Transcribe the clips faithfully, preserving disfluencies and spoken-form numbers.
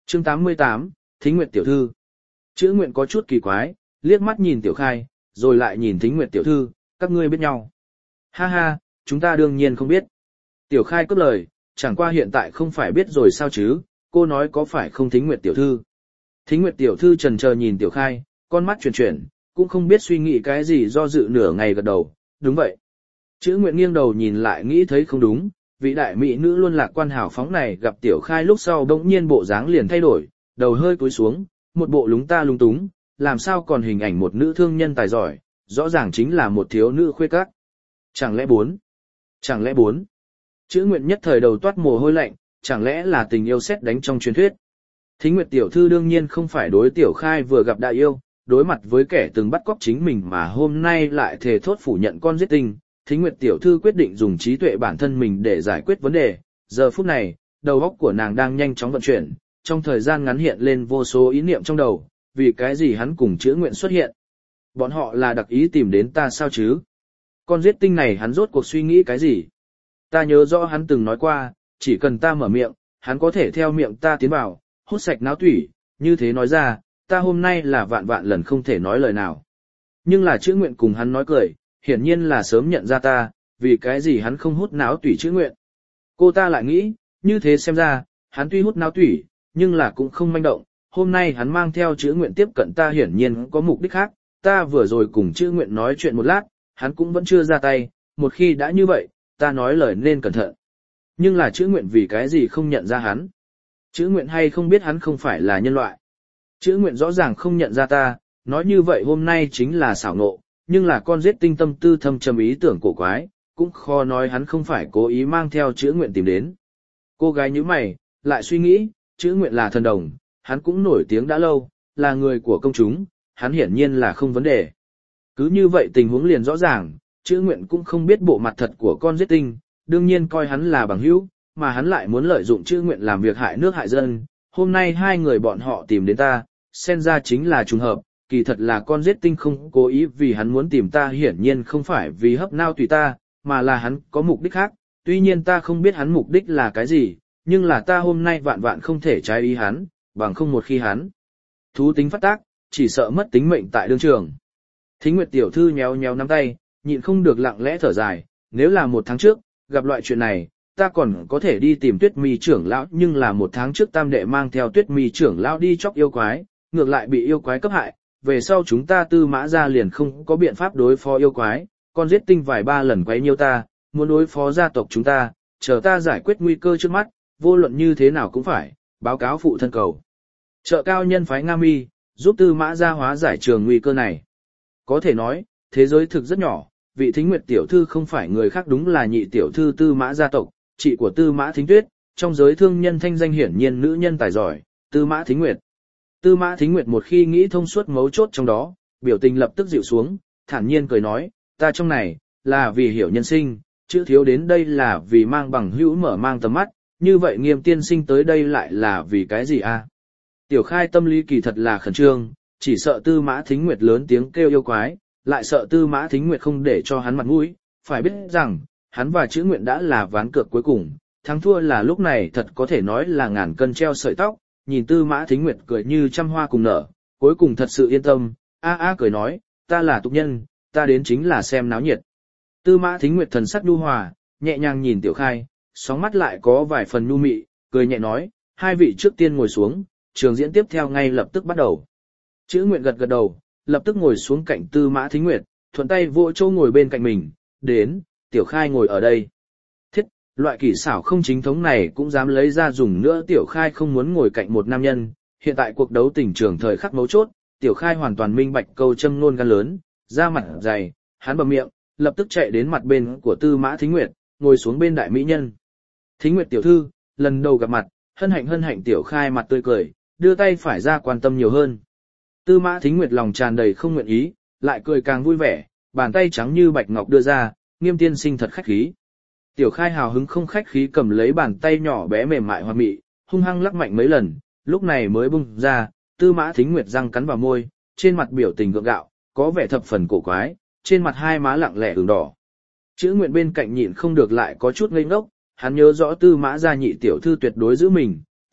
Chương tám mươi tám, Thính Nguyệt tiểu thư. Chữ Nguyện có chút kỳ quái, liếc mắt nhìn Tiểu Khai, rồi lại nhìn Thính Nguyệt tiểu thư, các ngươi biết nhau. Ha ha, chúng ta đương nhiên không biết. Tiểu Khai cướp lời, chẳng qua hiện tại không phải biết rồi sao chứ, cô nói có phải không Thính Nguyệt tiểu thư. Thính Nguyệt tiểu thư trần chờ nhìn Tiểu Khai, con mắt chuyển chuyển, cũng không biết suy nghĩ cái gì do dự nửa ngày gật đầu, đúng vậy. Chữ Nguyện nghiêng đầu nhìn lại nghĩ thấy không đúng, vị đại mỹ nữ luôn lạc quan hào phóng này gặp Tiểu Khai lúc sau bỗng nhiên bộ dáng liền thay đổi, đầu hơi cúi xuống, một bộ lúng ta lung túng, làm sao còn hình ảnh một nữ thương nhân tài giỏi, rõ ràng chính là một thiếu nữ khuê các. Chẳng lẽ bốn? Chẳng lẽ bốn? Chữ Nguyện nhất thời đầu toát mồ hôi lạnh, chẳng lẽ là tình yêu sét đánh trong truyền thuyết? Thính Nguyệt tiểu thư đương nhiên không phải đối Tiểu Khai vừa gặp đã yêu, đối mặt với kẻ từng bắt cóc chính mình mà hôm nay lại thề thốt phủ nhận con giết tình. Thính Nguyệt tiểu thư quyết định dùng trí tuệ bản thân mình để giải quyết vấn đề. Giờ phút này, đầu óc của nàng đang nhanh chóng vận chuyển, trong thời gian ngắn hiện lên vô số ý niệm trong đầu, vì cái gì hắn cùng Chữ Nguyện xuất hiện. Bọn họ là đặc ý tìm đến ta sao chứ? Con giết tinh này hắn rốt cuộc suy nghĩ cái gì? Ta nhớ rõ hắn từng nói qua, chỉ cần ta mở miệng, hắn có thể theo miệng ta tiến vào, hút sạch não tủy, như thế nói ra, ta hôm nay là vạn vạn lần không thể nói lời nào. Nhưng là Chữ Nguyện cùng hắn nói cười, hiển nhiên là sớm nhận ra ta, vì cái gì hắn không hút não tủy Chữ Nguyện. Cô ta lại nghĩ, như thế xem ra, hắn tuy hút não tủy, nhưng là cũng không manh động, hôm nay hắn mang theo Chữ Nguyện tiếp cận ta hiển nhiên có mục đích khác, ta vừa rồi cùng Chữ Nguyện nói chuyện một lát, hắn cũng vẫn chưa ra tay, một khi đã như vậy, ta nói lời nên cẩn thận. Nhưng là Chữ Nguyện vì cái gì không nhận ra hắn? Chữ Nguyện hay không biết hắn không phải là nhân loại? Chữ Nguyện rõ ràng không nhận ra ta, nói như vậy hôm nay chính là xảo ngộ, nhưng là con giết tinh tâm tư thâm trầm ý tưởng cổ quái, cũng khó nói hắn không phải cố ý mang theo Chữ Nguyện tìm đến. Cô gái nhíu mày, lại suy nghĩ, Chữ Nguyện là thần đồng, hắn cũng nổi tiếng đã lâu, là người của công chúng, hắn hiển nhiên là không vấn đề. Cứ như vậy tình huống liền rõ ràng, Chữ Nguyện cũng không biết bộ mặt thật của con giết tinh, đương nhiên coi hắn là bằng hữu, mà hắn lại muốn lợi dụng Chữ Nguyện làm việc hại nước hại dân. Hôm nay hai người bọn họ tìm đến ta, xem ra chính là trùng hợp, kỳ thật là con giết tinh không cố ý vì hắn muốn tìm ta hiển nhiên không phải vì hấp nao tùy ta, mà là hắn có mục đích khác, tuy nhiên ta không biết hắn mục đích là cái gì, nhưng là ta hôm nay vạn vạn không thể trái ý hắn, bằng không một khi hắn thú tính phát tác, chỉ sợ mất tính mệnh tại đương trường. Thính Nguyệt tiểu thư nhéo nhéo nắm tay, nhịn không được lặng lẽ thở dài, nếu là một tháng trước, gặp loại chuyện này, ta còn có thể đi tìm Tuyết Mi trưởng lão, nhưng là một tháng trước tam đệ mang theo Tuyết Mi trưởng lão đi chóc yêu quái, ngược lại bị yêu quái cấp hại, về sau chúng ta Tư Mã gia liền không có biện pháp đối phó yêu quái, con giết tinh vài ba lần quấy nhiêu ta, muốn đối phó gia tộc chúng ta, chờ ta giải quyết nguy cơ trước mắt, vô luận như thế nào cũng phải báo cáo phụ thân cầu. Trợ cao nhân phái Nga Mi, giúp Tư Mã gia hóa giải trường nguy cơ này. Có thể nói, thế giới thực rất nhỏ, vị Thính Nguyệt tiểu thư không phải người khác đúng là nhị tiểu thư Tư Mã gia tộc, chị của Tư Mã Thính Tuyết, trong giới thương nhân thanh danh hiển nhiên nữ nhân tài giỏi, Tư Mã Thính Nguyệt. Tư Mã Thính Nguyệt một khi nghĩ thông suốt mấu chốt trong đó, biểu tình lập tức dịu xuống, thản nhiên cười nói, ta trong này, là vì hiểu nhân sinh, chữ thiếu đến đây là vì mang bằng hữu mở mang tầm mắt, như vậy Nghiêm tiên sinh tới đây lại là vì cái gì a? Tiểu Khai tâm lý kỳ thật là khẩn trương, chỉ sợ Tư Mã Thính Nguyệt lớn tiếng kêu yêu quái, lại sợ Tư Mã Thính Nguyệt không để cho hắn mặt mũi, phải biết rằng, hắn và Chữ Nguyện đã là ván cược cuối cùng, thắng thua là lúc này thật có thể nói là ngàn cân treo sợi tóc, nhìn Tư Mã Thính Nguyệt cười như trăm hoa cùng nở, cuối cùng thật sự yên tâm, a a cười nói, ta là tục nhân, ta đến chính là xem náo nhiệt. Tư Mã Thính Nguyệt thần sắc nhu hòa, nhẹ nhàng nhìn Tiểu Khai, sóng mắt lại có vài phần nhu mị, cười nhẹ nói, hai vị trước tiên ngồi xuống, trường diễn tiếp theo ngay lập tức bắt đầu. Chữ Nguyện gật gật đầu, lập tức ngồi xuống cạnh Tư Mã Thính Nguyệt, thuận tay vỗ chỗ ngồi bên cạnh mình, đến, Tiểu Khai ngồi ở đây. Thiết, loại kỹ xảo không chính thống này cũng dám lấy ra dùng nữa. Tiểu Khai không muốn ngồi cạnh một nam nhân, hiện tại cuộc đấu tình trường thời khắc mấu chốt, Tiểu Khai hoàn toàn minh bạch câu châm ngôn gan lớn, da mặt dày, hắn bầm miệng, lập tức chạy đến mặt bên của Tư Mã Thính Nguyệt, ngồi xuống bên đại mỹ nhân. Thính Nguyệt tiểu thư, lần đầu gặp mặt, hân hạnh hân hạnh. Tiểu Khai mặt tươi cười, đưa tay phải ra quan tâm nhiều hơn. Tư Mã Thính Nguyệt lòng tràn đầy không nguyện ý, lại cười càng vui vẻ, bàn tay trắng như bạch ngọc đưa ra, Nghiêm tiên sinh thật khách khí. Tiểu Khai hào hứng không khách khí cầm lấy bàn tay nhỏ bé mềm mại hoa mị, hung hăng lắc mạnh mấy lần, lúc này mới bung ra. Tư Mã Thính Nguyệt răng cắn vào môi, trên mặt biểu tình gượng gạo, có vẻ thập phần cổ quái, trên mặt hai má lặng lẽ ửng đỏ. Chữ Nguyện bên cạnh nhịn không được lại có chút ngây ngốc, hắn nhớ rõ Tư Mã gia nhị tiểu thư tuyệt đối giữ mình,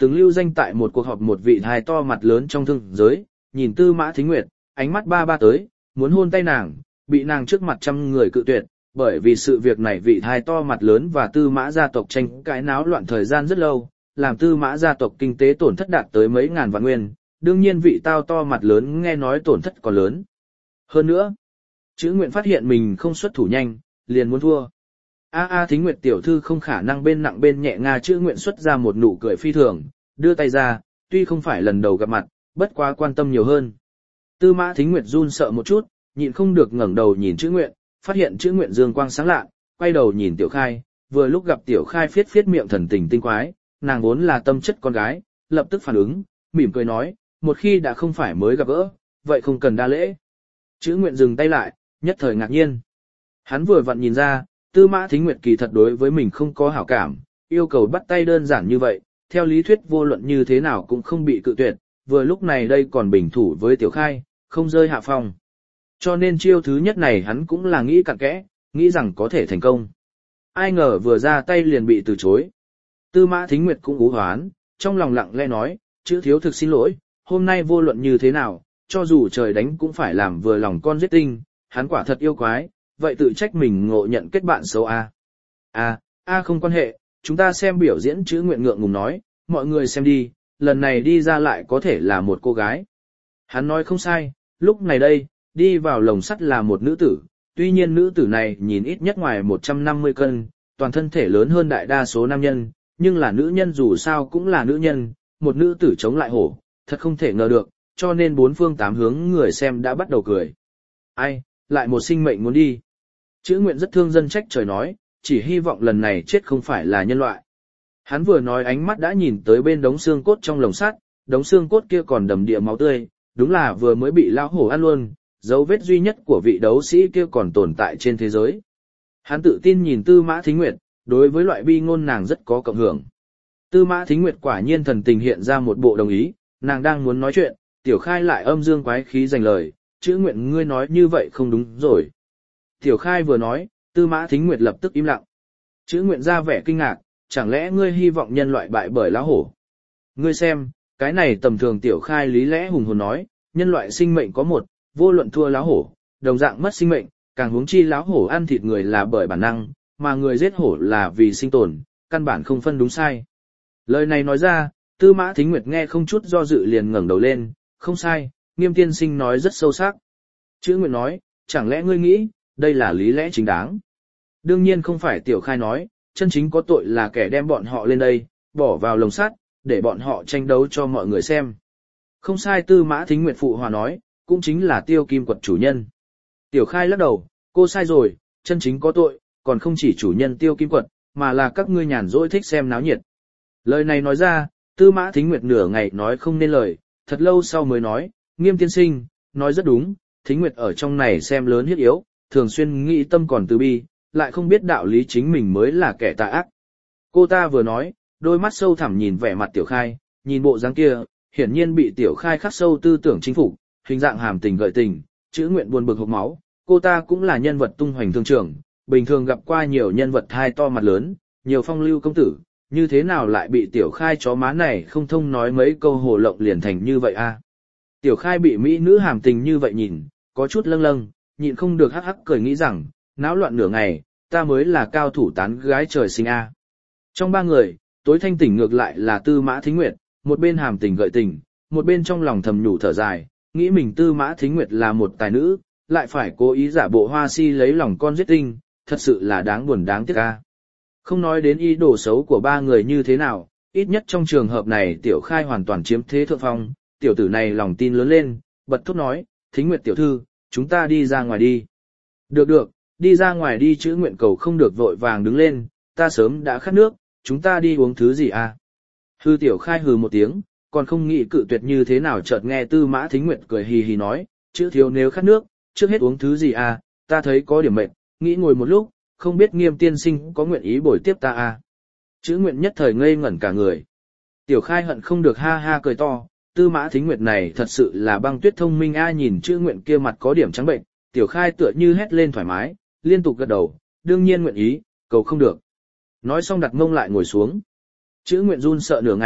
từng lưu danh tại một cuộc họp một vị hài to mặt lớn trong thương giới, nhìn Tư Mã Thính Nguyệt, ánh mắt ba ba tới, muốn hôn tay nàng, bị nàng trước mặt trăm người cự tuyệt, bởi vì sự việc này vị hài to mặt lớn và Tư Mã gia tộc tranh cãi náo loạn thời gian rất lâu, làm Tư Mã gia tộc kinh tế tổn thất đạt tới mấy ngàn vạn nguyên, đương nhiên vị tao to mặt lớn nghe nói tổn thất còn lớn. Hơn nữa, Chữ Nguyện phát hiện mình không xuất thủ nhanh, liền muốn thua. A A Thính Nguyệt tiểu thư không khả năng bên nặng bên nhẹ Nga. Chữ Nguyện xuất ra một nụ cười phi thường, đưa tay ra, tuy không phải lần đầu gặp mặt, bất quá quan tâm nhiều hơn. Tư Mã Thính Nguyệt run sợ một chút, nhịn không được ngẩng đầu nhìn Chữ Nguyện, phát hiện Chữ Nguyện dương quang sáng lạ, quay đầu nhìn Tiểu Khai, vừa lúc gặp Tiểu Khai phiết phiết miệng thần tình tinh quái, nàng vốn là tâm chất con gái, lập tức phản ứng, mỉm cười nói, một khi đã không phải mới gặp gỡ, vậy không cần đa lễ. Chữ Nguyện dừng tay lại, nhất thời ngạc nhiên. Hắn vừa vặn nhìn ra, Tư Mã Thính Nguyệt kỳ thật đối với mình không có hảo cảm, yêu cầu bắt tay đơn giản như vậy, theo lý thuyết vô luận như thế nào cũng không bị cự tuyệt, vừa lúc này đây còn bình thủ với Tiểu Khai, không rơi hạ phong. Cho nên chiêu thứ nhất này hắn cũng là nghĩ cặn kẽ, nghĩ rằng có thể thành công. Ai ngờ vừa ra tay liền bị từ chối. Tư Mã Thính Nguyệt cũng ú hoán, trong lòng lặng lẽ nói, chữ thiếu thực xin lỗi, hôm nay vô luận như thế nào, cho dù trời đánh cũng phải làm vừa lòng con giết tinh, hắn quả thật yêu quái, vậy tự trách mình ngộ nhận kết bạn xấu a. A, a không quan hệ, chúng ta xem biểu diễn. Chữ Nguyện ngượng ngùng nói, mọi người xem đi, lần này đi ra lại có thể là một cô gái. Hắn nói không sai, lúc này đây, đi vào lồng sắt là một nữ tử, tuy nhiên nữ tử này nhìn ít nhất ngoài một trăm năm mươi cân, toàn thân thể lớn hơn đại đa số nam nhân, nhưng là nữ nhân dù sao cũng là nữ nhân, một nữ tử chống lại hổ, thật không thể ngờ được, cho nên bốn phương tám hướng người xem đã bắt đầu cười. Ai, lại một sinh mệnh muốn đi. Chữ Nguyện rất thương dân trách trời nói, chỉ hy vọng lần này chết không phải là nhân loại. Hắn vừa nói ánh mắt đã nhìn tới bên đống xương cốt trong lồng sắt, đống xương cốt kia còn đầm địa máu tươi, đúng là vừa mới bị lão hổ ăn luôn, dấu vết duy nhất của vị đấu sĩ kia còn tồn tại trên thế giới. Hắn tự tin nhìn Tư Mã Thính Nguyệt, đối với loại bi ngôn nàng rất có cộng hưởng. Tư Mã Thính Nguyệt quả nhiên thần tình hiện ra một bộ đồng ý, nàng đang muốn nói chuyện, Tiểu Khai lại âm dương quái khí giành lời, Chữ Nguyện ngươi nói như vậy không đúng rồi. Tiểu Khai vừa nói, Tư Mã Thính Nguyệt lập tức im lặng. Chữ Nguyện ra vẻ kinh ngạc, chẳng lẽ ngươi hy vọng nhân loại bại bởi lão hổ? Ngươi xem, cái này tầm thường. Tiểu Khai lý lẽ hùng hồn nói, nhân loại sinh mệnh có một, vô luận thua lão hổ, đồng dạng mất sinh mệnh, càng huống chi lão hổ ăn thịt người là bởi bản năng, mà người giết hổ là vì sinh tồn, căn bản không phân đúng sai. Lời này nói ra, Tư Mã Thính Nguyệt nghe không chút do dự liền ngẩng đầu lên, không sai, Nghiêm tiên sinh nói rất sâu sắc. Chữ Nguyệt nói, chẳng lẽ ngươi nghĩ, đây là lý lẽ chính đáng? Đương nhiên không phải. Tiểu Khai nói, chân chính có tội là kẻ đem bọn họ lên đây, bỏ vào lồng sắt, để bọn họ tranh đấu cho mọi người xem. Không sai. Tư Mã Thính Nguyệt phụ hòa nói, cũng chính là Tiêu Kim Quật chủ nhân. Tiểu Khai lắc đầu, cô sai rồi, chân chính có tội, còn không chỉ chủ nhân Tiêu Kim Quật, mà là các ngươi nhàn rỗi thích xem náo nhiệt. Lời này nói ra, Tư Mã Thính Nguyệt nửa ngày nói không nên lời, thật lâu sau mới nói, Nghiêm tiên sinh, nói rất đúng, Thính Nguyệt ở trong này xem lớn hiết yếu, thường xuyên nghĩ tâm còn từ bi, lại không biết đạo lý chính mình mới là kẻ tà ác. Cô ta vừa nói, đôi mắt sâu thẳm nhìn vẻ mặt Tiểu Khai, nhìn bộ dáng kia, hiển nhiên bị Tiểu Khai khắc sâu tư tưởng chính phủ, hình dạng hàm tình gợi tình, Chữ Nguyện buồn bực hộc máu, cô ta cũng là nhân vật tung hoành thương trường, bình thường gặp qua nhiều nhân vật hai to mặt lớn, nhiều phong lưu công tử, như thế nào lại bị Tiểu Khai chó má này không thông nói mấy câu hồ lộng liền thành như vậy a? Tiểu Khai bị mỹ nữ hàm tình như vậy nhìn, có chút lâng lâng, nhịn không được hắc hắc cười nghĩ rằng, náo loạn nửa ngày, ta mới là cao thủ tán gái trời sinh a. Trong ba người, tối thanh tỉnh ngược lại là Tư Mã Thính Nguyệt, một bên hàm tình gợi tình, một bên trong lòng thầm nhủ thở dài, nghĩ mình Tư Mã Thính Nguyệt là một tài nữ, lại phải cố ý giả bộ hoa si lấy lòng con giết tinh, thật sự là đáng buồn đáng tiếc a. Không nói đến ý đồ xấu của ba người như thế nào, ít nhất trong trường hợp này Tiểu Khai hoàn toàn chiếm thế thượng phong, tiểu tử này lòng tin lớn lên, bật thốt nói, Thính Nguyệt tiểu thư, chúng ta đi ra ngoài đi. Được được, đi ra ngoài đi. Chữ Nguyện cầu không được vội vàng đứng lên, ta sớm đã khát nước, chúng ta đi uống thứ gì à? Hư. Tiểu Khai hừ một tiếng, còn không nghĩ cự tuyệt như thế nào, chợt nghe Tư Mã Thính Nguyệt cười hì hì nói, chữ thiếu nếu khát nước, trước hết uống thứ gì à, ta thấy có điểm mệt, nghĩ ngồi một lúc, không biết Nghiêm tiên sinh có nguyện ý bồi tiếp ta à? Chữ Nguyện nhất thời ngây ngẩn cả người. Tiểu Khai hận không được ha ha cười to, Tư Mã Thính Nguyệt này thật sự là băng tuyết thông minh a. Nhìn Chữ Nguyện kia mặt có điểm trắng bệnh, Tiểu Khai tựa như hét lên thoải mái, liên tục gật đầu, đương nhiên nguyện ý, cầu không được. Nói xong đặt mông lại ngồi xuống. Chữ Nguyện run sợ nửa ngày,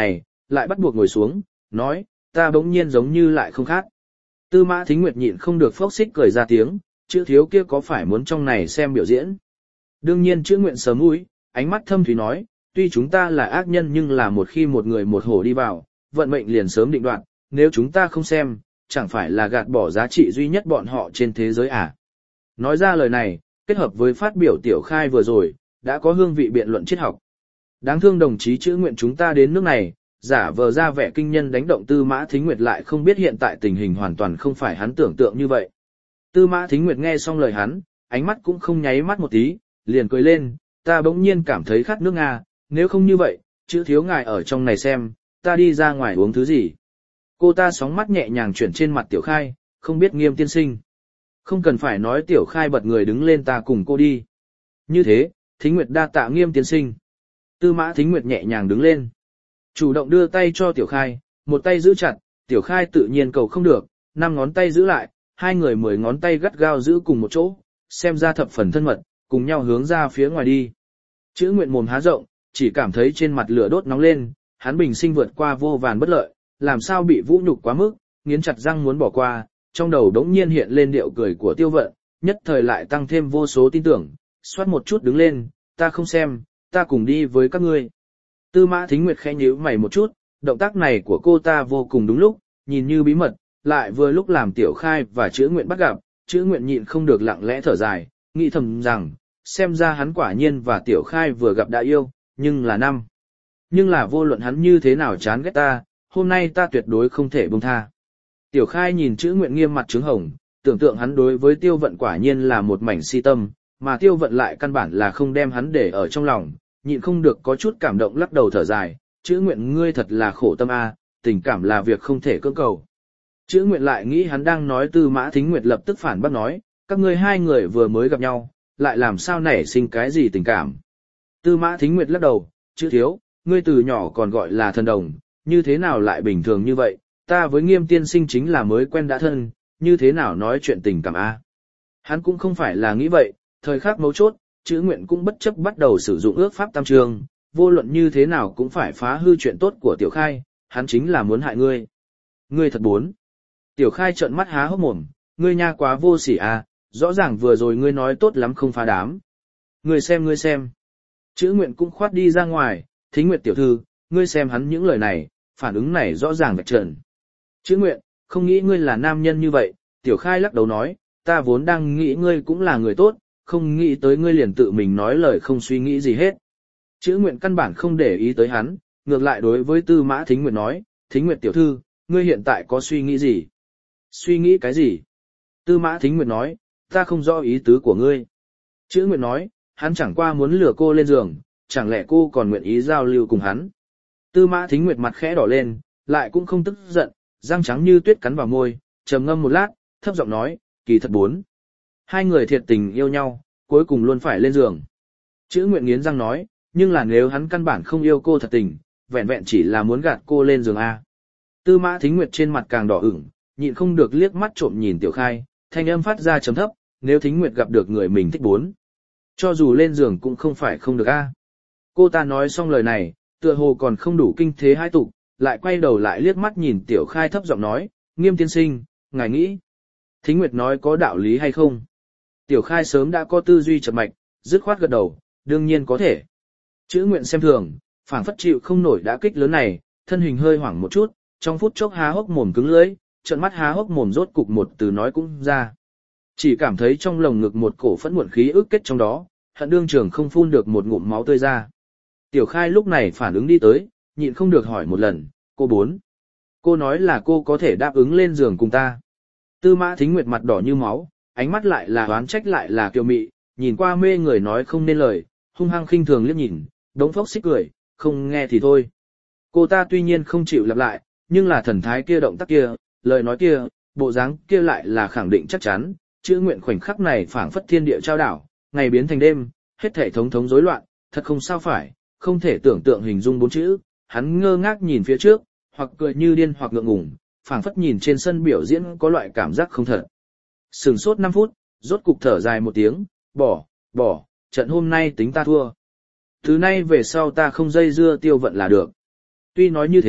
lại bắt buộc ngồi xuống, nói, ta bỗng nhiên giống như lại không khác. Tư Mã Thính Nguyệt nhịn không được phốc xích cười ra tiếng, chữ thiếu kia có phải muốn trong này xem biểu diễn. Đương nhiên chữ nguyện sớm mũi, ánh mắt thâm thúy nói, tuy chúng ta là ác nhân nhưng là một khi một người một hổ đi vào, vận mệnh liền sớm định đoạt, nếu chúng ta không xem, chẳng phải là gạt bỏ giá trị duy nhất bọn họ trên thế giới à. Nói ra lời này, kết hợp với phát biểu Tiểu Khai vừa rồi, đã có hương vị biện luận triết học. Đáng thương đồng chí chữ nguyện chúng ta đến nước này, giả vờ ra vẻ kinh nhân đánh động Tư Mã Thính Nguyệt lại không biết hiện tại tình hình hoàn toàn không phải hắn tưởng tượng như vậy. Tư Mã Thính Nguyệt nghe xong lời hắn, ánh mắt cũng không nháy mắt một tí, liền cười lên, ta bỗng nhiên cảm thấy khát nước Nga, nếu không như vậy, chữ thiếu ngài ở trong này xem, ta đi ra ngoài uống thứ gì. Cô ta sóng mắt nhẹ nhàng chuyển trên mặt Tiểu Khai, không biết Nghiêm tiên sinh. Không cần phải nói Tiểu Khai bật người đứng lên ta cùng cô đi. Như thế, Thính Nguyệt đa tạ Nghiêm tiên sinh. Tư Mã Thính Nguyệt nhẹ nhàng đứng lên. Chủ động đưa tay cho Tiểu Khai, một tay giữ chặt, Tiểu Khai tự nhiên cầu không được, năm ngón tay giữ lại, hai người mười ngón tay gắt gao giữ cùng một chỗ, xem ra thập phần thân mật, cùng nhau hướng ra phía ngoài đi. Chữ nguyện mồm há rộng, chỉ cảm thấy trên mặt lửa đốt nóng lên, hắn bình sinh vượt qua vô vàn bất lợi, làm sao bị vũ nhục quá mức, nghiến chặt răng muốn bỏ qua, trong đầu đống nhiên hiện lên điệu cười của Tiêu Vận, nhất thời lại tăng thêm vô số tin tưởng, xoát một chút đứng lên, ta không xem, ta cùng đi với các ngươi. Tư Mã Thính Nguyệt khẽ nhíu mày một chút, động tác này của cô ta vô cùng đúng lúc, nhìn như bí mật, lại vừa lúc làm Tiểu Khai và chữ nguyện bắt gặp, chữ nguyện nhịn không được lặng lẽ thở dài, nghĩ thầm rằng, xem ra hắn quả nhiên và Tiểu Khai vừa gặp đã yêu, nhưng là năm. Nhưng là vô luận hắn như thế nào chán ghét ta, hôm nay ta tuyệt đối không thể buông tha. Tiểu Khai nhìn chữ nguyện nghiêm mặt trứng hồng, tưởng tượng hắn đối với Tiêu Vận quả nhiên là một mảnh si tâm, mà Tiêu Vận lại căn bản là không đem hắn để ở trong lòng, nhịn không được có chút cảm động lắc đầu thở dài, chữ nguyện ngươi thật là khổ tâm a, tình cảm là việc không thể cưỡng cầu. Chữ nguyện lại nghĩ hắn đang nói Tư Mã Thính Nguyệt lập tức phản bác nói, các ngươi hai người vừa mới gặp nhau, lại làm sao nảy sinh cái gì tình cảm. Tư Mã Thính Nguyệt lắc đầu, chữ thiếu, ngươi từ nhỏ còn gọi là thần đồng, như thế nào lại bình thường như vậy, ta với Nghiêm tiên sinh chính là mới quen đã thân, như thế nào nói chuyện tình cảm a? Hắn cũng không phải là nghĩ vậy, thời khắc mấu chốt, chữ nguyện cũng bất chấp bắt đầu sử dụng ước pháp tam trường, vô luận như thế nào cũng phải phá hư chuyện tốt của Tiểu Khai, hắn chính là muốn hại ngươi. Ngươi thật bốn. Tiểu Khai trợn mắt há hốc mồm, ngươi nha quá vô sỉ à, rõ ràng vừa rồi ngươi nói tốt lắm không phá đám. Ngươi xem ngươi xem. Chữ nguyện cũng khoát đi ra ngoài, Thính Nguyệt tiểu thư, ngươi xem hắn những lời này, phản ứng này rõ ràng vạch trần. Chữ nguyện, không nghĩ ngươi là nam nhân như vậy, Tiểu Khai lắc đầu nói, ta vốn đang nghĩ ngươi cũng là người tốt, không nghĩ tới ngươi liền tự mình nói lời không suy nghĩ gì hết. Chữ nguyện căn bản không để ý tới hắn, ngược lại đối với Tư Mã Thính Nguyệt nói, Thính Nguyệt tiểu thư, ngươi hiện tại có suy nghĩ gì? Suy nghĩ cái gì? Tư Mã Thính Nguyệt nói, ta không rõ ý tứ của ngươi. Chữ nguyện nói, hắn chẳng qua muốn lừa cô lên giường, chẳng lẽ cô còn nguyện ý giao lưu cùng hắn? Tư Mã Thính Nguyệt mặt khẽ đỏ lên, lại cũng không tức giận, răng trắng như tuyết cắn vào môi, trầm ngâm một lát, thấp giọng nói, kỳ thật bốn. Hai người thiệt tình yêu nhau, cuối cùng luôn phải lên giường. Chữ nguyện nghiến răng nói, nhưng là nếu hắn căn bản không yêu cô thật tình, vẹn vẹn chỉ là muốn gạt cô lên giường A. Tư Mã Thính Nguyệt trên mặt càng đỏ ửng, nhịn không được liếc mắt trộm nhìn Tiểu Khai, thanh âm phát ra trầm thấp, nếu Thính Nguyệt gặp được người mình thích bốn. Cho dù lên giường cũng không phải không được A. Cô ta nói xong lời này, tựa hồ còn không đủ kinh thế hai tục, lại quay đầu lại liếc mắt nhìn Tiểu Khai thấp giọng nói, Nghiêm tiên sinh, ngài nghĩ. Thính Nguyệt nói có đạo lý hay không? Tiểu Khai sớm đã có tư duy chật mạch, dứt khoát gật đầu, đương nhiên có thể. Chữ nguyện xem thường, phảng phất chịu không nổi đả kích lớn này, thân hình hơi hoảng một chút, trong phút chốc há hốc mồm cứng lưỡi, trợn mắt há hốc mồm rốt cục một từ nói cũng ra. Chỉ cảm thấy trong lồng ngực một cổ phẫn muộn khí ức kết trong đó, hận đương trường không phun được một ngụm máu tươi ra. Tiểu Khai lúc này phản ứng đi tới, nhịn không được hỏi một lần, cô bốn. Cô nói là cô có thể đáp ứng lên giường cùng ta. Tư Mã Thính Nguyệt mặt đỏ như máu, ánh mắt lại là oán trách lại là kiêu mị, nhìn qua mê người nói không nên lời, hung hăng khinh thường liếc nhìn, đống phốc xích cười, không nghe thì thôi. Cô ta tuy nhiên không chịu lặp lại, nhưng là thần thái kia động tác kia, lời nói kia, bộ dáng kia lại là khẳng định chắc chắn, chữ nguyện khoảnh khắc này phảng phất thiên địa trao đảo, ngày biến thành đêm, hết thể thống thống rối loạn, thật không sao phải, không thể tưởng tượng hình dung bốn chữ, hắn ngơ ngác nhìn phía trước, hoặc cười như điên hoặc ngượng ngùng, phảng phất nhìn trên sân biểu diễn có loại cảm giác không thật. Sừng sốt năm phút, rốt cục thở dài một tiếng, bỏ, bỏ, trận hôm nay tính ta thua. Từ nay về sau ta không dây dưa Tiêu Vận là được. Tuy nói như thế,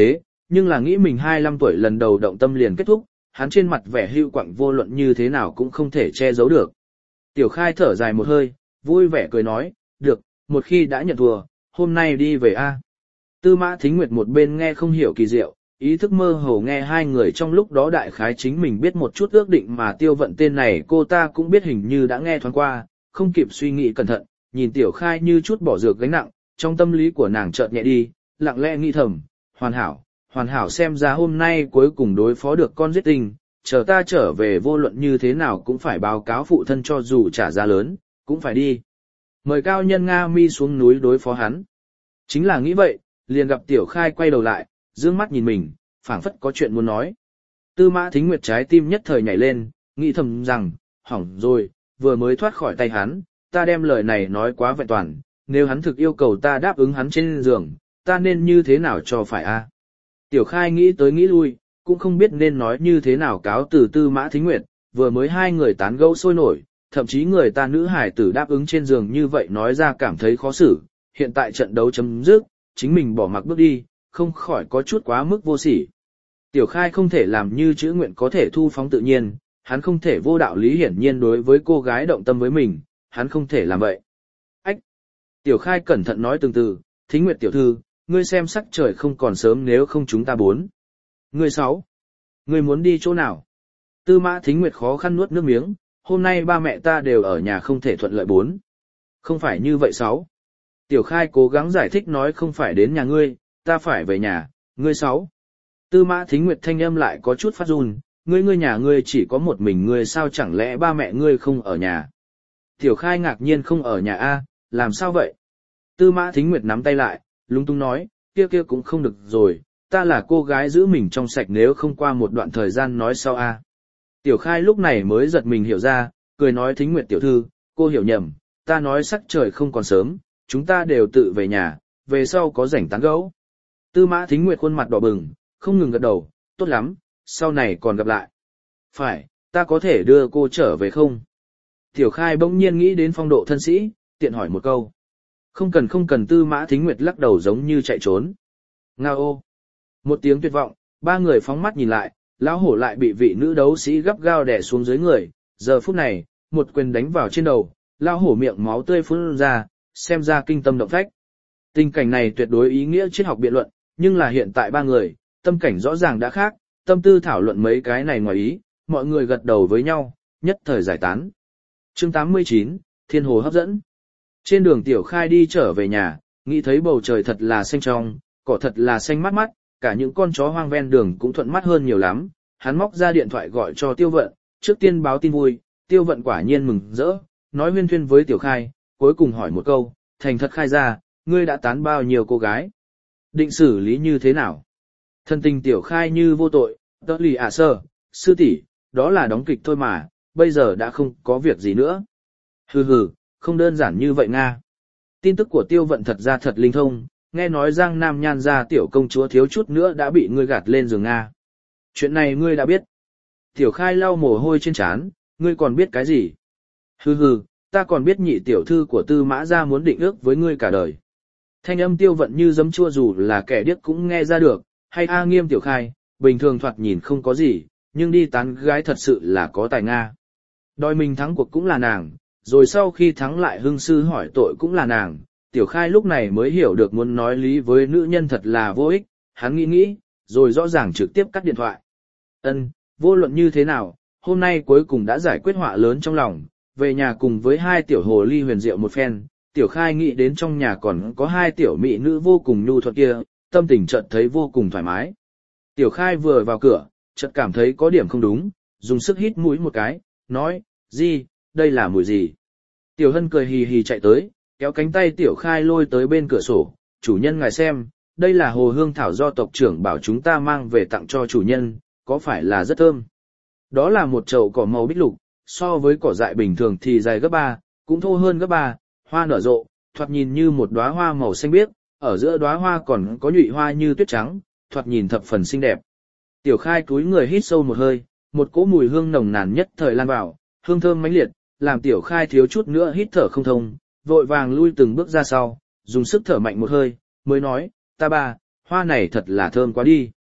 nhưng là nghĩ mình hai mươi lăm tuổi lần đầu động tâm liền kết thúc, hắn trên mặt vẻ hưu quạnh vô luận như thế nào cũng không thể che giấu được. Tiểu Khai thở dài một hơi, vui vẻ cười nói, được, một khi đã nhận thua, hôm nay đi về a. Tư Mã Thính Nguyệt một bên nghe không hiểu kỳ diệu, ý thức mơ hồ nghe hai người trong lúc đó đại khái chính mình biết một chút ước định mà Tiêu Vận tên này cô ta cũng biết hình như đã nghe thoáng qua, không kịp suy nghĩ cẩn thận, nhìn Tiểu Khai như chút bỏ dược gánh nặng, trong tâm lý của nàng chợt nhẹ đi, lặng lẽ nghĩ thầm, hoàn hảo, hoàn hảo xem ra hôm nay cuối cùng đối phó được con giết tinh, chờ ta trở về vô luận như thế nào cũng phải báo cáo phụ thân cho dù trả giá lớn, cũng phải đi. Mời cao nhân Nga Mi xuống núi đối phó hắn. Chính là nghĩ vậy, liền gặp Tiểu Khai quay đầu lại, dương mắt nhìn mình, phảng phất có chuyện muốn nói. Tư Mã Thính Nguyệt trái tim nhất thời nhảy lên, nghĩ thầm rằng, hỏng rồi, vừa mới thoát khỏi tay hắn, ta đem lời này nói quá vẹn toàn, nếu hắn thực yêu cầu ta đáp ứng hắn trên giường, ta nên như thế nào cho phải a? Tiểu Khai nghĩ tới nghĩ lui, cũng không biết nên nói như thế nào cáo từ Tư Mã Thính Nguyệt, vừa mới hai người tán gẫu sôi nổi, thậm chí người ta nữ hải tử đáp ứng trên giường như vậy nói ra cảm thấy khó xử, hiện tại trận đấu chấm dứt, chính mình bỏ mặc bước đi, không khỏi có chút quá mức vô sỉ. Tiểu Khai không thể làm như chữ nguyện có thể thu phóng tự nhiên, hắn không thể vô đạo lý hiển nhiên đối với cô gái động tâm với mình, hắn không thể làm vậy. Ách! Tiểu Khai cẩn thận nói từng từ, Thính Nguyệt tiểu thư, ngươi xem sắc trời không còn sớm nếu không chúng ta bốn. Ngươi sáu. Ngươi muốn đi chỗ nào? Tư Mã Thính Nguyệt khó khăn nuốt nước miếng, hôm nay ba mẹ ta đều ở nhà không thể thuận lợi bốn. Không phải như vậy sáu. Tiểu Khai cố gắng giải thích nói không phải đến nhà ngươi, ta phải về nhà, ngươi sáu. Tư Mã Thính Nguyệt thanh âm lại có chút phát run, ngươi ngươi nhà ngươi chỉ có một mình ngươi sao chẳng lẽ ba mẹ ngươi không ở nhà? Tiểu Khai ngạc nhiên không ở nhà a, làm sao vậy? Tư Mã Thính Nguyệt nắm tay lại, lung tung nói, kia kia cũng không được rồi, ta là cô gái giữ mình trong sạch nếu không qua một đoạn thời gian nói sau a. Tiểu Khai lúc này mới giật mình hiểu ra, cười nói Thính Nguyệt tiểu thư, cô hiểu nhầm, ta nói sắc trời không còn sớm, chúng ta đều tự về nhà, về sau có rảnh tán gẫu. Tư Mã Thính Nguyệt khuôn mặt đỏ bừng, không ngừng gật đầu, tốt lắm, sau này còn gặp lại. Phải, ta có thể đưa cô trở về không? Tiểu Khai bỗng nhiên nghĩ đến phong độ thân sĩ, tiện hỏi một câu. Không cần không cần. Tư Mã Thính Nguyệt lắc đầu giống như chạy trốn. Nga ô! Một tiếng tuyệt vọng, ba người phóng mắt nhìn lại, lão hổ lại bị vị nữ đấu sĩ gắt gao đè xuống dưới người, giờ phút này, một quyền đánh vào trên đầu, lão hổ miệng máu tươi phun ra, xem ra kinh tâm động phách. Tình cảnh này tuyệt đối ý nghĩa triết học biện luận, nhưng là hiện tại ba người, tâm cảnh rõ ràng đã khác, tâm tư thảo luận mấy cái này ngoài ý, mọi người gật đầu với nhau, nhất thời giải tán. Chương tám mươi chín, Thiên Hồ hấp dẫn. Trên đường Tiểu Khai đi trở về nhà, nghĩ thấy bầu trời thật là xanh trong, cỏ thật là xanh mát mắt, cả những con chó hoang ven đường cũng thuận mắt hơn nhiều lắm. Hắn móc ra điện thoại gọi cho Tiêu Vận, trước tiên báo tin vui, Tiêu Vận quả nhiên mừng rỡ, nói huyên thuyên với Tiểu Khai, cuối cùng hỏi một câu, thành thật khai ra, ngươi đã tán bao nhiêu cô gái? Định xử lý như thế nào? Thân tình Tiểu Khai như vô tội, tớ lì à sơ, sư tỷ, đó là đóng kịch thôi mà, bây giờ đã không có việc gì nữa. Hừ hừ, không đơn giản như vậy Nga. Tin tức của Tiêu Vận thật ra thật linh thông, nghe nói Giang Nam Nhan gia tiểu công chúa thiếu chút nữa đã bị ngươi gạt lên giường Nga. Chuyện này ngươi đã biết. Tiểu Khai lau mồ hôi trên trán, ngươi còn biết cái gì? Hừ hừ, ta còn biết nhị tiểu thư của Tư Mã gia muốn định ước với ngươi cả đời. Thanh âm Tiêu Vận như giấm chua dù là kẻ điếc cũng nghe ra được, hay a Nghiêm Tiểu Khai, bình thường thoạt nhìn không có gì, nhưng đi tán gái thật sự là có tài Nga. Đòi mình thắng cuộc cũng là nàng, rồi sau khi thắng lại hưng sư hỏi tội cũng là nàng. Tiểu Khai lúc này mới hiểu được muốn nói lý với nữ nhân thật là vô ích, hắn nghĩ nghĩ, rồi rõ ràng trực tiếp cắt điện thoại. Ân, vô luận như thế nào, hôm nay cuối cùng đã giải quyết họa lớn trong lòng, về nhà cùng với hai tiểu hồ ly huyền diệu một phen, Tiểu Khai nghĩ đến trong nhà còn có hai tiểu mỹ nữ vô cùng nhu thuận kia, tâm tình chợt thấy vô cùng thoải mái. Tiểu Khai vừa vào cửa, chợt cảm thấy có điểm không đúng, dùng sức hít mũi một cái, nói, gì, đây là mùi gì? Tiểu Hân cười hì hì chạy tới, kéo cánh tay Tiểu Khai lôi tới bên cửa sổ, chủ nhân ngài xem, đây là hồ hương thảo do tộc trưởng bảo chúng ta mang về tặng cho chủ nhân, có phải là rất thơm? Đó là một chậu cỏ màu bích lục, so với cỏ dại bình thường thì dài gấp ba, cũng thô hơn gấp ba, hoa nở rộ, thoạt nhìn như một đóa hoa màu xanh biếc, ở giữa đóa hoa còn có nhụy hoa như tuyết trắng, thoạt nhìn thập phần xinh đẹp. Tiểu Khai cúi người hít sâu một hơi, một cỗ mùi hương nồng nàn nhất thời lan vào, hương thơm mãnh liệt, làm Tiểu Khai thiếu chút nữa hít thở không thông, vội vàng lui từng bước ra sau, dùng sức thở mạnh một hơi, mới nói, ta ba, hoa này thật là thơm quá đi.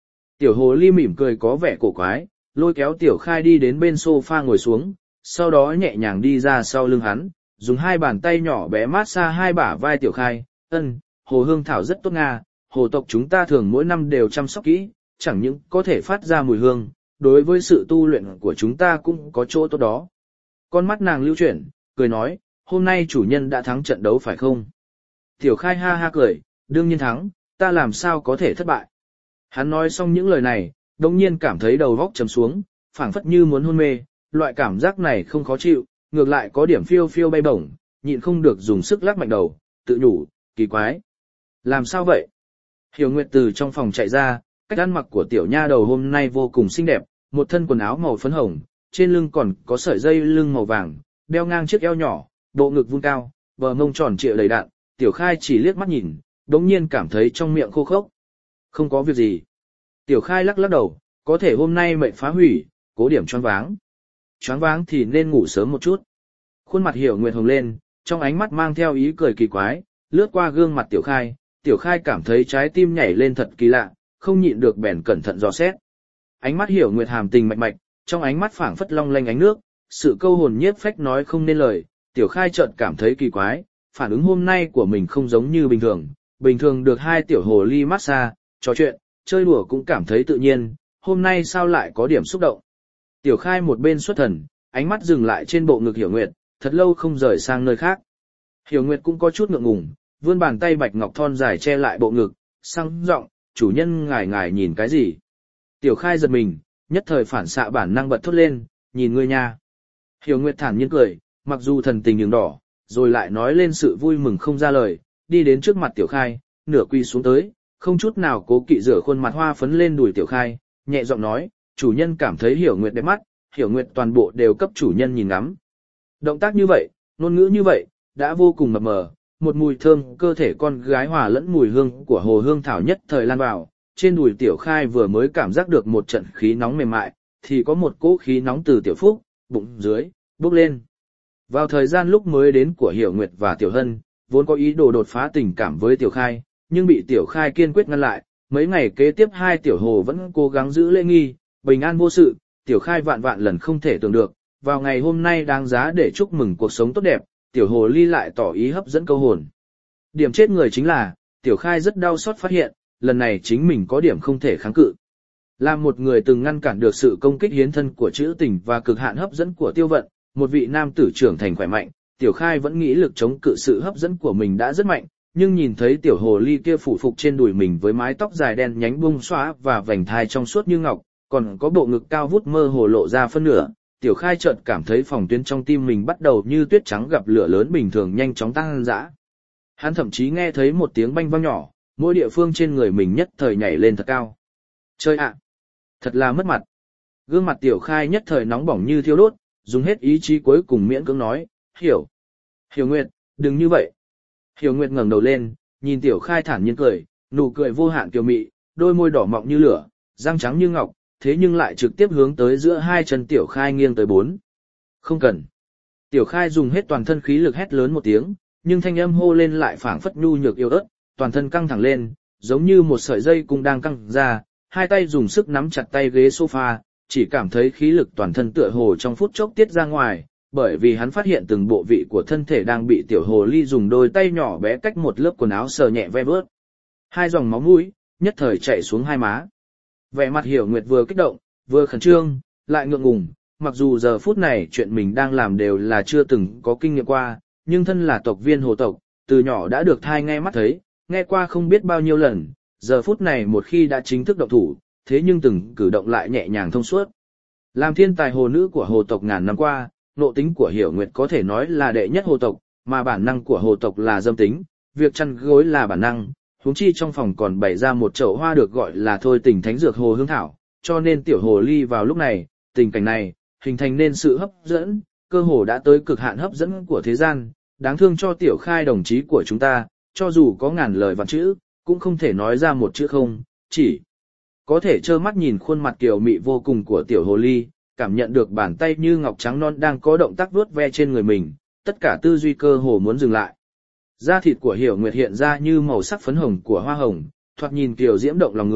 Tiểu hồ ly mỉm cười có vẻ cổ quái, lôi kéo tiểu khai đi đến bên sofa ngồi xuống, sau đó nhẹ nhàng đi ra sau lưng hắn, dùng hai bàn tay nhỏ bé mát xa hai bả vai tiểu khai, ân, hồ hương thảo rất tốt nga, hồ tộc chúng ta thường mỗi năm đều chăm sóc kỹ, chẳng những có thể phát ra mùi hương, đối với sự tu luyện của chúng ta cũng có chỗ tốt đó. Con mắt nàng lưu chuyển, cười nói, hôm nay chủ nhân đã thắng trận đấu phải không? Tiểu khai ha ha cười, đương nhiên thắng, ta làm sao có thể thất bại. Hắn nói xong những lời này, đồng nhiên cảm thấy đầu vóc trầm xuống, phảng phất như muốn hôn mê, loại cảm giác này không khó chịu, ngược lại có điểm phiêu phiêu bay bổng, nhịn không được dùng sức lắc mạnh đầu, tự nhủ, kỳ quái. Làm sao vậy? Hiểu Nguyệt từ trong phòng chạy ra, cách ăn mặc của tiểu nha đầu hôm nay vô cùng xinh đẹp, một thân quần áo màu phấn hồng, trên lưng còn có sợi dây lưng màu vàng, đeo ngang chiếc eo nhỏ, bộ ngực vun cao, bờ mông tròn trịa đầy đặn, tiểu khai chỉ liếc mắt nhìn, đống nhiên cảm thấy trong miệng khô khốc. Không có việc gì. Tiểu khai lắc lắc đầu, có thể hôm nay mệnh phá hủy, cố điểm choáng váng. Choáng váng thì nên ngủ sớm một chút. Khuôn mặt Hiểu Nguyệt hồng lên, trong ánh mắt mang theo ý cười kỳ quái, lướt qua gương mặt tiểu khai, tiểu khai cảm thấy trái tim nhảy lên thật kỳ lạ, không nhịn được bèn cẩn thận dò xét. Ánh mắt Hiểu Nguyệt hàm tình mạch mạch, trong ánh mắt phảng phất long lanh ánh nước, sự câu hồn nhiếp phách nói không nên lời, tiểu khai chợt cảm thấy kỳ quái, phản ứng hôm nay của mình không giống như bình thường, bình thường được hai tiểu hồ ly massage, trò chuyện, chơi đùa cũng cảm thấy tự nhiên, hôm nay sao lại có điểm xúc động. Tiểu khai một bên xuất thần, ánh mắt dừng lại trên bộ ngực Hiểu Nguyệt, thật lâu không rời sang nơi khác. Hiểu Nguyệt cũng có chút ngượng ngùng, vươn bàn tay bạch ngọc thon dài che lại bộ ngực, sang giọng, chủ nhân ngài ngài nhìn cái gì. Tiểu khai giật mình, nhất thời phản xạ bản năng bật thốt lên, nhìn ngươi nha. Hiểu Nguyệt thản nhiên cười, mặc dù thần tình nhường đỏ, rồi lại nói lên sự vui mừng không ra lời, đi đến trước mặt tiểu khai, nửa quỳ xuống tới, không chút nào cố kỵ rửa khuôn mặt hoa phấn lên đùi tiểu khai, nhẹ giọng nói, chủ nhân cảm thấy Hiểu Nguyệt đẹp mắt, Hiểu Nguyệt toàn bộ đều cấp chủ nhân nhìn ngắm. Động tác như vậy, ngôn ngữ như vậy, đã vô cùng mập mờ, một mùi thơm cơ thể con gái hòa lẫn mùi hương của hồ hương thảo nhất thời lan vào, trên đùi tiểu khai vừa mới cảm giác được một trận khí nóng mềm mại, thì có một cỗ khí nóng từ tiểu phúc, bụng dưới, bốc lên. Vào thời gian lúc mới đến của Hiểu Nguyệt và Tiểu Hân, vốn có ý đồ đột phá tình cảm với Tiểu Khai, nhưng bị Tiểu Khai kiên quyết ngăn lại, mấy ngày kế tiếp hai tiểu hồ vẫn cố gắng giữ lễ nghi, bình an vô sự, Tiểu Khai vạn vạn lần không thể tưởng được, vào ngày hôm nay đáng giá để chúc mừng cuộc sống tốt đẹp, Tiểu Hồ Ly lại tỏ ý hấp dẫn câu hồn. Điểm chết người chính là, Tiểu Khai rất đau xót phát hiện, lần này chính mình có điểm không thể kháng cự. Là một người từng ngăn cản được sự công kích hiến thân của trữ tình và cực hạn hấp dẫn của Tiêu Vận, một vị nam tử trưởng thành khỏe mạnh, Tiểu Khai vẫn nghĩ lực chống cự sự hấp dẫn của mình đã rất mạnh, nhưng nhìn thấy tiểu hồ ly kia phủ phục trên đùi mình với mái tóc dài đen nhánh bung xóa và vành thai trong suốt như ngọc, còn có bộ ngực cao vút mơ hồ lộ ra phân nửa, Tiểu Khai chợt cảm thấy phòng tuyến trong tim mình bắt đầu như tuyết trắng gặp lửa lớn bình thường nhanh chóng tăng dã. Hắn thậm chí nghe thấy một tiếng banh vang nhỏ, mỗi địa phương trên người mình nhất thời nhảy lên thật cao. Chơi ạ! Thật là mất mặt! Gương mặt Tiểu Khai nhất thời nóng bỏng như thiêu đốt, dùng hết ý chí cuối cùng miễn cưỡng nói, hiểu. Hiểu Nguyệt, đừng như vậy. Hiểu Nguyệt ngẩng đầu lên, nhìn Tiểu Khai thản nhiên cười, nụ cười vô hạn kiều mị, đôi môi đỏ mọng như lửa, răng trắng như ngọc, thế nhưng lại trực tiếp hướng tới giữa hai chân Tiểu Khai nghiêng tới bốn. Không cần. Tiểu Khai dùng hết toàn thân khí lực hét lớn một tiếng, nhưng thanh âm hô lên lại phảng phất nhu nhược yếu ớt, toàn thân căng thẳng lên, giống như một sợi dây cũng đang căng ra, hai tay dùng sức nắm chặt tay ghế sofa, chỉ cảm thấy khí lực toàn thân tựa hồ trong phút chốc tiết ra ngoài, bởi vì hắn phát hiện từng bộ vị của thân thể đang bị tiểu hồ ly dùng đôi tay nhỏ bé cách một lớp quần áo sờ nhẹ ve vớt. Hai dòng máu mũi, nhất thời chảy xuống hai má. Vẻ mặt Hiểu Nguyệt vừa kích động, vừa khẩn trương, lại ngượng ngùng, mặc dù giờ phút này chuyện mình đang làm đều là chưa từng có kinh nghiệm qua, nhưng thân là tộc viên hồ tộc, từ nhỏ đã được thai nghe mắt thấy, nghe qua không biết bao nhiêu lần, giờ phút này một khi đã chính thức động thủ, thế nhưng từng cử động lại nhẹ nhàng thông suốt. Làm thiên tài hồ nữ của hồ tộc ngàn năm qua, nộ tính của Hiểu Nguyệt có thể nói là đệ nhất hồ tộc, mà bản năng của hồ tộc là dâm tính, việc chăn gối là bản năng, huống chi trong phòng còn bày ra một chậu hoa được gọi là thôi tình thánh dược hồ hương thảo, cho nên tiểu hồ ly vào lúc này, tình cảnh này, hình thành nên sự hấp dẫn, cơ hồ đã tới cực hạn hấp dẫn của thế gian, đáng thương cho Tiểu Khai đồng chí của chúng ta, cho dù có ngàn lời vạn chữ, cũng không thể nói ra một chữ không, chỉ có thể trơ mắt nhìn khuôn mặt kiều mị vô cùng của tiểu hồ ly, cảm nhận được bàn tay như ngọc trắng non đang có động tác vuốt ve trên người mình, tất cả tư duy cơ hồ muốn dừng lại. Da thịt của Hiểu Nguyệt hiện ra như màu sắc phấn hồng của hoa hồng, thoạt nhìn kiều diễm động lòng người,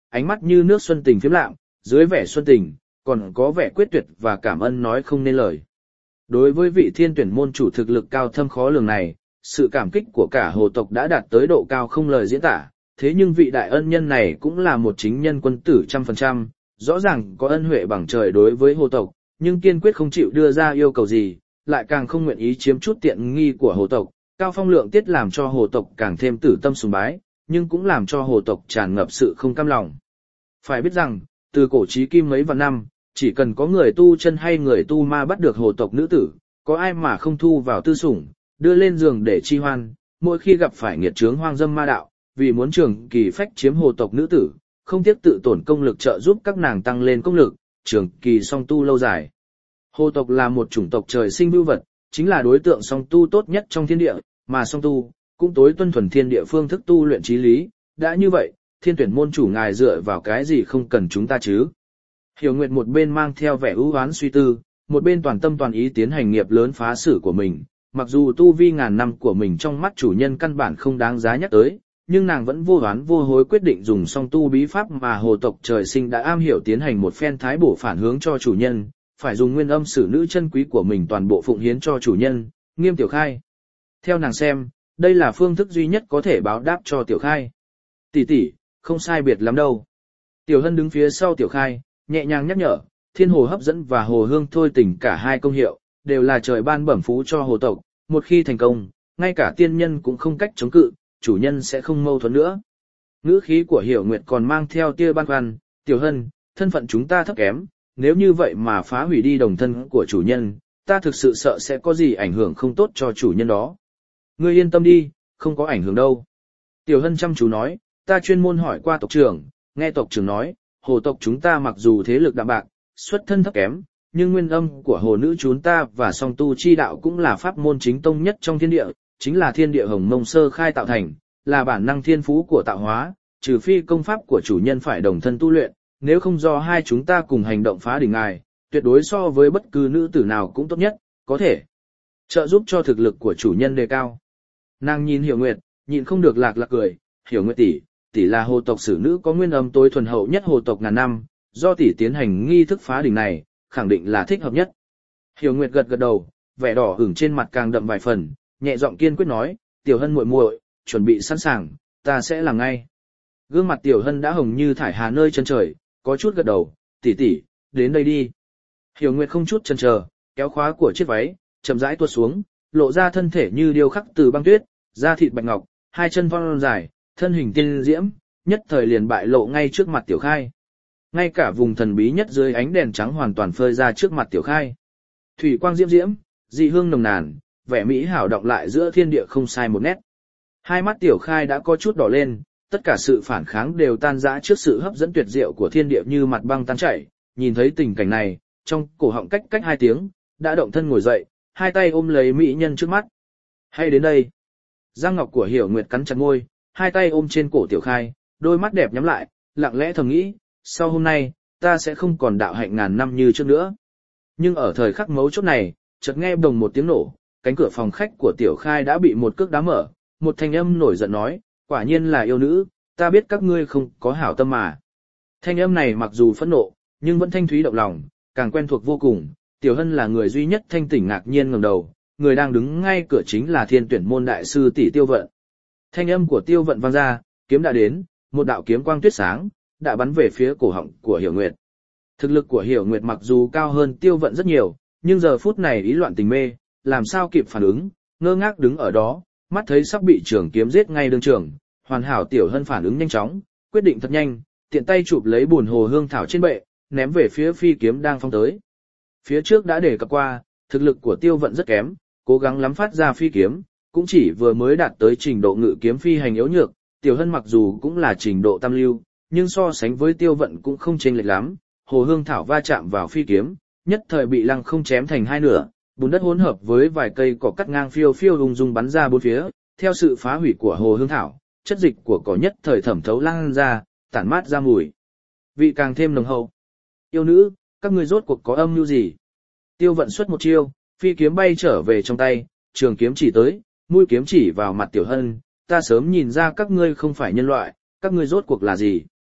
ánh mắt như nước xuân tình phiếm lạm, dưới vẻ xuân tình, còn có vẻ quyết tuyệt và cảm ơn nói không nên lời. Đối với vị thiên tuyển môn chủ thực lực cao thâm khó lường này, sự cảm kích của cả hồ tộc đã đạt tới độ cao không lời diễn tả, thế nhưng vị đại ân nhân này cũng là một chính nhân quân tử trăm phần trăm, rõ ràng có ân huệ bằng trời đối với hồ tộc, nhưng kiên quyết không chịu đưa ra yêu cầu gì, lại càng không nguyện ý chiếm chút tiện nghi của hồ tộc, cao phong lượng tiết làm cho hồ tộc càng thêm tử tâm sùng bái, nhưng cũng làm cho hồ tộc tràn ngập sự không cam lòng. Phải biết rằng, từ cổ chí kim mấy vạn năm, chỉ cần có người tu chân hay người tu ma bắt được hồ tộc nữ tử, có ai mà không thu vào tư sủng, đưa lên giường để chi hoan, mỗi khi gặp phải nghiệt chướng hoang dâm ma đạo, vì muốn trường kỳ phách chiếm hồ tộc nữ tử, không tiếc tự tổn công lực trợ giúp các nàng tăng lên công lực, trường kỳ song tu lâu dài. Hồ tộc là một chủng tộc trời sinh bưu vật, chính là đối tượng song tu tốt nhất trong thiên địa, mà song tu cũng tối tuân thuần thiên địa phương thức tu luyện trí lý, đã như vậy, thiên tuyển môn chủ ngài dựa vào cái gì không cần chúng ta chứ? Hiểu Nguyệt một bên mang theo vẻ ưu oán suy tư, một bên toàn tâm toàn ý tiến hành nghiệp lớn phá sử của mình, mặc dù tu vi ngàn năm của mình trong mắt chủ nhân căn bản không đáng giá nhắc tới, nhưng nàng vẫn vô oán vô hối quyết định dùng song tu bí pháp mà hồ tộc trời sinh đã am hiểu tiến hành một phen thái bổ phản hướng cho chủ nhân, phải dùng nguyên âm sử nữ chân quý của mình toàn bộ phụng hiến cho chủ nhân, Nghiêm Tiểu Khai. Theo nàng xem, đây là phương thức duy nhất có thể báo đáp cho Tiểu Khai. Tỷ tỷ, không sai biệt lắm đâu. Tiểu Hân đứng phía sau Tiểu Khai, nhẹ nhàng nhắc nhở, thiên hồ hấp dẫn và hồ hương thôi tình cả hai công hiệu, đều là trời ban bẩm phú cho hồ tộc, một khi thành công, ngay cả tiên nhân cũng không cách chống cự, chủ nhân sẽ không mâu thuẫn nữa. Ngữ khí của Hiểu Nguyệt còn mang theo tia băn khoăn, Tiểu Hân, thân phận chúng ta thấp kém, nếu như vậy mà phá hủy đi đồng thân của chủ nhân, ta thực sự sợ sẽ có gì ảnh hưởng không tốt cho chủ nhân đó. Ngươi yên tâm đi, không có ảnh hưởng đâu. Tiểu Hân chăm chú nói, ta chuyên môn hỏi qua tộc trưởng, nghe tộc trưởng nói, hồ tộc chúng ta mặc dù thế lực đạm bạc, xuất thân thấp kém, nhưng nguyên âm của hồ nữ chúng ta và song tu chi đạo cũng là pháp môn chính tông nhất trong thiên địa, chính là thiên địa hồng mông sơ khai tạo thành, là bản năng thiên phú của tạo hóa, trừ phi công pháp của chủ nhân phải đồng thân tu luyện, nếu không do hai chúng ta cùng hành động phá đỉnh ngài, tuyệt đối so với bất cứ nữ tử nào cũng tốt nhất, có thể trợ giúp cho thực lực của chủ nhân đề cao. Nàng nhìn Hiểu Nguyệt, nhịn không được lạc lạc cười, Hiểu Nguyệt tỷ, tỷ là hồ tộc sử nữ có nguyên âm tối thuần hậu nhất hồ tộc ngàn năm, do tỷ tiến hành nghi thức phá đỉnh này, khẳng định là thích hợp nhất. Hiểu Nguyệt gật gật đầu, vẻ đỏ ửng trên mặt càng đậm vài phần, nhẹ giọng kiên quyết nói, Tiểu Hân muội muội, chuẩn bị sẵn sàng, ta sẽ làm ngay. Gương mặt Tiểu Hân đã hồng như thải hà nơi chân trời, có chút gật đầu, tỷ tỷ, đến đây đi. Hiểu Nguyệt không chút chần chờ, kéo khóa của chiếc váy, chậm rãi tuột xuống, lộ ra thân thể như điêu khắc từ băng tuyết, da thịt bạch ngọc, hai chân thon dài, thân hình tiên diễm, nhất thời liền bại lộ ngay trước mặt Tiểu Khai. Ngay cả vùng thần bí nhất dưới ánh đèn trắng hoàn toàn phơi ra trước mặt Tiểu Khai. Thủy quang diễm diễm, dị hương nồng nàn, vẻ mỹ hảo động lại giữa thiên địa không sai một nét. Hai mắt Tiểu Khai đã có chút đỏ lên, tất cả sự phản kháng đều tan rã trước sự hấp dẫn tuyệt diệu của thiên địa như mặt băng tan chảy, nhìn thấy tình cảnh này, trong cổ họng cách cách hai tiếng, đã động thân ngồi dậy, hai tay ôm lấy mỹ nhân trước mắt. Hay đến đây. Răng ngọc của Hiểu Nguyệt cắn chặt môi, hai tay ôm trên cổ Tiểu Khai, đôi mắt đẹp nhắm lại, lặng lẽ thầm nghĩ, sau hôm nay, ta sẽ không còn đạo hạnh ngàn năm như trước nữa. Nhưng ở thời khắc mấu chốt này, chợt nghe đồng một tiếng nổ, cánh cửa phòng khách của Tiểu Khai đã bị một cước đá mở, một thanh âm nổi giận nói, quả nhiên là yêu nữ, ta biết các ngươi không có hảo tâm mà. Thanh âm này mặc dù phẫn nộ, nhưng vẫn thanh thúy động lòng, càng quen thuộc vô cùng. Tiểu Hân là người duy nhất thanh tỉnh ngạc nhiên ngẩng đầu, người đang đứng ngay cửa chính là thiên tuyển môn đại sư tỷ Tiêu Vận. Thanh âm của Tiêu Vận vang ra, kiếm đã đến, một đạo kiếm quang tuyết sáng, đã bắn về phía cổ họng của Hiểu Nguyệt. Thực lực của Hiểu Nguyệt mặc dù cao hơn Tiêu Vận rất nhiều, nhưng giờ phút này ý loạn tình mê, làm sao kịp phản ứng, ngơ ngác đứng ở đó, mắt thấy sắp bị trường kiếm giết ngay đương trường, hoàn hảo Tiểu Hân phản ứng nhanh chóng, quyết định thật nhanh, tiện tay chụp lấy bùn hồ hương thảo trên bệ, ném về phía phi kiếm đang phong tới. Phía trước đã đề cập qua, thực lực của Tiêu Vận rất kém, cố gắng lắm phát ra phi kiếm, cũng chỉ vừa mới đạt tới trình độ ngự kiếm phi hành yếu nhược, Tiểu Hân mặc dù cũng là trình độ tam lưu, nhưng so sánh với Tiêu Vận cũng không chênh lệch lắm, hồ hương thảo va chạm vào phi kiếm, nhất thời bị lăng không chém thành hai nửa, bùn đất hỗn hợp với vài cây cỏ cắt ngang phiêu phiêu ung dung bắn ra bốn phía, theo sự phá hủy của hồ hương thảo, chất dịch của cỏ nhất thời thẩm thấu lan ra, tản mát ra mùi vị càng thêm nồng hậu. Yêu nữ, các ngươi rốt cuộc có âm mưu gì? Tiêu Vận xuất một chiêu, phi kiếm bay trở về trong tay, trường kiếm chỉ tới, mũi kiếm chỉ vào mặt Tiểu Hân, ta sớm nhìn ra các ngươi không phải nhân loại, các ngươi rốt cuộc là gì?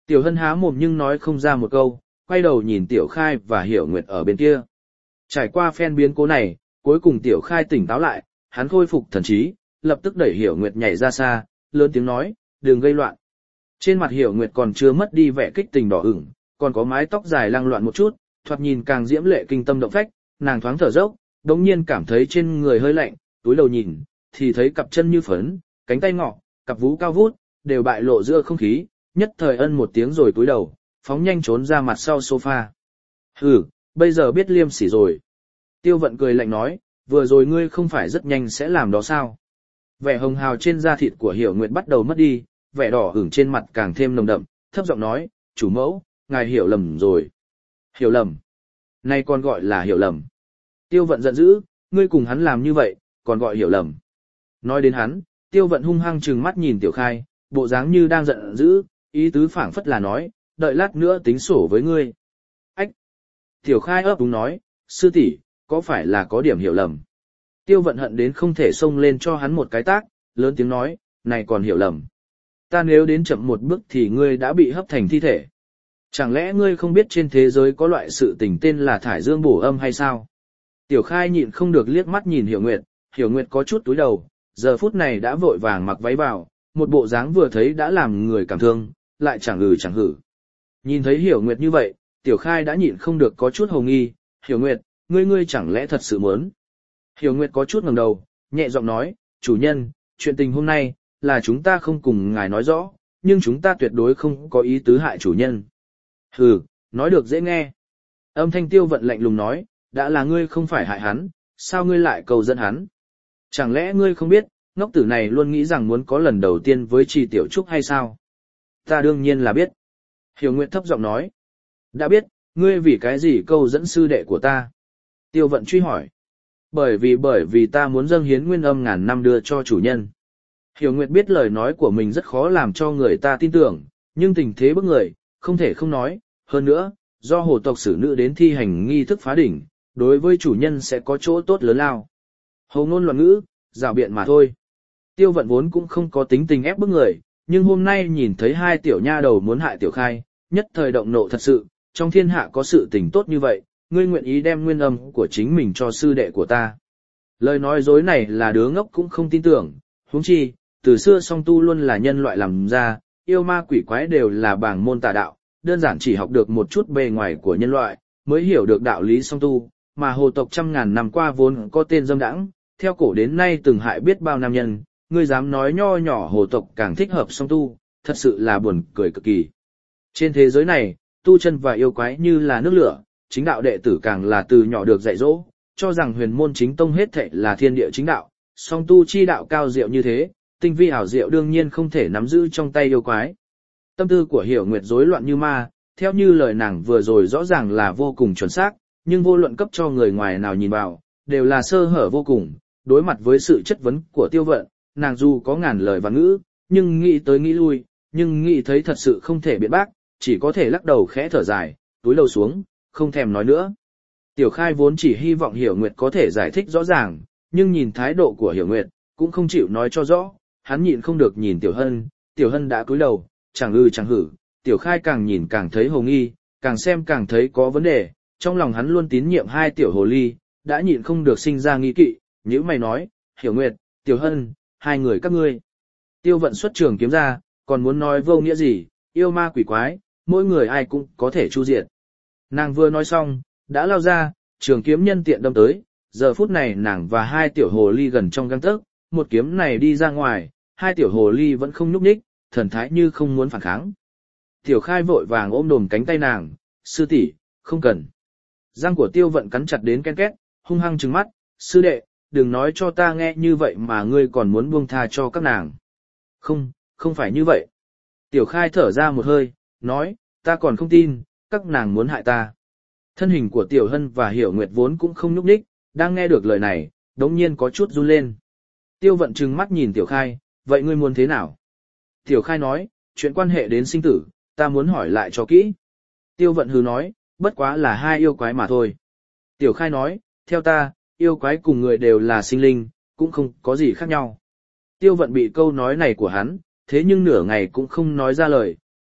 Tiểu Hân há mồm nhưng nói không ra một câu, quay đầu nhìn Tiểu Khai và Hiểu Nguyệt ở bên kia. Trải qua phen biến cố này, cuối cùng Tiểu Khai tỉnh táo lại, hắn khôi phục thần trí, lập tức đẩy Hiểu Nguyệt nhảy ra xa, lớn tiếng nói, đừng gây loạn. Trên mặt Hiểu Nguyệt còn chưa mất đi vẻ kích tình đỏ ửng, còn có mái tóc dài lăng loạn một chút, thoạt nhìn càng diễm lệ kinh tâm động phách, nàng thoáng thở dốc, đống nhiên cảm thấy trên người hơi lạnh, túi đầu nhìn, thì thấy cặp chân như phấn, cánh tay ngọ, cặp vú cao vút, đều bại lộ giữa không khí, nhất thời ân một tiếng rồi túi đầu, phóng nhanh trốn ra mặt sau sofa. Hừ, bây giờ biết liêm sỉ rồi. Tiêu Vận cười lạnh nói, vừa rồi ngươi không phải rất nhanh sẽ làm đó sao? Vẻ hồng hào trên da thịt của Hiểu Nguyệt bắt đầu mất đi, vẻ đỏ ửng trên mặt càng thêm nồng đậm, thấp giọng nói, chủ mẫu, ngài hiểu lầm rồi. Hiểu lầm? Này còn gọi là hiểu lầm. Tiêu Vận giận dữ, ngươi cùng hắn làm như vậy, còn gọi hiểu lầm. Nói đến hắn, Tiêu Vận hung hăng trừng mắt nhìn Tiểu Khai, bộ dáng như đang giận dữ, ý tứ phảng phất là nói, đợi lát nữa tính sổ với ngươi. Ách! Tiểu Khai ấp úng nói, sư tỷ, có phải là có điểm hiểu lầm? Tiêu Vận hận đến không thể xông lên cho hắn một cái tác, lớn tiếng nói, này còn hiểu lầm. Ta nếu đến chậm một bước thì ngươi đã bị hấp thành thi thể. Chẳng lẽ ngươi không biết trên thế giới có loại sự tình tên là thải dương bổ âm hay sao? Tiểu Khai nhịn không được liếc mắt nhìn Hiểu Nguyệt, Hiểu Nguyệt có chút túi đầu, giờ phút này đã vội vàng mặc váy vào, một bộ dáng vừa thấy đã làm người cảm thương, lại chẳng ừ chẳng hử. Nhìn thấy Hiểu Nguyệt như vậy, Tiểu Khai đã nhịn không được có chút hồ nghi, Hiểu Nguyệt, ngươi ngươi chẳng lẽ thật sự muốn? Hiểu Nguyệt có chút ngẩng đầu, nhẹ giọng nói, chủ nhân, chuyện tình hôm nay, là chúng ta không cùng ngài nói rõ, nhưng chúng ta tuyệt đối không có ý tứ hại chủ nhân. Hừ, nói được dễ nghe. Âm thanh Tiêu Vận lạnh lùng nói, đã là ngươi không phải hại hắn, sao ngươi lại cầu dẫn hắn? Chẳng lẽ ngươi không biết, ngốc tử này luôn nghĩ rằng muốn có lần đầu tiên với Trì Tiểu Trúc hay sao? Ta đương nhiên là biết. Hiểu Nguyệt thấp giọng nói. Đã biết, ngươi vì cái gì câu dẫn sư đệ của ta? Tiêu Vận truy hỏi. Bởi vì bởi vì ta muốn dâng hiến nguyên âm ngàn năm đưa cho chủ nhân. Hiểu Nguyệt biết lời nói của mình rất khó làm cho người ta tin tưởng, nhưng tình thế bức người, không thể không nói. Hơn nữa, do hồ tộc sử nữ đến thi hành nghi thức phá đỉnh, đối với chủ nhân sẽ có chỗ tốt lớn lao. Hồ ngôn loạn ngữ, rào biện mà thôi. Tiêu Vận vốn cũng không có tính tình ép bức người, nhưng hôm nay nhìn thấy hai tiểu nha đầu muốn hại Tiểu Khai, nhất thời động nộ thật sự, trong thiên hạ có sự tình tốt như vậy, ngươi nguyện ý đem nguyên âm của chính mình cho sư đệ của ta. Lời nói dối này là đứa ngốc cũng không tin tưởng, huống chi, từ xưa song tu luôn là nhân loại làm ra, yêu ma quỷ quái đều là bảng môn tà đạo, đơn giản chỉ học được một chút bề ngoài của nhân loại, mới hiểu được đạo lý song tu, mà hồ tộc trăm ngàn năm qua vốn có tên dâm đãng, theo cổ đến nay từng hại biết bao nam nhân, ngươi dám nói nho nhỏ hồ tộc càng thích hợp song tu, thật sự là buồn cười cực kỳ. Trên thế giới này, tu chân và yêu quái như là nước lửa, chính đạo đệ tử càng là từ nhỏ được dạy dỗ, cho rằng huyền môn chính tông hết thảy là thiên địa chính đạo, song tu chi đạo cao diệu như thế, tinh vi ảo diệu đương nhiên không thể nắm giữ trong tay yêu quái. Tâm tư của Hiểu Nguyệt rối loạn như ma, theo như lời nàng vừa rồi rõ ràng là vô cùng chuẩn xác, nhưng vô luận cấp cho người ngoài nào nhìn vào, đều là sơ hở vô cùng, đối mặt với sự chất vấn của Tiêu Vận, nàng dù có ngàn lời và ngữ, nhưng nghĩ tới nghĩ lui, nhưng nghĩ thấy thật sự không thể biện bác, chỉ có thể lắc đầu khẽ thở dài, túi đầu xuống, không thèm nói nữa. Tiểu Khai vốn chỉ hy vọng Hiểu Nguyệt có thể giải thích rõ ràng, nhưng nhìn thái độ của Hiểu Nguyệt, cũng không chịu nói cho rõ, hắn nhịn không được nhìn Tiểu Hân, Tiểu Hân đã cúi đầu, chẳng ư chẳng hử, Tiểu Khai càng nhìn càng thấy hồ nghi, càng xem càng thấy có vấn đề, trong lòng hắn luôn tín nhiệm hai tiểu hồ ly, đã nhịn không được sinh ra nghi kỵ, nhữ mày nói, Hiểu Nguyệt, Tiểu Hân, hai người các ngươi. Tiêu Vận xuất trường kiếm ra, còn muốn nói vô nghĩa gì, yêu ma quỷ quái, mỗi người ai cũng có thể chu diệt. Nàng vừa nói xong, đã lao ra, trường kiếm nhân tiện đâm tới, giờ phút này nàng và hai tiểu hồ ly gần trong gang tấc, một kiếm này đi ra ngoài, hai tiểu hồ ly vẫn không nhúc nhích, thần thái như không muốn phản kháng. Tiểu Khai vội vàng ôm đồm cánh tay nàng, sư tỷ, không cần. Răng của Tiêu Vận cắn chặt đến ken két, hung hăng trừng mắt, sư đệ, đừng nói cho ta nghe như vậy mà ngươi còn muốn buông tha cho các nàng. Không, không phải như vậy. Tiểu Khai thở ra một hơi, nói, ta còn không tin, các nàng muốn hại ta. Thân hình của Tiểu Hân và Hiểu Nguyệt vốn cũng không nhúc nhích, đang nghe được lời này, đống nhiên có chút run lên. Tiêu Vận trừng mắt nhìn Tiểu Khai, vậy ngươi muốn thế nào? Tiểu Khai nói, chuyện quan hệ đến sinh tử, ta muốn hỏi lại cho kỹ. Tiêu Vận hừ nói, bất quá là hai yêu quái mà thôi. Tiểu Khai nói, theo ta, yêu quái cùng người đều là sinh linh, cũng không có gì khác nhau. Tiêu Vận bị câu nói này của hắn, thế nhưng nửa ngày cũng không nói ra lời,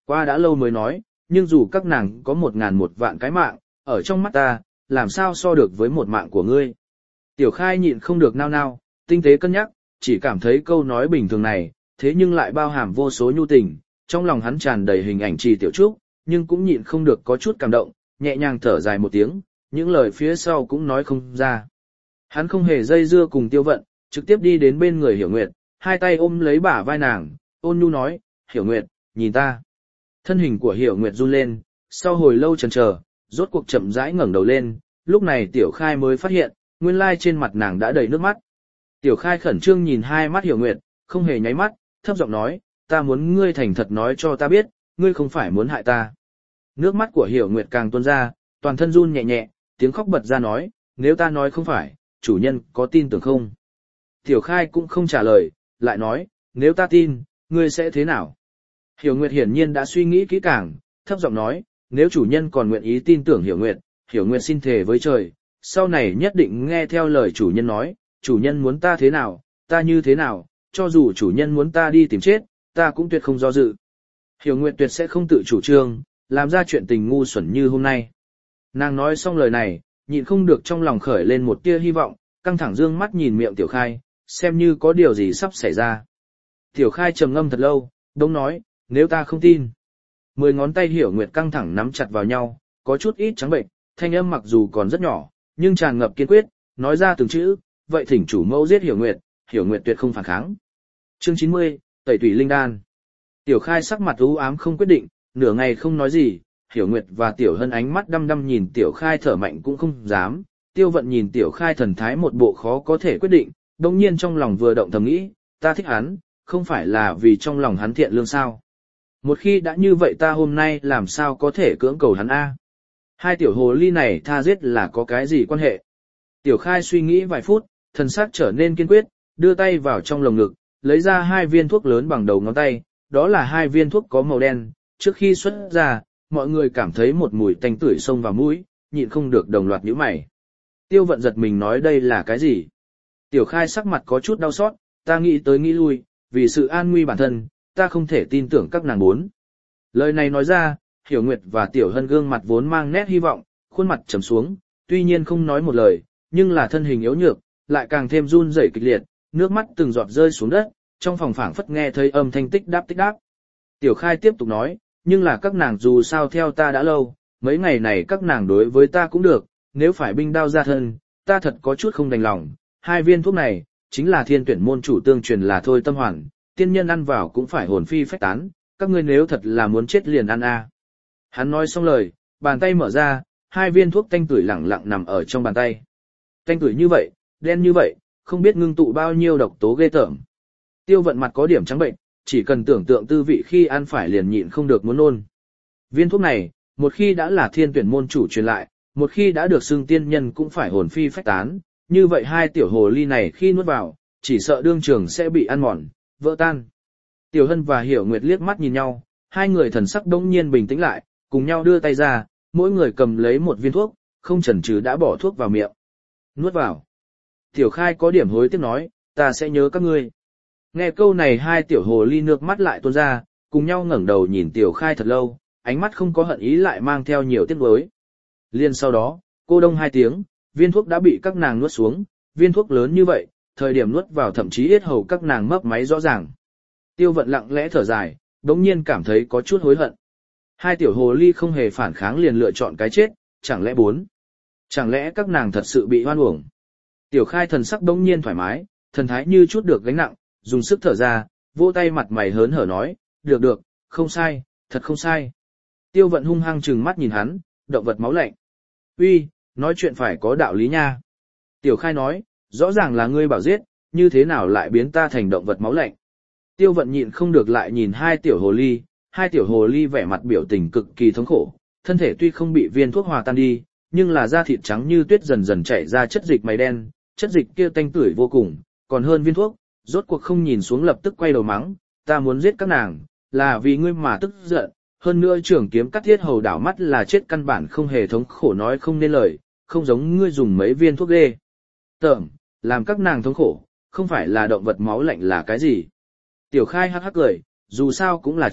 Qua đã lâu mới nói, nhưng dù các nàng có một ngàn một vạn cái mạng, ở trong mắt ta, làm sao so được với một mạng của ngươi. Tiểu Khai nhịn không được nao nao, tinh tế cân nhắc, chỉ cảm thấy câu nói bình thường này, thế nhưng lại bao hàm vô số nhu tình, trong lòng hắn tràn đầy hình ảnh Trì Tiểu Trúc, nhưng cũng nhịn không được có chút cảm động, nhẹ nhàng thở dài một tiếng, những lời phía sau cũng nói không ra. Hắn không hề dây dưa cùng Tiêu Vận, trực tiếp đi đến bên người Hiểu Nguyệt, hai tay ôm lấy bả vai nàng, ôn nhu nói, Hiểu Nguyệt, nhìn ta. Thân hình của Hiểu Nguyệt run lên, sau hồi lâu chần chờ, rốt cuộc chậm rãi ngẩng đầu lên, lúc này Tiểu Khai mới phát hiện, nguyên lai trên mặt nàng đã đầy nước mắt. Tiểu Khai khẩn trương nhìn hai mắt Hiểu Nguyệt, không hề nháy mắt, thấp giọng nói, ta muốn ngươi thành thật nói cho ta biết, ngươi không phải muốn hại ta. Nước mắt của Hiểu Nguyệt càng tuôn ra, toàn thân run nhẹ nhẹ, tiếng khóc bật ra nói, nếu ta nói không phải, chủ nhân có tin tưởng không? Tiểu Khai cũng không trả lời, lại nói, nếu ta tin, ngươi sẽ thế nào? Hiểu Nguyệt hiển nhiên đã suy nghĩ kỹ càng, thấp giọng nói, nếu chủ nhân còn nguyện ý tin tưởng Hiểu Nguyệt, Hiểu Nguyệt xin thề với trời, sau này nhất định nghe theo lời chủ nhân nói, chủ nhân muốn ta thế nào, ta như thế nào, cho dù chủ nhân muốn ta đi tìm chết, ta cũng tuyệt không do dự. Hiểu Nguyệt tuyệt sẽ không tự chủ trương, làm ra chuyện tình ngu xuẩn như hôm nay. Nàng nói xong lời này, nhịn không được trong lòng khởi lên một tia hy vọng, căng thẳng dương mắt nhìn miệng Tiểu Khai, xem như có điều gì sắp xảy ra. Tiểu Khai trầm ngâm thật lâu, đông nói, nếu ta không tin. Mười ngón tay Hiểu Nguyệt căng thẳng nắm chặt vào nhau, có chút ít trắng bệnh, thanh âm mặc dù còn rất nhỏ, nhưng tràn ngập kiên quyết, nói ra từng chữ, vậy thỉnh chủ mẫu giết Hiểu Nguyệt, Hiểu Nguyệt tuyệt không phản kháng. Chương chín mươi, Tẩy Tủy Linh Đan. Tiểu Khai sắc mặt u ám không quyết định, nửa ngày không nói gì, Hiểu Nguyệt và Tiểu Hân ánh mắt đăm đăm nhìn Tiểu Khai thở mạnh cũng không dám, Tiêu Vận nhìn Tiểu Khai thần thái một bộ khó có thể quyết định, đồng nhiên trong lòng vừa động thầm nghĩ, ta thích hắn, không phải là vì trong lòng hắn thiện lương sao. Một khi đã như vậy ta hôm nay làm sao có thể cưỡng cầu hắn a? Hai tiểu hồ ly này tha giết là có cái gì quan hệ? Tiểu Khai suy nghĩ vài phút, thần sắc trở nên kiên quyết, đưa tay vào trong lồng ngực, lấy ra hai viên thuốc lớn bằng đầu ngón tay, đó là hai viên thuốc có màu đen, trước khi xuất ra, mọi người cảm thấy một mùi tanh tưởi xông vào mũi, nhịn không được đồng loạt nhíu mày. Tiêu Vận giật mình nói đây là cái gì? Tiểu Khai sắc mặt có chút đau xót, ta nghĩ tới nghĩ lui, vì sự an nguy bản thân, ta không thể tin tưởng các nàng bốn. Lời này nói ra, Hiểu Nguyệt và Tiểu Hân gương mặt vốn mang nét hy vọng, khuôn mặt trầm xuống, tuy nhiên không nói một lời, nhưng là thân hình yếu nhược, lại càng thêm run rẩy kịch liệt, nước mắt từng giọt rơi xuống đất, trong phòng phảng phất nghe thấy âm thanh tích đáp tích đáp. Tiểu Khai tiếp tục nói, nhưng là các nàng dù sao theo ta đã lâu, mấy ngày này các nàng đối với ta cũng được, nếu phải binh đao ra thân, ta thật có chút không đành lòng. Hai viên thuốc này, chính là thiên tuyển môn chủ tương truyền là thôi tâm hoàn, tiên nhân ăn vào cũng phải hồn phi phách tán, các ngươi nếu thật là muốn chết liền ăn a. Hắn nói xong lời, bàn tay mở ra, hai viên thuốc tanh tưởi lẳng lặng nằm ở trong bàn tay. Tanh tưởi như vậy, đen như vậy, không biết ngưng tụ bao nhiêu độc tố ghê tởm. Tiêu Vận mặt có điểm trắng bệnh, chỉ cần tưởng tượng tư vị khi ăn phải liền nhịn không được muốn nôn. Viên thuốc này, một khi đã là thiên tuyển môn chủ truyền lại, một khi đã được xưng tiên nhân cũng phải hồn phi phách tán, như vậy hai tiểu hồ ly này khi nuốt vào, chỉ sợ đương trường sẽ bị ăn mòn, vỡ tan. Tiểu Hân và Hiểu Nguyệt liếc mắt nhìn nhau, hai người thần sắc đống nhiên bình tĩnh lại, cùng nhau đưa tay ra, mỗi người cầm lấy một viên thuốc, không chần chừ đã bỏ thuốc vào miệng. Nuốt vào. Tiểu Khai có điểm hối tiếc nói, ta sẽ nhớ các ngươi. Nghe câu này hai tiểu hồ ly nước mắt lại tuôn ra, cùng nhau ngẩng đầu nhìn Tiểu Khai thật lâu, ánh mắt không có hận ý lại mang theo nhiều tiếc nuối. Liên sau đó, cô đông hai tiếng, viên thuốc đã bị các nàng nuốt xuống, viên thuốc lớn như vậy, thời điểm nuốt vào thậm chí yết hầu các nàng mấp máy rõ ràng. Tiêu Vận lặng lẽ thở dài, đống nhiên cảm thấy có chút hối hận. Hai tiểu hồ ly không hề phản kháng liền lựa chọn cái chết, chẳng lẽ bốn? Chẳng lẽ các nàng thật sự bị hoan uổng? Tiểu Khai thần sắc đống nhiên thoải mái, thần thái như chút được gánh nặng, dùng sức thở ra, vỗ tay mặt mày hớn hở nói, được được, không sai, thật không sai. Tiêu Vận hung hăng trừng mắt nhìn hắn, động vật máu lạnh. Uy, nói chuyện phải có đạo lý nha. Tiểu Khai nói, rõ ràng là ngươi bảo giết, như thế nào lại biến ta thành động vật máu lạnh. Tiêu Vận nhịn không được lại nhìn hai tiểu hồ ly, hai tiểu hồ ly vẻ mặt biểu tình cực kỳ thống khổ, thân thể tuy không bị viên thuốc hòa tan đi, nhưng là da thịt trắng như tuyết dần dần chảy ra chất dịch màu đen, chất dịch kia tanh tưởi vô cùng, còn hơn viên thuốc, rốt cuộc không nhìn xuống lập tức quay đầu mắng, ta muốn giết các nàng, là vì ngươi mà tức giận, hơn nữa trưởng kiếm cắt thiết hầu đảo mắt là chết căn bản không hề thống khổ nói không nên lời, không giống ngươi dùng mấy viên thuốc ghê tởm, làm các nàng thống khổ, không phải là động vật máu lạnh là cái gì. Tiểu Khai hắc hắc cười, dù sao cũng là chết,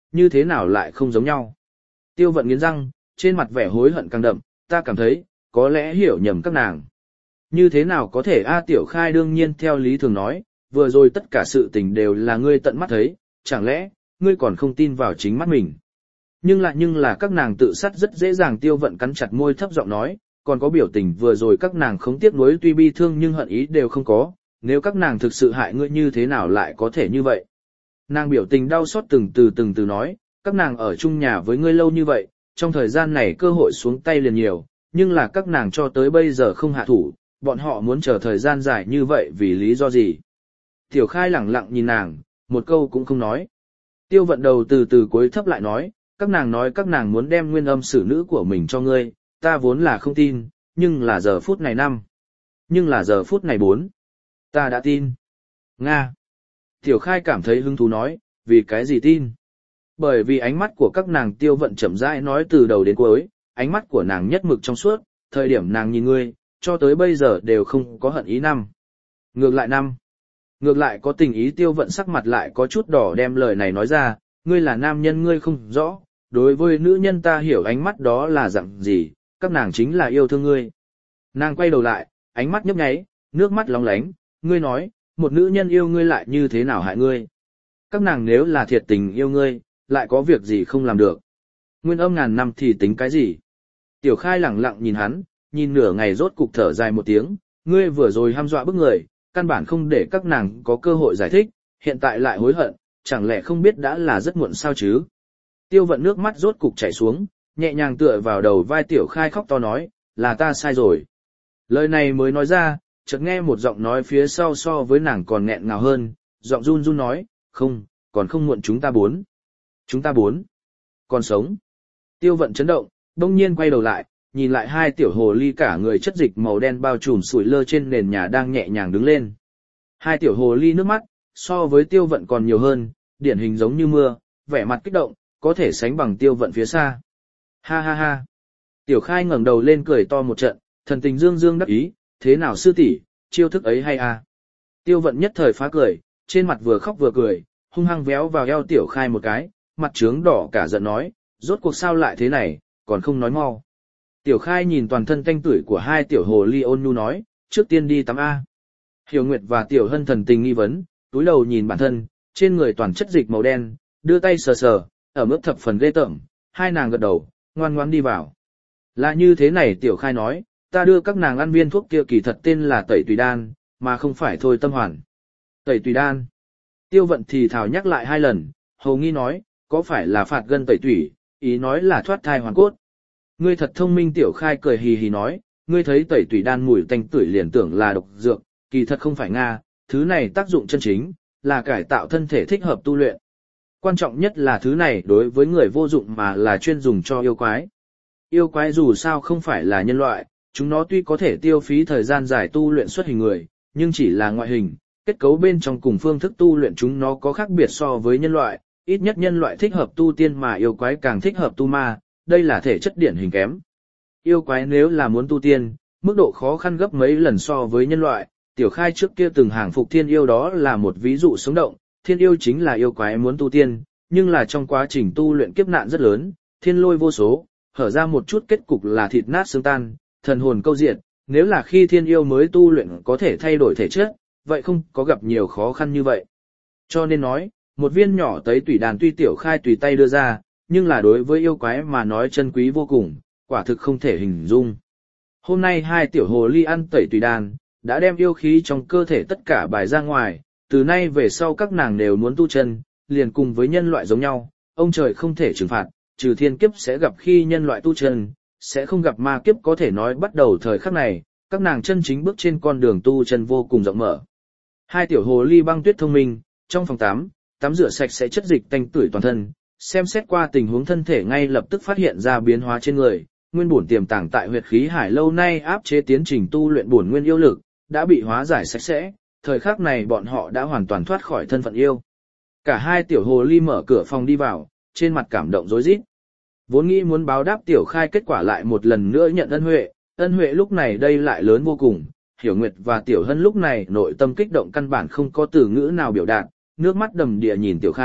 như thế nào lại không giống nhau. Tiêu vận nghiến răng, trên mặt vẻ hối hận càng đậm, ta cảm thấy, có lẽ hiểu nhầm các nàng. Như thế nào có thể A Tiểu Khai đương nhiên theo lý thường nói, vừa rồi tất cả sự tình đều là ngươi tận mắt thấy, chẳng lẽ, ngươi còn không tin vào chính mắt mình. Nhưng lại nhưng là các nàng tự sát rất dễ dàng. Tiêu vận cắn chặt môi thấp giọng nói, còn có biểu tình vừa rồi các nàng không tiếc nuối tuy bi thương nhưng hận ý đều không có, nếu các nàng thực sự hại ngươi như thế nào lại có thể như vậy. Nàng biểu tình đau xót từng từ từng từ nói, các nàng ở chung nhà với ngươi lâu như vậy, trong thời gian này cơ hội xuống tay liền nhiều, nhưng là các nàng cho tới bây giờ không hạ thủ, bọn họ muốn chờ thời gian dài như vậy vì lý do gì. Tiểu Khai lẳng lặng nhìn nàng, một câu cũng không nói. Tiêu vận đầu từ từ cuối thấp lại nói, các nàng nói các nàng muốn đem nguyên âm xử nữ của mình cho ngươi, ta vốn là không tin, nhưng là giờ phút này năm. Nhưng là giờ phút này bốn. Ta đã tin. Nga. Tiểu Khai cảm thấy hứng thú nói, vì cái gì tin? Bởi vì ánh mắt của các nàng. Tiêu vận chậm rãi nói từ đầu đến cuối, ánh mắt của nàng nhất mực trong suốt, thời điểm nàng nhìn ngươi, cho tới bây giờ đều không có hận ý năm. Ngược lại năm. Ngược lại có tình ý. Tiêu vận sắc mặt lại có chút đỏ đem lời này nói ra, ngươi là nam nhân ngươi không rõ, đối với nữ nhân ta hiểu ánh mắt đó là dạng gì, các nàng chính là yêu thương ngươi. Nàng quay đầu lại, ánh mắt nhấp nháy, nước mắt lóng lánh, ngươi nói, một nữ nhân yêu ngươi lại như thế nào hại ngươi. Các nàng nếu là thiệt tình yêu ngươi, lại có việc gì không làm được. Nguyên âm ngàn năm thì tính cái gì. Tiểu Khai lẳng lặng nhìn hắn, nhìn nửa ngày rốt cục thở dài một tiếng, ngươi vừa rồi hăm dọa bức người, căn bản không để các nàng có cơ hội giải thích, hiện tại lại hối hận, chẳng lẽ không biết đã là rất muộn sao chứ. Tiêu vận nước mắt rốt cục chảy xuống, nhẹ nhàng tựa vào đầu vai Tiểu Khai khóc to nói, là ta sai rồi. Lời này mới nói ra, chợt nghe một giọng nói phía sau so với nàng còn nghẹn ngào hơn, giọng run run nói, không, còn không muộn chúng ta bốn. Chúng ta bốn. Còn sống. Tiêu vận chấn động, đông nhiên quay đầu lại, nhìn lại hai tiểu hồ ly cả người chất dịch màu đen bao trùm sủi lơ trên nền nhà đang nhẹ nhàng đứng lên. Hai tiểu hồ ly nước mắt, so với tiêu vận còn nhiều hơn, điển hình giống như mưa, vẻ mặt kích động, có thể sánh bằng tiêu vận phía xa. Ha ha ha. Tiểu Khai ngẩng đầu lên cười to một trận, thần tình dương dương đắc ý, thế nào sư tỷ, chiêu thức ấy hay à. Tiêu vận nhất thời phá cười, trên mặt vừa khóc vừa cười, hung hăng véo vào eo Tiểu Khai một cái, mặt trướng đỏ cả giận nói, rốt cuộc sao lại thế này, còn không nói mau. Tiểu Khai nhìn toàn thân tanh tưởi của hai tiểu hồ ly ôn nhu nói, trước tiên đi tắm A. Hiểu Nguyệt và Tiểu Hân thần tình nghi vấn, túi đầu nhìn bản thân, trên người toàn chất dịch màu đen, đưa tay sờ sờ, ở mức thập phần ghê tởm, hai nàng gật đầu, ngoan ngoan đi vào. Là như thế này. Tiểu Khai nói, ta đưa các nàng ăn viên thuốc kia kỳ thật tên là tẩy tùy đan, mà không phải thôi tâm hoàn. Tẩy tùy đan. Tiêu vận thì thảo nhắc lại hai lần, hầu nghi nói, có phải là phạt gân tẩy tủy, ý nói là thoát thai hoàn cốt. Ngươi thật thông minh. Tiểu Khai cười hì hì nói, ngươi thấy tẩy tủy đan mùi tanh tưởi liền tưởng là độc dược, kỳ thật không phải Nga, thứ này tác dụng chân chính, là cải tạo thân thể thích hợp tu luyện. Quan trọng nhất là thứ này đối với người vô dụng mà là chuyên dùng cho yêu quái. Yêu quái dù sao không phải là nhân loại, chúng nó tuy có thể tiêu phí thời gian dài tu luyện xuất hình người, nhưng chỉ là ngoại hình, kết cấu bên trong cùng phương thức tu luyện chúng nó có khác biệt so với nhân loại, ít nhất nhân loại thích hợp tu tiên mà yêu quái càng thích hợp tu ma, đây là thể chất điển hình kém. Yêu quái nếu là muốn tu tiên, mức độ khó khăn gấp mấy lần so với nhân loại. Tiểu Khai trước kia từng hàng phục thiên yêu đó là một ví dụ sống động, thiên yêu chính là yêu quái muốn tu tiên, nhưng là trong quá trình tu luyện kiếp nạn rất lớn, thiên lôi vô số, hở ra một chút kết cục là thịt nát xương tan, thần hồn câu diệt. Nếu là khi thiên yêu mới tu luyện có thể thay đổi thể chất, vậy không có gặp nhiều khó khăn như vậy. Cho nên nói, một viên nhỏ tẩy tủy đàn tuy Tiểu Khai tùy tay đưa ra, nhưng là đối với yêu quái mà nói chân quý vô cùng, quả thực không thể hình dung. Hôm nay hai tiểu hồ ly ăn tẩy tùy đàn, đã đem yêu khí trong cơ thể tất cả bài ra ngoài, từ nay về sau các nàng đều muốn tu chân, liền cùng với nhân loại giống nhau, ông trời không thể trừng phạt, trừ thiên kiếp sẽ gặp khi nhân loại tu chân, sẽ không gặp ma kiếp. Có thể nói bắt đầu thời khắc này, các nàng chân chính bước trên con đường tu chân vô cùng rộng mở. Hai tiểu hồ ly băng tuyết thông minh, trong phòng tắm, tắm rửa sạch sẽ chất dịch tanh tưởi toàn thân, xem xét qua tình huống thân thể ngay lập tức phát hiện ra biến hóa trên người, nguyên bổn tiềm tàng tại huyệt khí hải lâu nay áp chế tiến trình tu luyện bổn nguyên yêu lực, đã bị hóa giải sạch sẽ, thời khắc này bọn họ đã hoàn toàn thoát khỏi thân phận yêu. Cả hai tiểu hồ ly mở cửa phòng đi vào, trên mặt cảm động rối rít. Vốn nghĩ muốn báo đáp Tiểu Khai, kết quả lại một lần nữa nhận ân huệ, ân huệ lúc này đây lại lớn vô cùng. Hiểu Nguyệt và Tiểu Hân lúc này nội tâm kích động căn bản không có từ ngữ nào biểu đạt, nước mắt đầm đìa nhìn Tiểu Khai,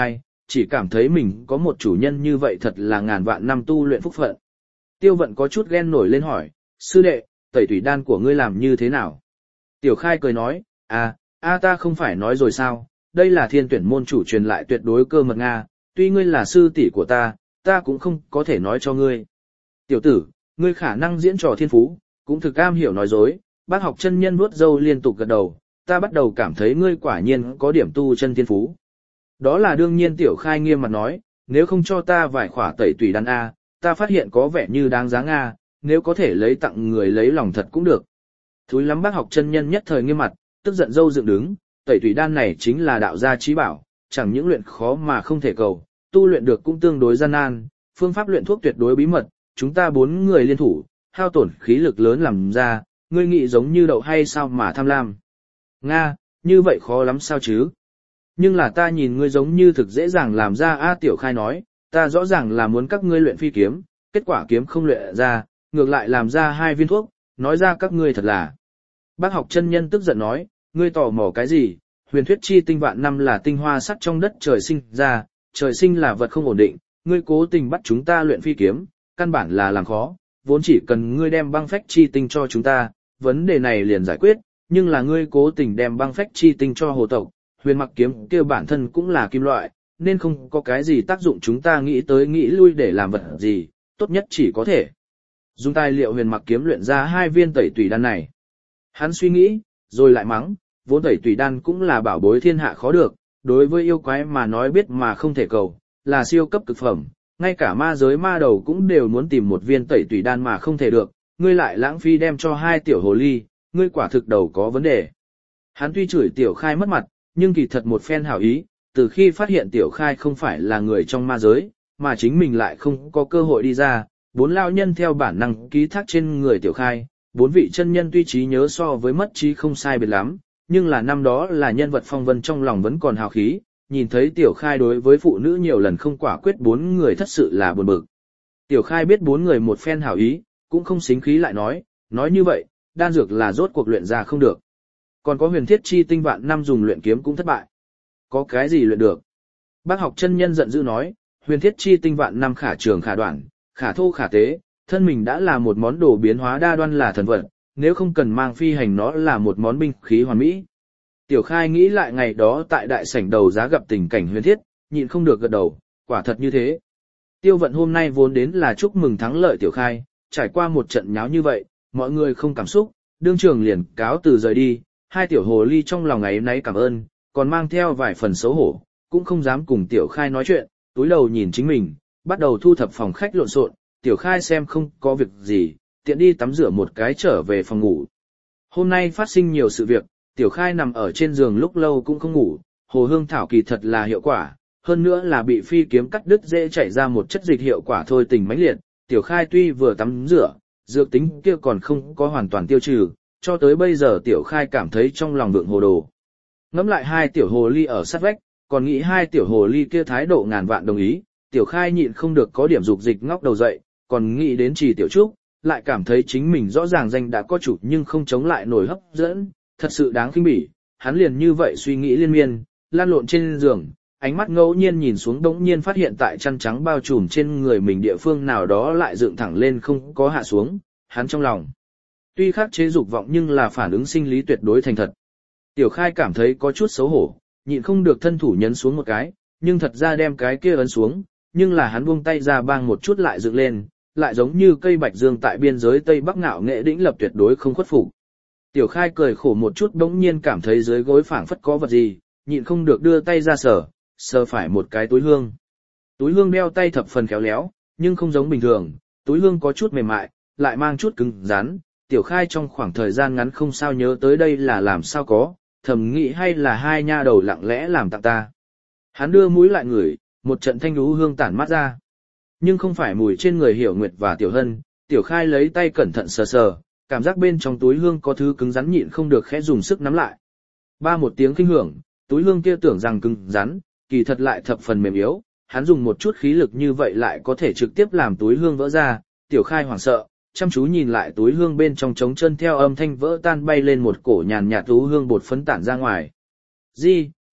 chỉ cảm thấy mình có một chủ nhân như vậy thật là ngàn vạn năm tu luyện phúc phận. Tiêu Vận có chút ghen nổi lên hỏi, sư đệ, tẩy tủy đan của ngươi làm như thế nào? Tiểu Khai cười nói, à, a ta không phải nói rồi sao, đây là thiên tuyển môn chủ truyền lại tuyệt đối cơ mật Nga, tuy ngươi là sư tỷ của ta, ta cũng không có thể nói cho ngươi. Tiểu tử, ngươi khả năng diễn trò thiên phú, cũng thực cam hiểu nói dối, bác học chân nhân vuốt râu liên tục gật đầu, ta bắt đầu cảm thấy ngươi quả nhiên có điểm tu chân thiên phú. Đó là đương nhiên. Tiểu Khai nghiêm mặt nói, nếu không cho ta vài khỏa tẩy tủy đan A, ta phát hiện có vẻ như đáng giá A, nếu có thể lấy tặng người lấy lòng thật cũng được. Thúi lắm bác học chân nhân nhất thời nghiêm mặt, tức giận râu dựng đứng, tẩy tủy đan này chính là đạo gia chí bảo, chẳng những luyện khó mà không thể cầu, tu luyện được cũng tương đối gian nan, phương pháp luyện thuốc tuyệt đối bí mật, chúng ta bốn người liên thủ, hao tổn khí lực lớn làm ra, ngươi nghĩ giống như đậu hay sao mà tham lam. Nga, như vậy khó lắm sao chứ? Nhưng là ta nhìn ngươi giống như thực dễ dàng làm ra. A Tiểu Khai nói, ta rõ ràng là muốn các ngươi luyện phi kiếm, kết quả kiếm không luyện ra, ngược lại làm ra hai viên thuốc, nói ra các ngươi thật là. Bác học chân nhân tức giận nói, ngươi tò mò cái gì? Huyền thuyết chi tinh vạn năm là tinh hoa sắt trong đất trời sinh ra, trời sinh là vật không ổn định, ngươi cố tình bắt chúng ta luyện phi kiếm, căn bản là làm khó, vốn chỉ cần ngươi đem băng phách chi tinh cho chúng ta, vấn đề này liền giải quyết, nhưng là ngươi cố tình đem băng phách chi tinh cho hồ tộc, huyền mặc kiếm kia bản thân cũng là kim loại, nên không có cái gì tác dụng chúng ta nghĩ tới nghĩ lui để làm vật gì, tốt nhất chỉ có thể dùng tài liệu huyền mặc kiếm luyện ra hai viên tẩy tủy đan này. Hắn suy nghĩ, rồi lại mắng, vốn tẩy tủy đan cũng là bảo bối thiên hạ khó được, đối với yêu quái mà nói biết mà không thể cầu, là siêu cấp cực phẩm, ngay cả ma giới ma đầu cũng đều muốn tìm một viên tẩy tủy đan mà không thể được, ngươi lại lãng phí đem cho hai tiểu hồ ly, ngươi quả thực đầu có vấn đề. Hắn tuy chửi Tiểu Khai mất mặt, nhưng kỳ thật một phen hảo ý, từ khi phát hiện Tiểu Khai không phải là người trong ma giới, mà chính mình lại không có cơ hội đi ra, bốn lao nhân theo bản năng ký thác trên người Tiểu Khai, bốn vị chân nhân tuy trí nhớ so với mất trí không sai biệt lắm, nhưng là năm đó là nhân vật phong vân trong lòng vẫn còn hào khí, nhìn thấy Tiểu Khai đối với phụ nữ nhiều lần không quả quyết bốn người thật sự là buồn bực. Tiểu Khai biết bốn người một phen hảo ý, cũng không xính khí lại nói, nói như vậy, đan dược là rốt cuộc luyện ra không được. Còn có huyền thiết chi tinh vạn năm dùng luyện kiếm cũng thất bại. Có cái gì luyện được? Bác học chân nhân giận dữ nói, huyền thiết chi tinh vạn năm khả trường khả đoạn, khả thô khả tế, thân mình đã là một món đồ biến hóa đa đoan là thần vật, nếu không cần mang phi hành nó là một món binh khí hoàn mỹ. Tiểu Khai nghĩ lại ngày đó tại đại sảnh đầu giá gặp tình cảnh huyền thiết, nhịn không được gật đầu, quả thật như thế. Tiêu Vận hôm nay vốn đến là chúc mừng thắng lợi Tiểu Khai, trải qua một trận nháo như vậy, mọi người không cảm xúc, đương trường liền cáo từ rời đi, hai tiểu hồ ly trong lòng ấy nấy cảm ơn, còn mang theo vài phần xấu hổ, cũng không dám cùng Tiểu Khai nói chuyện, túi đầu nhìn chính mình, bắt đầu thu thập phòng khách lộn xộn. Tiểu Khai xem không có việc gì, tiện đi tắm rửa một cái trở về phòng ngủ. Hôm nay phát sinh nhiều sự việc, Tiểu Khai nằm ở trên giường lúc lâu cũng không ngủ, hồ hương thảo kỳ thật là hiệu quả, hơn nữa là bị phi kiếm cắt đứt dễ chảy ra một chất dịch hiệu quả thôi tình mãnh liệt. Tiểu Khai tuy vừa tắm rửa, dược tính kia còn không có hoàn toàn tiêu trừ, cho tới bây giờ Tiểu Khai cảm thấy trong lòng vượng hồ đồ. Ngẫm lại hai tiểu hồ ly ở sát vách, còn nghĩ hai tiểu hồ ly kia thái độ ngàn vạn đồng ý, Tiểu Khai nhịn không được có điểm dục dịch ngóc đầu dậy, còn nghĩ đến Trì Tiểu Trúc, lại cảm thấy chính mình rõ ràng danh đã có chủ nhưng không chống lại nổi hấp dẫn, thật sự đáng khinh bỉ. Hắn liền như vậy suy nghĩ liên miên, lan lộn trên giường, ánh mắt ngẫu nhiên nhìn xuống đống nhiên phát hiện tại chăn trắng bao trùm trên người mình địa phương nào đó lại dựng thẳng lên không có hạ xuống, hắn trong lòng tuy khắc chế dục vọng nhưng là phản ứng sinh lý tuyệt đối thành thật. Tiểu Khai cảm thấy có chút xấu hổ, nhịn không được thân thủ nhấn xuống một cái, nhưng thật ra đem cái kia ấn xuống, nhưng là hắn buông tay ra bang một chút lại dựng lên, lại giống như cây bạch dương tại biên giới Tây Bắc ngạo nghệ đĩnh lập tuyệt đối không khuất phục. Tiểu Khai cười khổ một chút bỗng nhiên cảm thấy dưới gối phảng phất có vật gì, nhịn không được đưa tay ra sờ, sờ phải một cái túi hương. Túi hương đeo tay thập phần khéo léo, nhưng không giống bình thường, túi hương có chút mềm mại, lại mang chút cứng rắn. Tiểu Khai trong khoảng thời gian ngắn không sao nhớ tới đây là làm sao có, thầm nghĩ hay là hai nha đầu lặng lẽ làm tặng ta. Hắn đưa mũi lại ngửi, một trận thanh đú hương tản mát ra. Nhưng không phải mùi trên người Hiểu Nguyệt và Tiểu Hân, Tiểu Khai lấy tay cẩn thận sờ sờ, cảm giác bên trong túi hương có thứ cứng rắn nhịn không được khẽ dùng sức nắm lại. Ba một tiếng kinh hưởng, túi hương kia tưởng rằng cứng rắn, kỳ thật lại thập phần mềm yếu, hắn dùng một chút khí lực như vậy lại có thể trực tiếp làm túi hương vỡ ra. Tiểu Khai hoảng sợ, chăm chú nhìn lại túi hương bên trong trống chân theo âm thanh vỡ tan bay lên một cổ nhàn nhạt tú hương bột phấn tản ra ngoài. Di,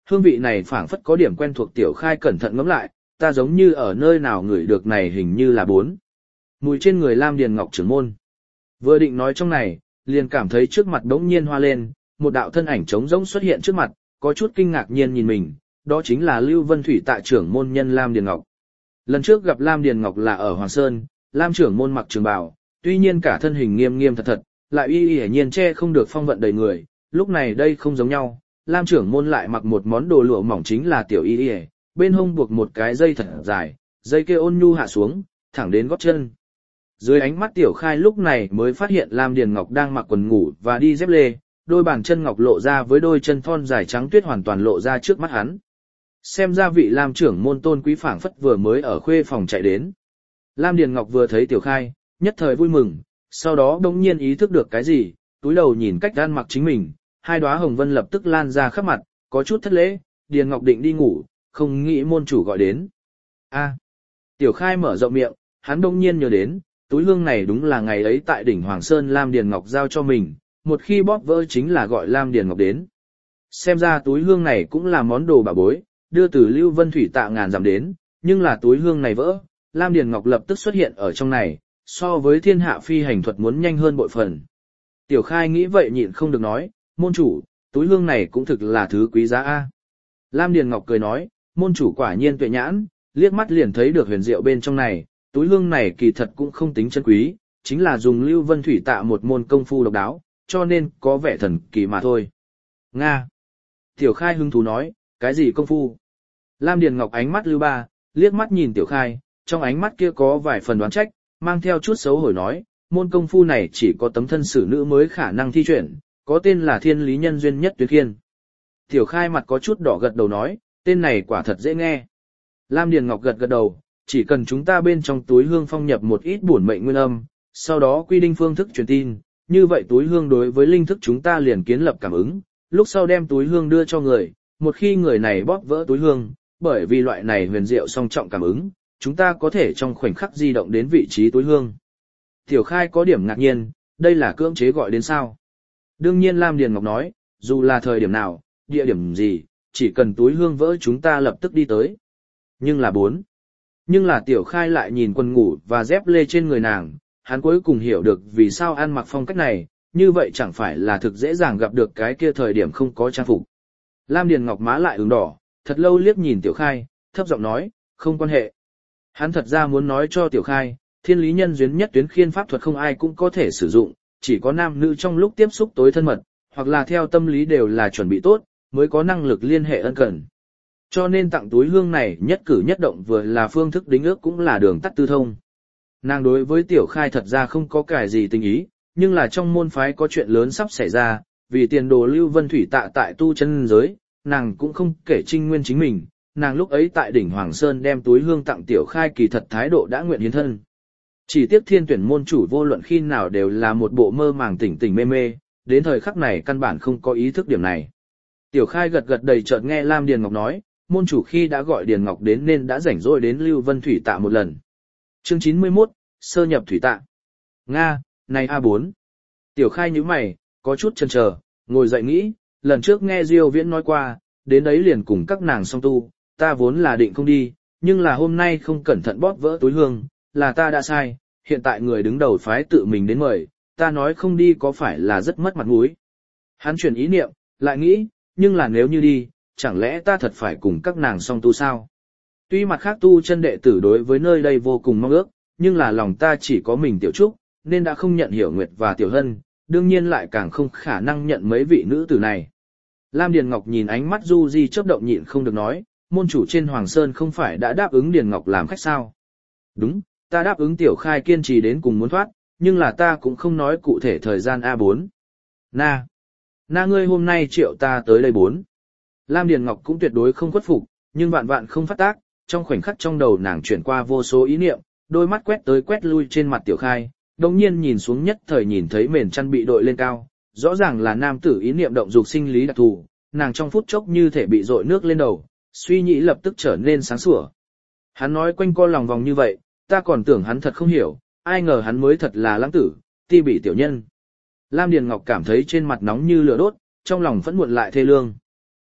hương vị này phảng phất có điểm quen thuộc. Tiểu Khai cẩn thận ngẫm lại, ta giống như ở nơi nào ngửi được này, hình như là bốn. Mùi trên người Lam Điền Ngọc trưởng môn. Vừa định nói trong này, liền cảm thấy trước mặt đống nhiên hoa lên, một đạo thân ảnh trống rỗng xuất hiện trước mặt, có chút kinh ngạc nhiên nhìn mình, đó chính là Lưu Vân Thủy Tạ trưởng môn nhân Lam Điền Ngọc. Lần trước gặp Lam Điền Ngọc là ở Hoàng Sơn, Lam trưởng môn mặc trường bào, tuy nhiên cả thân hình nghiêm nghiêm thật thật, lại y y hiển nhiên che không được phong vận đầy người, lúc này đây không giống nhau, Lam trưởng môn lại mặc một món đồ lụa mỏng chính là tiểu y y, bên hông buộc một cái dây thật dài, dây kia ôn nhu hạ xuống, thẳng đến gót chân. Dưới ánh mắt Tiểu Khai lúc này mới phát hiện Lam Điền Ngọc đang mặc quần ngủ và đi dép lê, đôi bàn chân ngọc lộ ra với đôi chân thon dài trắng tuyết hoàn toàn lộ ra trước mắt hắn. Xem ra vị Lam trưởng môn tôn quý phảng phất vừa mới ở khuê phòng chạy đến. Lam Điền Ngọc vừa thấy Tiểu Khai, nhất thời vui mừng, sau đó đống nhiên ý thức được cái gì, túi đầu nhìn cách ăn mặc chính mình, hai đóa hồng vân lập tức lan ra khắp mặt, có chút thất lễ. Điền Ngọc định đi ngủ, không nghĩ môn chủ gọi đến. A. Tiểu Khai mở rộng miệng, hắn đống nhiên nhớ đến, túi hương này đúng là ngày ấy tại đỉnh Hoàng Sơn Lam Điền Ngọc giao cho mình, một khi bóp vỡ chính là gọi Lam Điền Ngọc đến. Xem ra túi hương này cũng là món đồ bảo bối, đưa từ Lưu Vân Thủy Tạ ngàn dặm đến, nhưng là túi hương này vỡ, Lam Điền Ngọc lập tức xuất hiện ở trong này, so với thiên hạ phi hành thuật muốn nhanh hơn bội phần. Tiểu Khai nghĩ vậy nhịn không được nói, môn chủ, túi hương này cũng thực là thứ quý giá a. Lam Điền Ngọc cười nói, môn chủ quả nhiên tuệ nhãn, liếc mắt liền thấy được huyền diệu bên trong này, túi hương này kỳ thật cũng không tính chân quý, chính là dùng Lưu Vân Thủy Tạ một môn công phu độc đáo, cho nên có vẻ thần kỳ mà thôi. Nga. Tiểu Khai hứng thú nói, cái gì công phu? Lam Điền Ngọc ánh mắt lưu ba, liếc mắt nhìn Tiểu Khai, trong ánh mắt kia có vài phần đoán trách, mang theo chút xấu hổ nói, môn công phu này chỉ có tấm thân xử nữ mới khả năng thi chuyển, có tên là Thiên Lý Nhân Duyên Nhất Tuyệt Khiên. Tiểu Khai mặt có chút đỏ gật đầu nói, tên này quả thật dễ nghe. Lam Điền Ngọc gật gật đầu, chỉ cần chúng ta bên trong túi hương phong nhập một ít bổn mệnh nguyên âm, sau đó quy định phương thức truyền tin, như vậy túi hương đối với linh thức chúng ta liền kiến lập cảm ứng, lúc sau đem túi hương đưa cho người, một khi người này bóp vỡ túi hương, bởi vì loại này huyền diệu song trọng cảm ứng, chúng ta có thể trong khoảnh khắc di động đến vị trí túi hương. Tiểu Khai có điểm ngạc nhiên, đây là cưỡng chế gọi đến sao? Đương nhiên Lam Điền Ngọc nói, dù là thời điểm nào, địa điểm gì, chỉ cần túi hương vỡ chúng ta lập tức đi tới. Nhưng là bốn. Nhưng là Tiểu Khai lại nhìn quần ngủ và dép lê trên người nàng, hắn cuối cùng hiểu được vì sao ăn mặc phong cách này, như vậy chẳng phải là thực dễ dàng gặp được cái kia thời điểm không có trang phục. Lam Điền Ngọc má lại ửng đỏ, thật lâu liếc nhìn Tiểu Khai, thấp giọng nói, không quan hệ. Hắn thật ra muốn nói cho Tiểu Khai, Thiên Lý Nhân Duyên Nhất Tuyến Khiên pháp thuật không ai cũng có thể sử dụng, chỉ có nam nữ trong lúc tiếp xúc tối thân mật, hoặc là theo tâm lý đều là chuẩn bị tốt, mới có năng lực liên hệ ân cần. Cho nên tặng túi hương này nhất cử nhất động vừa là phương thức đính ước cũng là đường tắt tư thông. Nàng đối với Tiểu Khai thật ra không có cái gì tình ý, nhưng là trong môn phái có chuyện lớn sắp xảy ra, vì tiền đồ Lưu Vân Thủy Tạ tại tu chân giới, nàng cũng không kể trinh nguyên chính mình, nàng lúc ấy tại đỉnh Hoàng Sơn đem túi hương tặng Tiểu Khai kỳ thật thái độ đã nguyện hiến thân. Chỉ tiếc thiên tuyển môn chủ vô luận khi nào đều là một bộ mơ màng tỉnh tỉnh mê mê, đến thời khắc này căn bản không có ý thức điểm này. Tiểu Khai gật gật đầy chợt nghe Lam Điền Ngọc nói, môn chủ khi đã gọi Điền Ngọc đến nên đã rảnh rỗi đến Lưu Vân Thủy Tạ một lần. Chương chín mươi mốt, sơ nhập Thủy Tạ. Nga, này a bốn. Tiểu Khai nhíu mày, có chút chần chờ, ngồi dậy nghĩ, lần trước nghe Diêu Viễn nói qua, đến đấy liền cùng các nàng song tu, ta vốn là định không đi, nhưng là hôm nay không cẩn thận bóp vỡ túi hương, là ta đã sai, hiện tại người đứng đầu phái tự mình đến mời, ta nói không đi có phải là rất mất mặt mũi. Hắn chuyển ý niệm, lại nghĩ, nhưng là nếu như đi, chẳng lẽ ta thật phải cùng các nàng song tu sao? Tuy mặt khác tu chân đệ tử đối với nơi đây vô cùng mong ước, nhưng là lòng ta chỉ có mình Tiểu Trúc, nên đã không nhận Hiểu Nguyệt và Tiểu Hân, đương nhiên lại càng không khả năng nhận mấy vị nữ tử này. Lam Điền Ngọc nhìn ánh mắt Du Di chớp động nhịn không được nói, môn chủ trên Hoàng Sơn không phải đã đáp ứng Điền Ngọc làm khách sao? Đúng, ta đáp ứng Tiểu Khai kiên trì đến cùng muốn thoát, nhưng là ta cũng không nói cụ thể thời gian a bốn. Na, na ngươi hôm nay triệu ta tới đây bốn. Lam Điền Ngọc cũng tuyệt đối không khuất phục, nhưng vạn vạn không phát tác, trong khoảnh khắc trong đầu nàng chuyển qua vô số ý niệm, đôi mắt quét tới quét lui trên mặt Tiểu Khai, đồng nhiên nhìn xuống nhất thời nhìn thấy mền chăn bị đội lên cao, rõ ràng là nam tử ý niệm động dục sinh lý đặc thù, nàng trong phút chốc như thể bị dội nước lên đầu, suy nghĩ lập tức trở nên sáng sủa. Hắn nói quanh co lòng vòng như vậy, ta còn tưởng hắn thật không hiểu, ai ngờ hắn mới thật là lãng tử, ti bị tiểu nhân. Lam Điền Ngọc cảm thấy trên mặt nóng như lửa đốt, trong lòng phẫn muộn lại thê lương.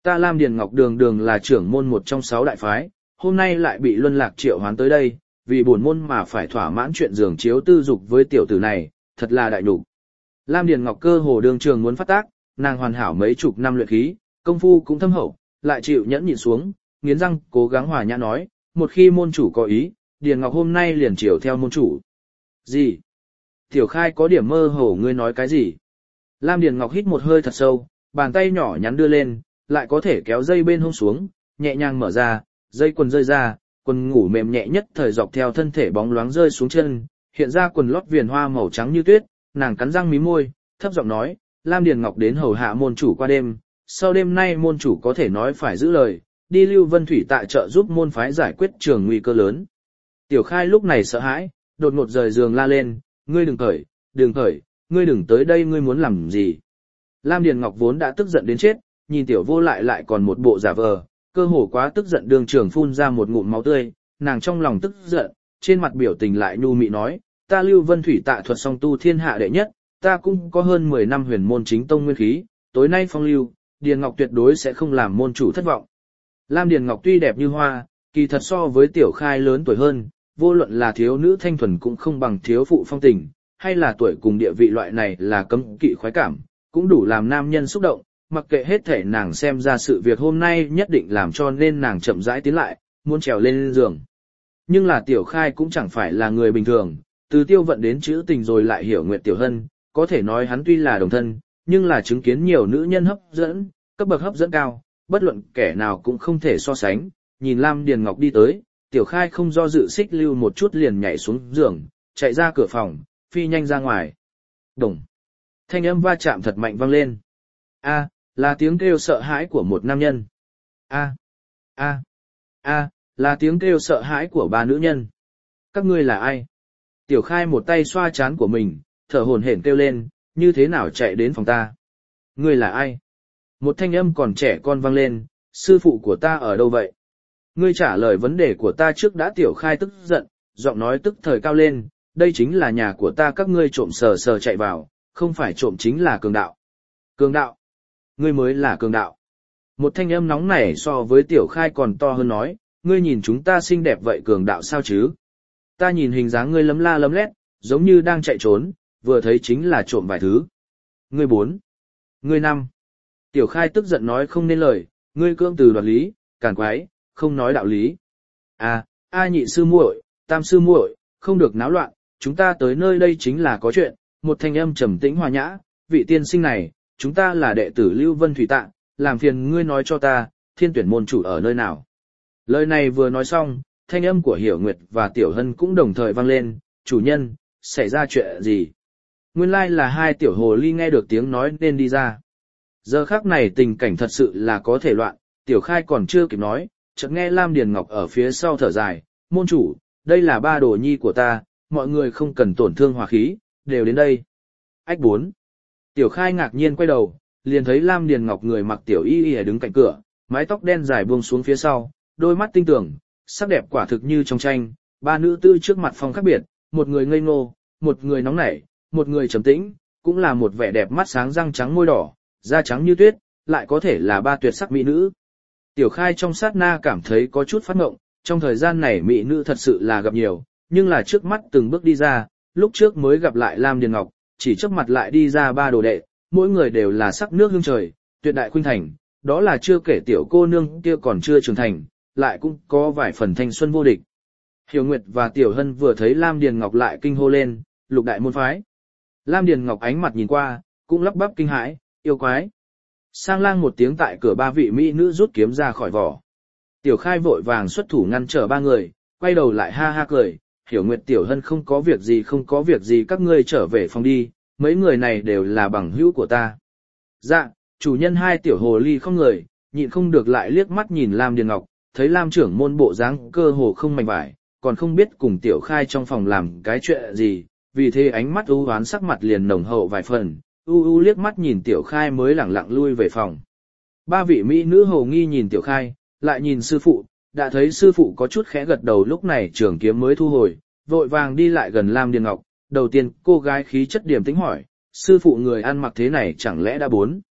Ta Lam Điền Ngọc đường đường là trưởng môn một trong sáu đại phái, hôm nay lại bị Luân Lạc triệu hoán tới đây, vì bổn môn mà phải thỏa mãn chuyện giường chiếu tư dục với tiểu tử này, thật là đại nhục. Lam Điền Ngọc cơ hồ đường trường muốn phát tác, nàng hoàn hảo mấy chục năm luyện khí, công phu cũng thâm hậu, lại chịu nhẫn nhịn xuống, nghiến răng cố gắng hòa nhã nói, một khi môn chủ có ý, Điền Ngọc hôm nay liền chiều theo môn chủ. Gì? Tiểu Khai có điểm mơ hồ, ngươi nói cái gì? Lam Điền Ngọc hít một hơi thật sâu, bàn tay nhỏ nhắn đưa lên, lại có thể kéo dây bên hông xuống, nhẹ nhàng mở ra, dây quần rơi ra, quần ngủ mềm nhẹ nhất thời dọc theo thân thể bóng loáng rơi xuống chân, hiện ra quần lót viền hoa màu trắng như tuyết, nàng cắn răng mí môi, thấp giọng nói, Lam Điền Ngọc đến hầu hạ môn chủ qua đêm, sau đêm nay môn chủ có thể nói phải giữ lời, đi Lưu Vân Thủy tại trợ giúp môn phái giải quyết trường nguy cơ lớn. Tiểu Khai lúc này sợ hãi, đột ngột rời giường la lên, ngươi đừng khởi, đừng khởi, ngươi đừng tới đây, ngươi muốn làm gì? Lam Điền Ngọc vốn đã tức giận đến chết, nhìn tiểu vô lại lại còn một bộ giả vờ, cơ hồ quá tức giận đường trường phun ra một ngụm máu tươi, nàng trong lòng tức giận, trên mặt biểu tình lại nhu mị nói, ta Lưu Vân Thủy tạ thuật song tu thiên hạ đệ nhất, ta cũng có hơn mười năm huyền môn chính tông nguyên khí, tối nay phong lưu, Điền Ngọc tuyệt đối sẽ không làm môn chủ thất vọng. Lam Điền Ngọc tuy đẹp như hoa, kỳ thật so với Tiểu Khai lớn tuổi hơn, vô luận là thiếu nữ thanh thuần cũng không bằng thiếu phụ phong tình, hay là tuổi cùng địa vị loại này là cấm kỵ khoái cảm, cũng đủ làm nam nhân xúc động, mặc kệ hết thể nàng xem ra sự việc hôm nay nhất định làm cho nên nàng chậm rãi tiến lại, muốn trèo lên giường. Nhưng là Tiểu Khai cũng chẳng phải là người bình thường, từ Tiêu Vận đến chữ tình rồi lại hiểu nguyện Tiểu Hân, có thể nói hắn tuy là đồng thân, nhưng là chứng kiến nhiều nữ nhân hấp dẫn, cấp bậc hấp dẫn cao, bất luận kẻ nào cũng không thể so sánh. Nhìn Lam Điền Ngọc đi tới, Tiểu Khai không do dự xích lưu một chút liền nhảy xuống giường, chạy ra cửa phòng, phi nhanh ra ngoài. Đồng. Thanh âm va chạm thật mạnh vang lên. A, là tiếng kêu sợ hãi của một nam nhân. A, a, a, là tiếng kêu sợ hãi của ba nữ nhân. Các ngươi là ai? Tiểu Khai một tay xoa trán của mình, thở hổn hển kêu lên, như thế nào chạy đến phòng ta? Ngươi là ai? Một thanh âm còn trẻ con vang lên, sư phụ của ta ở đâu vậy? Ngươi trả lời vấn đề của ta trước đã. Tiểu Khai tức giận, giọng nói tức thời cao lên, đây chính là nhà của ta, các ngươi trộm sờ sờ chạy vào, không phải trộm chính là cường đạo. Cường đạo? Ngươi mới là cường đạo. Một thanh âm nóng nảy so với Tiểu Khai còn to hơn nói, ngươi nhìn chúng ta xinh đẹp vậy cường đạo sao chứ? Ta nhìn hình dáng ngươi lấm la lấm lét, giống như đang chạy trốn, vừa thấy chính là trộm vài thứ. Ngươi bốn. Ngươi năm. Tiểu Khai tức giận nói không nên lời, ngươi cưỡng từ đoạt lý, càn quái, không nói đạo lý. À, a nhị sư muội, tam sư muội, không được náo loạn, chúng ta tới nơi đây chính là có chuyện. Một thanh âm trầm tĩnh hòa nhã, vị tiên sinh này, chúng ta là đệ tử Lưu Vân Thủy Tạng, làm phiền ngươi nói cho ta, thiên tuyển môn chủ ở nơi nào. Lời này vừa nói xong, thanh âm của Hiểu Nguyệt và Tiểu Hân cũng đồng thời vang lên, chủ nhân, xảy ra chuyện gì? Nguyên lai là hai tiểu hồ ly nghe được tiếng nói nên đi ra. Giờ khắc này tình cảnh thật sự là có thể loạn, Tiểu Khai còn chưa kịp nói, chợt nghe Lam Điền Ngọc ở phía sau thở dài, môn chủ, đây là ba đồ nhi của ta, mọi người không cần tổn thương hòa khí, đều đến đây. Ách bốn. Tiểu Khai ngạc nhiên quay đầu, liền thấy Lam Điền Ngọc người mặc tiểu y y đứng cạnh cửa, mái tóc đen dài buông xuống phía sau, đôi mắt tinh tường, sắc đẹp quả thực như trong tranh, ba nữ tư trước mặt phong khác biệt, một người ngây ngô, một người nóng nảy, một người trầm tĩnh, cũng là một vẻ đẹp mắt sáng răng trắng môi đỏ, da trắng như tuyết, lại có thể là ba tuyệt sắc mỹ nữ. Tiểu Khai trong sát na cảm thấy có chút phát ngộng, trong thời gian này mỹ nữ thật sự là gặp nhiều, nhưng là trước mắt từng bước đi ra, lúc trước mới gặp lại Lam Điền Ngọc, chỉ trước mặt lại đi ra ba đồ đệ, mỗi người đều là sắc nước hương trời, tuyệt đại khuynh thành, đó là chưa kể tiểu cô nương kia còn chưa trưởng thành, lại cũng có vài phần thanh xuân vô địch. Hiểu Nguyệt và Tiểu Hân vừa thấy Lam Điền Ngọc lại kinh hô lên, lục đại môn phái. Lam Điền Ngọc ánh mặt nhìn qua, cũng lắp bắp kinh hãi, yêu quái. Sang lang một tiếng tại cửa, ba vị mỹ nữ rút kiếm ra khỏi vỏ. Tiểu Khai vội vàng xuất thủ ngăn trở ba người, quay đầu lại ha ha cười, Hiểu Nguyệt Tiểu Hân không có việc gì không có việc gì, các ngươi trở về phòng đi, mấy người này đều là bằng hữu của ta. Dạ, chủ nhân. Hai tiểu hồ ly không người, nhịn không được lại liếc mắt nhìn Lam Điền Ngọc, thấy Lam trưởng môn bộ dáng cơ hồ không mảnh vải, còn không biết cùng Tiểu Khai trong phòng làm cái chuyện gì, vì thế ánh mắt u hoán sắc mặt liền nồng hậu vài phần, u u liếc mắt nhìn Tiểu Khai mới lẳng lặng lui về phòng. Ba vị mỹ nữ hồ nghi nhìn Tiểu Khai, lại nhìn sư phụ, đã thấy sư phụ có chút khẽ gật đầu, lúc này trường kiếm mới thu hồi, vội vàng đi lại gần Lam Điền Ngọc, đầu tiên cô gái khí chất điềm tĩnh hỏi, sư phụ người ăn mặc thế này chẳng lẽ đã bốn.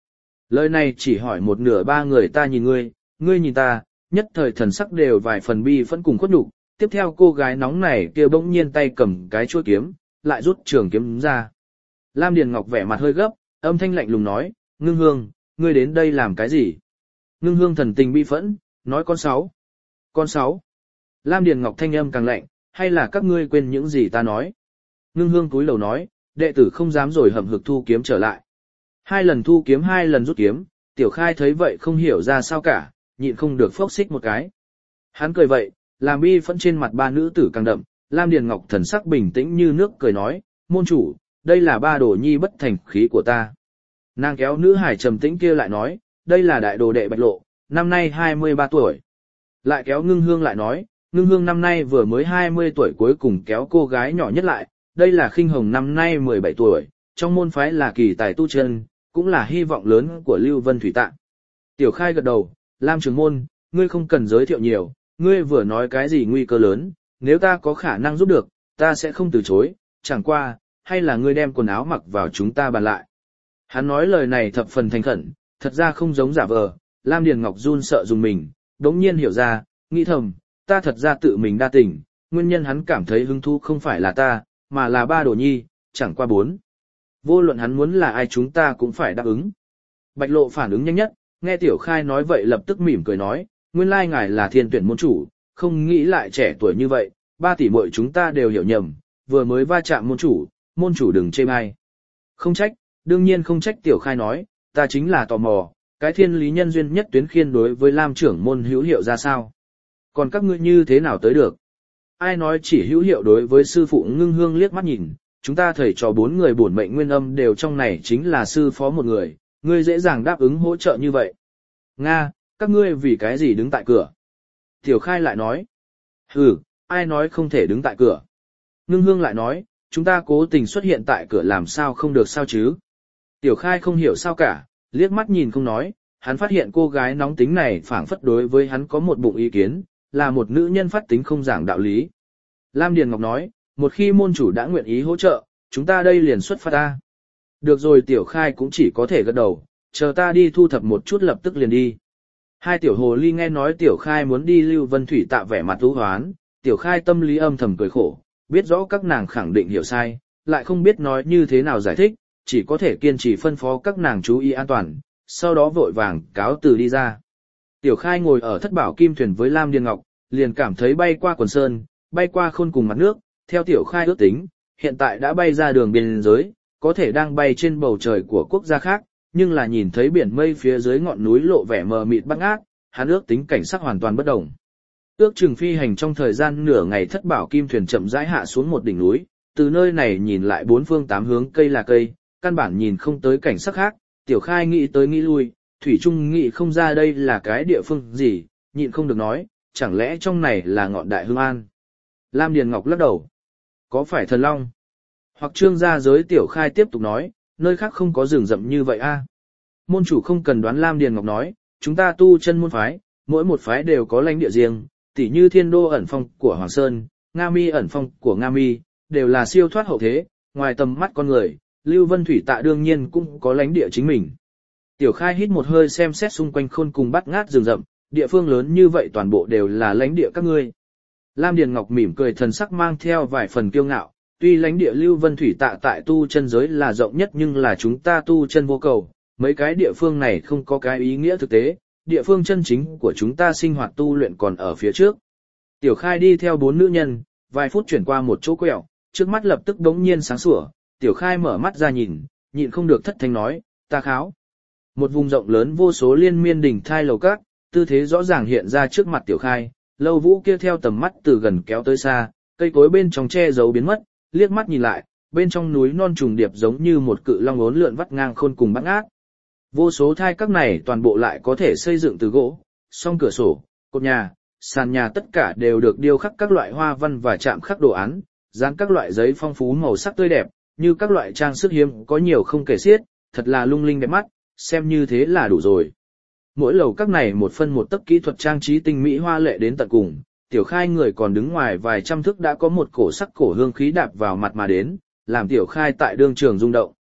Lời này chỉ hỏi một nửa ba người ta nhìn ngươi, ngươi nhìn ta, nhất thời thần sắc đều vài phần bi phẫn cùng khuất nhục. Tiếp theo cô gái nóng này kia bỗng nhiên tay cầm cái chuôi kiếm, lại rút trường kiếm ra. Lam Điền Ngọc vẻ mặt hơi gấp, âm thanh lạnh lùng nói, Ngưng Hương, ngươi đến đây làm cái gì? Ngưng Hương thần tình bi phẫn, nói con sáu. Con sáu. Lam Điền Ngọc thanh âm càng lạnh, hay là các ngươi quên những gì ta nói? Ngưng Hương cúi đầu nói, đệ tử không dám rồi hậm hực thu kiếm trở lại. Hai lần thu kiếm hai lần rút kiếm, Tiểu Khai thấy vậy không hiểu ra sao cả, nhịn không được phốc xích một cái. Hắn cười vậy, làm bi phẫn trên mặt ba nữ tử càng đậm, Lam Điền Ngọc thần sắc bình tĩnh như nước cười nói, môn chủ, đây là ba đồ nhi bất thành khí của ta. Nàng kéo nữ hải trầm tĩnh kia lại nói, đây là đại đồ đệ Bạch Lộ, năm nay hai mươi ba tuổi. Lại kéo Ngưng Hương lại nói, Ngưng Hương năm nay vừa mới hai mươi tuổi cuối cùng kéo cô gái nhỏ nhất lại, đây là Khinh Hồng năm nay mười bảy tuổi, trong môn phái là kỳ tài tu chân, cũng là hy vọng lớn của Lưu Vân Thủy Tạng. Tiểu Khai gật đầu, Lam trưởng môn, ngươi không cần giới thiệu nhiều, ngươi vừa nói cái gì nguy cơ lớn, nếu ta có khả năng giúp được, ta sẽ không từ chối, chẳng qua, hay là ngươi đem quần áo mặc vào chúng ta bàn lại. Hắn nói lời này thập phần thành khẩn, thật ra không giống giả vờ, Lam Điền Ngọc run sợ dùng mình, đống nhiên hiểu ra, nghĩ thầm, ta thật ra tự mình đa tình, nguyên nhân hắn cảm thấy hứng thú không phải là ta, mà là ba đồ nhi, chẳng qua bốn. Vô luận hắn muốn là ai chúng ta cũng phải đáp ứng. Bạch Lộ phản ứng nhanh nhất, nghe Tiểu Khai nói vậy lập tức mỉm cười nói, nguyên lai ngài là thiên tuyển môn chủ, không nghĩ lại trẻ tuổi như vậy, ba tỷ muội chúng ta đều hiểu nhầm, vừa mới va chạm môn chủ, môn chủ đừng chê bai. Không trách, đương nhiên không trách. Tiểu Khai nói, ta chính là tò mò, cái thiên lý nhân duyên nhất tuyến khiên đối với Lam trưởng môn hữu hiệu ra sao? Còn các ngươi như thế nào tới được? Ai nói chỉ hữu hiệu đối với sư phụ? Ngưng Hương liếc mắt nhìn, chúng ta thầy trò bốn người bổn mệnh nguyên âm đều trong này chính là sư phó một người, ngươi dễ dàng đáp ứng hỗ trợ như vậy. Nga, các ngươi vì cái gì đứng tại cửa? Tiểu Khai lại nói, hừ, ai nói không thể đứng tại cửa? Ngưng Hương lại nói, chúng ta cố tình xuất hiện tại cửa làm sao không được sao chứ? Tiểu Khai không hiểu sao cả, liếc mắt nhìn không nói, hắn phát hiện cô gái nóng tính này phảng phất đối với hắn có một bụng ý kiến, là một nữ nhân phát tính không giảng đạo lý. Lam Điền Ngọc nói, một khi môn chủ đã nguyện ý hỗ trợ, chúng ta đây liền xuất phát ta. Được rồi. Tiểu Khai cũng chỉ có thể gật đầu, chờ ta đi thu thập một chút lập tức liền đi. Hai tiểu hồ ly nghe nói Tiểu Khai muốn đi Lưu Vân Thủy Tạ vẻ mặt u hoán, Tiểu Khai tâm lý âm thầm cười khổ, biết rõ các nàng khẳng định hiểu sai, lại không biết nói như thế nào giải thích, chỉ có thể kiên trì phân phó các nàng chú ý an toàn, sau đó vội vàng cáo từ đi ra. Tiểu Khai ngồi ở thất bảo kim thuyền với Lam Điền Ngọc, liền cảm thấy bay qua quần sơn, bay qua khôn cùng mặt nước, theo Tiểu Khai ước tính, hiện tại đã bay ra đường biên giới, có thể đang bay trên bầu trời của quốc gia khác, nhưng là nhìn thấy biển mây phía dưới ngọn núi lộ vẻ mờ mịt bát ngát, hắn ước tính cảnh sắc hoàn toàn bất đồng. Ước chừng phi hành trong thời gian nửa ngày, thất bảo kim thuyền chậm rãi hạ xuống một đỉnh núi, từ nơi này nhìn lại bốn phương tám hướng cây là cây, căn bản nhìn không tới cảnh sắc khác. Tiểu Khai nghĩ tới nghĩ lui, thủy chung nghĩ không ra đây là cái địa phương gì, nhịn không được nói, chẳng lẽ trong này là ngọn đại hương an? Lam Điền Ngọc lắc đầu, có phải thần long? Hoặc trương gia giới. Tiểu Khai tiếp tục nói, nơi khác không có rừng rậm như vậy a. Môn chủ không cần đoán. Lam Điền Ngọc nói, chúng ta tu chân môn phái, mỗi một phái đều có lãnh địa riêng, tỉ như Thiên Đô ẩn phong của Hoàng Sơn, Nga Mi ẩn phong của Nga Mi, đều là siêu thoát hậu thế, ngoài tầm mắt con người. Lưu Vân Thủy Tạ đương nhiên cũng có lãnh địa chính mình. Tiểu Khai hít một hơi xem xét xung quanh khôn cùng bát ngát rừng rậm, địa phương lớn như vậy toàn bộ đều là lãnh địa các ngươi. Lam Điền Ngọc mỉm cười, thần sắc mang theo vài phần kiêu ngạo, tuy lãnh địa Lưu Vân Thủy Tạ tại tu chân giới là rộng nhất nhưng là chúng ta tu chân vô cầu, mấy cái địa phương này không có cái ý nghĩa thực tế, địa phương chân chính của chúng ta sinh hoạt tu luyện còn ở phía trước. Tiểu Khai đi theo bốn nữ nhân, vài phút chuyển qua một chỗ quẹo, trước mắt lập tức đống nhiên sáng sủa. Tiểu Khai mở mắt ra nhìn, nhịn không được thất thanh nói, ta kháo. Một vùng rộng lớn vô số liên miên đỉnh thai lầu các, tư thế rõ ràng hiện ra trước mặt Tiểu Khai, lâu vũ kia theo tầm mắt từ gần kéo tới xa, cây cối bên trong che giấu biến mất, liếc mắt nhìn lại, bên trong núi non trùng điệp giống như một cự long uốn lượn vắt ngang khôn cùng bát ngát. Vô số thai các này toàn bộ lại có thể xây dựng từ gỗ, song cửa sổ, cột nhà, sàn nhà tất cả đều được điêu khắc các loại hoa văn và chạm khắc đồ án, dán các loại giấy phong phú màu sắc tươi đẹp, như các loại trang sức hiếm có nhiều không kể xiết, thật là lung linh đẹp mắt, xem như thế là đủ rồi. Mỗi lầu các này một phân một tấc kỹ thuật trang trí tinh mỹ hoa lệ đến tận cùng. Tiểu Khai người còn đứng ngoài vài trăm thước đã có một cổ sắc cổ hương khí đạp vào mặt mà đến, làm Tiểu Khai tại đương trường rung động.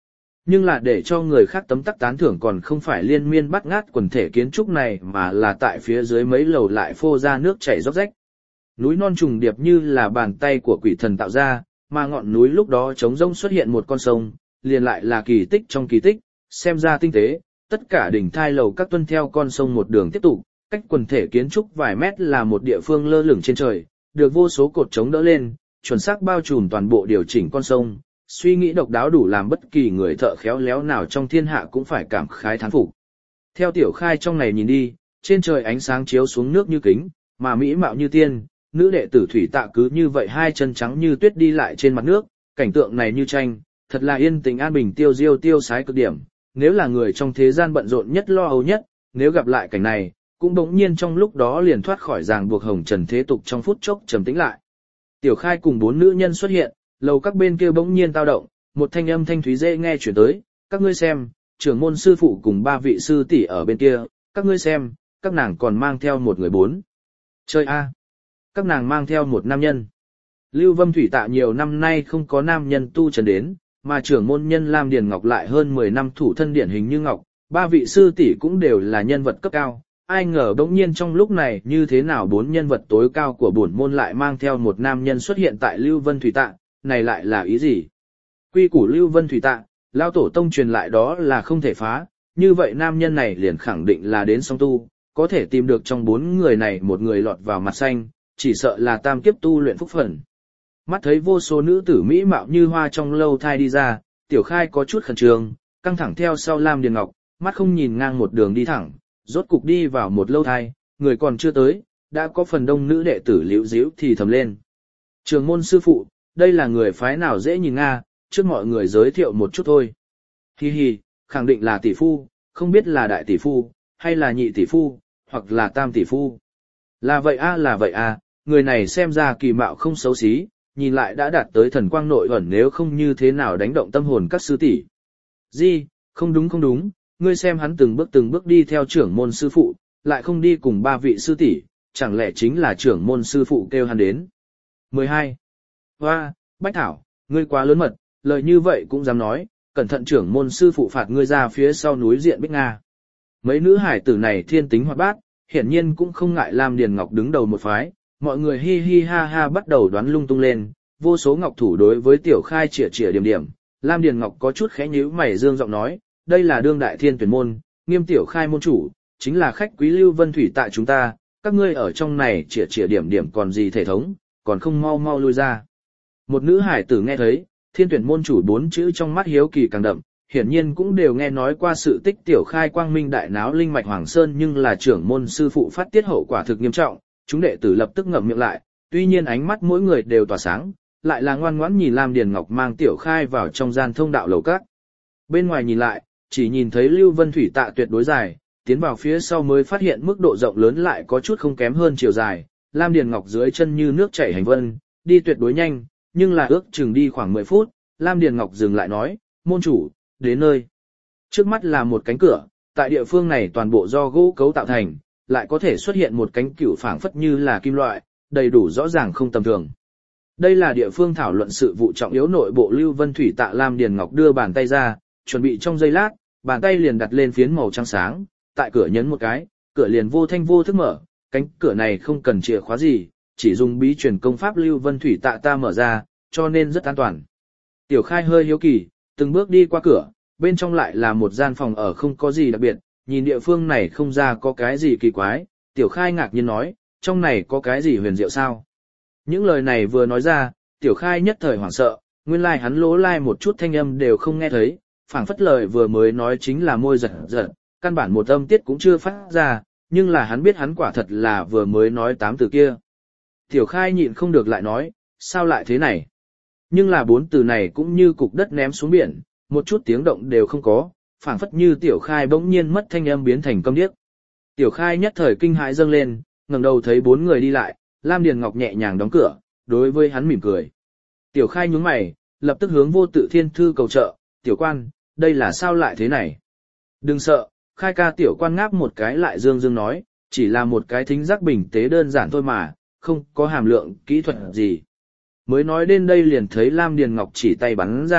Nhưng là để cho người khác tấm tắc tán thưởng còn không phải liên miên bắt ngát quần thể kiến trúc này mà là tại phía dưới mấy lầu lại phô ra nước chảy róc rách. Núi non trùng điệp như là bàn tay của quỷ thần tạo ra, mà ngọn núi lúc đó trống rỗng xuất hiện một con sông, liền lại là kỳ tích trong kỳ tích, xem ra tinh tế, tất cả đỉnh thai lầu các tuân theo con sông một đường tiếp tục, cách quần thể kiến trúc vài mét là một địa phương lơ lửng trên trời, được vô số cột chống đỡ lên, chuẩn xác bao trùm toàn bộ điều chỉnh con sông, suy nghĩ độc đáo đủ làm bất kỳ người thợ khéo léo nào trong thiên hạ cũng phải cảm khái thán phục. Theo Tiểu Khai trong này nhìn đi, trên trời ánh sáng chiếu xuống nước như kính, mà mỹ mạo như tiên, nữ đệ tử Thủy Tạ cứ như vậy hai chân trắng như tuyết đi lại trên mặt nước, cảnh tượng này như tranh, thật là yên tĩnh an bình tiêu diêu tiêu sái cực điểm. Nếu là người trong thế gian bận rộn nhất lo âu nhất, nếu gặp lại cảnh này, cũng bỗng nhiên trong lúc đó liền thoát khỏi ràng buộc hồng trần thế tục trong phút chốc trầm tĩnh lại. Tiểu Khai cùng bốn nữ nhân xuất hiện, lầu các bên kia bỗng nhiên tao động, một thanh âm thanh thúy dễ nghe chuyển tới, các ngươi xem, trưởng môn sư phụ cùng ba vị sư tỷ ở bên kia, các ngươi xem, các nàng còn mang theo một người bốn. Chơi a, các nàng mang theo một nam nhân. Lưu Vâm Thủy Tạ nhiều năm nay không có nam nhân tu trần đến, mà trưởng môn nhân Lam Điền Ngọc lại hơn mười năm thủ thân điển hình như ngọc, ba vị sư tỷ cũng đều là nhân vật cấp cao. Ai ngờ bỗng nhiên trong lúc này như thế nào bốn nhân vật tối cao của bổn môn lại mang theo một nam nhân xuất hiện tại Lưu Vân Thủy Tạ, này lại là ý gì? Quy củ Lưu Vân Thủy Tạ, lao tổ tông truyền lại đó là không thể phá, như vậy nam nhân này liền khẳng định là đến song tu, có thể tìm được trong bốn người này một người lọt vào mặt xanh, chỉ sợ là tam kiếp tu luyện phúc phần. Mắt thấy vô số nữ tử mỹ mạo như hoa trong lâu thai đi ra, Tiểu Khai có chút khẩn trương, căng thẳng theo sau Lam Điền Ngọc, mắt không nhìn ngang một đường đi thẳng, rốt cục đi vào một lâu thai, người còn chưa tới, đã có phần đông nữ đệ tử liễu díu thì thầm lên. Trường môn sư phụ, đây là người phái nào dễ nhìn nga, trước mọi người giới thiệu một chút thôi. Hi hi, khẳng định là tỷ phu, không biết là đại tỷ phu, hay là nhị tỷ phu, hoặc là tam tỷ phu. Là vậy a là vậy a, người này xem ra kỳ mạo không xấu xí, nhìn lại đã đạt tới thần quang nội ẩn, nếu không như thế nào đánh động tâm hồn các sư tỷ. Di, không đúng không đúng, ngươi xem hắn từng bước từng bước đi theo trưởng môn sư phụ, lại không đi cùng ba vị sư tỷ, chẳng lẽ chính là trưởng môn sư phụ kêu hắn đến. mười hai. Hoa, Bách Thảo, ngươi quá lớn mật, lời như vậy cũng dám nói, cẩn thận trưởng môn sư phụ phạt ngươi ra phía sau núi diện Bích Nga. Mấy nữ hải tử này thiên tính hoạt bát, hiển nhiên cũng không ngại Lam Điền Ngọc đứng đầu một phái, mọi người hi hi ha ha bắt đầu đoán lung tung lên, vô số ngọc thủ đối với Tiểu Khai chĩa chĩa điểm điểm, Lam Điền Ngọc có chút khẽ nhíu mày dương giọng nói, đây là đương đại thiên tuyển môn, Nghiêm Tiểu Khai môn chủ, chính là khách quý Lưu Vân Thủy tại chúng ta, các ngươi ở trong này chĩa chĩa điểm điểm còn gì thể thống, còn không mau mau lui ra. Một nữ hải tử nghe thấy, thiên tuyển môn chủ bốn chữ trong mắt hiếu kỳ càng đậm, hiển nhiên cũng đều nghe nói qua sự tích Tiểu Khai quang minh đại náo linh mạch Hoàng Sơn, nhưng là trưởng môn sư phụ phát tiết hậu quả thực nghiêm trọng, chúng đệ tử lập tức ngậm miệng lại, tuy nhiên ánh mắt mỗi người đều tỏa sáng, lại là ngoan ngoãn nhìn Lam Điền Ngọc mang Tiểu Khai vào trong gian thông đạo lầu các. Bên ngoài nhìn lại, chỉ nhìn thấy Lưu Vân Thủy Tạ tuyệt đối dài, tiến vào phía sau mới phát hiện mức độ rộng lớn lại có chút không kém hơn chiều dài, Lam Điền Ngọc dưới chân như nước chảy hành vân, đi tuyệt đối nhanh, nhưng là ước chừng đi khoảng mười phút, Lam Điền Ngọc dừng lại nói, môn chủ, đến nơi. Trước mắt là một cánh cửa, tại địa phương này toàn bộ do gỗ cấu tạo thành, lại có thể xuất hiện một cánh cửu phảng phất như là kim loại, đầy đủ rõ ràng không tầm thường. Đây là địa phương thảo luận sự vụ trọng yếu nội bộ. Lưu Vân Thủy Tạ Lam Điền Ngọc đưa bàn tay ra, chuẩn bị trong giây lát, bàn tay liền đặt lên phiến màu trắng sáng, tại cửa nhấn một cái, cửa liền vô thanh vô thức mở, cánh cửa này không cần chìa khóa gì, chỉ dùng bí truyền công pháp Lưu Vân Thủy Tạ ta mở ra, cho nên rất an toàn. Tiểu Khai hơi hiếu kỳ, từng bước đi qua cửa, bên trong lại là một gian phòng ở không có gì đặc biệt, nhìn địa phương này không ra có cái gì kỳ quái, Tiểu Khai ngạc nhiên nói, trong này có cái gì huyền diệu sao? Những lời này vừa nói ra, Tiểu Khai nhất thời hoảng sợ, nguyên lai hắn lỗ lai một chút thanh âm đều không nghe thấy, phảng phất lời vừa mới nói chính là môi giật giật, căn bản một âm tiết cũng chưa phát ra, nhưng là hắn biết hắn quả thật là vừa mới nói tám từ kia. Tiểu Khai nhịn không được lại nói, sao lại thế này? Nhưng là bốn từ này cũng như cục đất ném xuống biển, một chút tiếng động đều không có, phảng phất như Tiểu Khai bỗng nhiên mất thanh âm biến thành câm điếc. Tiểu Khai nhất thời kinh hãi dâng lên, ngẩng đầu thấy bốn người đi lại, Lam Điền Ngọc nhẹ nhàng đóng cửa, đối với hắn mỉm cười. Tiểu Khai nhướng mày, lập tức hướng Vô Tự Thiên Thư cầu trợ, tiểu quan, đây là sao lại thế này? Đừng sợ, Khai ca. Tiểu quan ngáp một cái lại dương dương nói, chỉ là một cái thính giác bình tế đơn giản thôi mà, không có hàm lượng kỹ thuật gì. Mới nói đến đây liền thấy Lam Điền Ngọc chỉ tay bắn ra,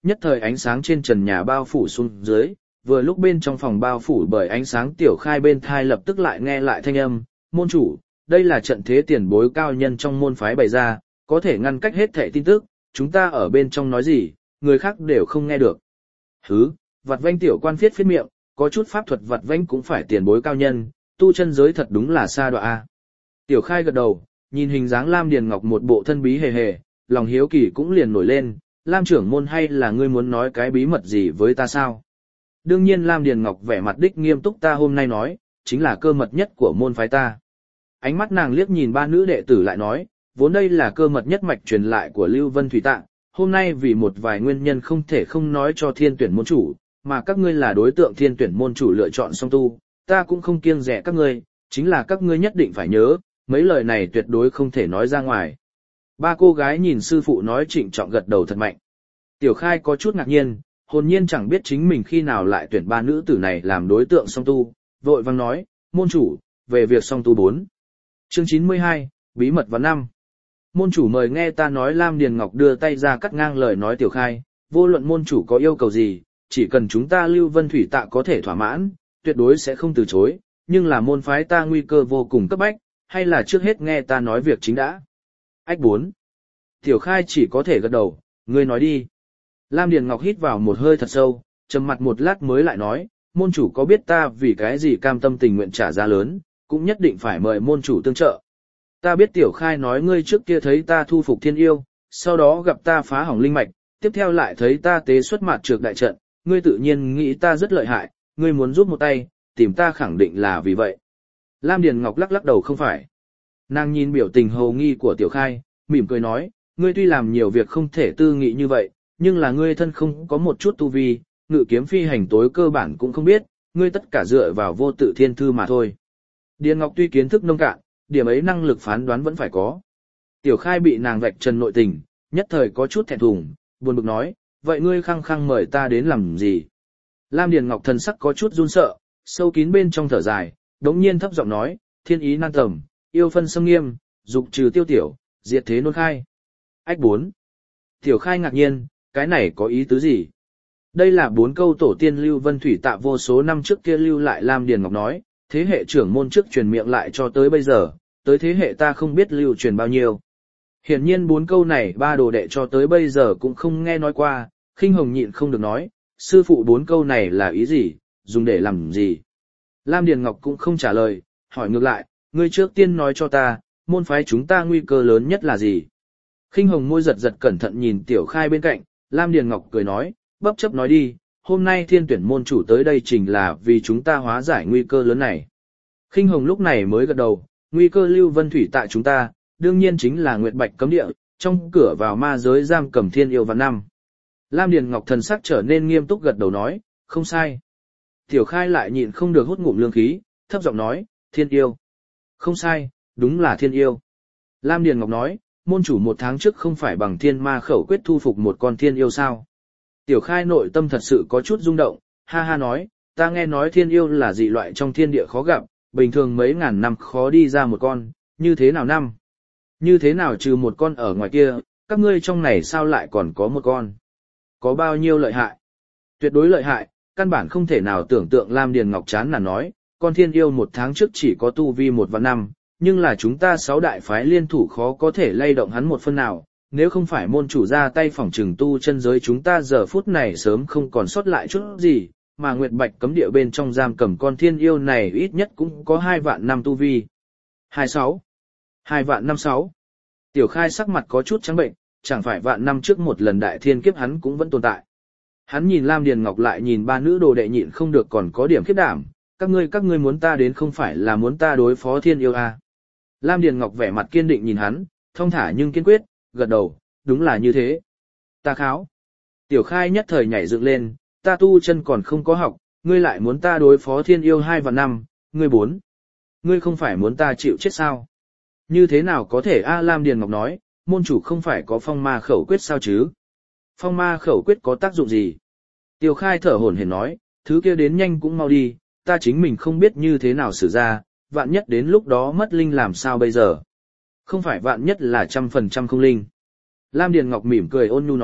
nhất thời ánh sáng trên trần nhà bao phủ xuống dưới, vừa lúc bên trong phòng bao phủ bởi ánh sáng Tiểu Khai bên thai lập tức lại nghe lại thanh âm, môn chủ, đây là trận thế tiền bối cao nhân trong môn phái bày ra, có thể ngăn cách hết thảy tin tức, chúng ta ở bên trong nói gì, người khác đều không nghe được. Hứ, vặt vanh tiểu quan phiết phiết miệng, có chút pháp thuật vặt vanh cũng phải tiền bối cao nhân, tu chân giới thật đúng là xa đọa a. Tiểu Khai gật đầu, nhìn hình dáng Lam Điền Ngọc một bộ thân bí hề hề, lòng hiếu kỳ cũng liền nổi lên, Lam trưởng môn hay là ngươi muốn nói cái bí mật gì với ta sao? Đương nhiên Lam Điền Ngọc vẻ mặt đích nghiêm túc, ta hôm nay nói, chính là cơ mật nhất của môn phái ta. Ánh mắt nàng liếc nhìn ba nữ đệ tử lại nói, vốn đây là cơ mật nhất mạch truyền lại của Lưu Vân Thủy Tạng, hôm nay vì một vài nguyên nhân không thể không nói cho thiên tuyển môn chủ, mà các ngươi là đối tượng thiên tuyển môn chủ lựa chọn song tu, ta cũng không kiêng dè các ngươi, chính là các ngươi nhất định phải nhớ, mấy lời này tuyệt đối không thể nói ra ngoài. Ba cô gái nhìn sư phụ nói trịnh trọng gật đầu thật mạnh. Tiểu Khai có chút ngạc nhiên, hồn nhiên chẳng biết chính mình khi nào lại tuyển ba nữ tử này làm đối tượng song tu, vội vang nói, môn chủ, về việc song tu bốn. Chương chín mươi hai, bí mật và năm. Môn chủ mời nghe ta nói. Lam Điền Ngọc đưa tay ra cắt ngang lời nói Tiểu Khai, vô luận môn chủ có yêu cầu gì, chỉ cần chúng ta Lưu Vân Thủy Tạ có thể thỏa mãn, tuyệt đối sẽ không từ chối, nhưng là môn phái ta nguy cơ vô cùng cấp bách, hay là trước hết nghe ta nói việc chính đã. Ách bốn. Tiểu Khai chỉ có thể gật đầu, ngươi nói đi. Lam Điền Ngọc hít vào một hơi thật sâu, trầm mặt một lát mới lại nói, môn chủ có biết ta vì cái gì cam tâm tình nguyện trả giá lớn, cũng nhất định phải mời môn chủ tương trợ. Ta biết Tiểu Khai nói ngươi trước kia thấy ta thu phục thiên yêu, sau đó gặp ta phá hỏng linh mạch, tiếp theo lại thấy ta tế xuất mạt trược đại trận, ngươi tự nhiên nghĩ ta rất lợi hại, ngươi muốn giúp một tay, tìm ta khẳng định là vì vậy. Lam Điền Ngọc lắc lắc đầu không phải. Nàng nhìn biểu tình hồ nghi của Tiểu Khai, mỉm cười nói, ngươi tuy làm nhiều việc không thể tư nghị như vậy, nhưng là ngươi thân không có một chút tu vi, ngự kiếm phi hành tối cơ bản cũng không biết, ngươi tất cả dựa vào vô tự thiên thư mà thôi. Điền Ngọc tuy kiến thức nông cạn, điểm ấy năng lực phán đoán vẫn phải có. Tiểu Khai bị nàng vạch trần nội tình, nhất thời có chút thẹn thùng, buồn bực nói, vậy ngươi khăng khăng mời ta đến làm gì? Lam Điền Ngọc thần sắc có chút run sợ, sâu kín bên trong thở dài, đống nhiên thấp giọng nói, thiên ý nan tầm, yêu phân xâm nghiêm, dục trừ tiêu tiểu, diệt thế nôn khai. Ách bốn. Tiểu Khai ngạc nhiên, cái này có ý tứ gì? Đây là bốn câu tổ tiên Lưu Vân Thủy Tạ vô số năm trước kia lưu lại. Lam Điền Ngọc nói, thế hệ trưởng môn trước truyền miệng lại cho tới bây giờ, tới thế hệ ta không biết lưu truyền bao nhiêu. Hiển nhiên bốn câu này ba đồ đệ cho tới bây giờ cũng không nghe nói qua, Khinh Hồng nhịn không được nói, sư phụ bốn câu này là ý gì, dùng để làm gì? Lam Điền Ngọc cũng không trả lời, hỏi ngược lại, ngươi trước tiên nói cho ta, môn phái chúng ta nguy cơ lớn nhất là gì? Khinh Hồng môi giật giật cẩn thận nhìn Tiểu Khai bên cạnh, Lam Điền Ngọc cười nói, bấp chấp nói đi, hôm nay thiên tuyển môn chủ tới đây chính là vì chúng ta hóa giải nguy cơ lớn này. Khinh Hồng lúc này mới gật đầu, nguy cơ Lưu Vân Thủy tại chúng ta, đương nhiên chính là Nguyệt Bạch cấm địa, trong cửa vào ma giới giam cầm thiên yêu vạn năm. Lam Điền Ngọc thần sắc trở nên nghiêm túc gật đầu nói, không sai. Tiểu Khai lại nhịn không được hút ngụm lương khí, thấp giọng nói, thiên yêu. Không sai, đúng là thiên yêu. Lam Điền Ngọc nói, môn chủ một tháng trước không phải bằng thiên ma khẩu quyết thu phục một con thiên yêu sao? Tiểu Khai nội tâm thật sự có chút rung động, ha ha nói, ta nghe nói thiên yêu là dị loại trong thiên địa khó gặp, bình thường mấy ngàn năm khó đi ra một con, như thế nào năm? Như thế nào trừ một con ở ngoài kia, các ngươi trong này sao lại còn có một con? Có bao nhiêu lợi hại? Tuyệt đối lợi hại, căn bản không thể nào tưởng tượng. Lam Điền Ngọc chán nản nói, con thiên yêu một tháng trước chỉ có tu vi một vạn năm, nhưng là chúng ta sáu đại phái liên thủ khó có thể lay động hắn một phân nào, nếu không phải môn chủ ra tay phỏng trừng tu chân giới chúng ta giờ phút này sớm không còn sót lại chút gì, mà Nguyệt Bạch cấm địa bên trong giam cầm con thiên yêu này ít nhất cũng có hai vạn năm tu vi. Hai sáu. Hai vạn năm sáu. Tiểu Khai sắc mặt có chút trắng bệnh, chẳng phải vạn năm trước một lần đại thiên kiếp hắn cũng vẫn tồn tại. Hắn nhìn Lam Điền Ngọc lại nhìn ba nữ đồ đệ nhịn không được còn có điểm khiếp đảm, các ngươi các ngươi muốn ta đến không phải là muốn ta đối phó thiên yêu à. Lam Điền Ngọc vẻ mặt kiên định nhìn hắn, thong thả nhưng kiên quyết, gật đầu, đúng là như thế. Ta kháo. Tiểu Khai nhất thời nhảy dựng lên, ta tu chân còn không có học, ngươi lại muốn ta đối phó thiên yêu hai vạn năm, ngươi bốn. Ngươi không phải muốn ta chịu chết sao? Như thế nào có thể a? Lam Điền Ngọc nói, môn chủ không phải có phong ma khẩu quyết sao chứ? Phong ma khẩu quyết có tác dụng gì? Tiểu Khai thở hổn hển nói, thứ kia đến nhanh cũng mau đi, ta chính mình không biết như thế nào xử ra, vạn nhất đến lúc đó mất linh làm sao bây giờ? Không phải vạn nhất là trăm phần trăm không linh. Lam Điền Ngọc mỉm cười ôn nhu nói,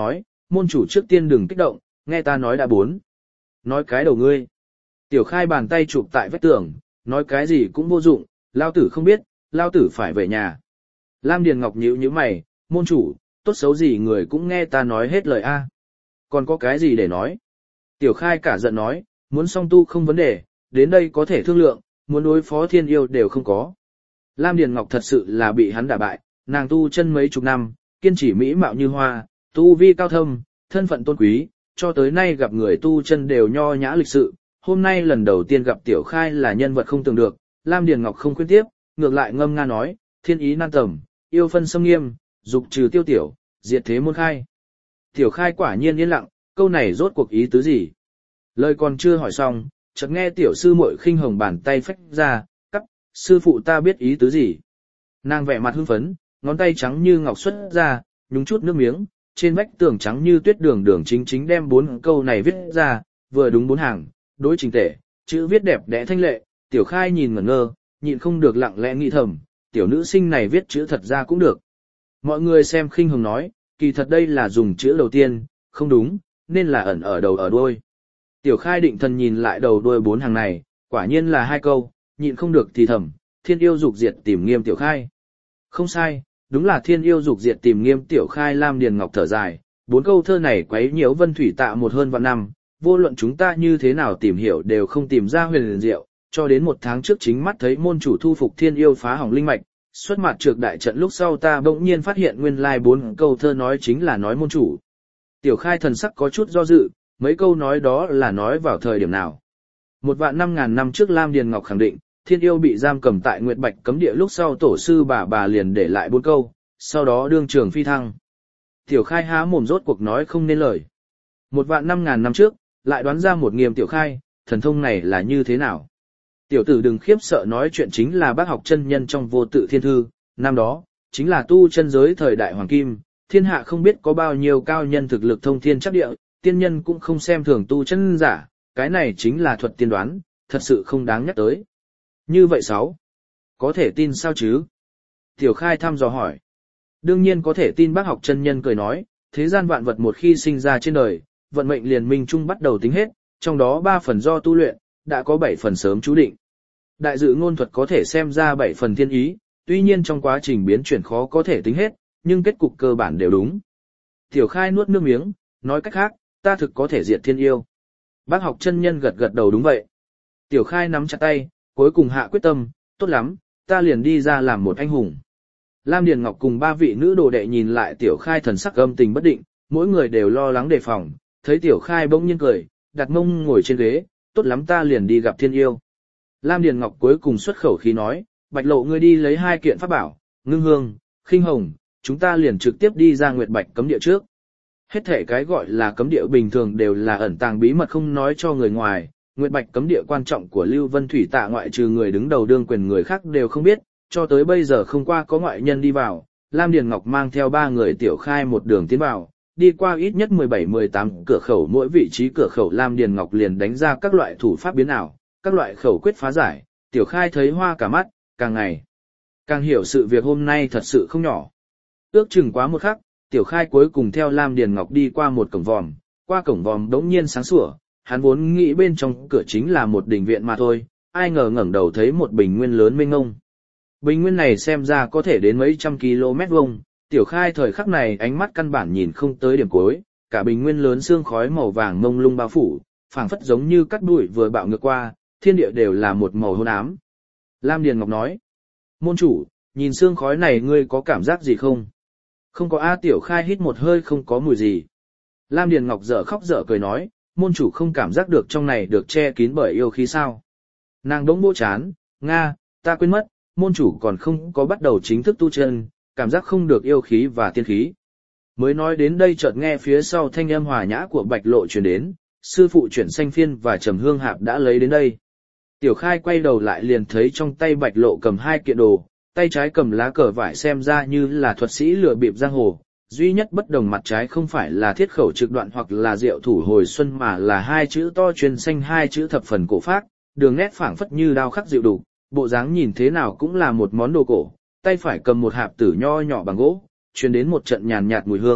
môn chủ trước tiên đừng kích động, nghe ta nói đã bốn. Nói cái đầu ngươi. Tiểu khai bàn tay chụp tại vách tường, nói cái gì cũng vô dụng, lao tử không biết, lao tử phải về nhà. Lam Điền Ngọc nhíu nhíu mày, môn chủ, tốt xấu gì người cũng nghe ta nói hết lời a. Còn có cái gì để nói? Tiểu khai cả giận nói, muốn song tu không vấn đề, đến đây có thể thương lượng, muốn đối phó thiên yêu đều không có. Lam Điền Ngọc thật sự là bị hắn đả bại, nàng tu chân mấy chục năm, kiên trì mỹ mạo như hoa, tu vi cao thâm, thân phận tôn quý, cho tới nay gặp người tu chân đều nho nhã lịch sự, hôm nay lần đầu tiên gặp Tiểu Khai là nhân vật không tưởng được, Lam Điền Ngọc không khuyên tiếp, ngược lại ngâm nga nói, thiên ý nan tầm, yêu phân xâm nghiêm, dục trừ tiêu tiểu, diệt thế môn khai. Tiểu Khai quả nhiên yên lặng, câu này rốt cuộc ý tứ gì? Lời còn chưa hỏi xong, chợt nghe tiểu sư muội khinh hồng bàn tay phách ra, cắp, sư phụ ta biết ý tứ gì. Nàng vẻ mặt hưng phấn, ngón tay trắng như ngọc xuất ra, nhúng chút nước miếng, trên vách tường trắng như tuyết đường đường chính chính đem bốn câu này viết ra, vừa đúng bốn hàng, đối trình tề, chữ viết đẹp đẽ thanh lệ, Tiểu Khai nhìn ngẩn ngơ, nhịn không được lặng lẽ nghĩ thầm, tiểu nữ sinh này viết chữ thật ra cũng được. Mọi người xem khinh hồng nói, kỳ thật đây là dùng chữ đầu tiên, không đúng, nên là ẩn ở đầu ở đuôi. Tiểu Khai định thần nhìn lại đầu đuôi bốn hàng này, quả nhiên là hai câu, nhịn không được thì thầm, thiên yêu dục diệt tìm nghiêm Tiểu Khai. Không sai, đúng là thiên yêu dục diệt tìm nghiêm Tiểu Khai. Lam Điền Ngọc thở dài, bốn câu thơ này quấy nhiễu Vân Thủy Tạ một hơn vạn năm, vô luận chúng ta như thế nào tìm hiểu đều không tìm ra huyền liền diệu, cho đến một tháng trước chính mắt thấy môn chủ thu phục thiên yêu phá hỏng linh mạch, xuất mặt trược đại trận lúc sau ta bỗng nhiên phát hiện nguyên lai bốn câu thơ nói chính là nói môn chủ. Tiểu Khai thần sắc có chút do dự, mấy câu nói đó là nói vào thời điểm nào. Một vạn năm ngàn năm trước Lam Điền Ngọc khẳng định, thiên yêu bị giam cầm tại Nguyệt Bạch cấm địa lúc sau tổ sư bà bà liền để lại bốn câu, sau đó đương trường phi thăng. Tiểu Khai há mồm rốt cuộc nói không nên lời. Một vạn năm ngàn năm trước, lại đoán ra một nghiêm Tiểu Khai, thần thông này là như thế nào? Tiểu tử đừng khiếp sợ, nói chuyện chính là bác học chân nhân trong vô tự thiên thư, năm đó, chính là tu chân giới thời đại hoàng kim, thiên hạ không biết có bao nhiêu cao nhân thực lực thông thiên chắc địa, tiên nhân cũng không xem thường tu chân giả, cái này chính là thuật tiên đoán, thật sự không đáng nhắc tới. Như vậy sáu, có thể tin sao chứ? Tiểu Khai thăm dò hỏi. Đương nhiên có thể tin, bác học chân nhân cười nói, thế gian vạn vật một khi sinh ra trên đời, vận mệnh liền minh chung bắt đầu tính hết, trong đó ba phần do tu luyện, đã có bảy phần sớm chú định. Đại dự ngôn thuật có thể xem ra bảy phần thiên ý, tuy nhiên trong quá trình biến chuyển khó có thể tính hết, nhưng kết cục cơ bản đều đúng. Tiểu Khai nuốt nước miếng, nói cách khác, ta thực có thể diệt thiên yêu. Bác học chân nhân gật gật đầu đúng vậy. Tiểu Khai nắm chặt tay, cuối cùng hạ quyết tâm, tốt lắm, ta liền đi ra làm một anh hùng. Lam Điền Ngọc cùng ba vị nữ đồ đệ nhìn lại Tiểu Khai thần sắc âm tình bất định, mỗi người đều lo lắng đề phòng, thấy Tiểu Khai bỗng nhiên cười, đặt mông ngồi trên ghế, tốt lắm ta liền đi gặp thiên yêu. Lam Điền Ngọc cuối cùng xuất khẩu khí nói, Bạch Lộ ngươi đi lấy hai kiện pháp bảo, Ngưng Hương, Khinh Hồng, chúng ta liền trực tiếp đi ra Nguyệt Bạch cấm địa trước. Hết thể cái gọi là cấm địa bình thường đều là ẩn tàng bí mật không nói cho người ngoài, Nguyệt Bạch cấm địa quan trọng của Lưu Vân Thủy Tạ ngoại trừ người đứng đầu đương quyền người khác đều không biết, cho tới bây giờ không qua có ngoại nhân đi vào. Lam Điền Ngọc mang theo ba người Tiểu Khai một đường tiến vào, đi qua ít nhất mười bảy mười tám cửa khẩu, mỗi vị trí cửa khẩu Lam Điền Ngọc liền đánh ra các loại thủ pháp biến ảo, các loại khẩu quyết phá giải, Tiểu Khai thấy hoa cả mắt, càng ngày càng hiểu sự việc hôm nay thật sự không nhỏ. Ước chừng quá một khắc, Tiểu Khai cuối cùng theo Lam Điền Ngọc đi qua một cổng vòm, qua cổng vòm đống nhiên sáng sủa, hắn vốn nghĩ bên trong cửa chính là một đình viện mà thôi, ai ngờ ngẩng đầu thấy một bình nguyên lớn mênh mông. Bình nguyên này xem ra có thể đến mấy trăm km vuông, Tiểu Khai thời khắc này ánh mắt căn bản nhìn không tới điểm cuối, cả bình nguyên lớn sương khói màu vàng mông lung bao phủ, phảng phất giống như cắt đuổi vừa bạo ngược qua, thiên địa đều là một màu hôn ám. Lam Điền Ngọc nói, môn chủ, nhìn sương khói này ngươi có cảm giác gì không? Không có a. Tiểu Khai hít một hơi không có mùi gì. Lam Điền Ngọc dở khóc dở cười nói, môn chủ không cảm giác được trong này được che kín bởi yêu khí sao? Nàng đống bỗ chán, nga, ta quên mất, môn chủ còn không có bắt đầu chính thức tu chân, cảm giác không được yêu khí và tiên khí. Mới nói đến đây chợt nghe phía sau thanh âm hòa nhã của Bạch Lộ truyền đến, sư phụ chuyển xanh phiên và trầm hương hạp đã lấy đến đây. Tiểu Khai quay đầu lại liền thấy trong tay Bạch Lộ cầm hai kiện đồ, tay trái cầm lá cờ vải xem ra như là thuật sĩ lừa bịp giang hồ, duy nhất bất đồng mặt trái không phải là thiết khẩu trực đoạn hoặc là diệu thủ hồi xuân mà là hai chữ to truyền xanh, hai chữ thập phần cổ phác, đường nét phảng phất như đao khắc dịu đủ, bộ dáng nhìn thế nào cũng là một món đồ cổ. Tay phải cầm một hạp tử nho nhỏ bằng gỗ, truyền đến một trận nhàn nhạt mùi hương,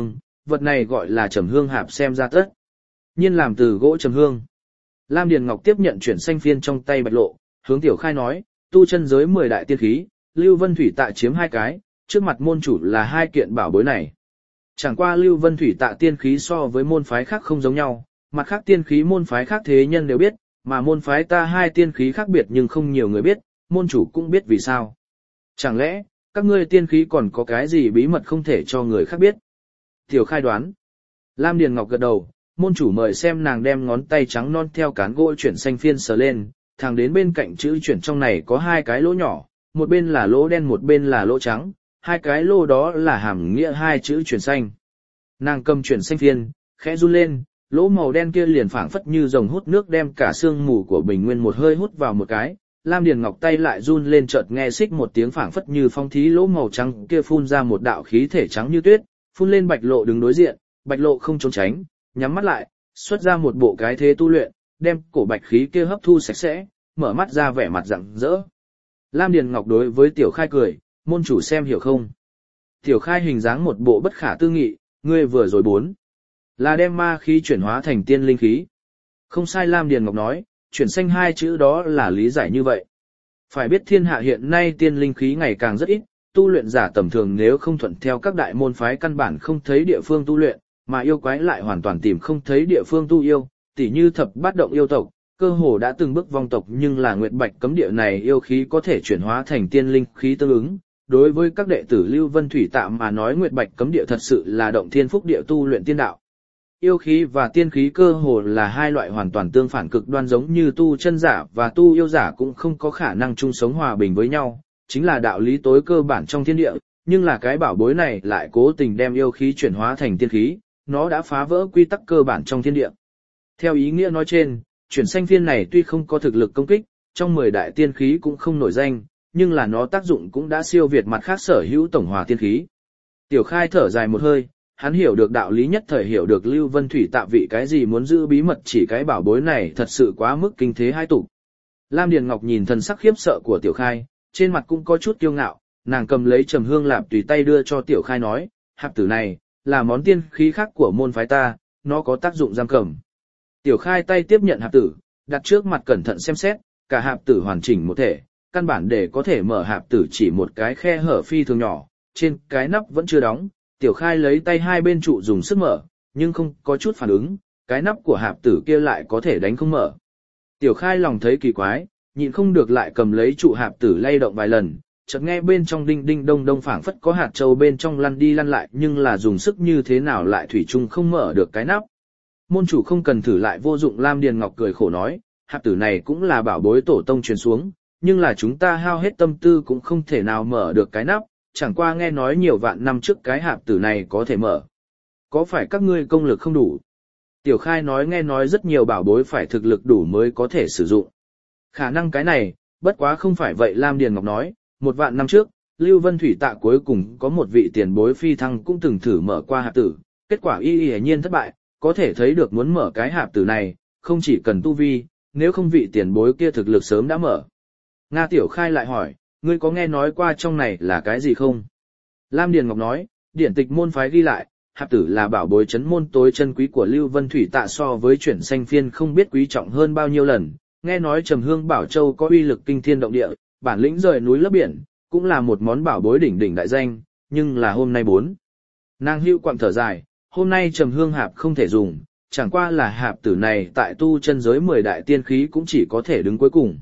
vật này gọi là trầm hương hạp xem ra tất. Nhiên làm từ gỗ trầm hương. Lam Điền Ngọc tiếp nhận chuyển xanh phiên trong tay Bạch Lộ, hướng Tiểu Khai nói, tu chân giới mười đại tiên khí, Lưu Vân Thủy Tạ chiếm hai cái, trước mặt môn chủ là hai kiện bảo bối này. Chẳng qua Lưu Vân Thủy Tạ tiên khí so với môn phái khác không giống nhau, mặt khác tiên khí môn phái khác thế nhân đều biết, mà môn phái ta hai tiên khí khác biệt nhưng không nhiều người biết, môn chủ cũng biết vì sao. Chẳng lẽ, các ngươi tiên khí còn có cái gì bí mật không thể cho người khác biết? Tiểu Khai đoán. Lam Điền Ngọc gật đầu, môn chủ mời xem nàng đem ngón tay trắng non theo cán gỗ chuyển xanh phiên sờ lên, thẳng đến bên cạnh chữ chuyển trong này có hai cái lỗ nhỏ, một bên là lỗ đen một bên là lỗ trắng, hai cái lỗ đó là hàm nghĩa hai chữ chuyển xanh. Nàng cầm chuyển xanh phiên, khẽ run lên, lỗ màu đen kia liền phảng phất như dòng hút nước đem cả xương mù của bình nguyên một hơi hút vào một cái. Lam Điền Ngọc tay lại run lên chợt nghe xích một tiếng phảng phất như phong thí lỗ màu trắng kia phun ra một đạo khí thể trắng như tuyết, phun lên Bạch Lộ đứng đối diện, Bạch Lộ không trốn tránh, nhắm mắt lại, xuất ra một bộ cái thế tu luyện, đem cổ bạch khí kia hấp thu sạch sẽ, mở mắt ra vẻ mặt rạng rỡ. Lam Điền Ngọc đối với Tiểu Khai cười, môn chủ xem hiểu không? Tiểu Khai hình dáng một bộ bất khả tư nghị, ngươi vừa rồi bốn là đem ma khí chuyển hóa thành tiên linh khí. Không sai, Lam Điền Ngọc nói, chuyển xanh hai chữ đó là lý giải như vậy. Phải biết thiên hạ hiện nay tiên linh khí ngày càng rất ít, tu luyện giả tầm thường nếu không thuận theo các đại môn phái căn bản không thấy địa phương tu luyện, mà yêu quái lại hoàn toàn tìm không thấy địa phương tu yêu, tỉ như thập bát động yêu tộc, cơ hồ đã từng bước vong tộc nhưng là nguyệt bạch cấm địa này yêu khí có thể chuyển hóa thành tiên linh khí tương ứng. Đối với các đệ tử Lưu Vân Thủy Tạ mà nói nguyệt bạch cấm địa thật sự là động thiên phúc địa tu luyện tiên đạo. Yêu khí và tiên khí cơ hồ là hai loại hoàn toàn tương phản cực đoan, giống như tu chân giả và tu yêu giả cũng không có khả năng chung sống hòa bình với nhau, chính là đạo lý tối cơ bản trong thiên địa, nhưng là cái bảo bối này lại cố tình đem yêu khí chuyển hóa thành tiên khí, nó đã phá vỡ quy tắc cơ bản trong thiên địa. Theo ý nghĩa nói trên, chuyển xanh phiên này tuy không có thực lực công kích, trong mười đại tiên khí cũng không nổi danh, nhưng là nó tác dụng cũng đã siêu việt mặt khác sở hữu tổng hòa tiên khí. Tiểu Khai thở dài một hơi, hắn hiểu được đạo lý, nhất thời hiểu được Lưu Vân Thủy Tạ vị cái gì muốn giữ bí mật, chỉ cái bảo bối này thật sự quá mức kinh thế hai tục. Lam Điền Ngọc nhìn thần sắc khiếp sợ của Tiểu Khai, trên mặt cũng có chút kiêu ngạo, nàng cầm lấy trầm hương lạp tùy tay đưa cho Tiểu Khai nói, hạp tử này là món tiên khí khác của môn phái ta, nó có tác dụng giam cầm. Tiểu Khai tay tiếp nhận hạp tử, đặt trước mặt cẩn thận xem xét, cả hạp tử hoàn chỉnh một thể, căn bản để có thể mở hạp tử chỉ một cái khe hở phi thường nhỏ, trên cái nắp vẫn chưa đóng. Tiểu Khai lấy tay hai bên trụ dùng sức mở, nhưng không có chút phản ứng, cái nắp của hạp tử kia lại có thể đánh không mở. Tiểu Khai lòng thấy kỳ quái, nhịn không được lại cầm lấy trụ hạp tử lay động vài lần, chợt nghe bên trong đinh đinh đông đông phảng phất có hạt châu bên trong lăn đi lăn lại, nhưng là dùng sức như thế nào lại thủy chung không mở được cái nắp. Môn chủ không cần thử lại vô dụng. Lam Điền Ngọc cười khổ nói, hạp tử này cũng là bảo bối tổ tông truyền xuống, nhưng là chúng ta hao hết tâm tư cũng không thể nào mở được cái nắp, chẳng qua nghe nói nhiều vạn năm trước cái hạp tử này có thể mở. Có phải các ngươi công lực không đủ? Tiểu Khai nói, nghe nói rất nhiều bảo bối phải thực lực đủ mới có thể sử dụng. Khả năng cái này, bất quá không phải vậy. Lam Điền Ngọc nói, một vạn năm trước, Lưu Vân Thủy Tạ cuối cùng có một vị tiền bối phi thăng cũng từng thử mở qua hạp tử, kết quả y y nhiên thất bại, có thể thấy được muốn mở cái hạp tử này, không chỉ cần tu vi, nếu không vị tiền bối kia thực lực sớm đã mở. Nga. Tiểu Khai lại hỏi, ngươi có nghe nói qua trong này là cái gì không? Lam Điền Ngọc nói, điển tịch môn phái ghi lại, hạp tử là bảo bối chấn môn tối chân quý của Lưu Vân Thủy Tạ, so với chuyển xanh phiên không biết quý trọng hơn bao nhiêu lần. Nghe nói trầm hương bảo châu có uy lực kinh thiên động địa, bản lĩnh rời núi lấp biển, cũng là một món bảo bối đỉnh đỉnh đại danh, nhưng là hôm nay bốn. Nàng hưu quặng thở dài, hôm nay trầm hương hạp không thể dùng, chẳng qua là hạp tử này tại tu chân giới mười đại tiên khí cũng chỉ có thể đứng cuối cùng.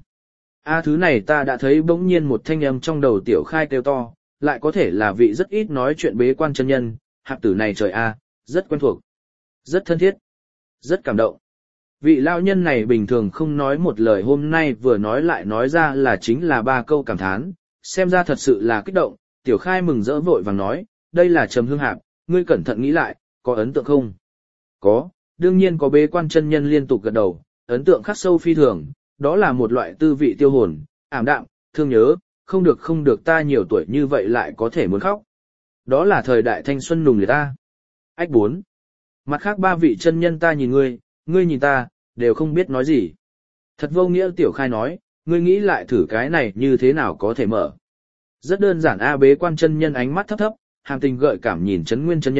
A thứ này ta đã thấy. Bỗng nhiên một thanh âm trong đầu Tiểu Khai kêu to, lại có thể là vị rất ít nói chuyện bế quan chân nhân, hạp tử này trời a, rất quen thuộc, rất thân thiết, rất cảm động. Vị lao nhân này bình thường không nói một lời, hôm nay vừa nói lại nói ra là chính là ba câu cảm thán, xem ra thật sự là kích động. Tiểu Khai mừng rỡ vội vàng nói, đây là trầm hương hạp, ngươi cẩn thận nghĩ lại, có ấn tượng không? Có, đương nhiên có. Bế quan chân nhân liên tục gật đầu, ấn tượng khắc sâu phi thường, đó là một loại tư vị tiêu hồn, ảm đạm, thương nhớ, không được không được, ta nhiều tuổi như vậy lại có thể muốn khóc. Đó là thời đại thanh xuân nùng liệt ta. Ách bốn. Mặt khác ba vị chân nhân ta nhìn ngươi, ngươi nhìn ta, đều không biết nói gì. Thật vô nghĩa. Tiểu Khai nói, ngươi nghĩ lại thử cái này như thế nào có thể mở. Rất đơn giản a. Bế quan chân nhân ánh mắt thấp thấp, hàm tình gợi cảm nhìn Trấn Nguyên chân nhân,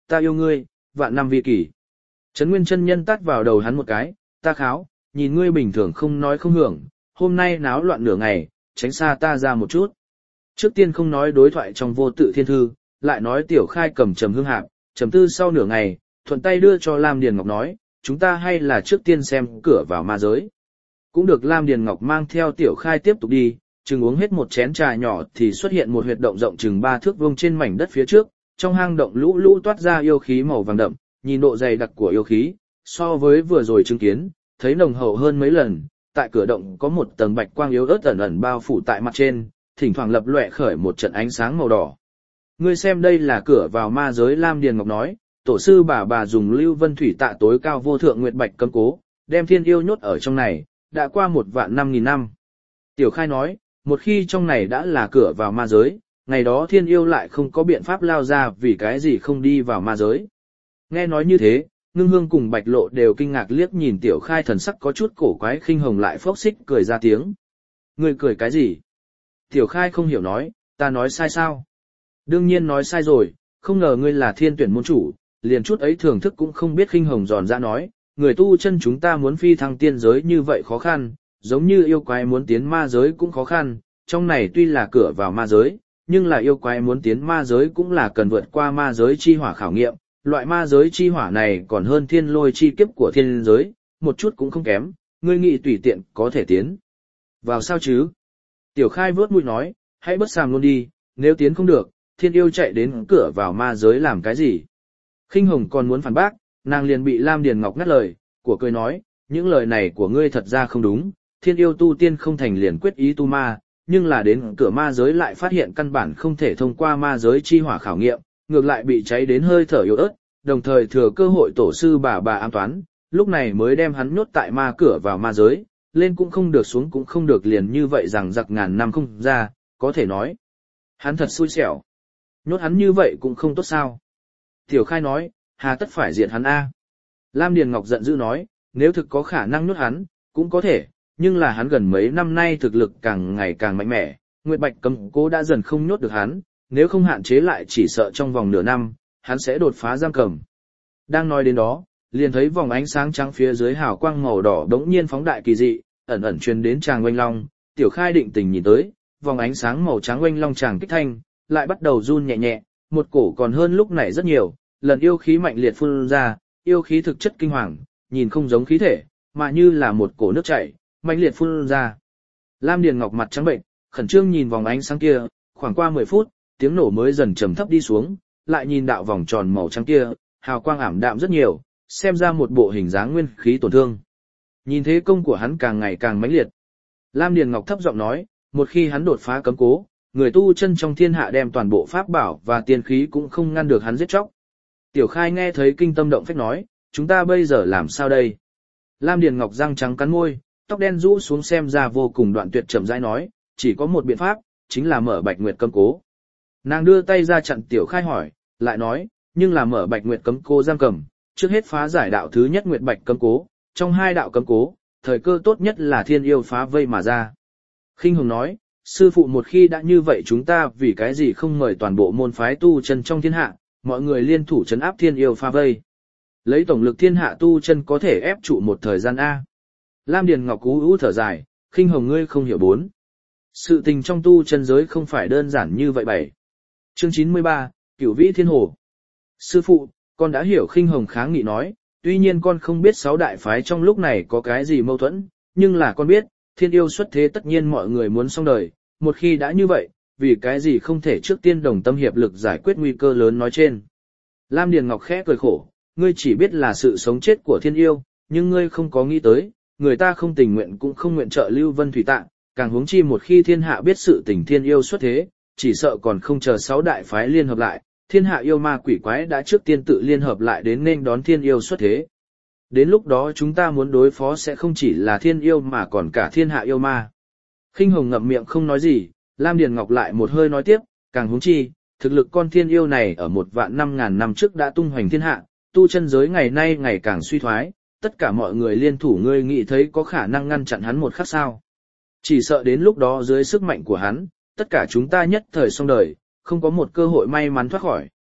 ta yêu ngươi, vạn năm vi kỷ. Trấn Nguyên chân nhân tát vào đầu hắn một cái, ta kháo, nhìn ngươi bình thường không nói không hưởng, hôm nay náo loạn nửa ngày, tránh xa ta ra một chút. Trước tiên không nói đối thoại trong vô tự thiên thư, lại nói Tiểu Khai cầm trầm hương hạp, trầm tư sau nửa ngày, thuận tay đưa cho Lam Điền Ngọc nói, chúng ta hay là trước tiên xem cửa vào ma giới. Cũng được. Lam Điền Ngọc mang theo Tiểu Khai tiếp tục đi, chừng uống hết một chén trà nhỏ thì xuất hiện một huyệt động rộng chừng ba thước vuông trên mảnh đất phía trước, trong hang động lũ lũ toát ra yêu khí màu vàng đậm, nhìn độ dày đặc của yêu khí, so với vừa rồi chứng kiến, thấy nồng hậu hơn mấy lần. Tại cửa động có một tầng bạch quang yếu ớt ẩn ẩn bao phủ tại mặt trên, thỉnh thoảng lập lòe khởi một trận ánh sáng màu đỏ. Ngươi xem đây là cửa vào ma giới. Lam Điền Ngọc nói, tổ sư bà bà dùng lưu vân thủy tạ tối cao vô thượng nguyệt bạch cấm cố, đem thiên yêu nhốt ở trong này, đã qua một vạn năm nghìn năm. Tiểu Khai nói, một khi trong này đã là cửa vào ma giới, ngày đó thiên yêu lại không có biện pháp lao ra, vì cái gì không đi vào ma giới. Nghe nói như thế, Ngưng Hương cùng Bạch Lộ đều kinh ngạc liếc nhìn Tiểu Khai, thần sắc có chút cổ quái. Khinh Hồng lại phốc xích cười ra tiếng. Ngươi cười cái gì? Tiểu Khai không hiểu nói, ta nói sai sao? Đương nhiên nói sai rồi, không ngờ ngươi là thiên tuyển môn chủ, liền chút ấy thưởng thức cũng không biết. Khinh Hồng giòn ra nói, người tu chân chúng ta muốn phi thăng tiên giới như vậy khó khăn, giống như yêu quái muốn tiến ma giới cũng khó khăn, trong này tuy là cửa vào ma giới, nhưng là yêu quái muốn tiến ma giới cũng là cần vượt qua ma giới chi hỏa khảo nghiệm, loại ma giới chi hỏa này còn hơn thiên lôi chi kiếp của thiên giới, một chút cũng không kém, ngươi nghĩ tùy tiện có thể tiến vào sao chứ? Tiểu Khai vớt mũi nói, hãy bất sàm luôn đi, nếu tiến không được, thiên yêu chạy đến cửa vào ma giới làm cái gì? Khinh Hồng còn muốn phản bác, nàng liền bị Lam Điền Ngọc ngắt lời, của cười nói, những lời này của ngươi thật ra không đúng, thiên yêu tu tiên không thành liền quyết ý tu ma, nhưng là đến cửa ma giới lại phát hiện căn bản không thể thông qua ma giới chi hỏa khảo nghiệm, ngược lại bị cháy đến hơi thở yếu ớt, đồng thời thừa cơ hội tổ sư bà bà ám toán, lúc này mới đem hắn nhốt tại ma cửa vào ma giới, lên cũng không được xuống cũng không được, liền như vậy rằng giặc ngàn năm không ra, có thể nói. Hắn thật xui xẻo. Nhốt hắn như vậy cũng không tốt sao. Tiểu Khai nói, hà tất phải diệt hắn a. Lam Điền Ngọc giận dữ nói, nếu thực có khả năng nhốt hắn, cũng có thể, nhưng là hắn gần mấy năm nay thực lực càng ngày càng mạnh mẽ, Nguyệt Bạch cấm cố đã dần không nhốt được hắn, nếu không hạn chế lại chỉ sợ trong vòng nửa năm, hắn sẽ đột phá giam cầm. Đang nói đến đó, liền thấy vòng ánh sáng trắng phía dưới hào quang màu đỏ đống nhiên phóng đại kỳ dị, ẩn ẩn truyền đến tràng oanh long. Tiểu Khai định tình nhìn tới, vòng ánh sáng màu trắng oanh long tràng kích thanh, lại bắt đầu run nhẹ nhẹ, một cổ còn hơn lúc này rất nhiều, lần yêu khí mạnh liệt phun ra, yêu khí thực chất kinh hoàng, nhìn không giống khí thể, mà như là một cổ nước chảy, mạnh liệt phun ra. Lam Điền Ngọc mặt trắng bệnh, khẩn trương nhìn vòng ánh sáng kia, khoảng qua mười phút, tiếng nổ mới dần trầm thấp đi xuống, lại nhìn đạo vòng tròn màu trắng kia, hào quang ảm đạm rất nhiều, xem ra một bộ hình dáng nguyên khí tổn thương. Nhìn thế công của hắn càng ngày càng mãnh liệt. Lam Điền Ngọc thấp giọng nói, một khi hắn đột phá cấm cố, người tu chân trong thiên hạ đem toàn bộ pháp bảo và tiên khí cũng không ngăn được hắn giết chóc. Tiểu Khai nghe thấy kinh tâm động phách nói, chúng ta bây giờ làm sao đây? Lam Điền Ngọc răng trắng cắn môi, tóc đen rũ xuống xem ra vô cùng đoạn tuyệt, chậm rãi nói, chỉ có một biện pháp, chính là mở Bạch Nguyệt cấm cố. Nàng đưa tay ra chặn Tiểu Khai hỏi, lại nói, nhưng là mở Bạch Nguyệt cấm cố giam cầm, trước hết phá giải đạo thứ nhất Nguyệt Bạch cấm cố, trong hai đạo cấm cố, thời cơ tốt nhất là thiên yêu phá vây mà ra. Khinh Hồng nói, sư phụ một khi đã như vậy chúng ta vì cái gì không mời toàn bộ môn phái tu chân trong thiên hạ, mọi người liên thủ trấn áp thiên yêu phá vây. Lấy tổng lực thiên hạ tu chân có thể ép trụ một thời gian A. Lam Điền Ngọc cú ú thở dài, Khinh Hồng ngươi không hiểu bốn. Sự tình trong tu chân giới không phải đơn giản như vậy bảy. Chương chín mươi ba, Cửu Vĩ Thiên Hồ. Sư phụ, con đã hiểu. Khinh Hồng kháng nghị nói, tuy nhiên con không biết sáu đại phái trong lúc này có cái gì mâu thuẫn, nhưng là con biết, thiên yêu xuất thế tất nhiên mọi người muốn xong đời, một khi đã như vậy, vì cái gì không thể trước tiên đồng tâm hiệp lực giải quyết nguy cơ lớn nói trên. Lam Điền Ngọc khẽ cười khổ, ngươi chỉ biết là sự sống chết của thiên yêu, nhưng ngươi không có nghĩ tới, người ta không tình nguyện cũng không nguyện trợ Lưu Vân Thủy Tạng, càng huống chi một khi thiên hạ biết sự tình thiên yêu xuất thế, chỉ sợ còn không chờ sáu đại phái liên hợp lại, thiên hạ yêu ma quỷ quái đã trước tiên tự liên hợp lại đến nên đón thiên yêu xuất thế. Đến lúc đó chúng ta muốn đối phó sẽ không chỉ là thiên yêu mà còn cả thiên hạ yêu ma. Khinh Hồng ngậm miệng không nói gì, Lam Điền Ngọc lại một hơi nói tiếp, càng huống chi, thực lực con thiên yêu này ở một vạn năm ngàn năm trước đã tung hoành thiên hạ, tu chân giới ngày nay ngày càng suy thoái, tất cả mọi người liên thủ, ngươi nghĩ thấy có khả năng ngăn chặn hắn một khắc sao? Chỉ sợ đến lúc đó dưới sức mạnh của hắn, tất cả chúng ta nhất thời xong đời, không có một cơ hội may mắn thoát khỏi.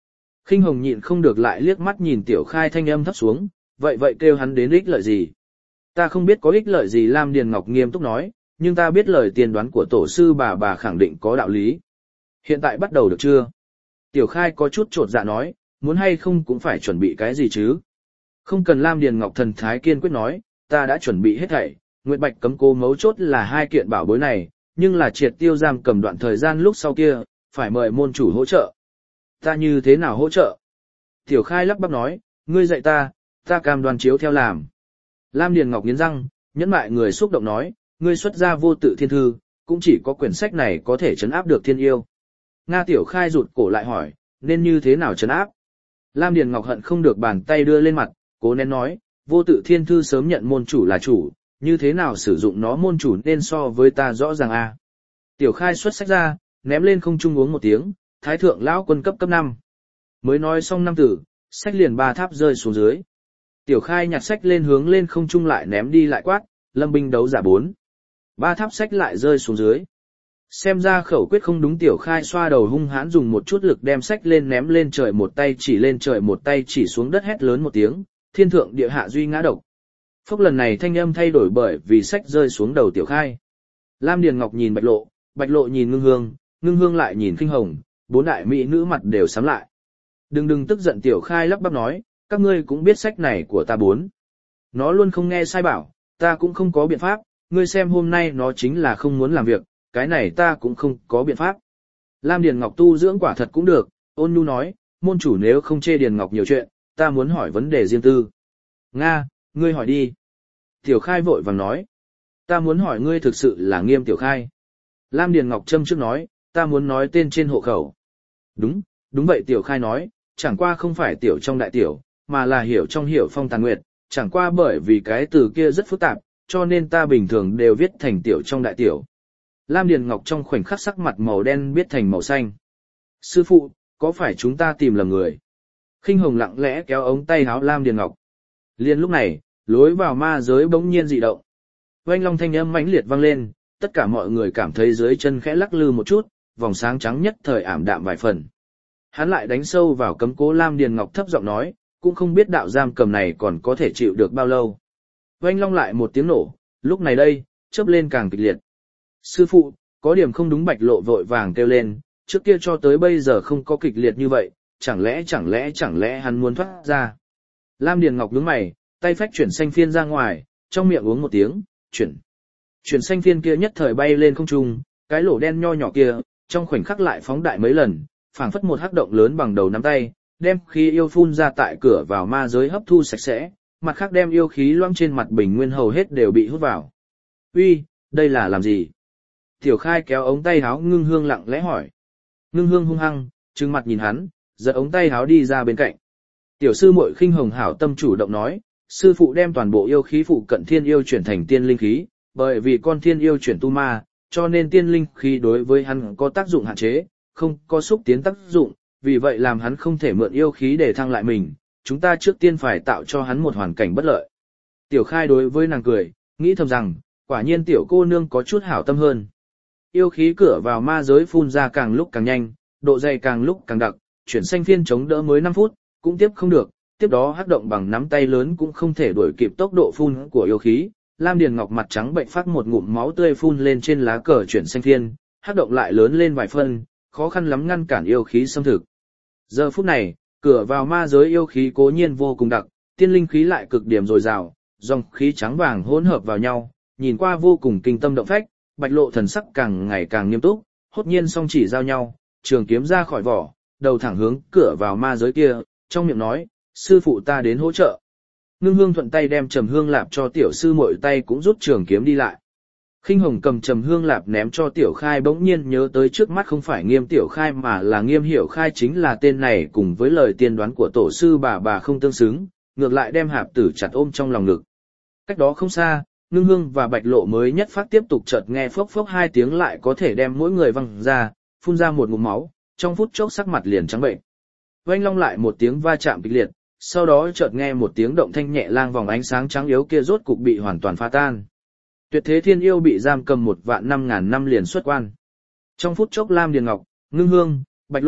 Khinh Hồng nhịn không được lại liếc mắt nhìn Tiểu Khai thanh âm thấp xuống, vậy vậy kêu hắn đến ích lợi gì? Ta không biết có ích lợi gì, Lam Điền Ngọc nghiêm túc nói, nhưng ta biết lời tiên đoán của tổ sư bà bà khẳng định có đạo lý. Hiện tại bắt đầu được chưa? Tiểu Khai có chút trột dạ nói, muốn hay không cũng phải chuẩn bị cái gì chứ? Không cần, Lam Điền Ngọc thần thái kiên quyết nói, ta đã chuẩn bị hết thảy, Nguyệt Bạch cấm cố mấu chốt là hai kiện bảo bối này, nhưng là triệt tiêu giam cầm đoạn thời gian lúc sau kia, phải mời môn chủ hỗ trợ. Ta như thế nào hỗ trợ? Tiểu Khai lắp bắp nói, ngươi dạy ta, ta cam đoan chiếu theo làm. Lam Điền Ngọc nghiến răng, nhẫn mại người xúc động nói, ngươi xuất ra vô tự thiên thư, cũng chỉ có quyển sách này có thể trấn áp được thiên yêu. Nga. Tiểu Khai rụt cổ lại hỏi, nên như thế nào trấn áp? Lam Điền Ngọc hận không được bàn tay đưa lên mặt, cố nén nói, vô tự thiên thư sớm nhận môn chủ là chủ, như thế nào sử dụng nó môn chủ nên so với ta rõ ràng a. À. Tiểu Khai xuất sách ra, ném lên không trung uống một tiếng, thái thượng lão quân cấp cấp năm. Mới nói xong năm tử, sách liền ba tháp rơi xuống dưới. Tiểu Khai nhặt sách lên hướng lên không trung lại ném đi lại quát, lâm binh đấu giả bốn. Ba tháp sách lại rơi xuống dưới. Xem ra khẩu quyết không đúng, Tiểu Khai xoa đầu hung hãn dùng một chút lực đem sách lên ném lên trời, một tay chỉ lên trời một tay chỉ xuống đất, hét lớn một tiếng, thiên thượng địa hạ duy ngã độc. Phốc, lần này thanh âm thay đổi bởi vì sách rơi xuống đầu Tiểu Khai. Lam Điền Ngọc nhìn Bạch Lộ, Bạch Lộ nhìn Ngưng Hương, Ngưng Hương lại nhìn Khinh Hồng, bốn đại mỹ nữ mặt đều sắm lại. Đừng đừng tức giận, Tiểu Khai lắp bắp nói, các ngươi cũng biết sách này của ta bốn. Nó luôn không nghe sai bảo, ta cũng không có biện pháp, ngươi xem hôm nay nó chính là không muốn làm việc, cái này ta cũng không có biện pháp. Lam Điền Ngọc tu dưỡng quả thật cũng được, ôn nhu nói, môn chủ nếu không chê Điền Ngọc nhiều chuyện, ta muốn hỏi vấn đề riêng tư. Nga, ngươi hỏi đi. Tiểu Khai vội vàng nói, ta muốn hỏi ngươi thực sự là Nghiêm Tiểu Khai. Lam Điền Ngọc châm trước nói, ta muốn nói tên trên hộ khẩu. Đúng, đúng vậy, Tiểu Khai nói, chẳng qua không phải tiểu trong đại tiểu, mà là hiểu trong hiểu phong tàn nguyệt, chẳng qua bởi vì cái từ kia rất phức tạp, cho nên ta bình thường đều viết thành tiểu trong đại tiểu. Lam Điền Ngọc trong khoảnh khắc sắc mặt màu đen biết thành màu xanh. Sư phụ, có phải chúng ta tìm lầm người? Khinh Hồng lặng lẽ kéo ống tay áo Lam Điền Ngọc. Liên lúc này, lối vào ma giới bỗng nhiên dị động. Oanh long thanh âm mãnh liệt vang lên, tất cả mọi người cảm thấy dưới chân khẽ lắc lư một chút, vòng sáng trắng nhất thời ảm đạm vài phần. Hắn lại đánh sâu vào cấm cố, Lam Điền Ngọc thấp giọng nói, cũng không biết đạo giam cầm này còn có thể chịu được bao lâu. Oanh long lại một tiếng nổ, lúc này đây, chớp lên càng kịch liệt. Sư phụ, có điểm không đúng, Bạch Lộ vội vàng kêu lên, trước kia cho tới bây giờ không có kịch liệt như vậy, chẳng lẽ chẳng lẽ chẳng lẽ hắn muốn thoát ra. Lam Điền Ngọc nhướng mày, tay phách chuyển xanh phiên ra ngoài, trong miệng uống một tiếng, chuyển. Chuyển xanh phiên kia nhất thời bay lên không trung, cái lỗ đen nho nhỏ kia, trong khoảnh khắc lại phóng đại mấy lần, phảng phất một hắc động lớn bằng đầu nắm tay, đem khí yêu phun ra tại cửa vào ma giới hấp thu sạch sẽ, mặt khác đem yêu khí loãng trên mặt bình nguyên hầu hết đều bị hút vào. Uy, đây là làm gì? Tiểu Khai kéo ống tay áo Ngưng Hương lặng lẽ hỏi. Ngưng Hương hung hăng, trừng mặt nhìn hắn, giật ống tay áo đi ra bên cạnh. Tiểu sư muội Khinh Hồng hảo tâm chủ động nói, sư phụ đem toàn bộ yêu khí phụ cận thiên yêu chuyển thành tiên linh khí, bởi vì con thiên yêu chuyển tu ma, cho nên tiên linh khí đối với hắn có tác dụng hạn chế, không có xúc tiến tác dụng, vì vậy làm hắn không thể mượn yêu khí để thăng lại mình, chúng ta trước tiên phải tạo cho hắn một hoàn cảnh bất lợi. Tiểu Khai đối với nàng cười, nghĩ thầm rằng, quả nhiên tiểu cô nương có chút hảo tâm hơn. Yêu khí cửa vào ma giới phun ra càng lúc càng nhanh, độ dày càng lúc càng đặc, chuyển xanh phiên chống đỡ mới năm phút, cũng tiếp không được, tiếp đó hắc động bằng nắm tay lớn cũng không thể đuổi kịp tốc độ phun của yêu khí. Lam Điền Ngọc mặt trắng bệnh phát một ngụm máu tươi phun lên trên lá cờ chuyển xanh phiên, hắc động lại lớn lên vài phân, khó khăn lắm ngăn cản yêu khí xâm thực. Giờ phút này, cửa vào ma giới yêu khí cố nhiên vô cùng đặc, tiên linh khí lại cực điểm dồi dào, dòng khí trắng vàng hỗn hợp vào nhau, nhìn qua vô cùng kinh tâm động phách. Bạch Lộ thần sắc càng ngày càng nghiêm túc, hốt nhiên song chỉ giao nhau, trường kiếm ra khỏi vỏ, đầu thẳng hướng cửa vào ma giới kia, trong miệng nói, sư phụ ta đến hỗ trợ. Ngưng Hương thuận tay đem Trầm Hương Lạp cho tiểu sư muội tay cũng rút trường kiếm đi lại. Khinh Hồng cầm Trầm Hương Lạp ném cho Tiểu Khai, bỗng nhiên nhớ tới trước mắt không phải Nghiêm Tiểu Khai mà là Nghiêm Hiểu Khai, chính là tên này cùng với lời tiên đoán của tổ sư bà bà không tương xứng, ngược lại đem hạp tử chặt ôm trong lòng ngực. Cách đó không xa, Ngưng Hương và Bạch Lộ mới nhất phát tiếp tục chợt nghe phốc phốc hai tiếng lại có thể đem mỗi người văng ra, phun ra một ngụm máu, trong phút chốc sắc mặt liền trắng bệnh. Oanh long lại một tiếng va chạm kịch liệt, sau đó chợt nghe một tiếng động thanh nhẹ lang, vòng ánh sáng trắng yếu kia rốt cục bị hoàn toàn phá tan. Tuyệt thế thiên yêu bị giam cầm một vạn năm ngàn năm liền xuất quan. Trong phút chốc Lam Điền Ngọc, Ngưng Hương, Bạch Lộ,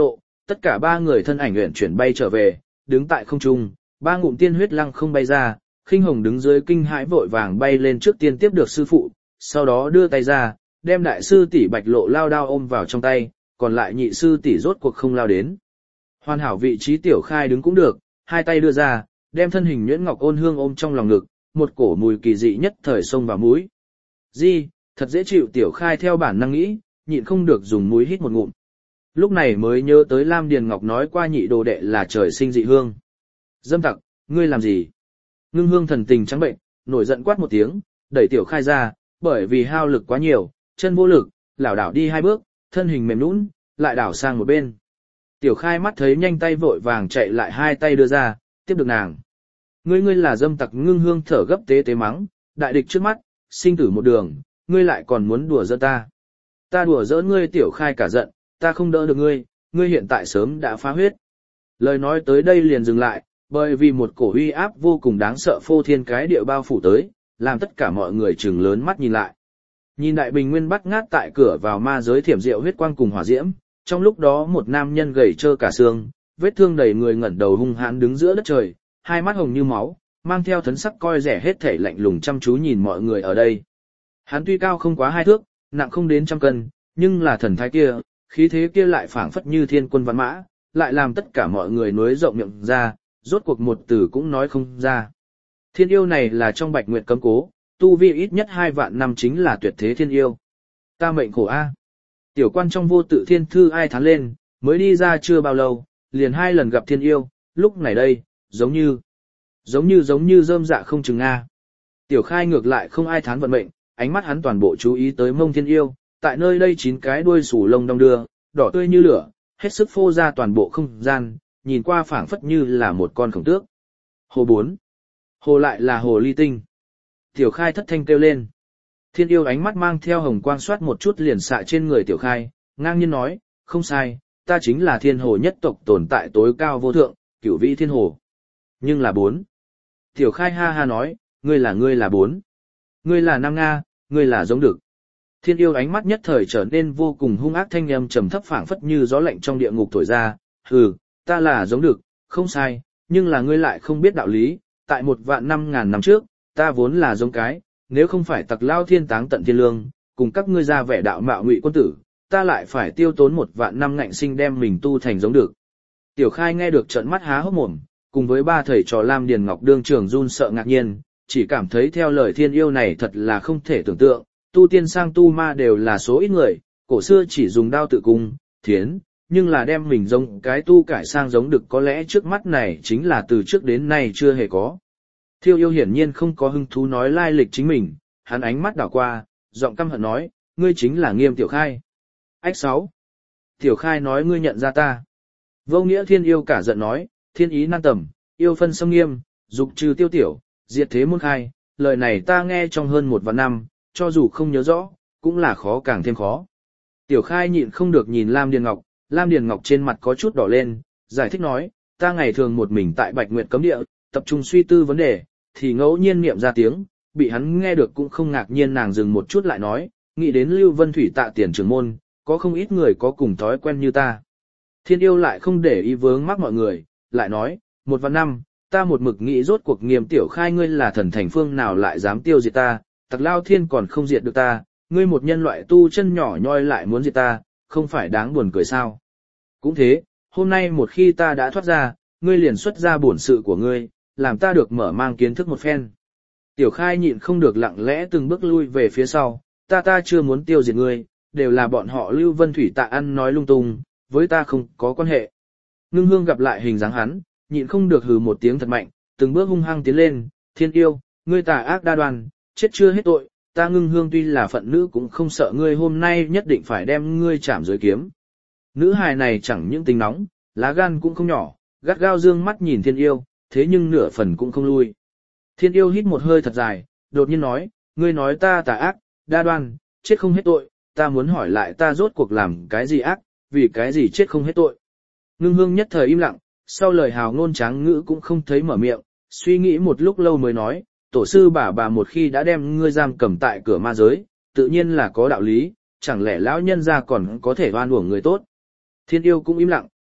Tất cả ba người thân ảnh uyển chuyển bay trở về, đứng tại không trung, ba ngụm tiên huyết lăng không bay ra, Khinh Hồng đứng dưới kinh hãi vội vàng bay lên trước tiên tiếp được sư phụ, sau đó đưa tay ra, đem đại sư tỷ Bạch Lộ lao đao ôm vào trong tay, còn lại nhị sư tỷ rốt cuộc không lao đến. Hoàn hảo vị trí Tiểu Khai đứng cũng được, hai tay đưa ra, đem thân hình nhuyễn ngọc ôn hương ôm trong lòng ngực, một cổ mùi kỳ dị nhất thời xông vào mũi. Di, thật dễ chịu. Tiểu Khai theo bản năng nghĩ, nhịn không được dùng mũi hít một ngụm. Lúc này mới nhớ tới Lam Điền Ngọc nói qua nhị đồ đệ là trời sinh dị hương. Dâm tặc, ngươi làm gì? Ngưng Hương thần tình trắng bệnh, nổi giận quát một tiếng, đẩy Tiểu Khai ra, bởi vì hao lực quá nhiều, chân vô lực, lảo đảo đi hai bước, thân hình mềm nhũn, lại đảo sang một bên. Tiểu Khai mắt thấy nhanh tay vội vàng chạy lại hai tay đưa ra, tiếp được nàng. Ngươi ngươi là dâm tặc. Ngưng Hương thở gấp tế tế mắng, đại địch trước mắt, sinh tử một đường, ngươi lại còn muốn đùa giỡn ta. Ta đùa giỡn ngươi. Tiểu Khai cả giận, ta không đỡ được ngươi, ngươi hiện tại sớm đã phá huyết. Lời nói tới đây liền dừng lại, bởi vì một cổ uy áp vô cùng đáng sợ phô thiên cái địa bao phủ tới, làm tất cả mọi người trừng lớn mắt nhìn lại. Nhìn đại bình nguyên bắt ngát tại cửa vào ma giới thiểm diệu huyết quang cùng hỏa diễm, trong lúc đó một nam nhân gầy trơ cả xương, vết thương đầy người ngẩng đầu hung hãn đứng giữa đất trời, hai mắt hồng như máu, mang theo thần sắc coi rẻ hết thảy lạnh lùng chăm chú nhìn mọi người ở đây. Hắn tuy cao không quá hai thước, nặng không đến trăm cân, nhưng là thần thái kia, khí thế kia lại phảng phất như thiên quân văn mã, lại làm tất cả mọi người nuối rộng miệng ra, rốt cuộc một từ cũng nói không ra. Thiên yêu này là trong Bạch Nguyệt cấm cố, tu vi ít nhất hai vạn năm chính là tuyệt thế thiên yêu. Ta mệnh khổ a. Tiểu quan trong vô tự thiên thư ai thán lên, mới đi ra chưa bao lâu, liền hai lần gặp thiên yêu, lúc này đây, giống như, giống như giống như rơm dạ không chừng a. Tiểu Khai ngược lại không ai thán vận mệnh, ánh mắt hắn toàn bộ chú ý tới mông thiên yêu, tại nơi đây chín cái đuôi sủ lông đong đưa, đỏ tươi như lửa, hết sức phô ra toàn bộ không gian, nhìn qua phảng phất như là một con khổng tước. Hồ bốn. Hồ lại là hồ ly tinh. Tiểu Khai thất thanh kêu lên. Thiên yêu ánh mắt mang theo hồng quang xoát một chút liền xạ trên người Tiểu Khai, ngang nhiên nói, không sai, ta chính là thiên hồ nhất tộc tồn tại tối cao vô thượng, cửu vĩ thiên hồ. Nhưng là bốn. Tiểu Khai ha ha nói, ngươi là ngươi là bốn. Ngươi là Nam Nga, ngươi là giống đực. Thiên yêu ánh mắt nhất thời trở nên vô cùng hung ác, thanh âm trầm thấp phảng phất như gió lạnh trong địa ngục thổi ra, hừ, ta là giống đực, không sai, nhưng là ngươi lại không biết đạo lý, tại một vạn năm ngàn năm trước, ta vốn là giống cái, nếu không phải tặc lao thiên táng tận thiên lương, cùng các ngươi ra vẻ đạo mạo ngụy quân tử, ta lại phải tiêu tốn một vạn năm ngạnh sinh đem mình tu thành giống được. Tiểu Khai nghe được trợn mắt há hốc mồm, cùng với ba thầy trò Lam Điền Ngọc đương trường run sợ ngạc nhiên, chỉ cảm thấy theo lời thiên yêu này thật là không thể tưởng tượng, tu tiên sang tu ma đều là số ít người, cổ xưa chỉ dùng đao tự cung, thiến, nhưng là đem mình giống cái tu cải sang giống được có lẽ trước mắt này chính là từ trước đến nay chưa hề có. Thiêu yêu hiển nhiên không có hứng thú nói lai lịch chính mình, hắn ánh mắt đảo qua, giọng căm hận nói, ngươi chính là Nghiêm Tiểu Khai. Ách sáu. Tiểu Khai nói ngươi nhận ra ta. Vô nghĩa thiên yêu cả giận nói, thiên ý nan tầm, yêu phân xâm nghiêm, dục trừ tiêu tiểu, diệt thế môn khai, lời này ta nghe trong hơn một vạn năm, cho dù không nhớ rõ, cũng là khó càng thêm khó. Tiểu Khai nhịn không được nhìn Lam Điền Ngọc, Lam Điền Ngọc trên mặt có chút đỏ lên, giải thích nói, ta ngày thường một mình tại Bạch Nguyệt cấm địa, tập trung suy tư vấn đề, thì ngẫu nhiên niệm ra tiếng, bị hắn nghe được cũng không ngạc nhiên. Nàng dừng một chút lại nói, nghĩ đến Lưu Vân Thủy Tạ Tiền trưởng môn, có không ít người có cùng thói quen như ta. Thiên yêu lại không để ý vướng mắc mọi người, lại nói, một vạn năm, ta một mực nghĩ rốt cuộc Nghiêm Tiểu Khai ngươi là thần thành phương nào lại dám tiêu diệt ta, tặc lao thiên còn không diệt được ta, ngươi một nhân loại tu chân nhỏ nhoi lại muốn diệt ta, không phải đáng buồn cười sao. Cũng thế, hôm nay một khi ta đã thoát ra, ngươi liền xuất ra bổn sự của ngươi, làm ta được mở mang kiến thức một phen. Tiểu Khai nhịn không được lặng lẽ từng bước lui về phía sau, ta ta chưa muốn tiêu diệt ngươi, đều là bọn họ Lưu Vân Thủy Tạ ăn nói lung tung, với ta không có quan hệ. Ngưng Hương gặp lại hình dáng hắn, nhịn không được hừ một tiếng thật mạnh, từng bước hung hăng tiến lên, thiên yêu, ngươi tà ác đa đoan, chết chưa hết tội, ta Ngưng Hương tuy là phận nữ cũng không sợ ngươi hôm nay nhất định phải đem ngươi chạm dưới kiếm. Nữ hài này chẳng những tính nóng, lá gan cũng không nhỏ, gắt gao dương mắt nhìn thiên yêu, thế nhưng nửa phần cũng không lui. Thiên yêu hít một hơi thật dài, đột nhiên nói, ngươi nói ta tà ác, đa đoan, chết không hết tội, ta muốn hỏi lại ta rốt cuộc làm cái gì ác, vì cái gì chết không hết tội. Ngưng Hương nhất thời im lặng, sau lời hào ngôn tráng ngữ cũng không thấy mở miệng, suy nghĩ một lúc lâu mới nói, tổ sư bà bà một khi đã đem ngươi giam cầm tại cửa ma giới, tự nhiên là có đạo lý, chẳng lẽ lão nhân gia còn có thể oan uổng người tốt. Thiên yêu cũng im lặng,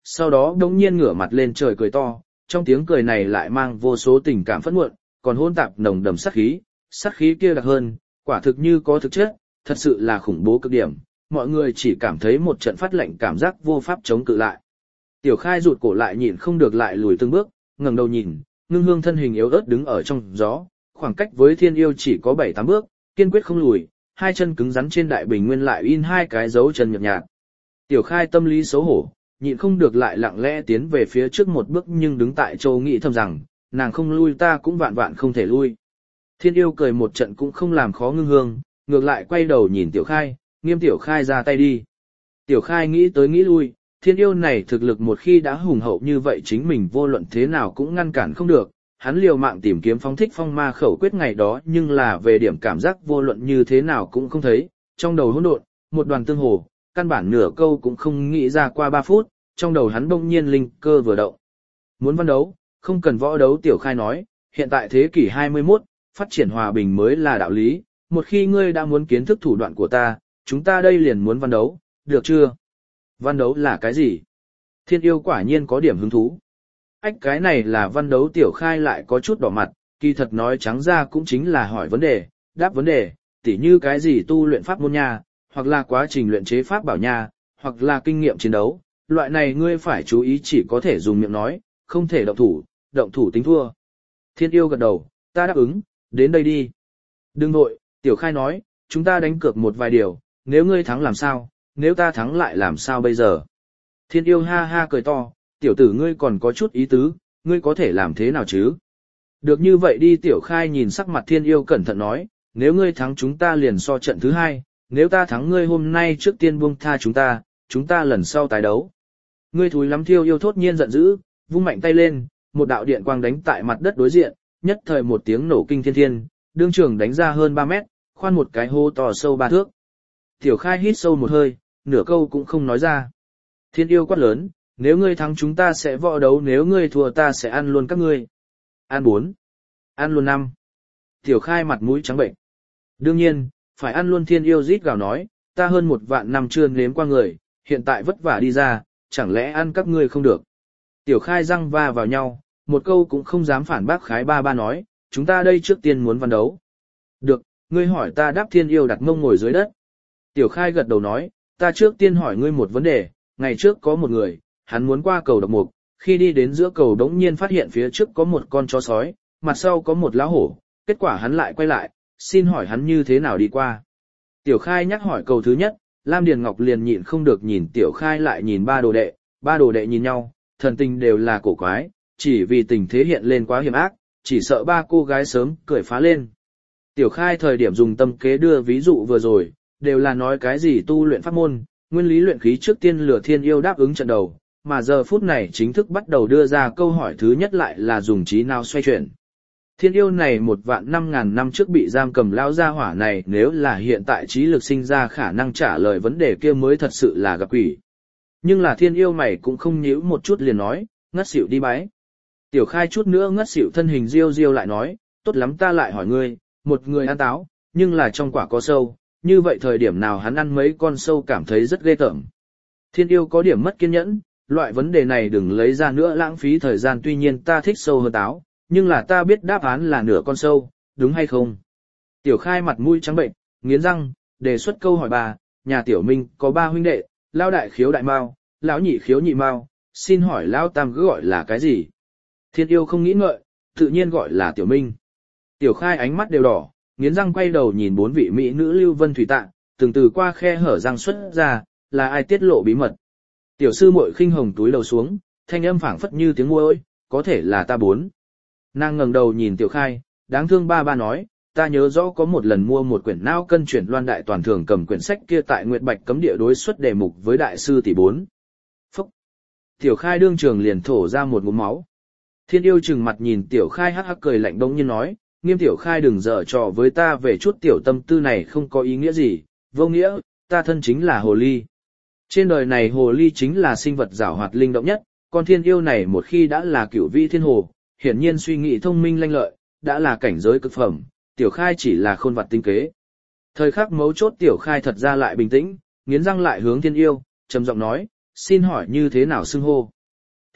sau đó đống nhiên ngửa mặt lên trời cười to, trong tiếng cười này lại mang vô số tình cảm phẫn muộn, còn hỗn tạp nồng đậm sát khí, sát khí kia đặc hơn, quả thực như có thực chất, thật sự là khủng bố cực điểm, mọi người chỉ cảm thấy một trận phát lạnh cảm giác vô pháp chống cự lại. Tiểu Khai rụt cổ lại nhịn không được lại lùi từng bước, ngẩng đầu nhìn, Ngưng Hương thân hình yếu ớt đứng ở trong gió, khoảng cách với Thiên Yêu chỉ có bảy tám bước, kiên quyết không lùi, hai chân cứng rắn trên đại bình nguyên lại in hai cái dấu chân nhợt nhạt. Tiểu Khai tâm lý xấu hổ, nhịn không được lại lặng lẽ tiến về phía trước một bước nhưng đứng tại chỗ nghĩ thầm rằng, nàng không lui ta cũng vạn vạn không thể lui. Thiên Yêu cười một trận cũng không làm khó Ngưng Hương, ngược lại quay đầu nhìn Tiểu Khai, nghiêm Tiểu Khai ra tay đi. Tiểu Khai nghĩ tới nghĩ lui, Thiên Yêu này thực lực một khi đã hùng hậu như vậy chính mình vô luận thế nào cũng ngăn cản không được, hắn liều mạng tìm kiếm phóng thích phong ma khẩu quyết ngày đó nhưng là về điểm cảm giác vô luận như thế nào cũng không thấy, trong đầu hỗn độn, một đoàn tương hồ, căn bản nửa câu cũng không nghĩ ra qua ba phút, trong đầu hắn bỗng nhiên linh cơ vừa động. Muốn văn đấu, không cần võ đấu. Tiểu Khai nói, hiện tại thế kỷ hai mươi mốt, phát triển hòa bình mới là đạo lý, một khi ngươi đã muốn kiến thức thủ đoạn của ta, chúng ta đây liền muốn văn đấu, được chưa? Văn đấu là cái gì? Thiên Yêu quả nhiên có điểm hứng thú. Ách cái này là văn đấu. Tiểu Khai lại có chút đỏ mặt, kỳ thật nói trắng ra cũng chính là hỏi vấn đề, đáp vấn đề, tỉ như cái gì tu luyện pháp môn nha, hoặc là quá trình luyện chế pháp bảo nha, hoặc là kinh nghiệm chiến đấu, loại này ngươi phải chú ý chỉ có thể dùng miệng nói, không thể động thủ, động thủ tính thua. Thiên Yêu gật đầu, ta đáp ứng, đến đây đi. Đừng vội, Tiểu Khai nói, chúng ta đánh cược một vài điều, nếu ngươi thắng làm sao, nếu ta thắng lại làm sao bây giờ? Thiên Yêu ha ha cười to, tiểu tử ngươi còn có chút ý tứ, ngươi có thể làm thế nào chứ? Được như vậy đi. Tiểu Khai nhìn sắc mặt Thiên Yêu cẩn thận nói, nếu ngươi thắng chúng ta liền so trận thứ hai, nếu ta thắng ngươi hôm nay trước tiên buông tha chúng ta, chúng ta lần sau tái đấu. Ngươi thúi lắm. Thiên Yêu thốt nhiên giận dữ, vung mạnh tay lên, một đạo điện quang đánh tại mặt đất đối diện, nhất thời một tiếng nổ kinh thiên thiên, đương trường đánh ra hơn ba mét, khoan một cái hố to sâu ba thước. Tiểu Khai hít sâu một hơi, nửa câu cũng không nói ra. Thiên Yêu quát lớn, nếu ngươi thắng chúng ta sẽ võ đấu, nếu ngươi thua ta sẽ ăn luôn các ngươi. Ăn bốn, ăn luôn năm. Tiểu Khai mặt mũi trắng bệnh. Đương nhiên, phải ăn luôn. Thiên Yêu rít gào nói, ta hơn một vạn năm chưa nếm qua người, hiện tại vất vả đi ra, chẳng lẽ ăn các ngươi không được. Tiểu Khai răng va vào nhau, một câu cũng không dám phản bác. Khái ba ba nói, chúng ta đây trước tiên muốn văn đấu. Được, ngươi hỏi ta đáp. Thiên Yêu đặt mông ngồi dưới đất. Tiểu Khai gật đầu nói, ta trước tiên hỏi ngươi một vấn đề, ngày trước có một người, hắn muốn qua cầu độc mục, khi đi đến giữa cầu đống nhiên phát hiện phía trước có một con chó sói, mặt sau có một lão hổ, kết quả hắn lại quay lại, xin hỏi hắn như thế nào đi qua. Tiểu Khai nhắc hỏi câu thứ nhất, Lam Điền Ngọc liền nhịn không được nhìn Tiểu Khai lại nhìn ba đồ đệ, ba đồ đệ nhìn nhau, thần tình đều là cổ quái, chỉ vì tình thế hiện lên quá hiểm ác, chỉ sợ ba cô gái sớm cười phá lên. Tiểu Khai thời điểm dùng tâm kế đưa ví dụ vừa rồi, đều là nói cái gì tu luyện pháp môn, nguyên lý luyện khí trước tiên lừa Thiên Yêu đáp ứng trận đầu, mà giờ phút này chính thức bắt đầu đưa ra câu hỏi thứ nhất lại là dùng trí nào xoay chuyển. Thiên Yêu này một vạn năm ngàn năm trước bị giam cầm lao gia hỏa này nếu là hiện tại trí lực sinh ra khả năng trả lời vấn đề kia mới thật sự là gặp quỷ. Nhưng là Thiên Yêu mày cũng không nhíu một chút liền nói, ngất xỉu đi bái. Tiểu Khai chút nữa ngất xỉu thân hình riêu riêu lại nói, tốt lắm ta lại hỏi ngươi, một người ăn táo, nhưng là trong quả có sâu, như vậy thời điểm nào hắn ăn mấy con sâu cảm thấy rất ghê tởm. Thiên Yêu có điểm mất kiên nhẫn, loại vấn đề này đừng lấy ra nữa lãng phí thời gian, tuy nhiên ta thích sâu hơn táo, nhưng là ta biết đáp án là nửa con sâu, đúng hay không? Tiểu Khai mặt mũi trắng bệnh, nghiến răng, đề xuất câu hỏi bà, nhà Tiểu Minh có ba huynh đệ, lão đại khiếu đại mao, lão nhị khiếu nhị mao, xin hỏi lão tam cứ gọi là cái gì? Thiên Yêu không nghĩ ngợi, tự nhiên gọi là Tiểu Minh. Tiểu Khai ánh mắt đều đỏ, nghiến răng quay đầu nhìn bốn vị mỹ nữ Lưu Vân Thủy Tạng, từng từ qua khe hở răng xuất ra, là ai tiết lộ bí mật. Tiểu sư muội khinh hồng túi đầu xuống, thanh âm phảng phất như tiếng muỗi, có thể là ta bốn. Nàng ngẩng đầu nhìn Tiểu Khai, đáng thương ba ba nói, ta nhớ rõ có một lần mua một quyển não cân chuyển loan đại toàn thường cầm quyển sách kia tại Nguyệt Bạch cấm địa đối xuất đề mục với đại sư tỷ bốn. Phúc! Tiểu Khai đương trường liền thổ ra một ngụm máu. Thiên Yêu trừng mặt nhìn Tiểu Khai hắc hắc cười lạnh bỗng nhiên nói, Nghiêm Tiểu Khai đừng dở trò với ta, về chút tiểu tâm tư này không có ý nghĩa gì, vô nghĩa, ta thân chính là hồ ly. Trên đời này hồ ly chính là sinh vật giảo hoạt linh động nhất, con Thiên Yêu này một khi đã là cửu vĩ thiên hồ, hiển nhiên suy nghĩ thông minh lanh lợi, đã là cảnh giới cực phẩm, Tiểu Khai chỉ là khôn vặt tinh kế. Thời khắc mấu chốt Tiểu Khai thật ra lại bình tĩnh, nghiến răng lại hướng Thiên Yêu, trầm giọng nói, xin hỏi như thế nào xưng hô.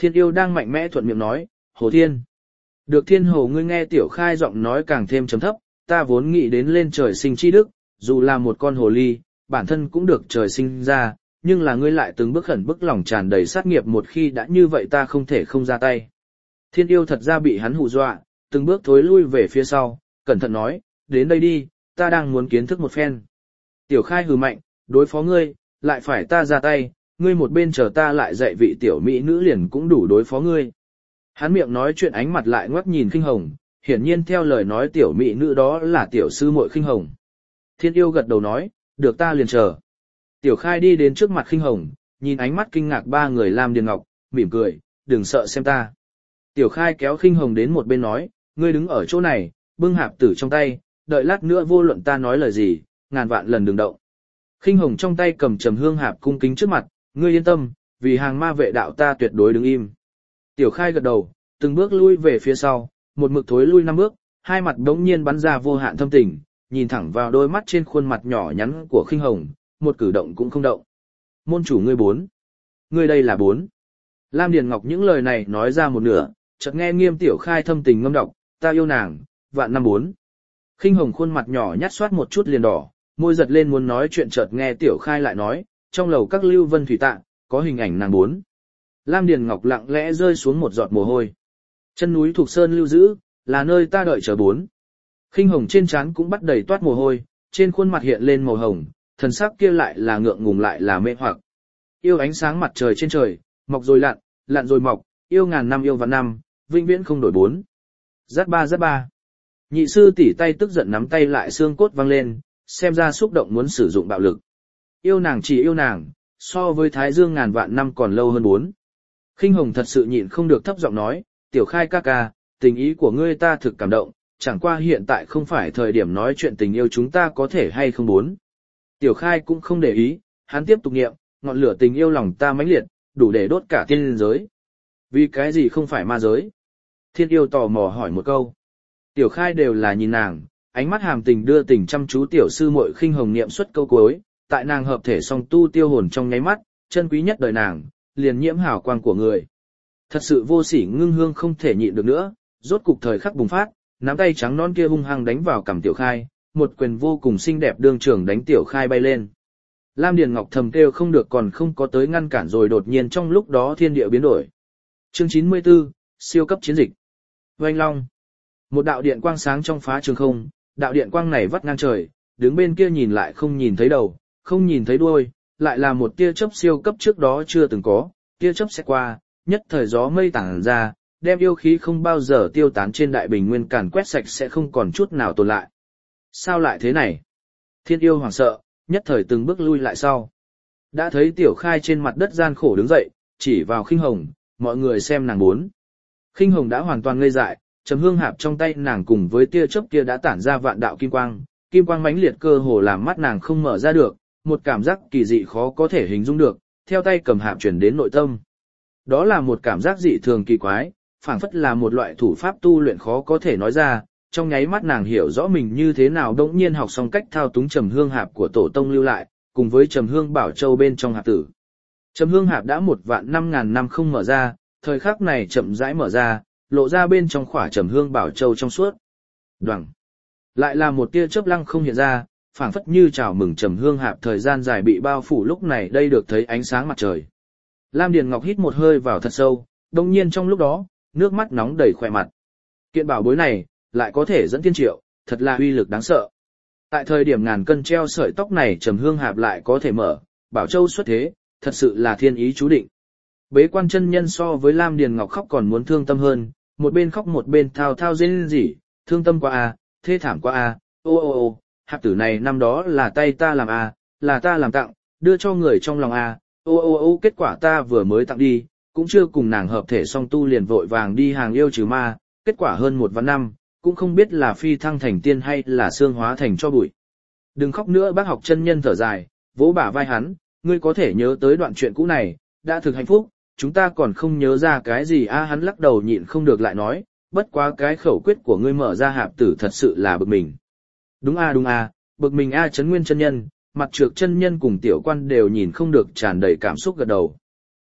Thiên yêu đang mạnh mẽ thuận miệng nói, Hồ Thiên. Được Thiên Hồ ngươi nghe Tiểu Khai giọng nói càng thêm trầm thấp, ta vốn nghĩ đến lên trời sinh chi đức, dù là một con hồ ly, bản thân cũng được trời sinh ra, nhưng là ngươi lại từng bước khẩn bức lòng tràn đầy sát nghiệp một khi đã như vậy ta không thể không ra tay. Thiên yêu thật ra bị hắn hù dọa, từng bước thối lui về phía sau, cẩn thận nói, đến đây đi, ta đang muốn kiến thức một phen. Tiểu Khai hừ mạnh, đối phó ngươi, lại phải ta ra tay, ngươi một bên chờ ta lại dạy vị tiểu mỹ nữ liền cũng đủ đối phó ngươi. Hắn miệng nói chuyện ánh mặt lại ngoắc nhìn Khinh Hồng, hiển nhiên theo lời nói tiểu mỹ nữ đó là tiểu sư muội Khinh Hồng. Thiên yêu gật đầu nói, được ta liền chờ. Tiểu Khai đi đến trước mặt Khinh Hồng, nhìn ánh mắt kinh ngạc ba người Lam Điền Ngọc, mỉm cười, đừng sợ xem ta. Tiểu Khai kéo Khinh Hồng đến một bên nói, ngươi đứng ở chỗ này, bưng hạp tử trong tay, đợi lát nữa vô luận ta nói lời gì, ngàn vạn lần đừng động. Khinh Hồng trong tay cầm trầm hương hạp cung kính trước mặt, ngươi yên tâm, vì hàng ma vệ đạo ta tuyệt đối đứng im. Tiểu Khai gật đầu, từng bước lui về phía sau, một mực thối lui năm bước, hai mặt đống nhiên bắn ra vô hạn thâm tình, nhìn thẳng vào đôi mắt trên khuôn mặt nhỏ nhắn của Khinh Hồng, một cử động cũng không động. Môn chủ ngươi bốn. Ngươi đây là bốn. Lam Điền Ngọc những lời này nói ra một nửa, chợt nghe Nghiêm Tiểu Khai thâm tình ngâm đọc, ta yêu nàng, vạn năm bốn. Khinh Hồng khuôn mặt nhỏ nhát xoát một chút liền đỏ, môi giật lên muốn nói chuyện chợt nghe Tiểu Khai lại nói, trong lầu các lưu vân thủy tạ, có hình ảnh nàng bốn. Lam Điền Ngọc lặng lẽ rơi xuống một giọt mồ hôi. Chân núi thuộc sơn lưu giữ, là nơi ta đợi chờ bốn. Khinh Hồng trên trán cũng bắt đầy toát mồ hôi, trên khuôn mặt hiện lên màu hồng, thần sắc kia lại là ngượng ngùng lại là mê hoặc. Yêu ánh sáng mặt trời trên trời, mọc rồi lặn, lặn rồi mọc, yêu ngàn năm yêu vạn năm, vĩnh viễn không đổi bốn. Rát ba rát ba. Nhị sư tỉ tay tức giận nắm tay lại xương cốt văng lên, xem ra xúc động muốn sử dụng bạo lực. Yêu nàng chỉ yêu nàng, so với Thái Dương ngàn vạn năm còn lâu hơn bốn. Khinh Hồng thật sự nhịn không được thấp giọng nói, Tiểu Khai ca ca, tình ý của ngươi ta thực cảm động, chẳng qua hiện tại không phải thời điểm nói chuyện tình yêu chúng ta có thể hay không bốn. Tiểu Khai cũng không để ý, hắn tiếp tục niệm, ngọn lửa tình yêu lòng ta mãnh liệt, đủ để đốt cả tiên giới. Vì cái gì không phải ma giới? Thiên yêu tò mò hỏi một câu. Tiểu Khai đều là nhìn nàng, ánh mắt hàm tình đưa tình chăm chú tiểu sư muội Khinh Hồng niệm xuất câu cuối, tại nàng hợp thể song tu tiêu hồn trong nháy mắt, chân quý nhất đời nàng, liền nhiễm hào quang của người. Thật sự vô sỉ ngưng hương không thể nhịn được nữa, rốt cục thời khắc bùng phát, nắm tay trắng non kia hung hăng đánh vào cằm Tiểu Khai, một quyền vô cùng xinh đẹp đương trường đánh Tiểu Khai bay lên. Lam Điền Ngọc thầm kêu không được còn không có tới ngăn cản rồi đột nhiên trong lúc đó thiên địa biến đổi. Chương chín mươi tư, siêu cấp chiến dịch. Oanh long. Một đạo điện quang sáng trong phá trường không, đạo điện quang này vắt ngang trời, đứng bên kia nhìn lại không nhìn thấy đầu, không nhìn thấy đuôi, lại là một tia chớp siêu cấp trước đó chưa từng có, tia chớp sẽ qua, nhất thời gió mây tản ra, đem yêu khí không bao giờ tiêu tán trên đại bình nguyên càn quét sạch sẽ không còn chút nào tồn lại. Sao lại thế này? Thiên yêu hoảng sợ, nhất thời từng bước lui lại sau. Đã thấy Tiểu Khai trên mặt đất gian khổ đứng dậy, chỉ vào Khinh Hồng, mọi người xem nàng bốn. Khinh Hồng đã hoàn toàn ngây dại, trầm hương hạp trong tay nàng cùng với tia chớp kia đã tản ra vạn đạo kim quang, kim quang mãnh liệt cơ hồ làm mắt nàng không mở ra được, một cảm giác kỳ dị khó có thể hình dung được, theo tay cầm hạp chuyển đến nội tâm. Đó là một cảm giác dị thường kỳ quái, phảng phất là một loại thủ pháp tu luyện khó có thể nói ra, trong nháy mắt nàng hiểu rõ mình như thế nào đống nhiên học xong cách thao túng trầm hương hạp của tổ tông lưu lại, cùng với trầm hương bảo châu bên trong hạp tử. Trầm hương hạp đã một vạn năm ngàn năm không mở ra, thời khắc này chậm rãi mở ra, lộ ra bên trong khỏa trầm hương bảo châu trong suốt. Đoằng. Lại là một tia chớp lăng không hiện ra, phảng phất như chào mừng trầm hương hạp thời gian dài bị bao phủ lúc này đây được thấy ánh sáng mặt trời. Lam Điền Ngọc hít một hơi vào thật sâu, đồng nhiên trong lúc đó, nước mắt nóng đầy khỏe mặt. Kiện bảo bối này, lại có thể dẫn thiên triệu, thật là uy lực đáng sợ. Tại thời điểm ngàn cân treo sợi tóc này trầm hương hạp lại có thể mở, bảo châu xuất thế, thật sự là thiên ý chú định. Bế quan chân nhân so với Lam Điền Ngọc khóc còn muốn thương tâm hơn, một bên khóc một bên thao thao rên rỉ, thương tâm quá a, thê thảm quá a, ô ô ô, hạp tử này năm đó là tay ta làm a, là ta làm tặng, đưa cho người trong lòng a, ô ô ô kết quả ta vừa mới tặng đi, cũng chưa cùng nàng hợp thể song tu liền vội vàng đi hàng yêu trừ ma, kết quả hơn một vạn năm, cũng không biết là phi thăng thành tiên hay là xương hóa thành cho bụi. Đừng khóc nữa bác học chân nhân thở dài, vỗ bả vai hắn, ngươi có thể nhớ tới đoạn chuyện cũ này, đã thực hạnh phúc, chúng ta còn không nhớ ra cái gì a hắn lắc đầu nhịn không được lại nói, bất quá cái khẩu quyết của ngươi mở ra hạp tử thật sự là bực mình. Đúng a đúng a, bực mình a Trấn Nguyên chân nhân, mặt trược chân nhân cùng tiểu quan đều nhìn không được tràn đầy cảm xúc gật đầu.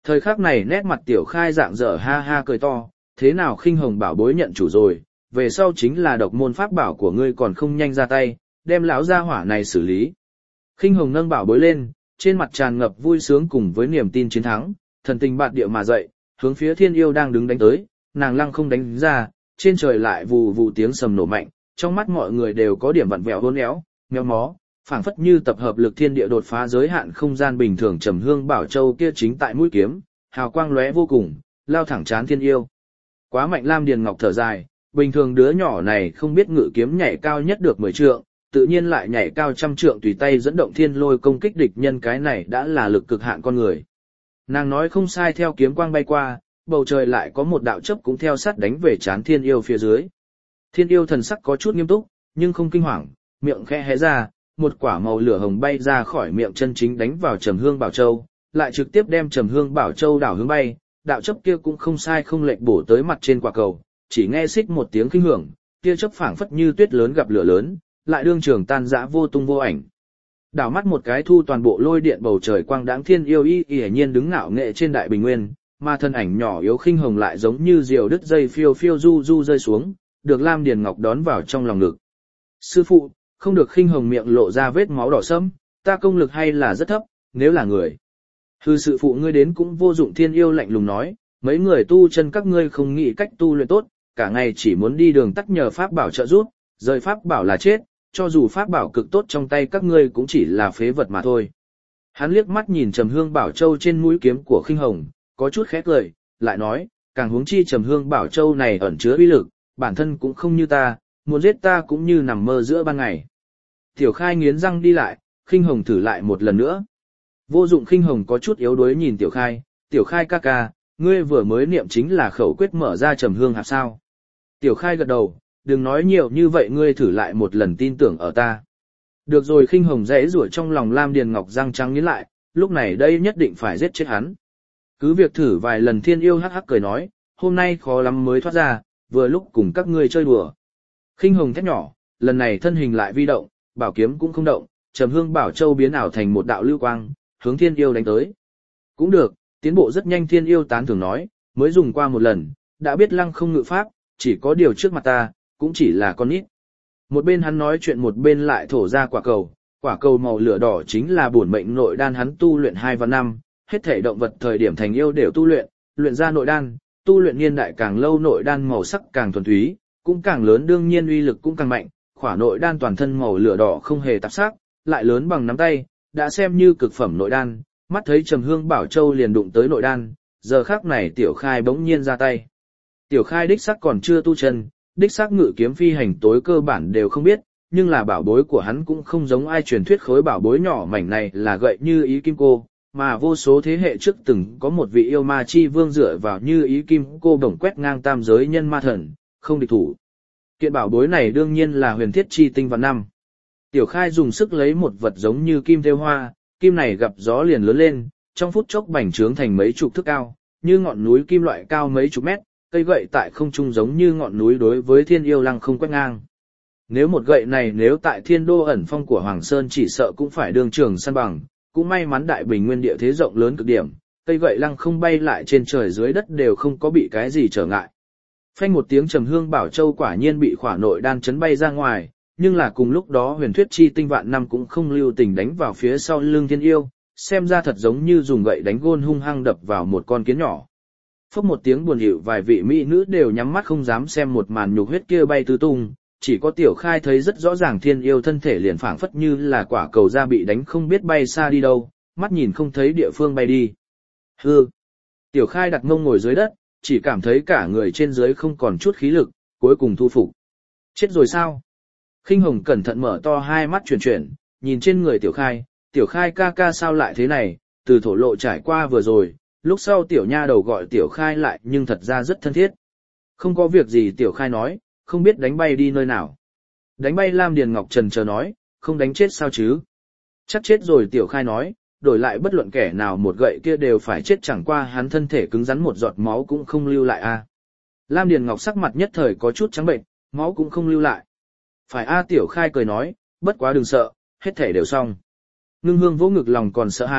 Thời khắc này nét mặt tiểu khai dạng dở ha ha cười to, thế nào khinh hồng bảo bối nhận chủ rồi, về sau chính là độc môn pháp bảo của ngươi còn không nhanh ra tay, đem lão gia hỏa này xử lý. Khinh hồng nâng bảo bối lên, trên mặt tràn ngập vui sướng cùng với niềm tin chiến thắng, thần tình bạt địa mà dậy, hướng phía thiên yêu đang đứng đánh tới, nàng lăng không đánh ra, trên trời lại vù vù tiếng sầm nổ mạnh, trong mắt mọi người đều có điểm vặn vẹo hôn éo, méo mó, phảng phất như tập hợp lực thiên địa đột phá giới hạn không gian bình thường. Trầm hương bảo châu kia chính tại mũi kiếm, hào quang lóe vô cùng, lao thẳng chán thiên yêu. Quá mạnh. Lam Điền Ngọc thở dài, bình thường đứa nhỏ này không biết ngự kiếm nhảy cao nhất được mười trượng, tự nhiên lại nhảy cao trăm trượng tùy tay dẫn động thiên lôi công kích địch nhân, cái này đã là lực cực hạn con người. Nàng nói không sai, theo kiếm quang bay qua, bầu trời lại có một đạo chớp cũng theo sát đánh về chán thiên yêu phía dưới. Thiên yêu thần sắc có chút nghiêm túc, nhưng không kinh hoàng, miệng khẽ hé ra, một quả màu lửa hồng bay ra khỏi miệng chân chính đánh vào Trầm Hương Bảo Châu, lại trực tiếp đem Trầm Hương Bảo Châu đảo hướng bay, đạo chớp kia cũng không sai không lệch bổ tới mặt trên quả cầu, chỉ nghe xích một tiếng kinh hưởng, kia chớp phảng phất như tuyết lớn gặp lửa lớn, lại đương trường tan rã vô tung vô ảnh. Đảo mắt một cái thu toàn bộ lôi điện bầu trời quang đãng thiên yêu y hiển nhiên đứng ngạo nghệ trên đại bình nguyên, mà thân ảnh nhỏ yếu khinh hồng lại giống như diều đứt dây phiêu phiêu du du rơi xuống, được Lam Điền Ngọc đón vào trong lòng ngực. Sư phụ, không được. Khinh hồng miệng lộ ra vết máu đỏ sẫm, ta công lực hay là rất thấp, nếu là người. Hư sư phụ ngươi đến cũng vô dụng. Thiên yêu lạnh lùng nói, mấy người tu chân các ngươi không nghĩ cách tu luyện tốt, cả ngày chỉ muốn đi đường tắt nhờ pháp bảo trợ giúp, rời pháp bảo là chết, cho dù pháp bảo cực tốt trong tay các ngươi cũng chỉ là phế vật mà thôi. Hắn liếc mắt nhìn Trầm Hương Bảo Châu trên mũi kiếm của khinh hồng, có chút khẽ cười, lại nói, càng huống chi Trầm Hương Bảo Châu này ẩn chứa uy lực, bản thân cũng không như ta, muốn giết ta cũng như nằm mơ giữa ban ngày. Tiểu Khai nghiến răng đi lại, khinh hồng thử lại một lần nữa. Vô dụng. Khinh hồng có chút yếu đuối nhìn Tiểu Khai, Tiểu Khai ca ca, ngươi vừa mới niệm chính là khẩu quyết mở ra Trầm Hương hạp sao? Tiểu Khai gật đầu, đừng nói nhiều như vậy, ngươi thử lại một lần tin tưởng ở ta. Được rồi. Khinh hồng rẽ rủa trong lòng. Lam Điền Ngọc răng trắng nghiến lại, lúc này đây nhất định phải giết chết hắn. Cứ việc thử vài lần. Thiên yêu hắc hắc cười nói, hôm nay khó lắm mới thoát ra, vừa lúc cùng các ngươi chơi đùa. Khinh hồng thét nhỏ, lần này thân hình lại vi động, bảo kiếm cũng không động, Trầm Hương Bảo Châu biến ảo thành một đạo lưu quang, hướng thiên yêu đánh tới. Cũng được, tiến bộ rất nhanh. Thiên yêu tán thưởng nói, mới dùng qua một lần, đã biết lăng không ngự pháp, chỉ có điều trước mặt ta, cũng chỉ là con nít. Một bên hắn nói chuyện một bên lại thổ ra quả cầu, quả cầu màu lửa đỏ chính là bổn mệnh nội đan hắn tu luyện hai và năm, hết thể động vật thời điểm thành yêu đều tu luyện, luyện ra nội đan, tu luyện niên đại càng lâu nội đan màu sắc càng thuần túy, cũng càng lớn, đương nhiên uy lực cũng càng mạnh. Khỏa nội đan toàn thân màu lửa đỏ không hề tạp sắc, lại lớn bằng nắm tay, đã xem như cực phẩm nội đan. Mắt thấy Trầm Hương Bảo Châu liền đụng tới nội đan, giờ khắc này Tiểu Khai bỗng nhiên ra tay. Tiểu Khai đích sắc còn chưa tu chân, đích xác ngự kiếm phi hành tối cơ bản đều không biết, nhưng là bảo bối của hắn cũng không giống ai truyền thuyết khối bảo bối nhỏ mảnh này là gậy Như Ý Kim Cô, mà vô số thế hệ trước từng có một vị yêu ma chi vương dựa vào Như Ý Kim Cô bổng quét ngang tam giới nhân ma thần, không địch thủ. Kiện bảo bối này đương nhiên là huyền thiết chi tinh vạn năm. Tiểu Khai dùng sức lấy một vật giống như kim thêu hoa, kim này gặp gió liền lớn lên, trong phút chốc bành trướng thành mấy chục thước cao, như ngọn núi kim loại cao mấy chục mét, cây gậy tại không trung giống như ngọn núi đối với thiên yêu lăng không quét ngang. Nếu một gậy này nếu tại thiên đô ẩn phong của Hoàng Sơn chỉ sợ cũng phải đường trường săn bằng, cũng may mắn đại bình nguyên địa thế rộng lớn cực điểm, cây gậy lăng không bay lại trên trời dưới đất đều không có bị cái gì trở ngại. Phanh một tiếng, Trầm Hương Bảo Châu quả nhiên bị khỏa nội đan chấn bay ra ngoài, nhưng là cùng lúc đó huyền thuyết chi tinh vạn năm cũng không lưu tình đánh vào phía sau lưng thiên yêu, xem ra thật giống như dùng gậy đánh gôn hung hăng đập vào một con kiến nhỏ. Phốc một tiếng buồn hiệu, vài vị mỹ nữ đều nhắm mắt không dám xem một màn nhục huyết kia bay tứ tung, chỉ có Tiểu Khai thấy rất rõ ràng thiên yêu thân thể liền phảng phất như là quả cầu da bị đánh không biết bay xa đi đâu, mắt nhìn không thấy địa phương bay đi. Hư! Tiểu Khai đặt mông ngồi dưới đất, chỉ cảm thấy cả người trên dưới không còn chút khí lực, cuối cùng thu phục. Chết rồi sao? Khinh hồng cẩn thận mở to hai mắt chuyển chuyển, nhìn trên người Tiểu Khai, Tiểu Khai ca ca sao lại thế này, từ thổ lộ trải qua vừa rồi, lúc sau tiểu nha đầu gọi Tiểu Khai lại nhưng thật ra rất thân thiết. Không có việc gì, Tiểu Khai nói, không biết đánh bay đi nơi nào. Đánh bay Lam Điền Ngọc trần chờ nói, không đánh chết sao chứ? Chắc chết rồi, Tiểu Khai nói, đổi lại bất luận kẻ nào một gậy kia đều phải chết, chẳng qua hắn thân thể cứng rắn một giọt máu cũng không lưu lại a. Lam Điền Ngọc sắc mặt nhất thời có chút trắng bệnh, máu cũng không lưu lại. Phải a, Tiểu Khai cười nói, bất quá đừng sợ, hết thể đều xong. Ngưng Hương vỗ ngực lòng còn sợ hãi,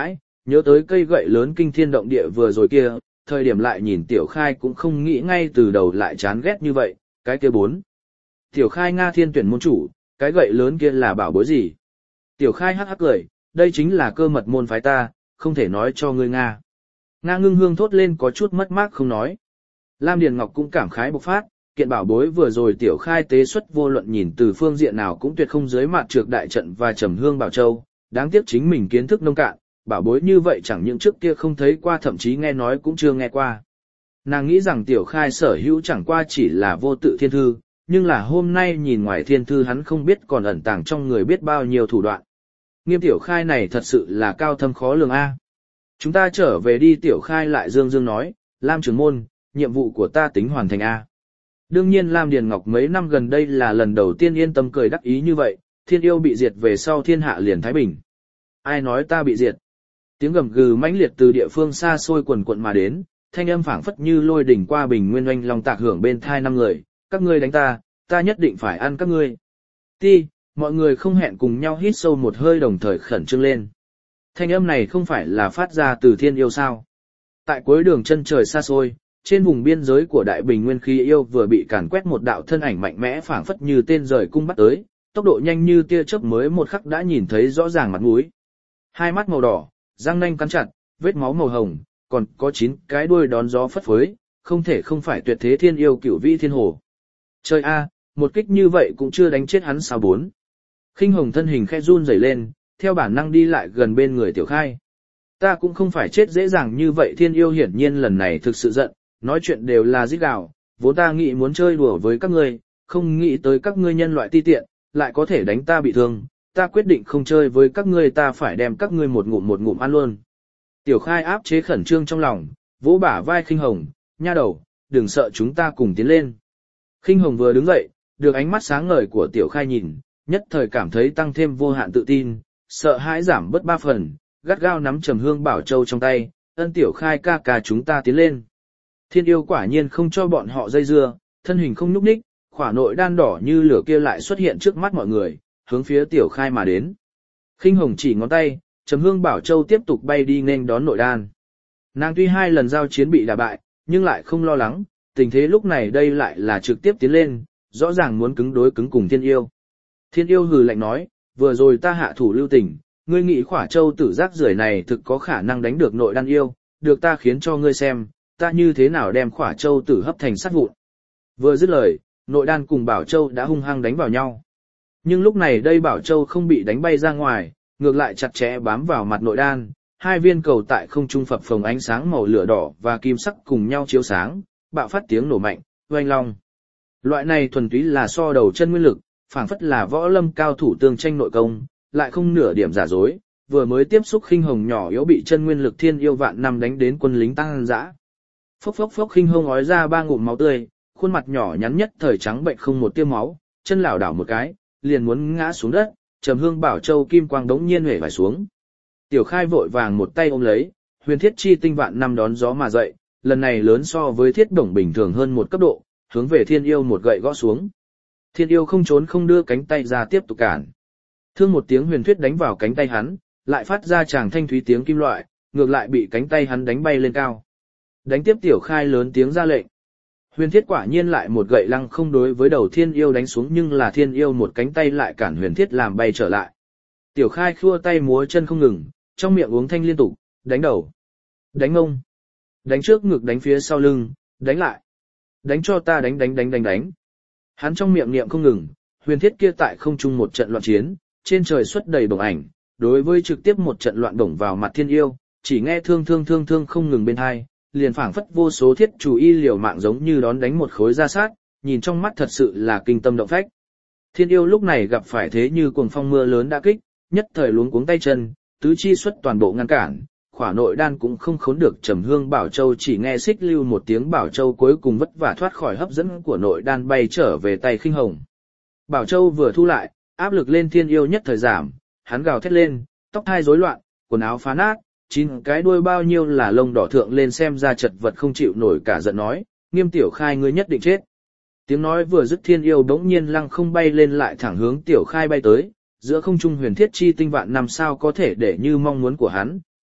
nhớ tới cây gậy lớn kinh thiên động địa vừa rồi kia, thời điểm lại nhìn Tiểu Khai cũng không nghĩ ngay từ đầu lại chán ghét như vậy, cái kia bốn. Tiểu Khai Nga thiên tuyển môn chủ, cái gậy lớn kia là bảo bối gì? Tiểu Khai hắc hắc cười, đây chính là cơ mật môn phái ta, không thể nói cho ngươi Nga. Nga ngưng hương thốt lên có chút mất mát không nói. Lam Điền Ngọc cũng cảm khái bộc phát, kiện bảo bối vừa rồi Tiểu Khai tế xuất vô luận nhìn từ phương diện nào cũng tuyệt không dưới mặt trược đại trận và trầm hương bảo châu, đáng tiếc chính mình kiến thức nông cạn, bảo bối như vậy chẳng những trước kia không thấy qua thậm chí nghe nói cũng chưa nghe qua. Nàng nghĩ rằng Tiểu Khai sở hữu chẳng qua chỉ là vô tự thiên thư, nhưng là hôm nay nhìn ngoài thiên thư hắn không biết còn ẩn tàng trong người biết bao nhiêu thủ đoạn. Nghiêm Tiểu Khai này thật sự là cao thâm khó lường a. Chúng ta trở về đi. Tiểu Khai lại dương dương nói, Lam trưởng môn, nhiệm vụ của ta tính hoàn thành a. Đương nhiên Lam Điền Ngọc mấy năm gần đây là lần đầu tiên yên tâm cười đắc ý như vậy, thiên yêu bị diệt về sau thiên hạ liền thái bình. Ai nói ta bị diệt? Tiếng gầm gừ mãnh liệt từ địa phương xa xôi quần quận mà đến, thanh âm phảng phất như lôi đỉnh qua bình nguyên oanh long tạc hưởng bên thai năm người, các ngươi đánh ta, ta nhất định phải ăn các ngươi. Ti, mọi người không hẹn cùng nhau hít sâu một hơi đồng thời khẩn trương lên. Thanh âm này không phải là phát ra từ thiên yêu sao? Tại cuối đường chân trời xa xôi, trên vùng biên giới của đại bình nguyên khí yêu vừa bị càn quét một đạo thân ảnh mạnh mẽ phảng phất như tên rời cung bắt tới, tốc độ nhanh như tia chớp mới một khắc đã nhìn thấy rõ ràng mặt mũi. Hai mắt màu đỏ, răng nanh cắn chặt, vết máu màu hồng, còn có chín cái đuôi đón gió phất phới, không thể không phải tuyệt thế thiên yêu cửu vĩ thiên hồ. Trời a, một kích như vậy cũng chưa đánh chết hắn sao bốn. Khinh Hồng thân hình khẽ run rẩy lên, theo bản năng đi lại gần bên người Tiểu Khai. Ta cũng không phải chết dễ dàng như vậy. Thiên yêu hiển nhiên lần này thực sự giận, nói chuyện đều là rít gào, vốn ta nghĩ muốn chơi đùa với các ngươi, không nghĩ tới các ngươi nhân loại ti tiện, lại có thể đánh ta bị thương, ta quyết định không chơi với các ngươi, ta phải đem các ngươi một ngụm một ngụm ăn luôn. Tiểu Khai áp chế khẩn trương trong lòng, vỗ bả vai Khinh Hồng, nha đầu, đừng sợ, chúng ta cùng tiến lên. Khinh Hồng vừa đứng dậy, được ánh mắt sáng ngời của Tiểu Khai nhìn, nhất thời cảm thấy tăng thêm vô hạn tự tin, sợ hãi giảm bớt ba phần, gắt gao nắm trầm hương bảo châu trong tay, ân Tiểu Khai ca ca chúng ta tiến lên. Thiên yêu quả nhiên không cho bọn họ dây dưa, thân hình không nhúc nhích, khỏa nội đan đỏ như lửa kia lại xuất hiện trước mắt mọi người, hướng phía Tiểu Khai mà đến. Khinh Hồng chỉ ngón tay, trầm hương bảo châu tiếp tục bay đi nên đón nội đan. Nàng tuy hai lần giao chiến bị đả bại, nhưng lại không lo lắng, tình thế lúc này đây lại là trực tiếp tiến lên, rõ ràng muốn cứng đối cứng cùng thiên yêu. Thiên yêu hừ lạnh nói, vừa rồi ta hạ thủ lưu tình, ngươi nghĩ khỏa châu tử rác rưởi này thực có khả năng đánh được nội đan yêu, được ta khiến cho ngươi xem, ta như thế nào đem khỏa châu tử hấp thành sắt vụn. Vừa dứt lời, nội đan cùng bảo châu đã hung hăng đánh vào nhau. Nhưng lúc này đây bảo châu không bị đánh bay ra ngoài, ngược lại chặt chẽ bám vào mặt nội đan, hai viên cầu tại không trung phập phồng ánh sáng màu lửa đỏ và kim sắc cùng nhau chiếu sáng, bạo phát tiếng nổ mạnh, oanh long. Loại này thuần túy là so đầu chân nguyên lực, phảng phất là võ lâm cao thủ tương tranh nội công, lại không nửa điểm giả dối, vừa mới tiếp xúc Khinh Hồng nhỏ yếu bị chân nguyên lực thiên yêu vạn năm đánh đến quân lính tăng dã. Phốc phốc phốc Khinh Hồng ói ra ba ngụm máu tươi, khuôn mặt nhỏ nhắn nhất thời trắng bệnh không một tia máu, chân lảo đảo một cái, liền muốn ngã xuống đất, trầm hương bảo châu kim quang đống nhiên huệ vải xuống. Tiểu Khai vội vàng một tay ôm lấy, huyền thiết chi tinh vạn năm đón gió mà dậy, lần này lớn so với thiết đồng bình thường hơn một cấp độ, hướng về thiên yêu một gậy gõ xuống. Thiên yêu không trốn không đưa cánh tay ra tiếp tục cản. Thương một tiếng huyền thiết đánh vào cánh tay hắn, lại phát ra tràng thanh thúy tiếng kim loại, ngược lại bị cánh tay hắn đánh bay lên cao. Đánh tiếp Tiểu Khai lớn tiếng ra lệnh. Huyền thiết quả nhiên lại một gậy lăng không đối với đầu thiên yêu đánh xuống, nhưng là thiên yêu một cánh tay lại cản huyền thiết làm bay trở lại. Tiểu Khai khua tay múa chân không ngừng, trong miệng uống thanh liên tục, đánh đầu, đánh ngông, đánh trước ngực, đánh phía sau lưng, đánh lại, đánh cho ta, đánh đánh đánh đánh đánh. Hắn trong miệng niệm không ngừng, huyền thiết kia tại không trung một trận loạn chiến, trên trời xuất đầy bổng ảnh, đối với trực tiếp một trận loạn bổng vào mặt thiên yêu, chỉ nghe thương thương thương thương không ngừng bên hai, liền phảng phất vô số thiết chủ y liều mạng giống như đón đánh một khối ra sát, nhìn trong mắt thật sự là kinh tâm động phách. Thiên yêu lúc này gặp phải thế như cuồng phong mưa lớn đã kích, nhất thời luống cuống tay chân, tứ chi xuất toàn bộ ngăn cản, khỏa nội đan cũng không khốn được trầm hương bảo châu, chỉ nghe xích lưu một tiếng, bảo châu cuối cùng vất vả thoát khỏi hấp dẫn của nội đan bay trở về tay Khinh Hồng. Bảo châu vừa thu lại, áp lực lên thiên yêu nhất thời giảm, hắn gào thét lên, tóc hai rối loạn, quần áo phá nát, chín cái đuôi bao nhiêu là lông đỏ thượng lên xem ra chật vật không chịu nổi, cả giận nói, Nghiêm Tiểu Khai ngươi nhất định chết. Tiếng nói vừa dứt thiên yêu bỗng nhiên lăng không bay lên, lại thẳng hướng Tiểu Khai bay tới, giữa không trung huyền thiết chi tinh vạn năm sao có thể để như mong muốn của hắn,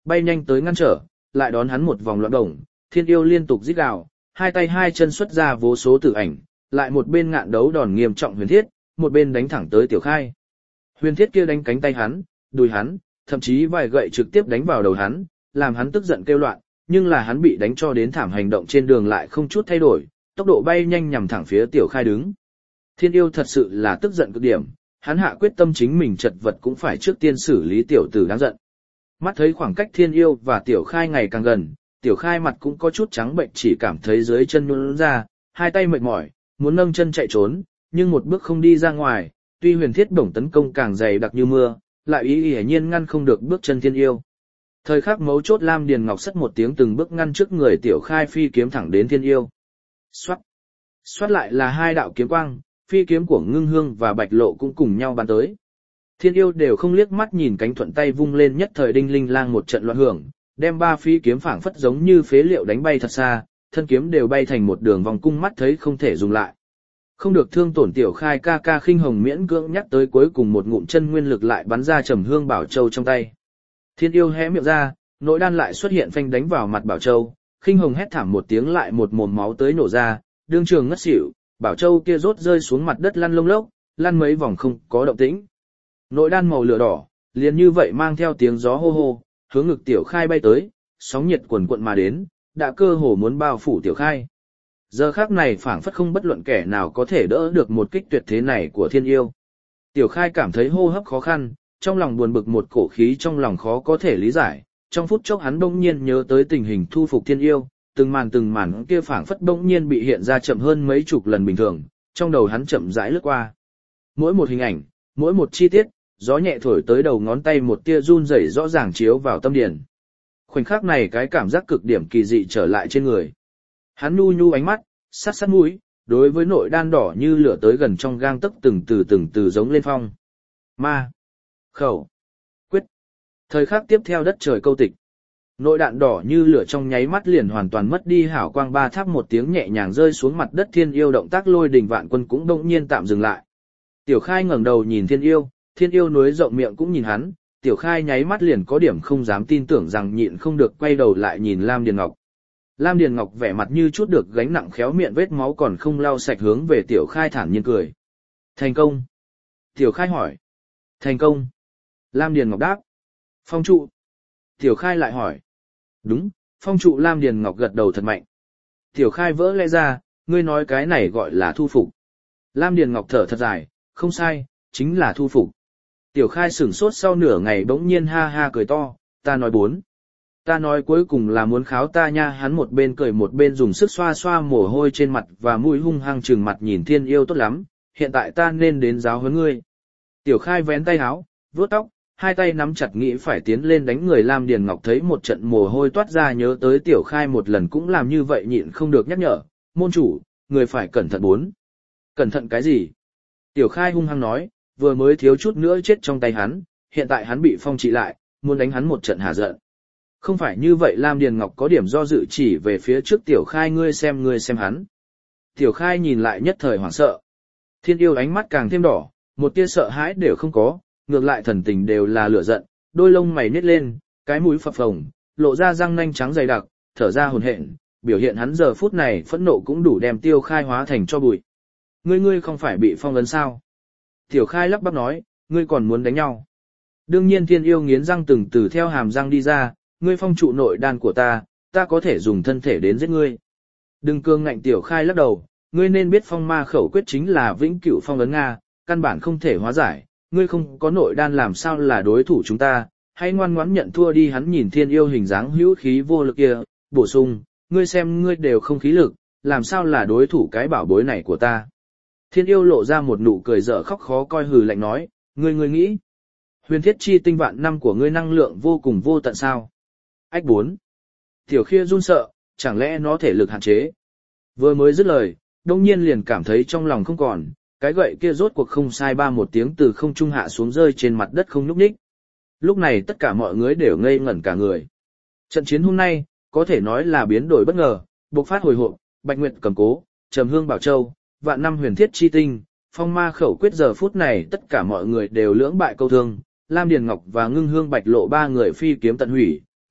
bay nhanh tới ngăn trở, lại đón hắn một vòng loạn động, Thiên Yêu liên tục rít gào, hai tay hai chân xuất ra vô số tử ảnh, lại một bên ngạn đấu đòn nghiêm trọng Huyền Thiết, một bên đánh thẳng tới Tiểu Khai. Huyền Thiết kia đánh cánh tay hắn, đùi hắn, thậm chí vài gậy trực tiếp đánh vào đầu hắn, làm hắn tức giận kêu loạn, nhưng là hắn bị đánh cho đến thảm, hành động trên đường lại không chút thay đổi, tốc độ bay nhanh nhằm thẳng phía Tiểu Khai đứng. Thiên Yêu thật sự là tức giận cực điểm, hắn hạ quyết tâm chính mình chật vật cũng phải trước tiên xử lý tiểu tử đáng giận. Mắt thấy khoảng cách Thiên Yêu và Tiểu Khai ngày càng gần, Tiểu Khai mặt cũng có chút trắng bệnh, chỉ cảm thấy dưới chân nhũn ra, hai tay mệt mỏi, muốn nâng chân chạy trốn, nhưng một bước không đi ra ngoài, tuy Huyền Thiết bổng tấn công càng dày đặc như mưa, lại ý hiển nhiên ngăn không được bước chân Thiên Yêu. Thời khắc mấu chốt Lam Điền Ngọc sất một tiếng từng bước ngăn trước người Tiểu Khai phi kiếm thẳng đến Thiên Yêu. Xoát, xoát lại là hai đạo kiếm quang, phi kiếm của Ngưng Hương và Bạch Lộ cũng cùng nhau bắn tới. Thiên Yêu đều không liếc mắt nhìn, cánh thuận tay vung lên, nhất thời đinh linh lang một trận loạn hưởng, đem ba phi kiếm phảng phất giống như phế liệu đánh bay thật xa, thân kiếm đều bay thành một đường vòng cung, mắt thấy không thể dùng lại. Không được thương tổn Tiểu Khai ca ca khinh hồng miễn cưỡng nhắc tới cuối cùng một ngụm chân nguyên lực lại bắn ra Trầm Hương Bảo Châu trong tay. Thiên Yêu hé miệng ra, nội đan lại xuất hiện phanh đánh vào mặt Bảo Châu, khinh hồng hét thảm một tiếng, lại một mồm máu tới nổ ra, đương trường ngất xỉu, Bảo Châu kia rốt rơi xuống mặt đất lăn lông lốc, lăn mấy vòng không có động tĩnh. Nội đan màu lửa đỏ, liền như vậy mang theo tiếng gió hô hô, hướng ngực Tiểu Khai bay tới, sóng nhiệt quần quận mà đến, đã cơ hồ muốn bao phủ Tiểu Khai. Giờ khắc này phảng phất không bất luận kẻ nào có thể đỡ được một kích tuyệt thế này của Thiên Yêu. Tiểu Khai cảm thấy hô hấp khó khăn, trong lòng buồn bực một cổ khí trong lòng khó có thể lý giải, trong phút chốc hắn bỗng nhiên nhớ tới tình hình thu phục Thiên Yêu, từng màn từng màn kia phảng phất bỗng nhiên bị hiện ra chậm hơn mấy chục lần bình thường, trong đầu hắn chậm rãi lướt qua. Mỗi một hình ảnh, mỗi một chi tiết, gió nhẹ thổi tới đầu ngón tay một tia run rẩy rõ ràng chiếu vào tâm điển. Khoảnh khắc này cái cảm giác cực điểm kỳ dị trở lại trên người. Hắn nhu nhu ánh mắt, sát sát mũi, đối với nội đan đỏ như lửa tới gần trong gang tấc từng từ từng từ giống lên phong. Ma, khẩu, quyết. Thời khắc tiếp theo đất trời câu tịch. Nội đạn đỏ như lửa trong nháy mắt liền hoàn toàn mất đi hảo quang, ba tháp một tiếng nhẹ nhàng rơi xuống mặt đất. Thiên Yêu động tác lôi đình vạn quân cũng đông nhiên tạm dừng lại. Tiểu Khai ngẩng đầu nhìn Thiên Yêu, Thiên Yêu núi rộng miệng cũng nhìn hắn, Tiểu Khai nháy mắt liền có điểm không dám tin tưởng rằng nhịn không được quay đầu lại nhìn Lam Điền Ngọc. Lam Điền Ngọc vẻ mặt như chút được gánh nặng, khéo miệng vết máu còn không lau sạch, hướng về Tiểu Khai thản nhiên cười. Thành công. Tiểu Khai hỏi. Thành công. Lam Điền Ngọc đáp. Phong trụ. Tiểu Khai lại hỏi. Đúng, phong trụ. Lam Điền Ngọc gật đầu thật mạnh. Tiểu Khai vỡ lẽ ra, ngươi nói cái này gọi là thu phục. Lam Điền Ngọc thở thật dài, không sai, chính là thu phục. Tiểu Khai sửng sốt sau nửa ngày bỗng nhiên ha ha cười to, ta nói bốn. Ta nói cuối cùng là muốn kháo ta nha. Hắn một bên cười một bên dùng sức xoa xoa mồ hôi trên mặt và mũi, hung hăng trừng mặt nhìn Thiên Yêu. Tốt lắm, hiện tại ta nên đến giáo huấn ngươi. Tiểu Khai vén tay áo, vuốt tóc, hai tay nắm chặt nghĩ phải tiến lên đánh người. Lam Điền Ngọc thấy một trận mồ hôi toát ra, nhớ tới Tiểu Khai một lần cũng làm như vậy, nhịn không được nhắc nhở, môn chủ, người phải cẩn thận bốn. Cẩn thận cái gì? Tiểu Khai hung hăng nói, vừa mới thiếu chút nữa chết trong tay hắn, hiện tại hắn bị phong trị lại, muốn đánh hắn một trận hả giận. Không phải như vậy. Lam Điền Ngọc có điểm do dự chỉ về phía trước Tiểu Khai, ngươi xem ngươi xem hắn. Tiểu Khai nhìn lại nhất thời hoảng sợ. Thiên Yêu ánh mắt càng thêm đỏ, một tia sợ hãi đều không có, ngược lại thần tình đều là lửa giận, đôi lông mày nhếch lên, cái mũi phập phồng, lộ ra răng nanh trắng dày đặc, thở ra hổn hển, biểu hiện hắn giờ phút này phẫn nộ cũng đủ đem Tiểu Khai hóa thành cho bụi. Ngươi ngươi không phải bị phong ấn sao? Tiểu Khai lắp bắp nói, ngươi còn muốn đánh nhau? Đương nhiên. Thiên Yêu nghiến răng từng từ theo hàm răng đi ra, ngươi phong trụ nội đan của ta, ta có thể dùng thân thể đến giết ngươi. Đừng cương ngạnh. Tiểu Khai lắc đầu, ngươi nên biết phong ma khẩu quyết chính là vĩnh cửu phong ấn Nga, căn bản không thể hóa giải, ngươi không có nội đan làm sao là đối thủ chúng ta, hãy ngoan ngoãn nhận thua đi. Hắn nhìn Thiên Yêu hình dáng hữu khí vô lực kia, bổ sung, ngươi xem ngươi đều không khí lực, làm sao là đối thủ cái bảo bối này của ta. Thiên Yêu lộ ra một nụ cười dở khóc khó coi, hừ lạnh nói, ngươi ngươi nghĩ, huyền thiết chi tinh vạn năm của ngươi năng lượng vô cùng vô tận sao? Ách bốn. Tiểu Khia run sợ, chẳng lẽ nó thể lực hạn chế? Vừa mới dứt lời, đông nhiên liền cảm thấy trong lòng không còn, cái gậy kia rốt cuộc không sai, ba một tiếng từ không trung hạ xuống rơi trên mặt đất không nhúc nhích. Lúc này tất cả mọi người đều ngây ngẩn cả người. Trận chiến hôm nay, có thể nói là biến đổi bất ngờ, bộc phát hồi hộp, Bạch Nguyệt cầm cố, Trầm Hương Bảo Châu, vạn năm huyền thiết chi tinh, phong ma khẩu quyết. Giờ phút này tất cả mọi người đều lưỡng bại câu thương, Lam Điền Ngọc và Ngưng Hương Bạch Lộ ba người phi kiếm tận hủy,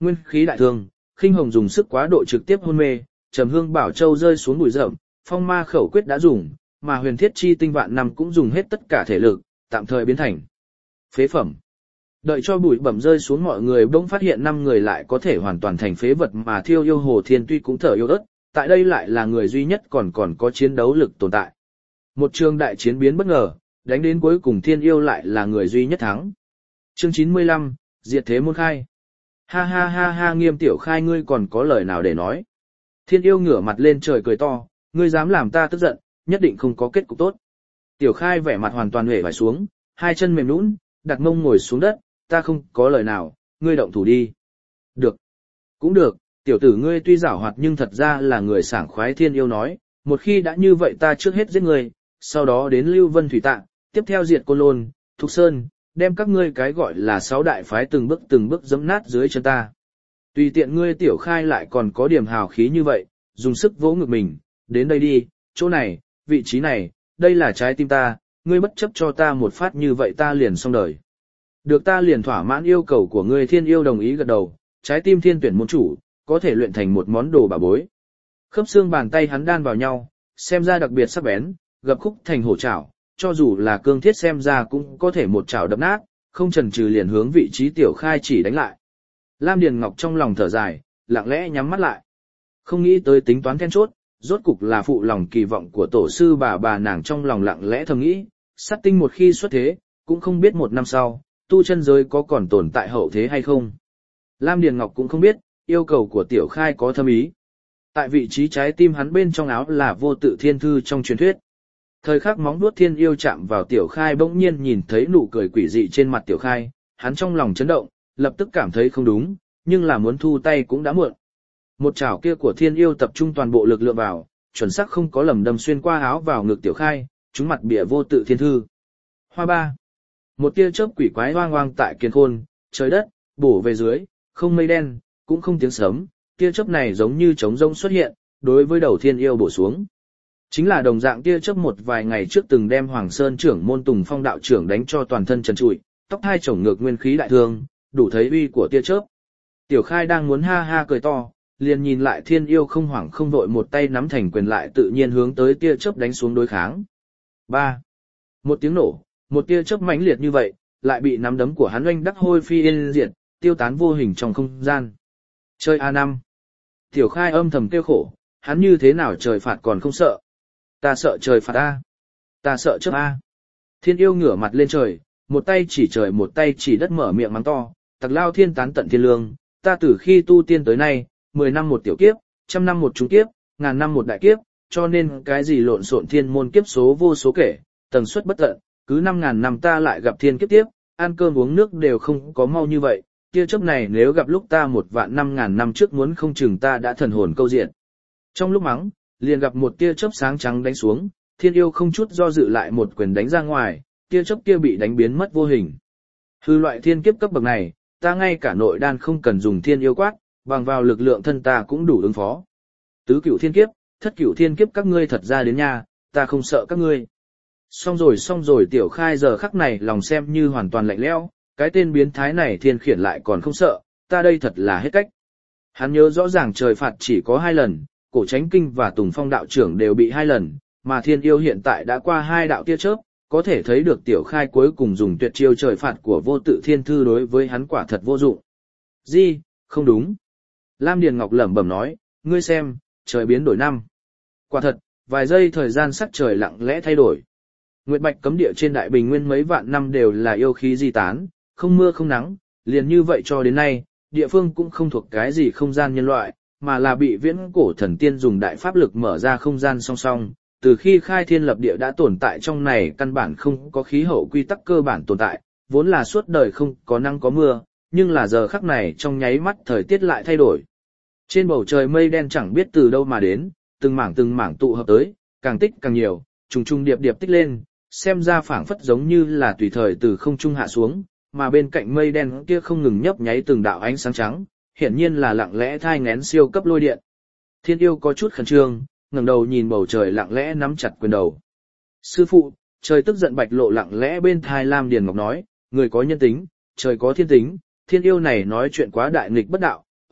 nguyên khí đại thương, khinh hồng dùng sức quá độ trực tiếp hôn mê, trầm hương bảo châu rơi xuống bụi rậm, phong ma khẩu quyết đã dùng, mà huyền thiết chi tinh vạn năm cũng dùng hết tất cả thể lực, tạm thời biến thành phế phẩm. Đợi cho bụi bẩm rơi xuống mọi người bỗng phát hiện năm người lại có thể hoàn toàn thành phế vật mà Thiêu Yêu Hồ Thiên tuy cũng thở yêu ớt, tại đây lại là người duy nhất còn còn có chiến đấu lực tồn tại. Một trường đại chiến biến bất ngờ, đánh đến cuối cùng Thiên Yêu lại là người duy nhất thắng. Chương chín mươi lăm, Diệt thế môn khai. Ha ha ha ha, Nghiêm Tiểu Khai ngươi còn có lời nào để nói? Thiên Yêu ngửa mặt lên trời cười to, ngươi dám làm ta tức giận, nhất định không có kết cục tốt. Tiểu Khai vẻ mặt hoàn toàn hề vải xuống, hai chân mềm nhũn, đặt mông ngồi xuống đất, ta không có lời nào, ngươi động thủ đi. Được. Cũng được, tiểu tử ngươi tuy giảo hoạt nhưng thật ra là người sảng khoái. Thiên Yêu nói, một khi đã như vậy ta trước hết giết ngươi, sau đó đến Lưu Vân Thủy Tạng, tiếp theo diệt Côn Lôn, Thục Sơn, đem các ngươi cái gọi là sáu đại phái từng bước từng bước giẫm nát dưới chân ta. Tùy tiện ngươi Tiểu Khai lại còn có điểm hào khí như vậy, dùng sức vỗ ngực mình, đến đây đi, chỗ này, vị trí này, đây là trái tim ta, ngươi bất chấp cho ta một phát như vậy ta liền xong đời. Được, ta liền thỏa mãn yêu cầu của ngươi. Thiên Yêu đồng ý gật đầu, trái tim thiên tuyển môn chủ, có thể luyện thành một món đồ bảo bối. Khớp xương bàn tay hắn đan vào nhau, xem ra đặc biệt sắc bén, gập khúc thành hổ chảo, cho dù là cương thiết xem ra cũng có thể một chảo đập nát, không chần chừ liền hướng vị trí Tiểu Khai chỉ đánh lại. Lam Điền Ngọc trong lòng thở dài, lặng lẽ nhắm mắt lại. Không nghĩ tới tính toán then chốt, rốt cục là phụ lòng kỳ vọng của tổ sư bà bà nàng, trong lòng lặng lẽ thầm nghĩ, sát tinh một khi xuất thế, cũng không biết một năm sau, tu chân giới có còn tồn tại hậu thế hay không. Lam Điền Ngọc cũng không biết, yêu cầu của Tiểu Khai có thâm ý. Tại vị trí trái tim hắn bên trong áo là vô tự thiên thư trong truyền thuyết. Thời khắc móng vuốt Thiên Yêu chạm vào Tiểu Khai, bỗng nhiên nhìn thấy nụ cười quỷ dị trên mặt Tiểu Khai, hắn trong lòng chấn động, lập tức cảm thấy không đúng, nhưng là muốn thu tay cũng đã muộn. Một chảo kia của Thiên Yêu tập trung toàn bộ lực lượng vào, chuẩn xác không có lầm đâm xuyên qua áo vào ngực Tiểu Khai, trúng mặt bìa vô tự thiên thư. Hoa ba. Một tia chớp quỷ quái hoang hoang tại kiền khôn, trời đất, bổ về dưới, không mây đen, cũng không tiếng sấm, tia chớp này giống như trống rông xuất hiện, đối với đầu Thiên Yêu bổ xuống. Chính là đồng dạng tia chớp một vài ngày trước từng đem Hoàng Sơn trưởng môn Tùng Phong đạo trưởng đánh cho toàn thân trần trụi, tóc hai chổng ngược nguyên khí đại thương, đủ thấy uy của tia chớp. Tiểu Khai đang muốn ha ha cười to, liền nhìn lại Thiên Yêu không hoảng không vội một tay nắm thành quyền lại tự nhiên hướng tới tia chớp đánh xuống đối kháng. ba. Một tiếng nổ, một tia chớp mãnh liệt như vậy, lại bị nắm đấm của hắn oanh đắc hôi phi yên diệt, tiêu tán vô hình trong không gian. Chơi a năm. Tiểu Khai âm thầm kêu khổ, hắn như thế nào trời phạt còn không sợ. Ta sợ trời phạt a, ta sợ chớp a. Thiên Yêu ngửa mặt lên trời, một tay chỉ trời một tay chỉ đất mở miệng mắng to, tặc lao thiên tán tận thiên lương, ta từ khi tu tiên tới nay, mười năm một tiểu kiếp, trăm năm một trung kiếp, ngàn năm một đại kiếp, cho nên cái gì lộn xộn thiên môn kiếp số vô số kể, tần suất bất tận, cứ năm ngàn năm ta lại gặp thiên kiếp tiếp, ăn cơm uống nước đều không có mau như vậy, tia chớp này nếu gặp lúc ta một vạn năm ngàn năm trước muốn không chừng ta đã thần hồn câu diện. Trong lúc mắng, liền gặp một tia chớp sáng trắng đánh xuống, Thiên Yêu không chút do dự lại một quyền đánh ra ngoài, tia chớp kia bị đánh biến mất vô hình. Hư loại thiên kiếp cấp bậc này, ta ngay cả nội đan không cần dùng Thiên Yêu quát, bằng vào lực lượng thân ta cũng đủ ứng phó. Tứ cửu thiên kiếp, thất cửu thiên kiếp các ngươi thật ra đến nha, ta không sợ các ngươi. Xong rồi xong rồi. Tiểu Khai giờ khắc này lòng xem như hoàn toàn lạnh lẽo, cái tên biến thái này Thiên Khiển lại còn không sợ, ta đây thật là hết cách. Hắn nhớ rõ ràng trời phạt chỉ có hai lần, Cổ Chánh Kinh và Tùng Phong đạo trưởng đều bị hai lần, mà Thiên Yêu hiện tại đã qua hai đạo tia chớp, có thể thấy được Tiểu Khai cuối cùng dùng tuyệt chiêu trời phạt của vô tự thiên thư đối với hắn quả thật vô dụng. Gì, không đúng. Lam Điền Ngọc lẩm bẩm nói, ngươi xem, trời biến đổi năm. Quả thật, vài giây thời gian sắc trời lặng lẽ thay đổi. Nguyệt Bạch cấm địa trên Đại Bình Nguyên mấy vạn năm đều là yêu khí di tán, không mưa không nắng, liền như vậy cho đến nay, địa phương cũng không thuộc cái gì không gian nhân loại, mà là bị viễn cổ thần tiên dùng đại pháp lực mở ra không gian song song. Từ khi khai thiên lập địa đã tồn tại trong này, căn bản không có khí hậu quy tắc cơ bản tồn tại, vốn là suốt đời không có nắng có mưa, nhưng là giờ khắc này trong nháy mắt thời tiết lại thay đổi. Trên bầu trời mây đen chẳng biết từ đâu mà đến, từng mảng từng mảng tụ hợp tới, càng tích càng nhiều, trùng trùng điệp điệp tích lên, xem ra phảng phất giống như là tùy thời từ không trung hạ xuống, mà bên cạnh mây đen kia không ngừng nhấp nháy từng đạo ánh sáng trắng, hiển nhiên là lặng lẽ thai nghén siêu cấp lôi điện. Thiên Yêu có chút khẩn trương, ngẩng đầu nhìn bầu trời lặng lẽ nắm chặt quyền đầu. Sư phụ, trời tức giận Bạch Lộ lặng lẽ bên tai Lam Điền Ngọc nói, người có nhân tính, trời có thiên tính, Thiên Yêu này nói chuyện quá đại nghịch bất đạo,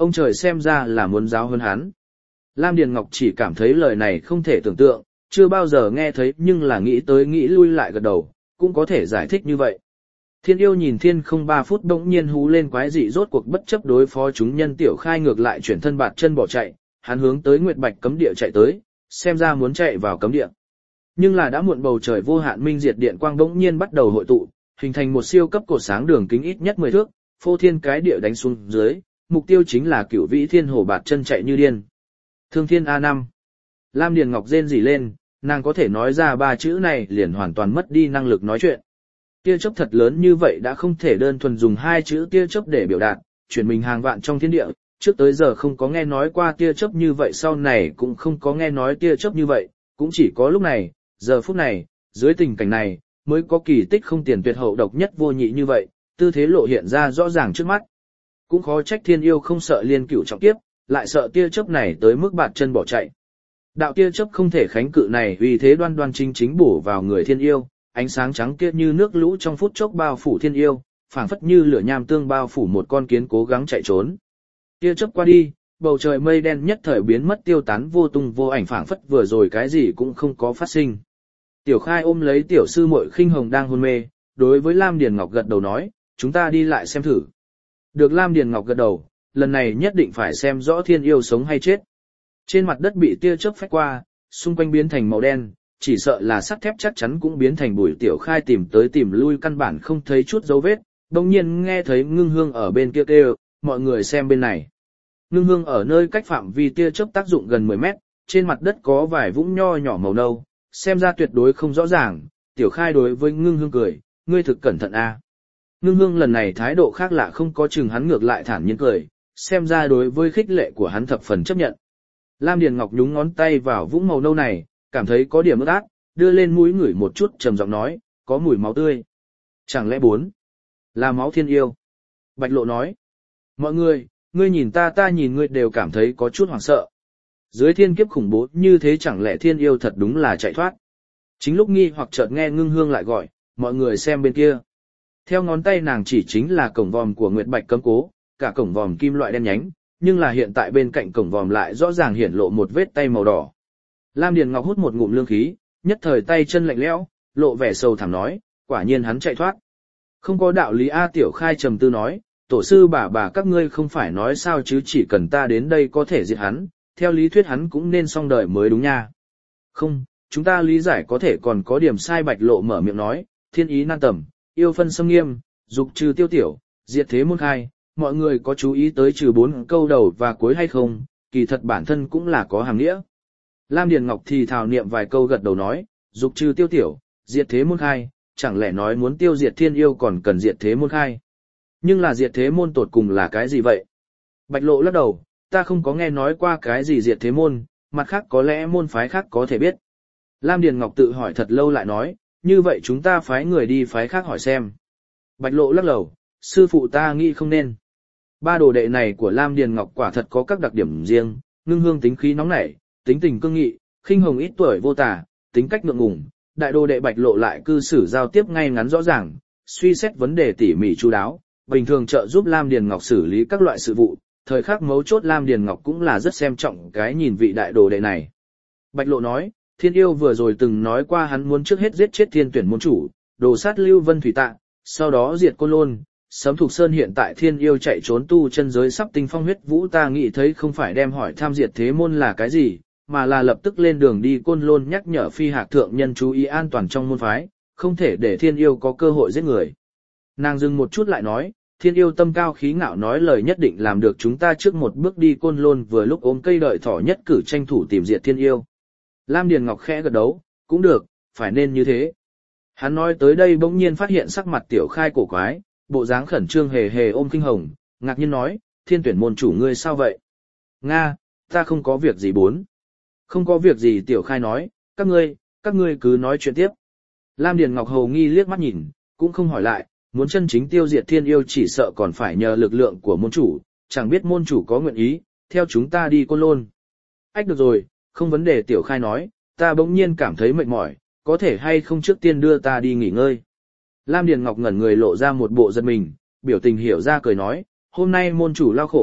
ông trời xem ra là muốn giáo hơn hắn. Lam Điền Ngọc chỉ cảm thấy lời này không thể tưởng tượng, chưa bao giờ nghe thấy nhưng là nghĩ tới nghĩ lui lại gật đầu, cũng có thể giải thích như vậy. Thiên yêu nhìn thiên không ba phút bỗng nhiên hú lên quái dị rốt cuộc bất chấp đối phó chúng nhân Tiểu Khai ngược lại chuyển thân bạt chân bỏ chạy, hắn hướng tới Nguyệt Bạch cấm địa chạy tới, xem ra muốn chạy vào cấm địa. Nhưng là đã muộn, bầu trời vô hạn minh diệt điện quang bỗng nhiên bắt đầu hội tụ, hình thành một siêu cấp cột sáng đường kính ít nhất mười thước, phô thiên cái địa đánh xuống dưới, mục tiêu chính là Cửu Vĩ Thiên Hổ bạt chân chạy như điên. Thương Thiên a năm. Lam Điền Ngọc rên rỉ lên, nàng có thể nói ra ba chữ này liền hoàn toàn mất đi năng lực nói chuyện. Tia chớp thật lớn như vậy đã không thể đơn thuần dùng hai chữ tia chớp để biểu đạt, chuyển mình hàng vạn trong thiên địa, trước tới giờ không có nghe nói qua tia chớp như vậy, sau này cũng không có nghe nói tia chớp như vậy, cũng chỉ có lúc này, giờ phút này, dưới tình cảnh này, mới có kỳ tích không tiền tuyệt hậu độc nhất vô nhị như vậy, tư thế lộ hiện ra rõ ràng trước mắt. Cũng khó trách thiên yêu không sợ liên cửu trọng kiếp, lại sợ tia chớp này tới mức bạt chân bỏ chạy. Đạo tia chớp không thể kháng cự này vì thế đoan đoan chính chính bổ vào người thiên yêu, ánh sáng trắng kia như nước lũ trong phút chốc bao phủ thiên yêu, phảng phất như lửa nham tương bao phủ một con kiến cố gắng chạy trốn. Tia chớp qua đi, bầu trời mây đen nhất thời biến mất tiêu tán vô tung vô ảnh, phảng phất vừa rồi cái gì cũng không có phát sinh. Tiểu Khai ôm lấy tiểu sư muội Khinh Hồng đang hôn mê, đối với Lam Điền Ngọc gật đầu nói, chúng ta đi lại xem thử. Được Lam Điền Ngọc gật đầu, lần này nhất định phải xem rõ thiên yêu sống hay chết. Trên mặt đất bị tia chớp phách qua, xung quanh biến thành màu đen, chỉ sợ là sắt thép chắc chắn cũng biến thành bụi. Tiểu Khai tìm tới tìm lui căn bản không thấy chút dấu vết, đồng nhiên nghe thấy Ngưng Hương ở bên kia kêu, mọi người xem bên này. Ngưng Hương ở nơi cách phạm vi tia chớp tác dụng gần mười mét, trên mặt đất có vài vũng nho nhỏ màu nâu, xem ra tuyệt đối không rõ ràng. Tiểu Khai đối với Ngưng Hương cười, ngươi thực cẩn thận a. Ngưng Hương lần này thái độ khác lạ, không có chừng hắn, ngược lại thản nhiên cười, xem ra đối với khích lệ của hắn thập phần chấp nhận. Lam Điền Ngọc nhúng ngón tay vào vũng màu nâu này, cảm thấy có điểm ướt át, đưa lên mũi ngửi một chút, trầm giọng nói, có mùi máu tươi. Chẳng lẽ bốn là máu thiên yêu? Bạch Lộ nói, mọi người, ngươi nhìn ta ta nhìn ngươi đều cảm thấy có chút hoảng sợ. Dưới thiên kiếp khủng bố như thế chẳng lẽ thiên yêu thật đúng là chạy thoát? Chính lúc nghi hoặc chợt nghe Ngưng Hương lại gọi, mọi người xem bên kia. Theo ngón tay nàng chỉ chính là cổng vòm của Nguyệt Bạch cấm cố, cả cổng vòm kim loại đen nhánh, nhưng là hiện tại bên cạnh cổng vòm lại rõ ràng hiển lộ một vết tay màu đỏ. Lam Điền Ngọc hút một ngụm lương khí, nhất thời tay chân lạnh lẽo, lộ vẻ sầu thảm nói, quả nhiên hắn chạy thoát. Không có đạo lý a. Tiểu Khai trầm tư nói, tổ sư bà bà các ngươi không phải nói sao chứ, chỉ cần ta đến đây có thể diệt hắn, theo lý thuyết hắn cũng nên xong đời mới đúng nha. Không, chúng ta lý giải có thể còn có điểm sai. Bạch Lộ mở miệng nói, thiên ý nan tầm, yêu phân xâm nghiêm, dục trừ tiêu tiểu, diệt thế môn khai, mọi người có chú ý tới trừ bốn câu đầu và cuối hay không, kỳ thật bản thân cũng là có hàm nghĩa. Lam Điền Ngọc thì thào niệm vài câu gật đầu nói, dục trừ tiêu tiểu, diệt thế môn khai, chẳng lẽ nói muốn tiêu diệt thiên yêu còn cần diệt thế môn khai. Nhưng là diệt thế môn tột cùng là cái gì vậy? Bạch Lộ lắc đầu, ta không có nghe nói qua cái gì diệt thế môn, mặt khác có lẽ môn phái khác có thể biết. Lam Điền Ngọc tự hỏi thật lâu lại nói, như vậy chúng ta phái người đi phái khác hỏi xem. Bạch Lộ lắc đầu, sư phụ ta nghĩ không nên. Ba đồ đệ này của Lam Điền Ngọc quả thật có các đặc điểm riêng, Ngưng Hương tính khí nóng nảy, tính tình cương nghị, Khinh Hồng ít tuổi vô tà, tính cách ngượng ngùng, đại đồ đệ Bạch Lộ lại cư xử giao tiếp ngay ngắn rõ ràng, suy xét vấn đề tỉ mỉ chu đáo, bình thường trợ giúp Lam Điền Ngọc xử lý các loại sự vụ, thời khắc mấu chốt Lam Điền Ngọc cũng là rất xem trọng cái nhìn vị đại đồ đệ này. Bạch Lộ nói, Thiên yêu vừa rồi từng nói qua hắn muốn trước hết giết chết Thiên Tuyển môn chủ, đồ sát Lưu Vân Thủy Tạ, sau đó diệt Côn Lôn. Sấm Thục Sơn hiện tại Thiên yêu chạy trốn tu chân giới sắp tinh phong huyết vũ, ta nghĩ thấy không phải đem hỏi tham diệt thế môn là cái gì, mà là lập tức lên đường đi Côn Lôn nhắc nhở Phi Hạc thượng nhân chú ý an toàn trong môn phái, không thể để Thiên yêu có cơ hội giết người. Nàng dừng một chút lại nói, Thiên yêu tâm cao khí ngạo nói lời nhất định làm được, chúng ta trước một bước đi Côn Lôn vừa lúc ôm cây đợi thỏ nhất cử tranh thủ tìm diệt Thiên yêu. Lam Điền Ngọc khẽ gật đầu, cũng được, phải nên như thế. Hắn nói tới đây bỗng nhiên phát hiện sắc mặt Tiểu Khai cổ quái, bộ dáng khẩn trương hề hề ôm Khinh Hồng, ngạc nhiên nói, Thiên Tuyển môn chủ ngươi sao vậy? Nga, ta không có việc gì bốn. Không có việc gì. Tiểu Khai nói, các ngươi, các ngươi cứ nói chuyện tiếp. Lam Điền Ngọc hầu nghi liếc mắt nhìn, cũng không hỏi lại, muốn chân chính tiêu diệt Thiên yêu chỉ sợ còn phải nhờ lực lượng của môn chủ, chẳng biết môn chủ có nguyện ý, theo chúng ta đi Côn Lôn. Ách được rồi, không vấn đề. Tiểu Khai nói, ta bỗng nhiên cảm thấy mệt mỏi, có thể hay không trước tiên đưa ta đi nghỉ ngơi. Lam Điền Ngọc ngẩn người lộ ra một bộ giật mình, biểu tình hiểu ra cười nói, hôm nay môn chủ lao khổ,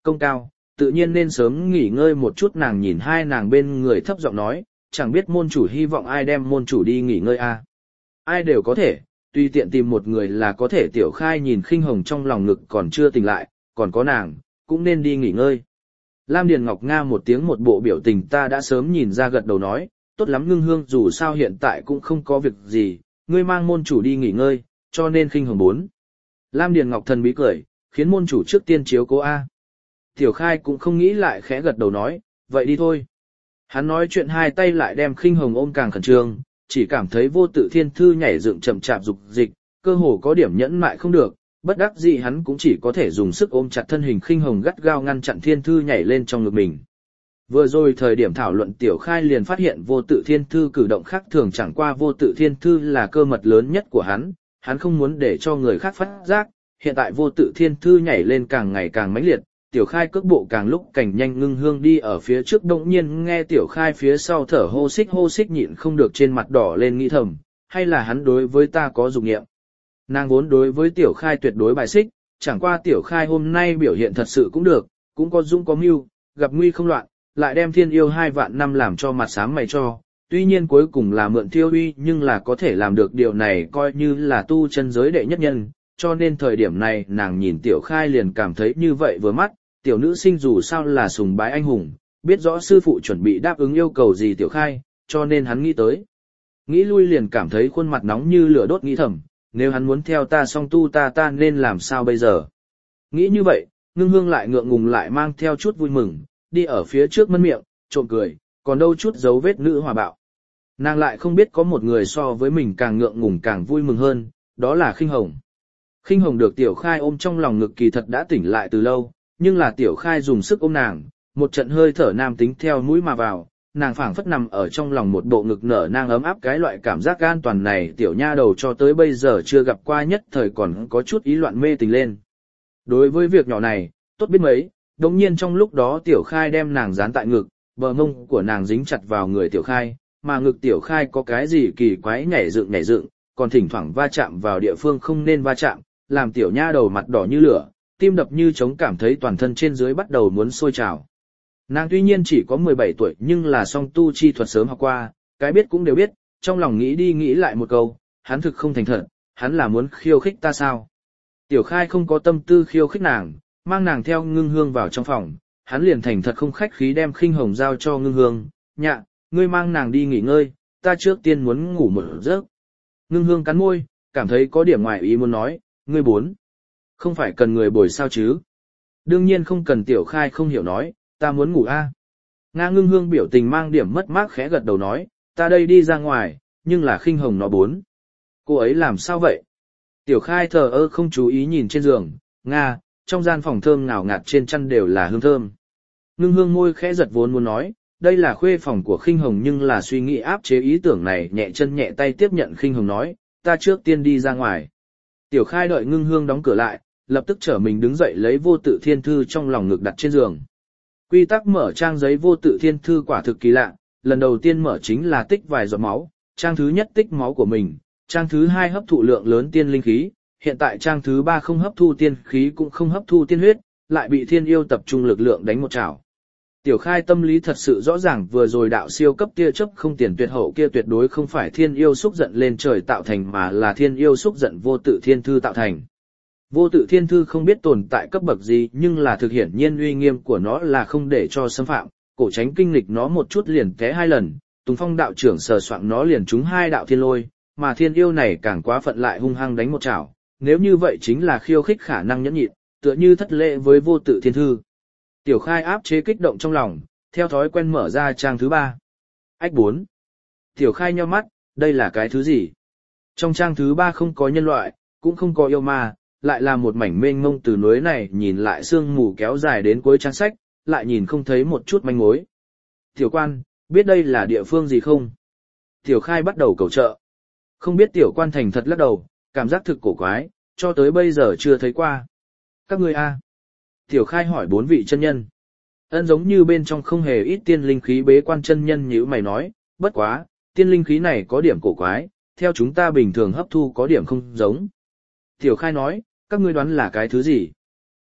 công cao, tự nhiên nên sớm nghỉ ngơi một chút. Nàng nhìn hai nàng bên người thấp giọng nói, chẳng biết môn chủ hy vọng ai đem môn chủ đi nghỉ ngơi à. Ai đều có thể, tùy tiện tìm một người là có thể. Tiểu Khai nhìn Khinh Hồng trong lòng ngực còn chưa tỉnh lại, còn có nàng, cũng nên đi nghỉ ngơi. Lam Điền Ngọc Nga một tiếng một bộ biểu tình ta đã sớm nhìn ra gật đầu nói, tốt lắm Ngưng Hương dù sao hiện tại cũng không có việc gì, ngươi mang môn chủ đi nghỉ ngơi, cho nên Khinh Hồng bốn. Lam Điền Ngọc thần bí cười, khiến môn chủ trước tiên chiếu cố A. Tiểu Khai cũng không nghĩ lại khẽ gật đầu nói, vậy đi thôi. Hắn nói chuyện hai tay lại đem Khinh Hồng ôm càng khẩn trương, chỉ cảm thấy Vô Tự Thiên Thư nhảy dựng chậm chạp dục dịch, cơ hồ có điểm nhẫn mại không được, bất đắc dĩ hắn cũng chỉ có thể dùng sức ôm chặt thân hình Khinh Hồng gắt gao ngăn chặn Thiên Thư nhảy lên trong ngực mình. Vừa rồi thời điểm thảo luận Tiểu Khai liền phát hiện Vô Tự Thiên Thư cử động khác thường, chẳng qua Vô Tự Thiên Thư là cơ mật lớn nhất của hắn, hắn không muốn để cho người khác phát giác. Hiện tại Vô Tự Thiên Thư nhảy lên càng ngày càng mãnh liệt, Tiểu Khai cước bộ càng lúc càng nhanh. Ngưng Hương đi ở phía trước đột nhiên nghe Tiểu Khai phía sau thở hô xích hô xích nhịn không được trên mặt đỏ lên nghĩ thầm, hay là hắn đối với ta có dục niệm. Nàng vốn đối với Tiểu Khai tuyệt đối bài xích, chẳng qua Tiểu Khai hôm nay biểu hiện thật sự cũng được, cũng có dũng có mưu, gặp nguy không loạn, lại đem Thiên Yêu hai vạn năm làm cho mặt xám mày cho. Tuy nhiên cuối cùng là mượn Thiêu Uy, nhưng là có thể làm được điều này coi như là tu chân giới đệ nhất nhân. Cho nên thời điểm này nàng nhìn Tiểu Khai liền cảm thấy như vậy vừa mắt, tiểu nữ sinh dù sao là sùng bái anh hùng, biết rõ sư phụ chuẩn bị đáp ứng yêu cầu gì Tiểu Khai, cho nên hắn nghĩ tới. Nghĩ lui liền cảm thấy khuôn mặt nóng như lửa đốt nghĩ thầm, nếu hắn muốn theo ta song tu ta ta nên làm sao bây giờ. Nghĩ như vậy, Ngưng Hương lại ngượng ngùng lại mang theo chút vui mừng, đi ở phía trước mân miệng, trộm cười, còn đâu chút dấu vết nữ hòa bạo. Nàng lại không biết có một người so với mình càng ngượng ngùng càng vui mừng hơn, đó là Khinh Hồng. Khinh Hồng được Tiểu Khai ôm trong lòng ngực kỳ thật đã tỉnh lại từ lâu, nhưng là Tiểu Khai dùng sức ôm nàng, một trận hơi thở nam tính theo mũi mà vào, nàng phảng phất nằm ở trong lòng một bộ ngực nở nang ấm áp. Cái loại cảm giác an toàn này tiểu nha đầu cho tới bây giờ chưa gặp qua, nhất thời còn có chút ý loạn mê tình lên. Đối với việc nhỏ này, tốt biết mấy, đồng nhiên trong lúc đó Tiểu Khai đem nàng dán tại ngực, bờ mông của nàng dính chặt vào người Tiểu Khai, mà ngực Tiểu Khai có cái gì kỳ quái nhảy dựng nhảy dựng, còn thỉnh thoảng va chạm vào địa phương không nên va chạm, làm tiểu nha đầu mặt đỏ như lửa, tim đập như trống, cảm thấy toàn thân trên dưới bắt đầu muốn sôi trào. Nàng tuy nhiên chỉ có mười bảy tuổi nhưng là song tu chi thuật sớm học qua, cái biết cũng đều biết, trong lòng nghĩ đi nghĩ lại một câu, hắn thực không thành thật, hắn là muốn khiêu khích ta sao? Tiểu Khai không có tâm tư khiêu khích nàng, mang nàng theo Ngưng Hương vào trong phòng, hắn liền thành thật không khách khí đem Khinh Hồng giao cho Ngưng Hương, nhạ, ngươi mang nàng đi nghỉ ngơi, ta trước tiên muốn ngủ một giấc. Ngưng Hương cắn môi, cảm thấy có điểm ngoài ý muốn nói, ngươi bốn, không phải cần người bồi sao chứ? Đương nhiên không cần. Tiểu Khai không hiểu nói, ta muốn ngủ a. Nga Ngưng Hương biểu tình mang điểm mất mát khẽ gật đầu nói, ta đây đi ra ngoài, nhưng là Khinh Hồng nó bốn. Cô ấy làm sao vậy? Tiểu Khai thờ ơ không chú ý nhìn trên giường, Nga, trong gian phòng thơm ngào ngạt trên chăn đều là hương thơm. Ngưng Hương môi khẽ giật vốn muốn nói, đây là khuê phòng của Khinh Hồng, nhưng là suy nghĩ áp chế ý tưởng này, nhẹ chân nhẹ tay tiếp nhận Khinh Hồng nói, ta trước tiên đi ra ngoài. Tiểu Khai đợi Ngưng Hương đóng cửa lại, lập tức trở mình đứng dậy lấy Vô Tự Thiên Thư trong lòng ngực đặt trên giường. Quy tắc mở trang giấy Vô Tự Thiên Thư quả thực kỳ lạ, lần đầu tiên mở chính là tích vài giọt máu, trang thứ nhất tích máu của mình, trang thứ hai hấp thụ lượng lớn tiên linh khí, hiện tại trang thứ ba không hấp thu tiên khí cũng không hấp thu tiên huyết, lại bị Thiên Yêu tập trung lực lượng đánh một chảo. Tiểu Khai tâm lý thật sự rõ ràng, vừa rồi đạo siêu cấp tia chớp không tiền tuyệt hậu kia tuyệt đối không phải Thiên Yêu xúc giận lên trời tạo thành, mà là Thiên Yêu xúc giận Vô Tự Thiên Thư tạo thành. Vô Tự Thiên Thư không biết tồn tại cấp bậc gì, nhưng là thực hiện nhiên uy nghiêm của nó là không để cho xâm phạm, cổ tránh kinh lịch nó một chút liền té hai lần, Tùng Phong đạo trưởng sờ soạng nó liền trúng hai đạo thiên lôi, mà Thiên Yêu này càng quá phận lại hung hăng đánh một chảo, nếu như vậy chính là khiêu khích khả năng nhẫn nhịn, tựa như thất lễ với Vô Tự Thiên Thư. Tiểu Khai áp chế kích động trong lòng, theo thói quen mở ra trang thứ ba. Ách bốn. Tiểu Khai nheo mắt, đây là cái thứ gì? Trong trang thứ ba không có nhân loại, cũng không có yêu ma, lại là một mảnh mênh mông từ núi này nhìn lại sương mù kéo dài đến cuối trang sách, lại nhìn không thấy một chút manh mối. Tiểu quan, biết đây là địa phương gì không? Tiểu Khai bắt đầu cầu trợ. Không biết. Tiểu quan thành thật lắc đầu, cảm giác thực cổ quái, cho tới bây giờ chưa thấy qua. Các ngươi a? Tiểu Khai hỏi bốn vị chân nhân. Ân giống như bên trong không hề ít tiên linh khí. Bế Quan chân nhân nhíu mày nói, bất quá, tiên linh khí này có điểm cổ quái, theo chúng ta bình thường hấp thu có điểm không giống. Tiểu Khai nói, các ngươi đoán là cái thứ gì?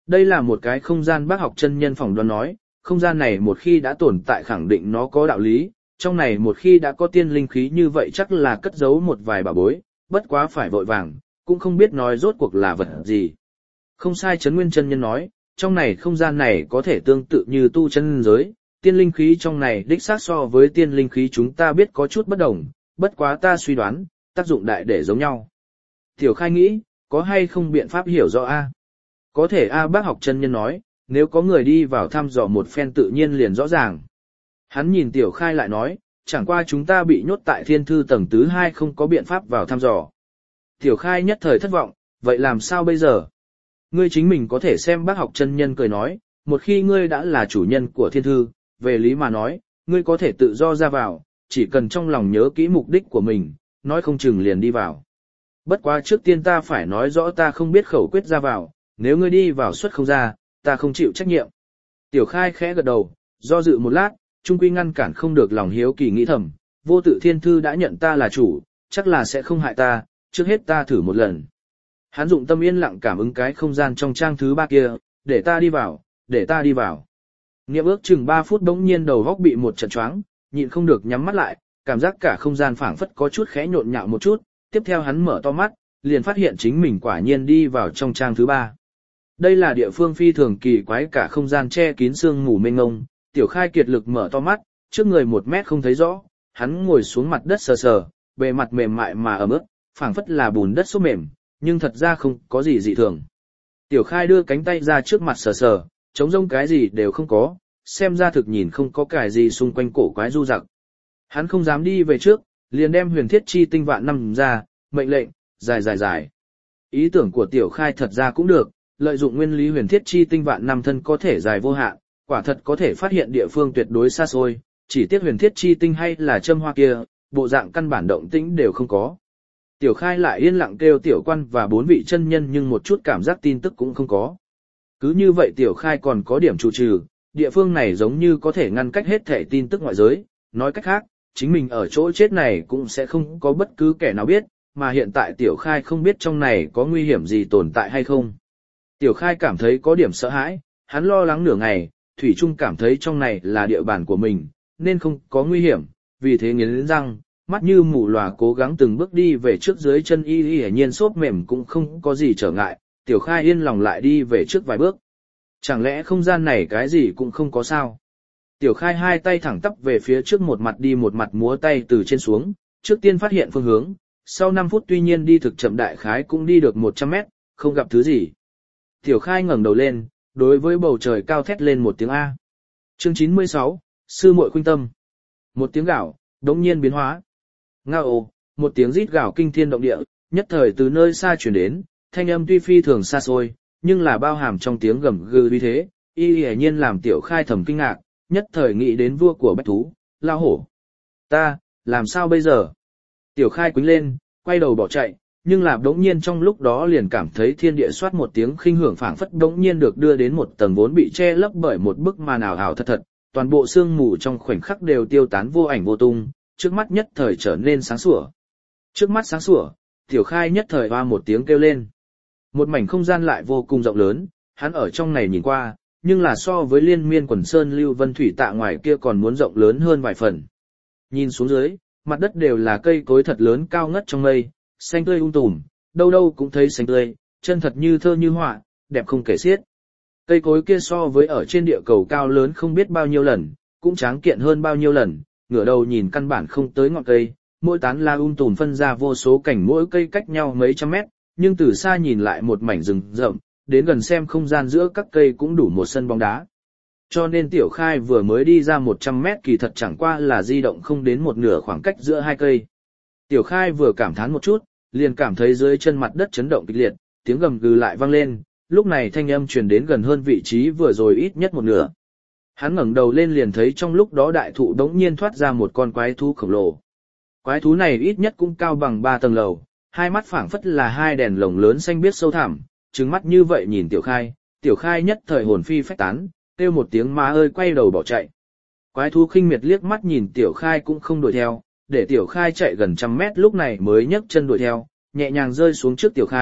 Đây là một cái không gian bác học chân nhân phỏng đoán nói, không gian này một khi đã tồn tại khẳng định nó có đạo lý, trong này một khi đã có tiên linh khí như vậy chắc là cất giấu một vài bảo bối, bất quá phải vội vàng, cũng không biết nói rốt cuộc là vật gì. Không sai, Trấn Nguyên chân nhân nói, trong này không gian này có thể tương tự như tu chân giới, tiên linh khí trong này đích xác so với tiên linh khí chúng ta biết có chút bất đồng, bất quá ta suy đoán, tác dụng đại để giống nhau. Tiểu Khai nghĩ, có hay không biện pháp hiểu rõ a? Có thể a, bác học chân nhân nói, nếu có người đi vào thăm dò một phen tự nhiên liền rõ ràng. Hắn nhìn Tiểu Khai lại nói, chẳng qua chúng ta bị nhốt tại thiên thư tầng thứ hai không có biện pháp vào thăm dò. Tiểu Khai nhất thời thất vọng, vậy làm sao bây giờ? Ngươi chính mình có thể xem, bác học chân nhân cười nói, một khi ngươi đã là chủ nhân của thiên thư, về lý mà nói, ngươi có thể tự do ra vào, chỉ cần trong lòng nhớ kỹ mục đích của mình, nói không chừng liền đi vào. Bất quá trước tiên ta phải nói rõ ta không biết khẩu quyết ra vào, nếu ngươi đi vào xuất không ra, ta không chịu trách nhiệm. Tiểu Khai khẽ gật đầu, do dự một lát, trung quy ngăn cản không được lòng hiếu kỳ nghĩ thầm, vô tự thiên thư đã nhận ta là chủ, chắc là sẽ không hại ta, trước hết ta thử một lần. Hắn dụng tâm yên lặng cảm ứng cái không gian trong trang thứ ba kia, để ta đi vào, để ta đi vào. Niệm ước chừng ba phút bỗng nhiên đầu góc bị một trận choáng, nhịn không được nhắm mắt lại, cảm giác cả không gian phảng phất có chút khẽ nhộn nhạo một chút, tiếp theo hắn mở to mắt, liền phát hiện chính mình quả nhiên đi vào trong trang thứ ba. Đây là địa phương phi thường kỳ quái, cả không gian che kín sương mù mênh mông, Tiểu Khai kiệt lực mở to mắt, trước người một mét không thấy rõ, hắn ngồi xuống mặt đất sờ sờ, bề mặt mềm mại mà ẩm ướt, phảng phất là bùn đất xốp mềm, nhưng thật ra không có gì dị thường. Tiểu Khai đưa cánh tay ra trước mặt sờ sờ, trống rỗng, cái gì đều không có, xem ra thực nhìn không có cái gì xung quanh cổ quái du dặc. Hắn không dám đi về trước, liền đem huyền thiết chi tinh vạn năm ra, mệnh lệnh, dài dài dài. Ý tưởng của Tiểu Khai thật ra cũng được, lợi dụng nguyên lý huyền thiết chi tinh vạn năm thân có thể dài vô hạn, quả thật có thể phát hiện địa phương tuyệt đối xa xôi, chỉ tiếc huyền thiết chi tinh hay là châm hoa kia, bộ dạng căn bản động tĩnh đều không có. Tiểu Khai lại yên lặng kêu Tiểu Quan và bốn vị chân nhân nhưng một chút cảm giác tin tức cũng không có. Cứ như vậy Tiểu Khai còn có điểm trụ trừ, địa phương này giống như có thể ngăn cách hết thể tin tức ngoại giới, nói cách khác, chính mình ở chỗ chết này cũng sẽ không có bất cứ kẻ nào biết, mà hiện tại Tiểu Khai không biết trong này có nguy hiểm gì tồn tại hay không. Tiểu Khai cảm thấy có điểm sợ hãi, hắn lo lắng nửa ngày, thủy chung cảm thấy trong này là địa bàn của mình, nên không có nguy hiểm, vì thế nghiến răng, mắt như mù lòa cố gắng từng bước đi về trước, dưới chân y y hiển nhiên xốp mềm cũng không có gì trở ngại, Tiểu Khai yên lòng lại đi về trước vài bước. Chẳng lẽ không gian này cái gì cũng không có sao? Tiểu Khai hai tay thẳng tắp về phía trước, một mặt đi một mặt múa tay từ trên xuống, trước tiên phát hiện phương hướng, sau năm phút tuy nhiên đi thực chậm, đại khái cũng đi được một trăm mét, không gặp thứ gì. Tiểu Khai ngẩng đầu lên, đối với bầu trời cao thét lên một tiếng A. Chương chín mươi sáu, Sư muội khuynh tâm. Một tiếng gào, đống nhiên biến hóa. Ngao ồ, một tiếng rít gào kinh thiên động địa, nhất thời từ nơi xa truyền đến, thanh âm tuy phi thường xa xôi, nhưng là bao hàm trong tiếng gầm gừ uy thế, y hiển nhiên làm Tiểu Khai thầm kinh ngạc, nhất thời nghĩ đến vua của bách thú, Lao Hổ. Ta, làm sao bây giờ? Tiểu Khai quýnh lên, quay đầu bỏ chạy, nhưng là đống nhiên trong lúc đó liền cảm thấy thiên địa xoát một tiếng khinh hưởng, phảng phất đống nhiên được đưa đến một tầng vốn bị che lấp bởi một bức màn ảo ảo thật thật, toàn bộ sương mù trong khoảnh khắc đều tiêu tán vô ảnh vô tung, trước mắt nhất thời trở nên sáng sủa. Trước mắt sáng sủa, Tiểu Khai nhất thời hoa một tiếng kêu lên. Một mảnh không gian lại vô cùng rộng lớn, hắn ở trong này nhìn qua, nhưng là so với liên miên quần sơn lưu vân thủy tạ ngoài kia còn muốn rộng lớn hơn vài phần. Nhìn xuống dưới, mặt đất đều là cây cối thật lớn cao ngất trong mây, xanh tươi um tùm, đâu đâu cũng thấy xanh tươi, chân thật như thơ như họa, đẹp không kể xiết. Cây cối kia so với ở trên địa cầu cao lớn không biết bao nhiêu lần, cũng tráng kiện hơn bao nhiêu lần, ngửa đầu nhìn căn bản không tới ngọn cây, mỗi tán la um tùm phân ra vô số cành, mỗi cây cách nhau mấy trăm mét, nhưng từ xa nhìn lại một mảnh rừng rậm, đến gần xem không gian giữa các cây cũng đủ một sân bóng đá. Cho nên Tiểu Khai vừa mới đi ra một trăm mét kỳ thật chẳng qua là di động không đến một nửa khoảng cách giữa hai cây. Tiểu Khai vừa cảm thán một chút, liền cảm thấy dưới chân mặt đất chấn động kịch liệt, tiếng gầm gừ lại vang lên, lúc này thanh âm truyền đến gần hơn vị trí vừa rồi ít nhất một nửa. Hắn ngẩng đầu lên liền thấy trong lúc đó đại thụ đống nhiên thoát ra một con quái thú khổng lồ. Quái thú này ít nhất cũng cao bằng ba tầng lầu, hai mắt phảng phất là hai đèn lồng lớn xanh biếc sâu thẳm, trừng mắt như vậy nhìn Tiểu Khai, Tiểu Khai nhất thời hồn phi phách tán, kêu một tiếng má ơi, quay đầu bỏ chạy. Quái thú khinh miệt liếc mắt nhìn Tiểu Khai cũng không đuổi theo, để Tiểu Khai chạy gần trăm mét lúc này mới nhấc chân đuổi theo, nhẹ nhàng rơi xuống trước Tiểu Khai,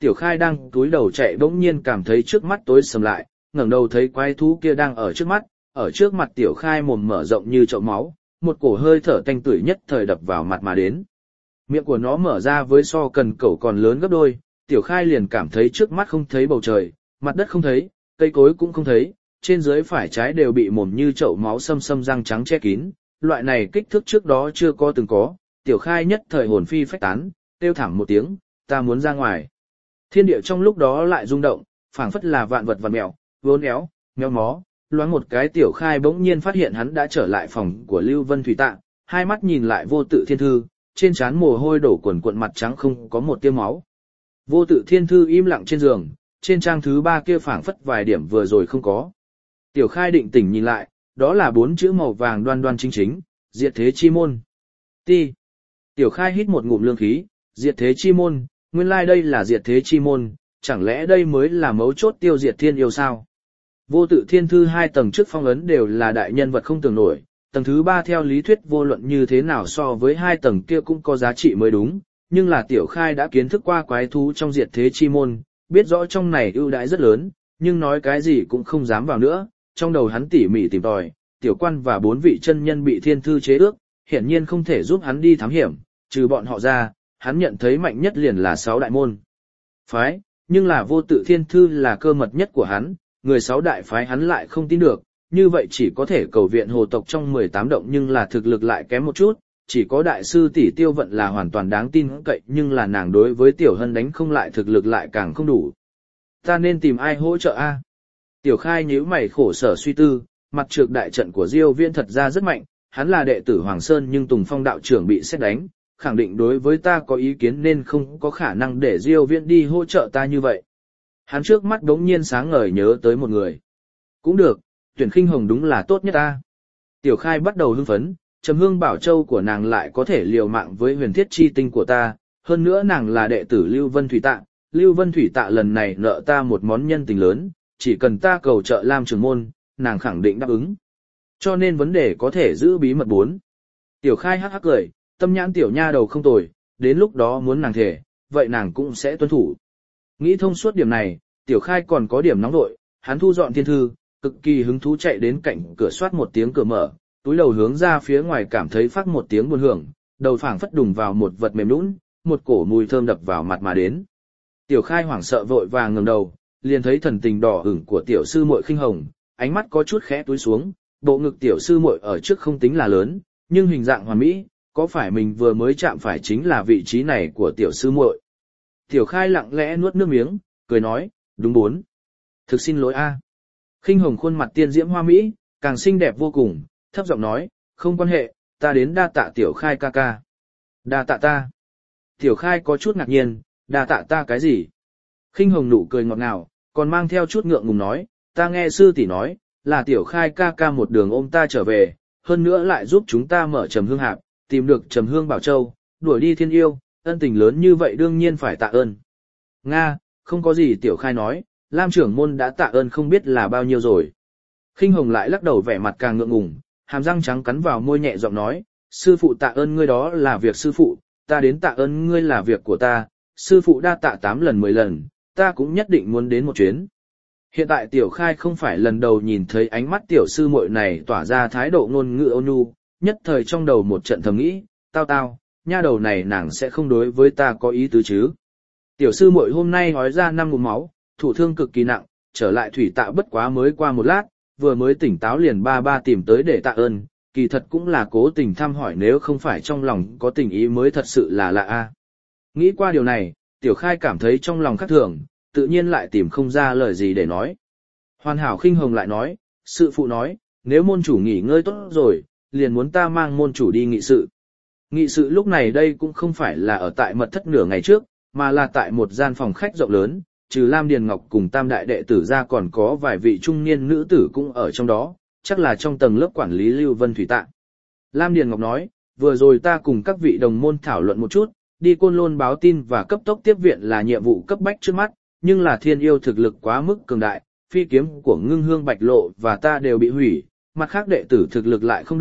Tiểu Khai đang túi đầu chạy bỗng nhiên cảm thấy trước mắt tối sầm lại, ngẩng đầu thấy quái thú kia đang ở trước mắt, ở trước mặt Tiểu Khai mồm mở rộng như chậu máu, một cổ hơi thở tanh tưởi nhất thời đập vào mặt mà đến. Miệng của nó mở ra với so cần cẩu còn lớn gấp đôi, Tiểu Khai liền cảm thấy trước mắt không thấy bầu trời, mặt đất không thấy, cây cối cũng không thấy, trên dưới phải trái đều bị mồm như chậu máu xâm xâm răng trắng che kín, loại này kích thước trước đó chưa có từng có, Tiểu Khai nhất thời hồn phi phách tán, kêu thảm một tiếng, ta muốn ra ngoài. Thiên địa trong lúc đó lại rung động, phảng phất là vạn vật vặn mèo, vốn éo, méo mó, loáng một cái Tiểu Khai bỗng nhiên phát hiện hắn đã trở lại phòng của Lưu Vân Thủy Tạ, hai mắt nhìn lại Vô Tự Thiên Thư, trên trán mồ hôi đổ quần quần, mặt trắng không có một tia máu. Vô Tự Thiên Thư im lặng trên giường, trên trang thứ ba kia phảng phất vài điểm vừa rồi không có. Tiểu Khai định tỉnh nhìn lại, đó là bốn chữ màu vàng đoan đoan chính chính, diệt thế chi môn. Ti. Tiểu Khai hít một ngụm lương khí, diệt thế chi môn, nguyên lai like đây là diệt thế chi môn, chẳng lẽ đây mới là mấu chốt tiêu diệt thiên yêu sao? Vô Tự Thiên Thư hai tầng trước phong ấn đều là đại nhân vật không tưởng nổi, tầng thứ ba theo lý thuyết vô luận như thế nào so với hai tầng kia cũng có giá trị mới đúng, nhưng là Tiểu Khai đã kiến thức qua quái thú trong diệt thế chi môn, biết rõ trong này ưu đãi rất lớn, nhưng nói cái gì cũng không dám vào nữa, trong đầu hắn tỉ mỉ tìm tòi, Tiểu Quan và bốn vị chân nhân bị Thiên Thư chế ước, hiển nhiên không thể giúp hắn đi thám hiểm, trừ bọn họ ra, hắn nhận thấy mạnh nhất liền là sáu đại môn phái, nhưng là Vô Tự Thiên Thư là cơ mật nhất của hắn, người sáu đại phái hắn lại không tin được, như vậy chỉ có thể cầu viện hồ tộc trong mười tám động nhưng là thực lực lại kém một chút, chỉ có đại sư tỷ Tiêu Vận là hoàn toàn đáng tin cậy nhưng là nàng đối với Tiểu Hân đánh không lại thực lực lại càng không đủ. Ta nên tìm ai hỗ trợ a? Tiểu Khai nhíu mày khổ sở suy tư, mặt trược đại trận của Diêu Viễn thật ra rất mạnh, hắn là đệ tử Hoàng Sơn nhưng Tùng Phong đạo trưởng bị xét đánh, khẳng định đối với ta có ý kiến nên không có khả năng để Diêu Viễn đi hỗ trợ ta như vậy. Hắn trước mắt đống nhiên sáng ngời nhớ tới một người. Cũng được, tuyển Khinh Hồng đúng là tốt nhất ta. Tiểu Khai bắt đầu hưng phấn, Trầm Hương Bảo Châu của nàng lại có thể liều mạng với huyền thiết chi tinh của ta, hơn nữa nàng là đệ tử Lưu Vân Thủy Tạ, Lưu Vân Thủy Tạ lần này nợ ta một món nhân tình lớn, chỉ cần ta cầu trợ Lam trưởng môn, nàng khẳng định đáp ứng. Cho nên vấn đề có thể giữ bí mật bốn. Tiểu Khai hắc hắc cười, tâm nhãn tiểu nha đầu không tồi, đến lúc đó muốn nàng thể, vậy nàng cũng sẽ tuân thủ. Nghĩ thông suốt điểm này, Tiểu Khai còn có điểm nóng nội, hắn thu dọn thiên thư, cực kỳ hứng thú chạy đến cạnh cửa soát một tiếng cửa mở, túi đầu hướng ra phía ngoài cảm thấy phát một tiếng buồn hưởng, đầu phảng phất đùng vào một vật mềm nhũn, một cổ mùi thơm đập vào mặt mà đến. Tiểu Khai hoảng sợ vội vàng ngẩng đầu, liền thấy thần tình đỏ ửng của tiểu sư muội Khinh Hồng, ánh mắt có chút khẽ túi xuống, bộ ngực tiểu sư muội ở trước không tính là lớn, nhưng hình dạng hoàn mỹ, có phải mình vừa mới chạm phải chính là vị trí này của tiểu sư muội? Tiểu Khai lặng lẽ nuốt nước miếng, cười nói, đúng bốn. Thực xin lỗi a. Khinh Hồng khuôn mặt tiên diễm hoa mỹ, càng xinh đẹp vô cùng, thấp giọng nói, không quan hệ, ta đến đa tạ Tiểu Khai ca ca. Đa tạ ta. Tiểu Khai có chút ngạc nhiên, đa tạ ta cái gì? Khinh Hồng nụ cười ngọt ngào, còn mang theo chút ngượng ngùng nói, ta nghe sư tỷ nói, là Tiểu Khai ca ca một đường ôm ta trở về, hơn nữa lại giúp chúng ta mở Trầm Hương Hạp, tìm được Trầm Hương Bảo Châu, đuổi đi thiên yêu, ân tình lớn như vậy đương nhiên phải tạ ơn. Nga, không có gì. Tiểu Khai nói, Lam trưởng môn đã tạ ơn không biết là bao nhiêu rồi. Khinh Hồng lại lắc đầu vẻ mặt càng ngượng ngùng, hàm răng trắng cắn vào môi nhẹ giọng nói, sư phụ tạ ơn ngươi đó là việc sư phụ, ta đến tạ ơn ngươi là việc của ta, sư phụ đa tạ tám lần mười lần, ta cũng nhất định muốn đến một chuyến. Hiện tại Tiểu Khai không phải lần đầu nhìn thấy ánh mắt tiểu sư muội này tỏa ra thái độ ngôn ngữ ôn nhu, nhất thời trong đầu một trận thầm nghĩ, tao tao, nha đầu này nàng sẽ không đối với ta có ý tứ chứ. Tiểu sư muội hôm nay hói ra năm ngụm máu, thụ thương cực kỳ nặng, trở lại Thủy Tạ bất quá mới qua một lát, vừa mới tỉnh táo liền ba ba tìm tới để tạ ơn, kỳ thật cũng là cố tình thăm hỏi nếu không phải trong lòng có tình ý mới thật sự là lạ a. Nghĩ qua điều này, Tiểu Khai cảm thấy trong lòng khác thường, tự nhiên lại tìm không ra lời gì để nói. Hoàn hảo Khinh Hồng lại nói, sư phụ nói, nếu môn chủ nghỉ ngơi tốt rồi, liền muốn ta mang môn chủ đi nghị sự. Nghị sự lúc này đây cũng không phải là ở tại mật thất nửa ngày trước, mà là tại một gian phòng khách rộng lớn, trừ Lam Điền Ngọc cùng tam đại đệ tử ra còn có vài vị trung niên nữ tử cũng ở trong đó, chắc là trong tầng lớp quản lý Lưu Vân Thủy Tạ. Lam Điền Ngọc nói, vừa rồi ta cùng các vị đồng môn thảo luận một chút, đi Côn Lôn báo tin và cấp tốc tiếp viện là nhiệm vụ cấp bách trước mắt, nhưng là thiên yêu thực lực quá mức cường đại, phi kiếm của Ngưng Hương Bạch Lộ và ta đều bị hủy, mặt khác đệ tử thực lực lại không đủ,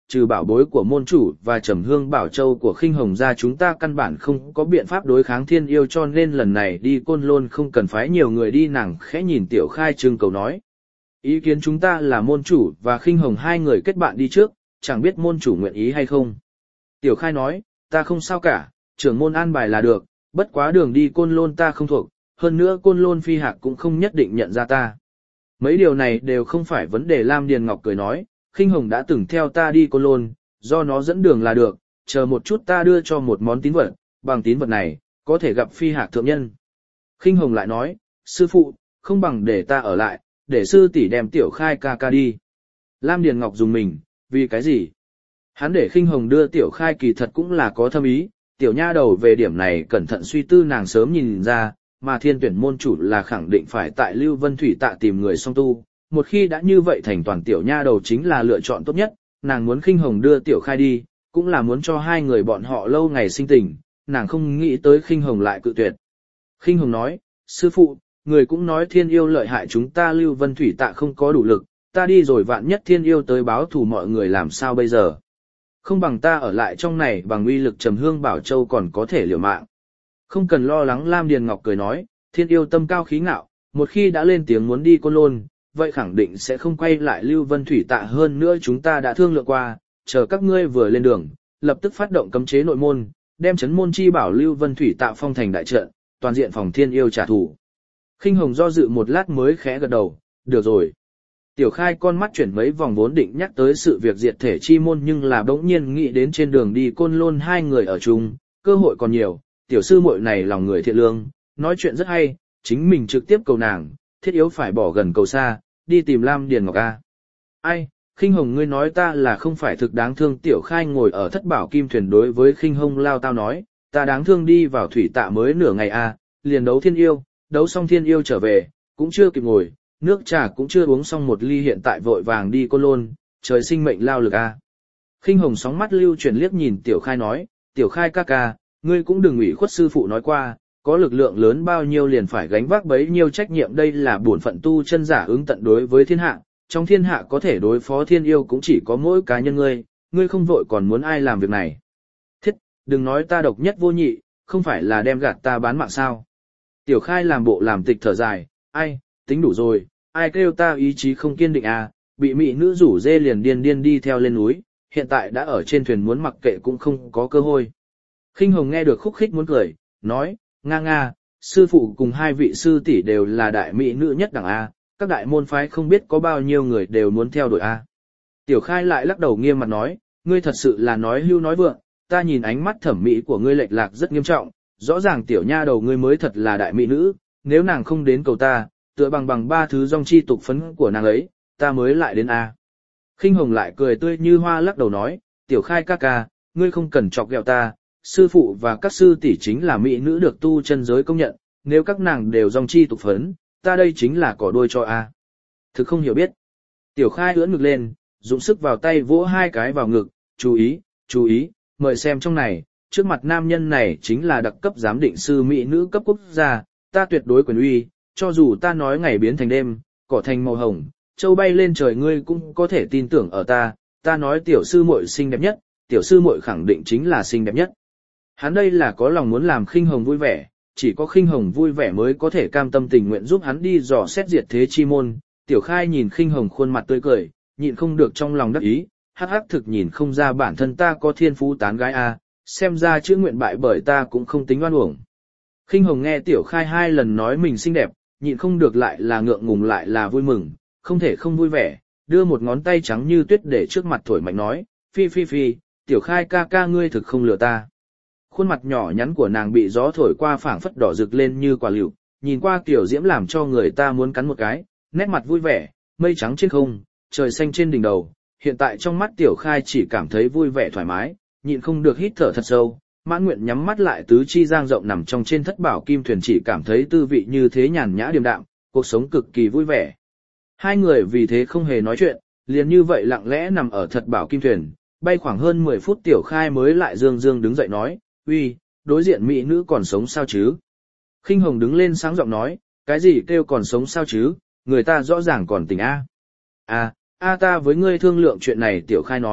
trừ bảo bối của môn chủ và trầm hương bảo châu của khinh hồng ra chúng ta căn bản không có biện pháp đối kháng thiên yêu cho nên lần này đi côn lôn không cần phái nhiều người đi nàng khẽ nhìn tiểu khai trương cầu nói. Ý kiến chúng ta là môn chủ và khinh hồng hai người kết bạn đi trước, chẳng biết môn chủ nguyện ý hay không. Tiểu khai nói, ta không sao cả, trưởng môn an bài là được, bất quá đường đi côn lôn ta không thuộc, hơn nữa côn lôn phi hạc cũng không nhất định nhận ra ta. Mấy điều này đều không phải vấn đề. Lam Điền Ngọc cười nói, khinh hồng đã từng theo ta đi côn lôn, do nó dẫn đường là được, chờ một chút ta đưa cho một món tín vật, bằng tín vật này, có thể gặp phi hạc thượng nhân. Khinh hồng lại nói, sư phụ, không bằng để ta ở lại, để sư tỷ đem tiểu khai ca ca đi. Lam Điền Ngọc dùng mình, vì cái gì? Hắn để khinh hồng đưa tiểu khai kỳ thật cũng là có thâm ý, tiểu nha đầu về điểm này cẩn thận suy tư nàng sớm nhìn ra, mà thiên tuyển môn chủ là khẳng định phải tại Lưu Vân Thủy Tạ tìm người song tu, một khi đã như vậy thành toàn tiểu nha đầu chính là lựa chọn tốt nhất, nàng muốn khinh hồng đưa tiểu khai đi, cũng là muốn cho hai người bọn họ lâu ngày sinh tình, nàng không nghĩ tới khinh hồng lại cự tuyệt. Khinh hồng nói, sư phụ, người cũng nói thiên yêu lợi hại chúng ta Lưu Vân Thủy Tạ không có đủ lực, ta đi rồi vạn nhất thiên yêu tới báo thù mọi người làm sao bây giờ. Không bằng ta ở lại trong này bằng uy lực trầm hương bảo châu còn có thể liều mạng. Không cần lo lắng. Lam Điền Ngọc cười nói, thiên yêu tâm cao khí ngạo, một khi đã lên tiếng muốn đi côn lôn, vậy khẳng định sẽ không quay lại Lưu Vân Thủy Tạ hơn nữa chúng ta đã thương lượng qua, chờ các ngươi vừa lên đường, lập tức phát động cấm chế nội môn, đem chấn môn chi bảo Lưu Vân Thủy Tạ phong thành đại trận, toàn diện phòng thiên yêu trả thù. Khinh hồng do dự một lát mới khẽ gật đầu, được rồi. Tiểu khai con mắt chuyển mấy vòng vốn định nhắc tới sự việc diệt thể chi môn nhưng là bỗng nhiên nghĩ đến trên đường đi côn lôn hai người ở chung, cơ hội còn nhiều, tiểu sư muội này lòng người thiện lương, nói chuyện rất hay, chính mình trực tiếp cầu nàng, thiết yếu phải bỏ gần cầu xa, đi tìm Lam Điền Ngọc A. Ai, khinh hồng ngươi nói ta là không phải thực đáng thương. Tiểu khai ngồi ở thất bảo kim thuyền đối với khinh hồng lao tao nói, ta đáng thương đi vào thủy tạ mới nửa ngày A, liền đấu thiên yêu, đấu xong thiên yêu trở về, cũng chưa kịp ngồi, nước trà cũng chưa uống xong một ly hiện tại vội vàng đi côn lôn, trời sinh mệnh lao lực A. Khinh hồng sóng mắt lưu chuyển liếc nhìn tiểu khai nói, tiểu khai ca ca, ngươi cũng đừng ủy khuất sư phụ nói qua, có lực lượng lớn bao nhiêu liền phải gánh vác bấy nhiêu trách nhiệm, đây là bổn phận tu chân giả ứng tận đối với thiên hạ, trong thiên hạ có thể đối phó thiên yêu cũng chỉ có mỗi cá nhân ngươi, ngươi không vội còn muốn ai làm việc này. Thiết, đừng nói ta độc nhất vô nhị, không phải là đem gạt ta bán mạng sao. Tiểu khai làm bộ làm tịch thở dài, ai, tính đủ rồi, ai kêu ta ý chí không kiên định à, bị mỹ nữ rủ dê liền điên điên đi theo lên núi, hiện tại đã ở trên thuyền muốn mặc kệ cũng không có cơ hội. Khinh hồng nghe được khúc khích muốn cười, nói, nga nga, sư phụ cùng hai vị sư tỷ đều là đại mỹ nữ nhất đẳng A, các đại môn phái không biết có bao nhiêu người đều muốn theo đuổi A. Tiểu khai lại lắc đầu nghiêm mặt nói, ngươi thật sự là nói hưu nói vượng, ta nhìn ánh mắt thẩm mỹ của ngươi lệch lạc rất nghiêm trọng, rõ ràng tiểu nha đầu ngươi mới thật là đại mỹ nữ, nếu nàng không đến cầu ta, tựa bằng bằng ba thứ dòng chi tục phấn của nàng ấy, ta mới lại đến A. Khinh hồng lại cười tươi như hoa lắc đầu nói, tiểu khai ca ca, ngươi không cần chọc ghẹo ta, sư phụ và các sư tỷ chính là mỹ nữ được tu chân giới công nhận, nếu các nàng đều dòng chi tục phấn, ta đây chính là cỏ đôi cho A. Thực không hiểu biết. Tiểu khai ưỡn ngực lên, dùng sức vào tay vỗ hai cái vào ngực, chú ý, chú ý, mời xem trong này, trước mặt nam nhân này chính là đặc cấp giám định sư mỹ nữ cấp quốc gia, ta tuyệt đối quyền uy, cho dù ta nói ngày biến thành đêm, cỏ thành màu hồng, châu bay lên trời ngươi cũng có thể tin tưởng ở ta, ta nói tiểu sư muội xinh đẹp nhất, tiểu sư muội khẳng định chính là xinh đẹp nhất. Hắn đây là có lòng muốn làm khinh hồng vui vẻ, chỉ có khinh hồng vui vẻ mới có thể cam tâm tình nguyện giúp hắn đi dò xét diệt thế chi môn. Tiểu khai nhìn khinh hồng khuôn mặt tươi cười, nhịn không được trong lòng đắc ý, hắc hắc thực nhìn không ra bản thân ta có thiên phú tán gái a, xem ra chữ nguyện bại bởi ta cũng không tính oan uổng. Khinh hồng nghe tiểu khai hai lần nói mình xinh đẹp, nhịn không được lại là ngượng ngùng lại là vui mừng, không thể không vui vẻ, đưa một ngón tay trắng như tuyết để trước mặt thổi mạnh nói, phi phi phi, tiểu khai ca ca ngươi thực không lừa ta. Khuôn mặt nhỏ nhắn của nàng bị gió thổi qua phảng phất đỏ rực lên như quả lựu, nhìn qua kiểu diễm làm cho người ta muốn cắn một cái, nét mặt vui vẻ, mây trắng trên không, trời xanh trên đỉnh đầu, hiện tại trong mắt tiểu khai chỉ cảm thấy vui vẻ thoải mái, nhịn không được hít thở thật sâu, mãn nguyện nhắm mắt lại tứ chi giang rộng nằm trong trên thất bảo kim thuyền chỉ cảm thấy tư vị như thế nhàn nhã điềm đạm, cuộc sống cực kỳ vui vẻ. Hai người vì thế không hề nói chuyện, liền như vậy lặng lẽ nằm ở thật bảo kim thuyền, bay khoảng hơn mười phút tiểu khai mới lại dương dương đứng dậy nói, uy, đối diện mỹ nữ còn sống sao chứ? Khinh hồng đứng lên sáng giọng nói, cái gì kêu còn sống sao chứ, người ta rõ ràng còn tỉnh A. À, A ta với ngươi thương lượng chuyện này tiểu khai nói,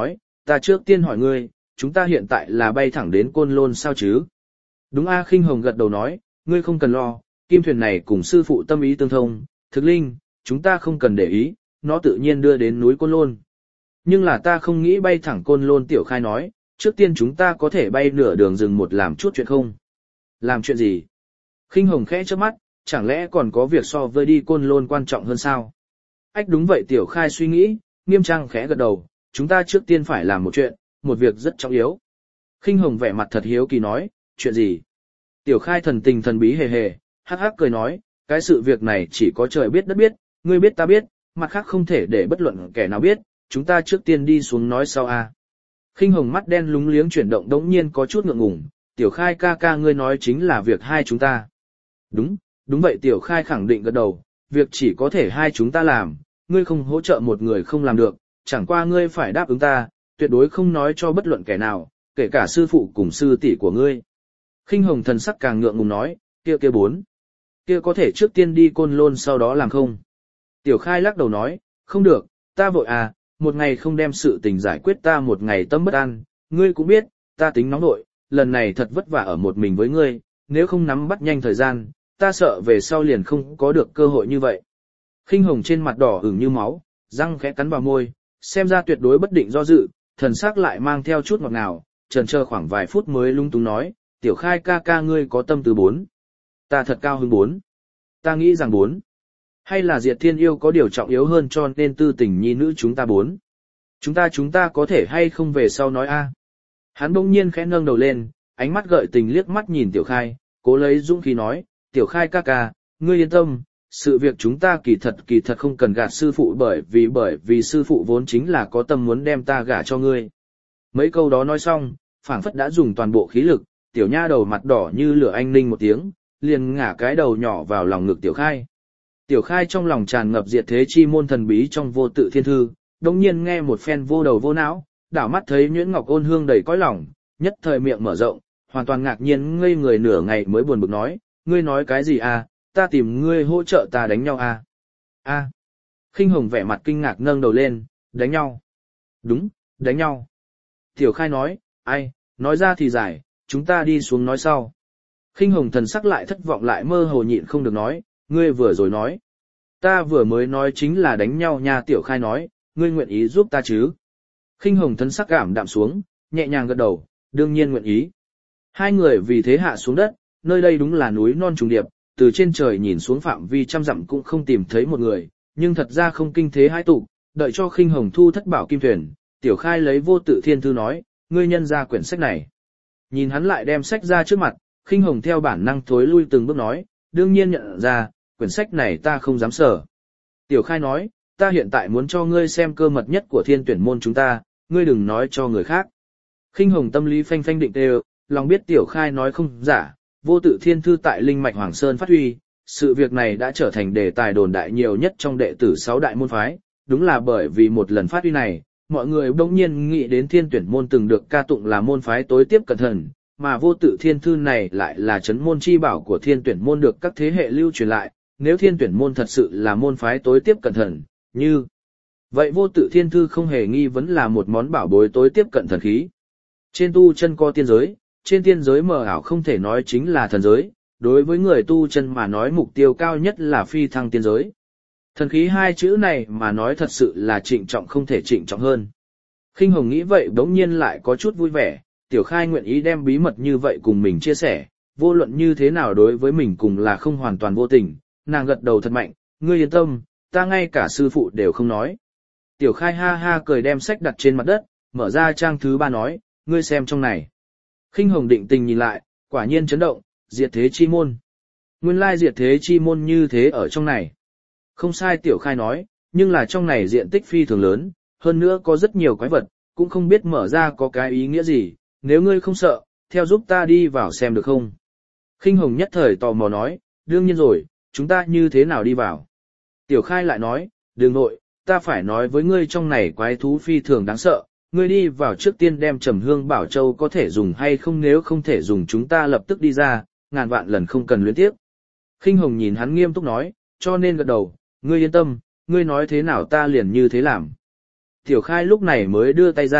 ta trước tiên hỏi ngươi, chúng ta hiện tại là bay thẳng đến Côn Lôn sao chứ? Đúng a, Khinh Hồng gật đầu nói, ngươi không cần lo, kim thuyền này cùng sư phụ tâm ý tương thông, thực linh, chúng ta không cần để ý, nó tự nhiên đưa đến núi Côn Lôn. Nhưng là ta không nghĩ bay thẳng Côn Lôn. Tiểu Khai nói, trước tiên chúng ta có thể bay nửa đường rừng một làm chút chuyện không? Làm chuyện gì? Khinh Hồng khẽ chớp mắt, chẳng lẽ còn có việc so với đi Côn Lôn quan trọng hơn sao? Ách đúng vậy. Tiểu Khai suy nghĩ, nghiêm trang khẽ gật đầu, chúng ta trước tiên phải làm một chuyện, một việc rất trọng yếu. Khinh Hồng vẻ mặt thật hiếu kỳ nói, chuyện gì? Tiểu Khai thần tình thần bí hề hề, hắc hắc cười nói, cái sự việc này chỉ có trời biết đất biết, ngươi biết ta biết, mặt khác không thể để bất luận kẻ nào biết, chúng ta trước tiên đi xuống nói sau a. Khinh Hồng mắt đen lúng liếng chuyển động đống nhiên có chút ngượng ngùng, Tiểu Khai ca ca ngươi nói chính là việc hai chúng ta. Đúng, đúng vậy. Tiểu Khai khẳng định gật đầu, việc chỉ có thể hai chúng ta làm, ngươi không hỗ trợ một người không làm được, chẳng qua ngươi phải đáp ứng ta, tuyệt đối không nói cho bất luận kẻ nào, kể cả sư phụ cùng sư tỷ của ngươi. Khinh Hồng thần sắc càng ngượng ngùng nói, kia kia bốn. Kia có thể trước tiên đi Côn Lôn sau đó làm không? Tiểu Khai lắc đầu nói, không được, ta vội à, một ngày không đem sự tình giải quyết ta một ngày tâm bất an, ngươi cũng biết, ta tính nóng nội, lần này thật vất vả ở một mình với ngươi, nếu không nắm bắt nhanh thời gian, ta sợ về sau liền không có được cơ hội như vậy. Khinh Hồng trên mặt đỏ ửng như máu, răng khẽ cắn vào môi, xem ra tuyệt đối bất định do dự, thần sắc lại mang theo chút ngọt ngào, chần chờ khoảng vài phút mới lung tung nói, Tiểu Khai ca ca ngươi có tâm từ bốn. Ta thật cao hứng bốn. Ta nghĩ rằng bốn. Hay là Diệt Thiên yêu có điều trọng yếu hơn cho nên tư tình nhi nữ chúng ta bốn. Chúng ta chúng ta có thể hay không về sau nói a. Hắn bỗng nhiên khẽ nâng đầu lên, ánh mắt gợi tình liếc mắt nhìn Tiểu Khai, cố lấy dũng khí nói, Tiểu Khai ca ca, ngươi yên tâm, sự việc chúng ta kỳ thật kỳ thật không cần gạt sư phụ bởi vì bởi vì sư phụ vốn chính là có tâm muốn đem ta gả cho ngươi. Mấy câu đó nói xong, phảng phất đã dùng toàn bộ khí lực, Tiểu nha đầu mặt đỏ như lửa anh ninh một tiếng, liền ngả cái đầu nhỏ vào lòng ngực Tiểu Khai. Tiểu Khai trong lòng tràn ngập diệt thế chi môn thần bí trong vô tự thiên thư, đồng nhiên nghe một phen vô đầu vô não, đảo mắt thấy Nhuyễn Ngọc ôn hương đầy cõi lòng, nhất thời miệng mở rộng, hoàn toàn ngạc nhiên ngây người nửa ngày mới buồn bực nói, ngươi nói cái gì à, ta tìm ngươi hỗ trợ ta đánh nhau à. A. À. Khinh Hồng vẻ mặt kinh ngạc nâng đầu lên, đánh nhau. Đúng, đánh nhau. Tiểu Khai nói, ai, nói ra thì giải, chúng ta đi xuống nói sau. Khinh Hồng thần sắc lại thất vọng lại mơ hồ nhịn không được nói, ngươi vừa rồi nói. Ta vừa mới nói chính là đánh nhau nha. Tiểu Khai nói, ngươi nguyện ý giúp ta chứ. Khinh Hồng thần sắc cảm đạm xuống, nhẹ nhàng gật đầu, đương nhiên nguyện ý. Hai người vì thế hạ xuống đất, nơi đây đúng là núi non trùng điệp, từ trên trời nhìn xuống phạm vi trăm dặm cũng không tìm thấy một người, nhưng thật ra không kinh thế hai tụ, đợi cho Khinh Hồng thu thất bảo kim thuyền, Tiểu Khai lấy vô tự thiên thư nói, ngươi nhân ra quyển sách này. Nhìn hắn lại đem sách ra trước mặt, Khinh Hồng theo bản năng thối lui từng bước nói, đương nhiên nhận ra, quyển sách này ta không dám sở. Tiểu Khai nói, ta hiện tại muốn cho ngươi xem cơ mật nhất của thiên tuyển môn chúng ta, ngươi đừng nói cho người khác. Khinh Hồng tâm lý phanh phanh định tê, lòng biết Tiểu Khai nói không giả, vô tự thiên thư tại Linh Mạch Hoàng Sơn phát huy, sự việc này đã trở thành đề tài đồn đại nhiều nhất trong đệ tử sáu đại môn phái, đúng là bởi vì một lần phát huy này, mọi người bỗng nhiên nghĩ đến thiên tuyển môn từng được ca tụng là môn phái tối tiếp cận thần, mà vô tự thiên thư này lại là chấn môn chi bảo của thiên tuyển môn được các thế hệ lưu truyền lại, nếu thiên tuyển môn thật sự là môn phái tối tiếp cận thần, như vậy vô tự thiên thư không hề nghi vấn là một món bảo bối tối tiếp cận thần khí. Trên tu chân có tiên giới, trên tiên giới mờ ảo không thể nói chính là thần giới, đối với người tu chân mà nói mục tiêu cao nhất là phi thăng tiên giới. Thần khí hai chữ này mà nói thật sự là trịnh trọng không thể trịnh trọng hơn. Khinh Hồng nghĩ vậy bỗng nhiên lại có chút vui vẻ, Tiểu Khai nguyện ý đem bí mật như vậy cùng mình chia sẻ, vô luận như thế nào đối với mình cùng là không hoàn toàn vô tình, nàng gật đầu thật mạnh, ngươi yên tâm, ta ngay cả sư phụ đều không nói. Tiểu Khai ha ha cười đem sách đặt trên mặt đất, mở ra trang thứ ba nói, ngươi xem trong này. Khinh Hồng định tình nhìn lại, quả nhiên chấn động, diệt thế chi môn. Nguyên lai diệt thế chi môn như thế ở trong này. Không sai. Tiểu Khai nói, nhưng là trong này diện tích phi thường lớn, hơn nữa có rất nhiều quái vật, cũng không biết mở ra có cái ý nghĩa gì, nếu ngươi không sợ, theo giúp ta đi vào xem được không? Khinh Hồng nhất thời tò mò nói, đương nhiên rồi, chúng ta như thế nào đi vào? Tiểu Khai lại nói, đừng nội, ta phải nói với ngươi trong này quái thú phi thường đáng sợ, ngươi đi vào trước tiên đem Trầm Hương Bảo Châu có thể dùng hay không, nếu không thể dùng chúng ta lập tức đi ra, ngàn vạn lần không cần luyến tiếc. Khinh Hồng nhìn hắn nghiêm túc nói, cho nên gật đầu, ngươi yên tâm, ngươi nói thế nào ta liền như thế làm. Tiểu Khai lúc này mới đưa tay ra,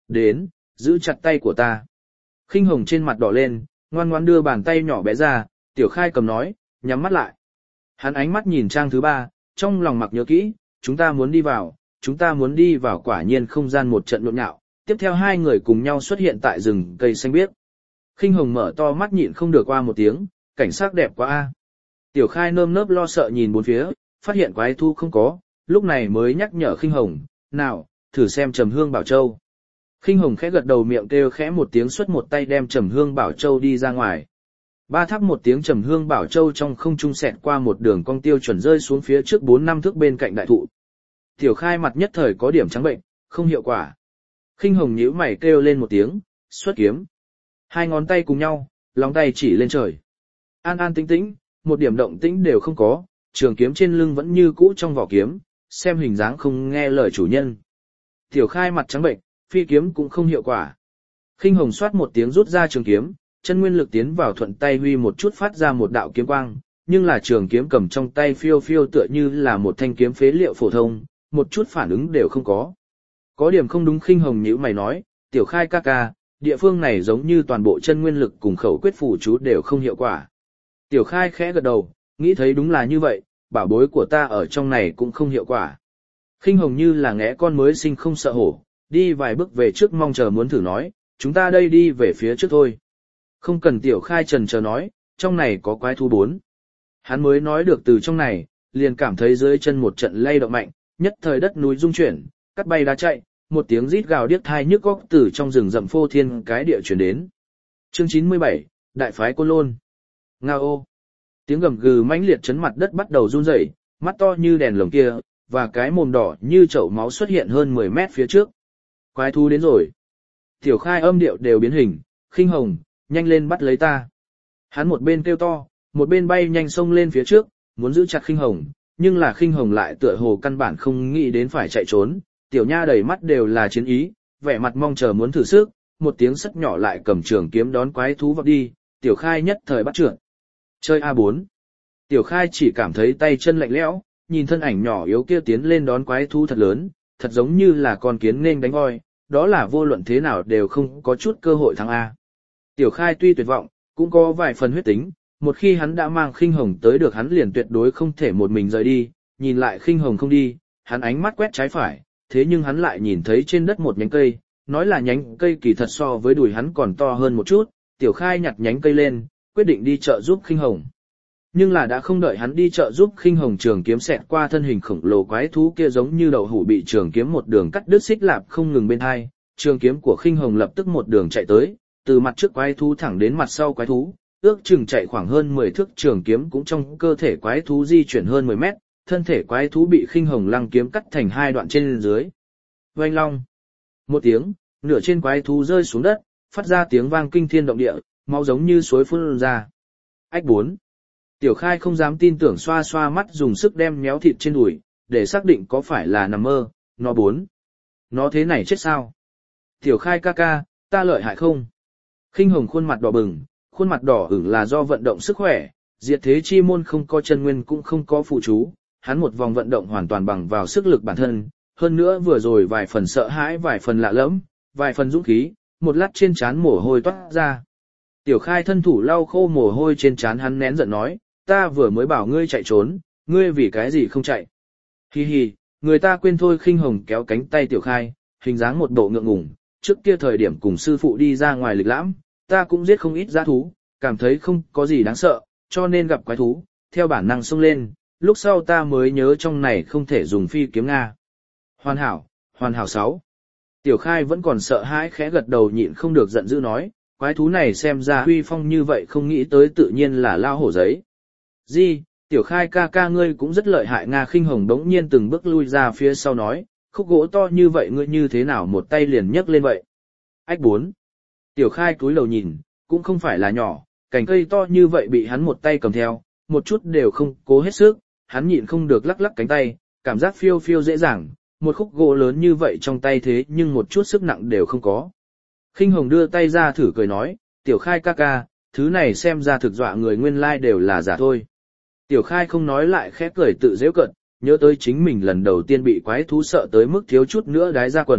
Đến, giữ chặt tay của ta. Khinh Hồng trên mặt đỏ lên, ngoan ngoãn đưa bàn tay nhỏ bé ra, Tiểu Khai cầm nói, nhắm mắt lại. Hắn ánh mắt nhìn trang thứ ba, trong lòng mặc nhớ kỹ, chúng ta muốn đi vào, chúng ta muốn đi vào. Quả nhiên không gian một trận nhộn nhạo, tiếp theo hai người cùng nhau xuất hiện tại rừng cây xanh biếc. Khinh Hồng mở to mắt nhịn không được qua một tiếng, cảnh sắc đẹp quá a. Tiểu Khai nơm nớp lo sợ nhìn bốn phía, phát hiện quái thú không có, lúc này mới nhắc nhở Khinh Hồng, nào, thử xem Trầm Hương Bảo Châu. Khinh Hồng khẽ gật đầu miệng kêu khẽ một tiếng xuất một tay đem Trầm Hương Bảo Châu đi ra ngoài. Ba thắp một tiếng Trầm Hương Bảo Châu trong không trung xẹt qua một đường cong tiêu chuẩn rơi xuống phía trước bốn năm thước bên cạnh đại thụ. Tiểu Khai mặt nhất thời có điểm trắng bệnh, không hiệu quả. Khinh Hồng nhíu mày kêu lên một tiếng, xuất kiếm. Hai ngón tay cùng nhau, lòng tay chỉ lên trời. An an tĩnh tĩnh, một điểm động tĩnh đều không có, trường kiếm trên lưng vẫn như cũ trong vỏ kiếm, xem hình dáng không nghe lời chủ nhân. Tiểu Khai mặt trắng bệnh, phi kiếm cũng không hiệu quả. Khinh Hồng xoát một tiếng rút ra trường kiếm, chân nguyên lực tiến vào thuận tay huy một chút phát ra một đạo kiếm quang, nhưng là trường kiếm cầm trong tay phiêu phiêu tựa như là một thanh kiếm phế liệu phổ thông, một chút phản ứng đều không có. Có điểm không đúng. Khinh Hồng nhíu mày nói, Tiểu Khai ca ca, địa phương này giống như toàn bộ chân nguyên lực cùng khẩu quyết phù chú đều không hiệu quả. Tiểu Khai khẽ gật đầu, nghĩ thấy đúng là như vậy, bảo bối của ta ở trong này cũng không hiệu quả. Khinh Hồng như là ngẽ con mới sinh không sợ hổ, đi vài bước về trước mong chờ muốn thử nói, chúng ta đây đi về phía trước thôi. Không cần. Tiểu Khai trần chờ nói, trong này có quái thú bốn. Hắn mới nói được từ trong này, liền cảm thấy dưới chân một trận lay động mạnh, nhất thời đất núi rung chuyển, cắt bay đá chạy, một tiếng rít gào điếc tai nhức óc từ trong rừng rậm phô thiên cái địa truyền đến. Chương chín mươi bảy, Đại phái Côn Lôn. Ngao. Tiếng gầm gừ mãnh liệt chấn mặt đất bắt đầu run rẩy, mắt to như đèn lồng kia, và cái mồm đỏ như chậu máu xuất hiện hơn mười mét phía trước. Quái thú đến rồi. Tiểu Khai âm điệu đều biến hình, Khinh Hồng, nhanh lên bắt lấy ta. Hắn một bên kêu to, một bên bay nhanh xông lên phía trước, muốn giữ chặt Khinh Hồng, nhưng là Khinh Hồng lại tựa hồ căn bản không nghĩ đến phải chạy trốn, tiểu nha đầy mắt đều là chiến ý, vẻ mặt mong chờ muốn thử sức, một tiếng sất nhỏ lại cầm trường kiếm đón quái thú vọt đi, Tiểu Khai nhất thời bắt trượt. Chơi a bốn. Tiểu Khai chỉ cảm thấy tay chân lạnh lẽo, nhìn thân ảnh nhỏ yếu kia tiến lên đón quái thú thật lớn, thật giống như là con kiến nên đánh voi, đó là vô luận thế nào đều không có chút cơ hội thắng a. Tiểu Khai tuy tuyệt vọng, cũng có vài phần huyết tính, một khi hắn đã mang Khinh Hồng tới được hắn liền tuyệt đối không thể một mình rời đi, nhìn lại Khinh Hồng không đi, hắn ánh mắt quét trái phải, thế nhưng hắn lại nhìn thấy trên đất một nhánh cây, nói là nhánh cây kỳ thật so với đùi hắn còn to hơn một chút, Tiểu Khai nhặt nhánh cây lên, quyết định đi chợ giúp Khinh Hồng. Nhưng là đã không đợi hắn đi chợ giúp Khinh Hồng, trường kiếm xẹt qua thân hình khổng lồ quái thú kia giống như đậu hũ bị trường kiếm một đường cắt đứt xích lạp không ngừng bên hai, trường kiếm của Khinh Hồng lập tức một đường chạy tới, từ mặt trước quái thú thẳng đến mặt sau quái thú, ước chừng chạy khoảng hơn mười thước, trường kiếm cũng trong cơ thể quái thú di chuyển hơn mười mét, thân thể quái thú bị Khinh Hồng lăng kiếm cắt thành hai đoạn trên dưới. Oanh long. Một tiếng, nửa trên quái thú rơi xuống đất, phát ra tiếng vang kinh thiên động địa, máu giống như suối phun ra. Ách bốn. Tiểu Khai không dám tin tưởng xoa xoa mắt dùng sức đem méo thịt trên đùi, để xác định có phải là nằm mơ, nó bốn. Nó thế này chết sao? Tiểu Khai ca ca, ta lợi hại không? Khinh Hồng khuôn mặt đỏ bừng, khuôn mặt đỏ ửng là do vận động sức khỏe, diệt thế chi môn không có chân nguyên cũng không có phụ chú, hắn một vòng vận động hoàn toàn bằng vào sức lực bản thân, hơn nữa vừa rồi vài phần sợ hãi, vài phần lạ lẫm, vài phần dũng khí, một lát trên trán mồ hôi toát ra. Tiểu Khai thân thủ lau khô mồ hôi trên trán, hắn nén giận nói, ta vừa mới bảo ngươi chạy trốn, ngươi vì cái gì không chạy? Hi hi, người ta quên thôi. Khinh Hồng kéo cánh tay Tiểu Khai, hình dáng một bộ ngượng ngùng, trước kia thời điểm cùng sư phụ đi ra ngoài lịch lãm, ta cũng giết không ít dã thú, cảm thấy không có gì đáng sợ, cho nên gặp quái thú, theo bản năng xông lên, lúc sau ta mới nhớ trong này không thể dùng phi kiếm Nga. Hoàn hảo, hoàn hảo sáu. Tiểu Khai vẫn còn sợ hãi khẽ gật đầu nhịn không được giận dữ nói, quái thú này xem ra uy phong như vậy không nghĩ tới tự nhiên là lao hổ giấy. Di, Tiểu Khai ca ca ngươi cũng rất lợi hại Nga. Khinh Hồng đống nhiên từng bước lui ra phía sau nói, khúc gỗ to như vậy ngươi như thế nào một tay liền nhấc lên vậy? Ách bốn. Tiểu Khai cúi đầu nhìn, cũng không phải là nhỏ, cành cây to như vậy bị hắn một tay cầm theo, một chút đều không cố hết sức, hắn nhịn không được lắc lắc cánh tay, cảm giác phiêu phiêu dễ dàng, một khúc gỗ lớn như vậy trong tay thế nhưng một chút sức nặng đều không có. Khinh Hồng đưa tay ra thử cười nói, Tiểu Khai ca ca, thứ này xem ra thực dọa người, nguyên lai đều là giả thôi. Tiểu Khai không nói lại khẽ cười tự giễu cợt, nhớ tới chính mình lần đầu tiên bị quái thú sợ tới mức thiếu chút nữa đái ra quần,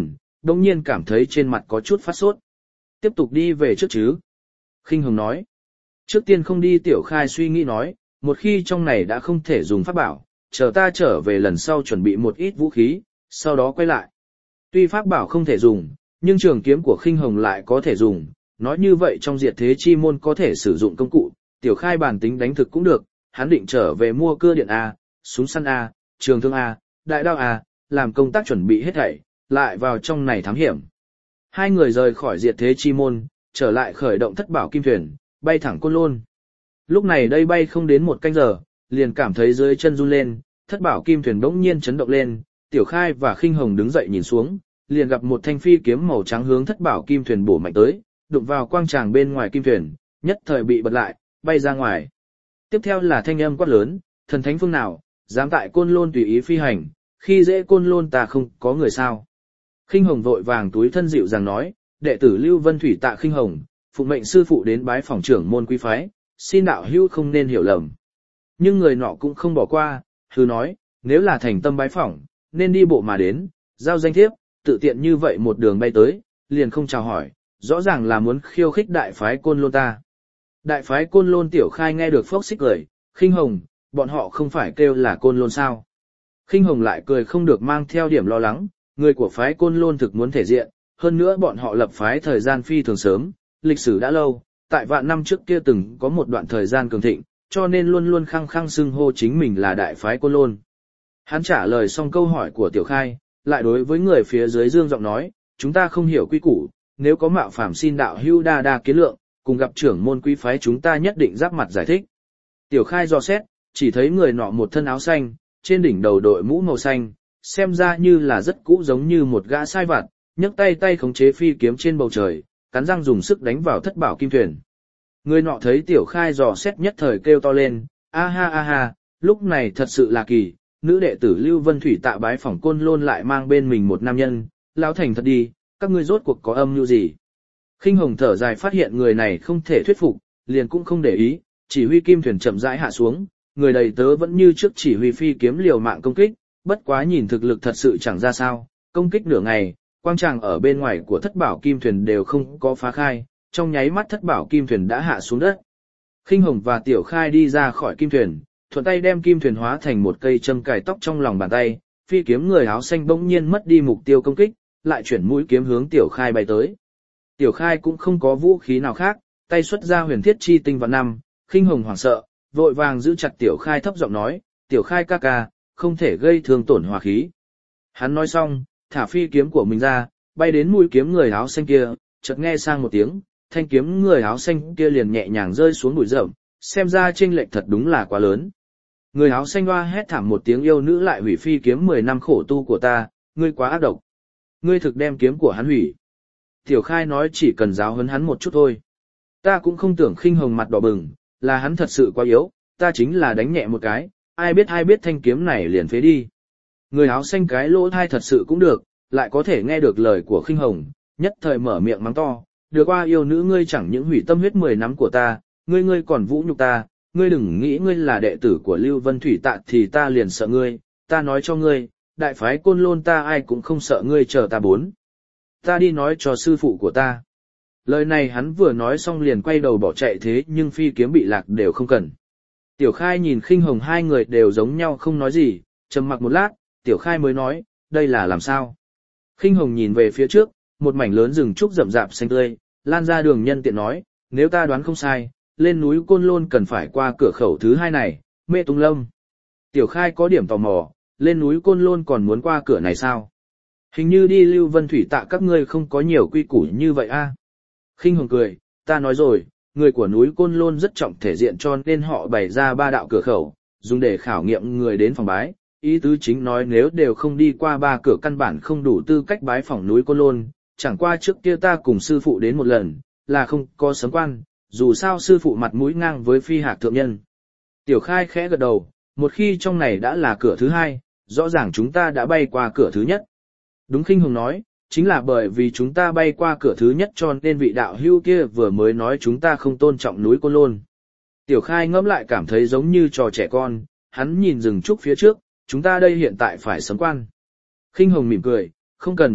đông nhiên cảm thấy trên mặt có chút phát sốt. Tiếp tục đi về trước chứ. Khinh Hồng nói. Trước tiên không đi. Tiểu Khai suy nghĩ nói, một khi trong này đã không thể dùng pháp bảo, chờ ta trở về lần sau chuẩn bị một ít vũ khí, sau đó quay lại. Tuy pháp bảo không thể dùng, nhưng trường kiếm của Khinh Hồng lại có thể dùng, nói như vậy trong diệt thế chi môn có thể sử dụng công cụ, Tiểu Khai bản tính đánh thực cũng được, hắn định trở về mua cưa điện A, súng săn A, trường thương A, đại đao A, làm công tác chuẩn bị hết thảy, lại vào trong này thám hiểm. Hai người rời khỏi diệt thế chi môn, trở lại khởi động thất bảo kim thuyền, bay thẳng Côn Lôn. Lúc này đây bay không đến một canh giờ, liền cảm thấy dưới chân run lên, thất bảo kim thuyền bỗng nhiên chấn động lên, Tiểu Khai và Khinh Hồng đứng dậy nhìn xuống, liền gặp một thanh phi kiếm màu trắng hướng thất bảo kim thuyền bổ mạnh tới, đụng vào quang tràng bên ngoài kim thuyền, nhất thời bị bật lại, bay ra ngoài. Tiếp theo là thanh âm quát lớn, thần thánh phương nào, dám tại Côn Lôn tùy ý phi hành, khi dễ Côn Lôn ta không có người sao. Khinh Hồng vội vàng túi thân dịu dàng nói, đệ tử Lưu Vân Thủy tạ Khinh Hồng, phụng mệnh sư phụ đến bái phỏng trưởng môn quý phái, xin đạo hữu không nên hiểu lầm. Nhưng người nọ cũng không bỏ qua, hừ nói, nếu là thành tâm bái phỏng, nên đi bộ mà đến, giao danh thiếp, tự tiện như vậy một đường bay tới, liền không chào hỏi, rõ ràng là muốn khiêu khích đại phái Côn Lôn ta. Đại phái Côn Lôn. Tiểu Khai nghe được phốc xích cười, Khinh Hồng, bọn họ không phải kêu là Côn Lôn sao? Khinh Hồng lại cười không được, mang theo điểm lo lắng, người của phái Côn Lôn thực muốn thể diện, hơn nữa bọn họ lập phái thời gian phi thường sớm, lịch sử đã lâu, tại vạn năm trước kia từng có một đoạn thời gian cường thịnh, cho nên luôn luôn khăng khăng xưng hô chính mình là đại phái Côn Lôn. Hắn trả lời xong câu hỏi của Tiểu Khai, lại đối với người phía dưới dương giọng nói, chúng ta không hiểu quy củ, nếu có mạo phạm xin đạo hữu đa đa kiến lượng, cùng gặp trưởng môn quý phái chúng ta nhất định giáp mặt giải thích. Tiểu Khai dò xét, chỉ thấy người nọ một thân áo xanh, trên đỉnh đầu đội mũ màu xanh, xem ra như là rất cũ, giống như một gã sai vặt, nhấc tay tay khống chế phi kiếm trên bầu trời, cắn răng dùng sức đánh vào thất bảo kim thuyền. Người nọ thấy Tiểu Khai dò xét nhất thời kêu to lên, a ha a ha, lúc này thật sự là kỳ, nữ đệ tử Lưu Vân Thủy tạ bái phỏng Côn Lôn lại mang bên mình một nam nhân, lão thành thật đi, các ngươi rốt cuộc có âm mưu gì? Khinh Hồng thở dài, phát hiện người này không thể thuyết phục, liền cũng không để ý, chỉ huy kim thuyền chậm rãi hạ xuống, người đầy tớ vẫn như trước chỉ huy phi kiếm liều mạng công kích, bất quá nhìn thực lực thật sự chẳng ra sao, công kích nửa ngày, quang tràng ở bên ngoài của thất bảo kim thuyền đều không có phá khai, trong nháy mắt thất bảo kim thuyền đã hạ xuống đất. Khinh Hồng và Tiểu Khai đi ra khỏi kim thuyền, thuận tay đem kim thuyền hóa thành một cây châm cài tóc trong lòng bàn tay, phi kiếm người áo xanh bỗng nhiên mất đi mục tiêu công kích, lại chuyển mũi kiếm hướng Tiểu Khai bay tới. Tiểu Khai cũng không có vũ khí nào khác, tay xuất ra huyền thiết chi tinh vạn năm, Khinh Hồng hoảng sợ, vội vàng giữ chặt Tiểu Khai thấp giọng nói, Tiểu Khai ca ca, không thể gây thương tổn hòa khí. Hắn nói xong, thả phi kiếm của mình ra, bay đến mũi kiếm người áo xanh kia, chợt nghe sang một tiếng, thanh kiếm người áo xanh kia liền nhẹ nhàng rơi xuống bụi rậm, xem ra chênh lệch thật đúng là quá lớn. Người áo xanh hoa hét thảm một tiếng, yêu nữ lại hủy phi kiếm mười năm khổ tu của ta, ngươi quá ác độc. Ngươi thực đem kiếm của hắn hủy. Tiểu Khai nói chỉ cần giáo huấn hắn một chút thôi. Ta cũng không tưởng. Khinh Hồng mặt đỏ bừng, là hắn thật sự quá yếu, ta chính là đánh nhẹ một cái, ai biết ai biết thanh kiếm này liền phế đi. Người áo xanh cái lỗ thai thật sự cũng được, lại có thể nghe được lời của Khinh Hồng, nhất thời mở miệng mắng to, được qua yêu nữ ngươi chẳng những hủy tâm huyết mười năm của ta, ngươi ngươi còn vũ nhục ta, ngươi đừng nghĩ ngươi là đệ tử của Lưu Vân Thủy tạ thì ta liền sợ ngươi, ta nói cho ngươi, đại phái Côn Lôn ta ai cũng không sợ ngươi, chờ ta bốn. Ta đi nói cho sư phụ của ta. Lời này hắn vừa nói xong liền quay đầu bỏ chạy, thế nhưng phi kiếm bị lạc đều không cần. Tiểu Khai nhìn Khinh Hồng hai người đều giống nhau không nói gì, trầm mặc một lát, Tiểu Khai mới nói, đây là làm sao? Khinh Hồng nhìn về phía trước, một mảnh lớn rừng trúc rậm rạp xanh tươi, lan ra đường nhân tiện nói, nếu ta đoán không sai, lên núi Côn Lôn cần phải qua cửa khẩu thứ hai này, Mê Tung Lâm. Tiểu Khai có điểm tò mò, lên núi Côn Lôn còn muốn qua cửa này sao? Hình như đi Lưu Vân Thủy tạ các ngươi không có nhiều quy củ như vậy a. À? Khinh Hồng cười, ta nói rồi, người của núi Côn Lôn rất trọng thể diện cho nên họ bày ra ba đạo cửa khẩu, dùng để khảo nghiệm người đến phòng bái. Ý tứ chính nói nếu đều không đi qua ba cửa căn bản không đủ tư cách bái phỏng núi Côn Lôn, chẳng qua trước kia ta cùng sư phụ đến một lần, là không có sấm quan, dù sao sư phụ mặt mũi ngang với phi hạc thượng nhân. Tiểu Khai khẽ gật đầu, một khi trong này đã là cửa thứ hai, rõ ràng chúng ta đã bay qua cửa thứ nhất. Đúng, Khinh Hồng nói, chính là bởi vì chúng ta bay qua cửa thứ nhất cho nên vị đạo hữu kia vừa mới nói chúng ta không tôn trọng núi Côn Lôn. Tiểu Khai ngẫm lại cảm thấy giống như trò trẻ con, hắn nhìn rừng trúc phía trước, chúng ta đây hiện tại phải sấm quan. Khinh Hồng mỉm cười, không cần,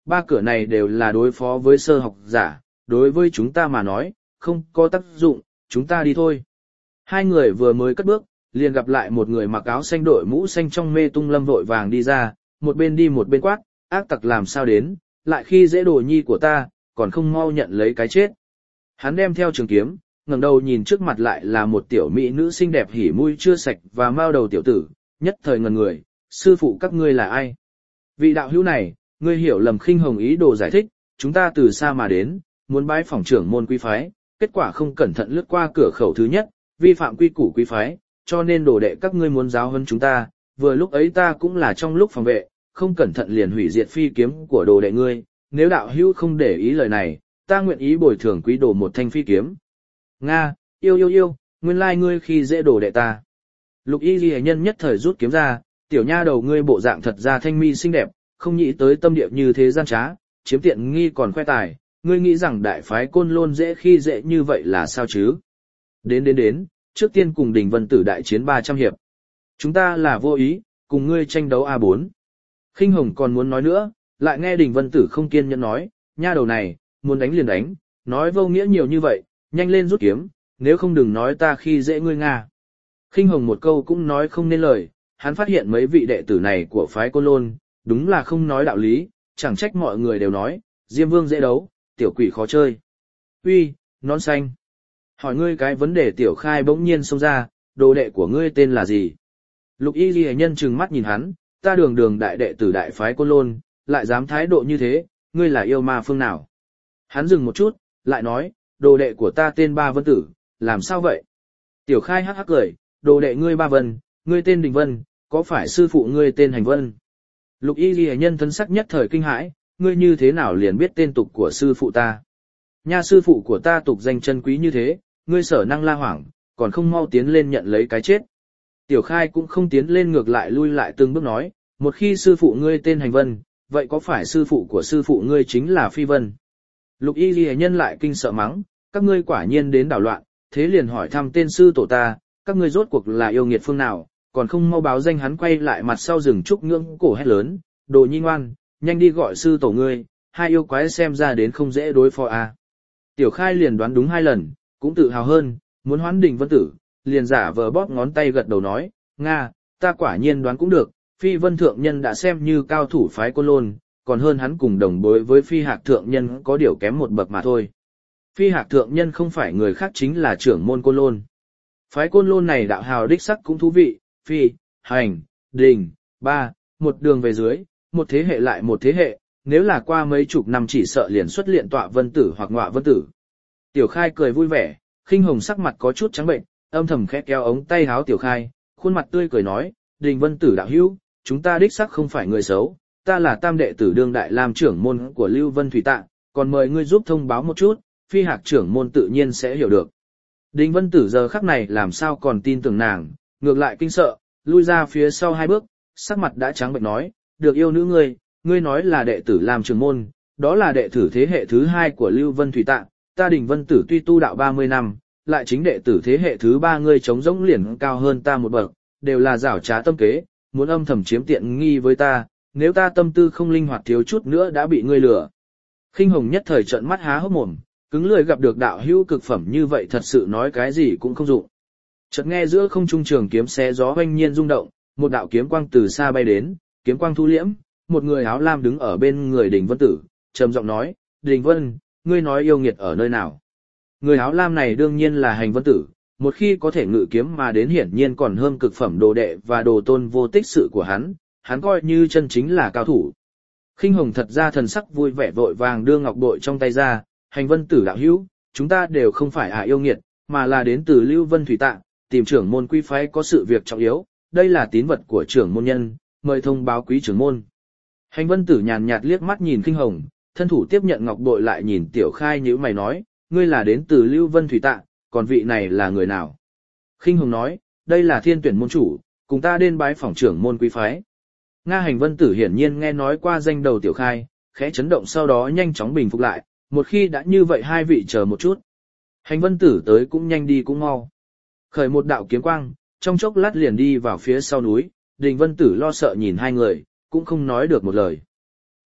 ba cửa này đều là đối phó với sơ học giả, đối với chúng ta mà nói, không có tác dụng, chúng ta đi thôi. Hai người vừa mới cất bước, liền gặp lại một người mặc áo xanh đội mũ xanh trong mê tung lâm vội vàng đi ra, một bên đi một bên quát, ác tặc làm sao đến, lại khi dễ đồ nhi của ta, còn không mau nhận lấy cái chết. Hắn đem theo trường kiếm, ngẩng đầu nhìn trước mặt lại là một tiểu mỹ nữ xinh đẹp hỉ mũi chưa sạch và mao đầu tiểu tử, nhất thời ngần người, sư phụ các ngươi là ai? Vị đạo hữu này, ngươi hiểu lầm Khinh Hồng ý đồ giải thích, chúng ta từ xa mà đến, muốn bái phỏng trưởng môn quý phái, kết quả không cẩn thận lướt qua cửa khẩu thứ nhất, vi phạm quy củ quý phái, cho nên đồ đệ các ngươi muốn giáo huấn chúng ta, vừa lúc ấy ta cũng là trong lúc phòng vệ, không cẩn thận liền hủy diệt phi kiếm của đồ đệ ngươi, nếu đạo hữu không để ý lời này, ta nguyện ý bồi thường quý đồ một thanh phi kiếm. Nga, yêu yêu yêu, nguyên lai ngươi khi dễ đồ đệ ta. Lục Y Ghi nhân nhất thời rút kiếm ra, tiểu nha đầu ngươi bộ dạng thật ra thanh mi xinh đẹp, không nghĩ tới tâm địa như thế gian trá, chiếm tiện nghi còn khoe tài, ngươi nghĩ rằng đại phái Côn Lôn dễ khi dễ như vậy là sao chứ? Đến đến đến, trước tiên cùng Đình Vân Tử đại chiến ba trăm hiệp. Chúng ta là vô ý, cùng ngươi tranh đấu a bốn. Khinh Hồng còn muốn nói nữa, lại nghe Đình Vân Tử không kiên nhẫn nói, nha đầu này, muốn đánh liền đánh, nói vô nghĩa nhiều như vậy, nhanh lên rút kiếm, nếu không đừng nói ta khi dễ ngươi Nga. Khinh Hồng một câu cũng nói không nên lời, hắn phát hiện mấy vị đệ tử này của phái Côn Lôn, đúng là không nói đạo lý, chẳng trách mọi người đều nói, Diêm Vương dễ đấu, tiểu quỷ khó chơi. Uy, nón xanh. Hỏi ngươi cái vấn đề tiểu khai bỗng nhiên xông ra, đồ đệ của ngươi tên là gì? Lục Y Ghi nhân trừng mắt nhìn hắn, ta đường đường đại đệ tử đại phái Côn Lôn, lại dám thái độ như thế, ngươi là yêu ma phương nào? Hắn dừng một chút, lại nói, đồ đệ của ta tên Ba Vân Tử, làm sao vậy? Tiểu khai hắc hắc cười, đồ đệ ngươi Ba Vân, ngươi tên Đình Vân, có phải sư phụ ngươi tên Hành Vân? Lục Y Ghi nhân thân sắc nhất thời kinh hãi, ngươi như thế nào liền biết tên tục của sư phụ ta? Nha sư phụ của ta tục danh chân quý như thế, ngươi sở năng la hoảng, còn không mau tiến lên nhận lấy cái chết. Tiểu khai cũng không tiến lên ngược lại lui lại từng bước nói, một khi sư phụ ngươi tên Hành Vân, vậy có phải sư phụ của sư phụ ngươi chính là Phi Vân? Lục Y Ghi nhân lại kinh sợ mắng, các ngươi quả nhiên đến đảo loạn, thế liền hỏi thăm tên sư tổ ta, các ngươi rốt cuộc là yêu nghiệt phương nào, còn không mau báo danh. Hắn quay lại mặt sau rừng trúc ngưỡng cổ hét lớn, đồ nhi ngoan, nhanh đi gọi sư tổ ngươi, hai yêu quái xem ra đến không dễ đối phó à. Tiểu khai liền đoán đúng hai lần, cũng tự hào hơn, muốn hoán Đình Vân Tử, liền giả vờ bóp ngón tay gật đầu nói, Nga, ta quả nhiên đoán cũng được, Phi Vân thượng nhân đã xem như cao thủ phái Côn Lôn, còn hơn hắn cùng đồng đối với Phi Hạc thượng nhân có điều kém một bậc mà thôi. Phi Hạc thượng nhân không phải người khác chính là trưởng môn Côn Lôn. Phái Côn Lôn này đạo hào đích sắc cũng thú vị, Phi, Hành, Đình, ba, một đường về dưới, một thế hệ lại một thế hệ, nếu là qua mấy chục năm chỉ sợ liền xuất hiện tọa Vân Tử hoặc ngọa Vân Tử. Tiểu khai cười vui vẻ, Khinh Hồng sắc mặt có chút trắng bệnh, âm thầm khẽ kéo ống tay háo Tiểu khai, khuôn mặt tươi cười nói, Đình Vân Tử đạo hữu, chúng ta đích sắc không phải người xấu, ta là tam đệ tử đương đại làm trưởng môn của Lưu Vân Thủy Tạng, còn mời ngươi giúp thông báo một chút, Phi Hạc trưởng môn tự nhiên sẽ hiểu được. Đình Vân Tử giờ khắc này làm sao còn tin tưởng nàng, ngược lại kinh sợ, lui ra phía sau hai bước, sắc mặt đã trắng bệch nói, được yêu nữ ngươi, ngươi nói là đệ tử làm trưởng môn, đó là đệ tử thế hệ thứ hai của Lưu Vân Thủy Tạng, ta Đình Vân Tử tuy tu đạo ba mươi năm, lại chính đệ tử thế hệ thứ ba ngươi chống rỗng liền cao hơn ta một bậc, đều là giảo trá tâm kế, muốn âm thầm chiếm tiện nghi với ta, nếu ta tâm tư không linh hoạt thiếu chút nữa đã bị ngươi lừa. Khinh Hồng nhất thời trợn mắt há hốc mồm, cứng lưỡi gặp được đạo hữu cực phẩm như vậy thật sự nói cái gì cũng không dụng. Chợt nghe giữa không trung trường kiếm xé gió oanh nhiên rung động, một đạo kiếm quang từ xa bay đến, kiếm quang thu liễm, một người áo lam đứng ở bên người Đình Vân Tử, trầm giọng nói, Đình Vân, ngươi nói yêu nghiệt ở nơi nào? Người áo lam này đương nhiên là Hành Vân Tử, một khi có thể ngự kiếm mà đến hiển nhiên còn hơn cực phẩm đồ đệ và đồ tôn vô tích sự của hắn, hắn coi như chân chính là cao thủ. Khinh Hồng thật ra thần sắc vui vẻ vội vàng đưa ngọc bội trong tay ra, Hành Vân Tử đạo hữu, chúng ta đều không phải à yêu nghiệt, mà là đến từ Lưu Vân Thủy Tạng, tìm trưởng môn quý phái có sự việc trọng yếu, đây là tín vật của trưởng môn nhân, mời thông báo quý trưởng môn. Hành Vân Tử nhàn nhạt liếc mắt nhìn Khinh Hồng, thân thủ tiếp nhận ngọc bội lại nhìn Tiểu khai nhíu mày nói, ngươi là đến từ Lưu Vân Thủy Tạng, còn vị này là người nào? Khinh Hồng nói, đây là thiên tuyển môn chủ, cùng ta đến bái phỏng trưởng môn quý phái. Nga. Hành Vân Tử hiển nhiên nghe nói qua danh đầu Tiểu khai, khẽ chấn động sau đó nhanh chóng bình phục lại, một khi đã như vậy hai vị chờ một chút. Hành Vân Tử tới cũng nhanh đi cũng mau. Khởi một đạo kiếm quang, trong chốc lát liền đi vào phía sau núi, Đình Vân Tử lo sợ nhìn hai người, cũng không nói được một lời.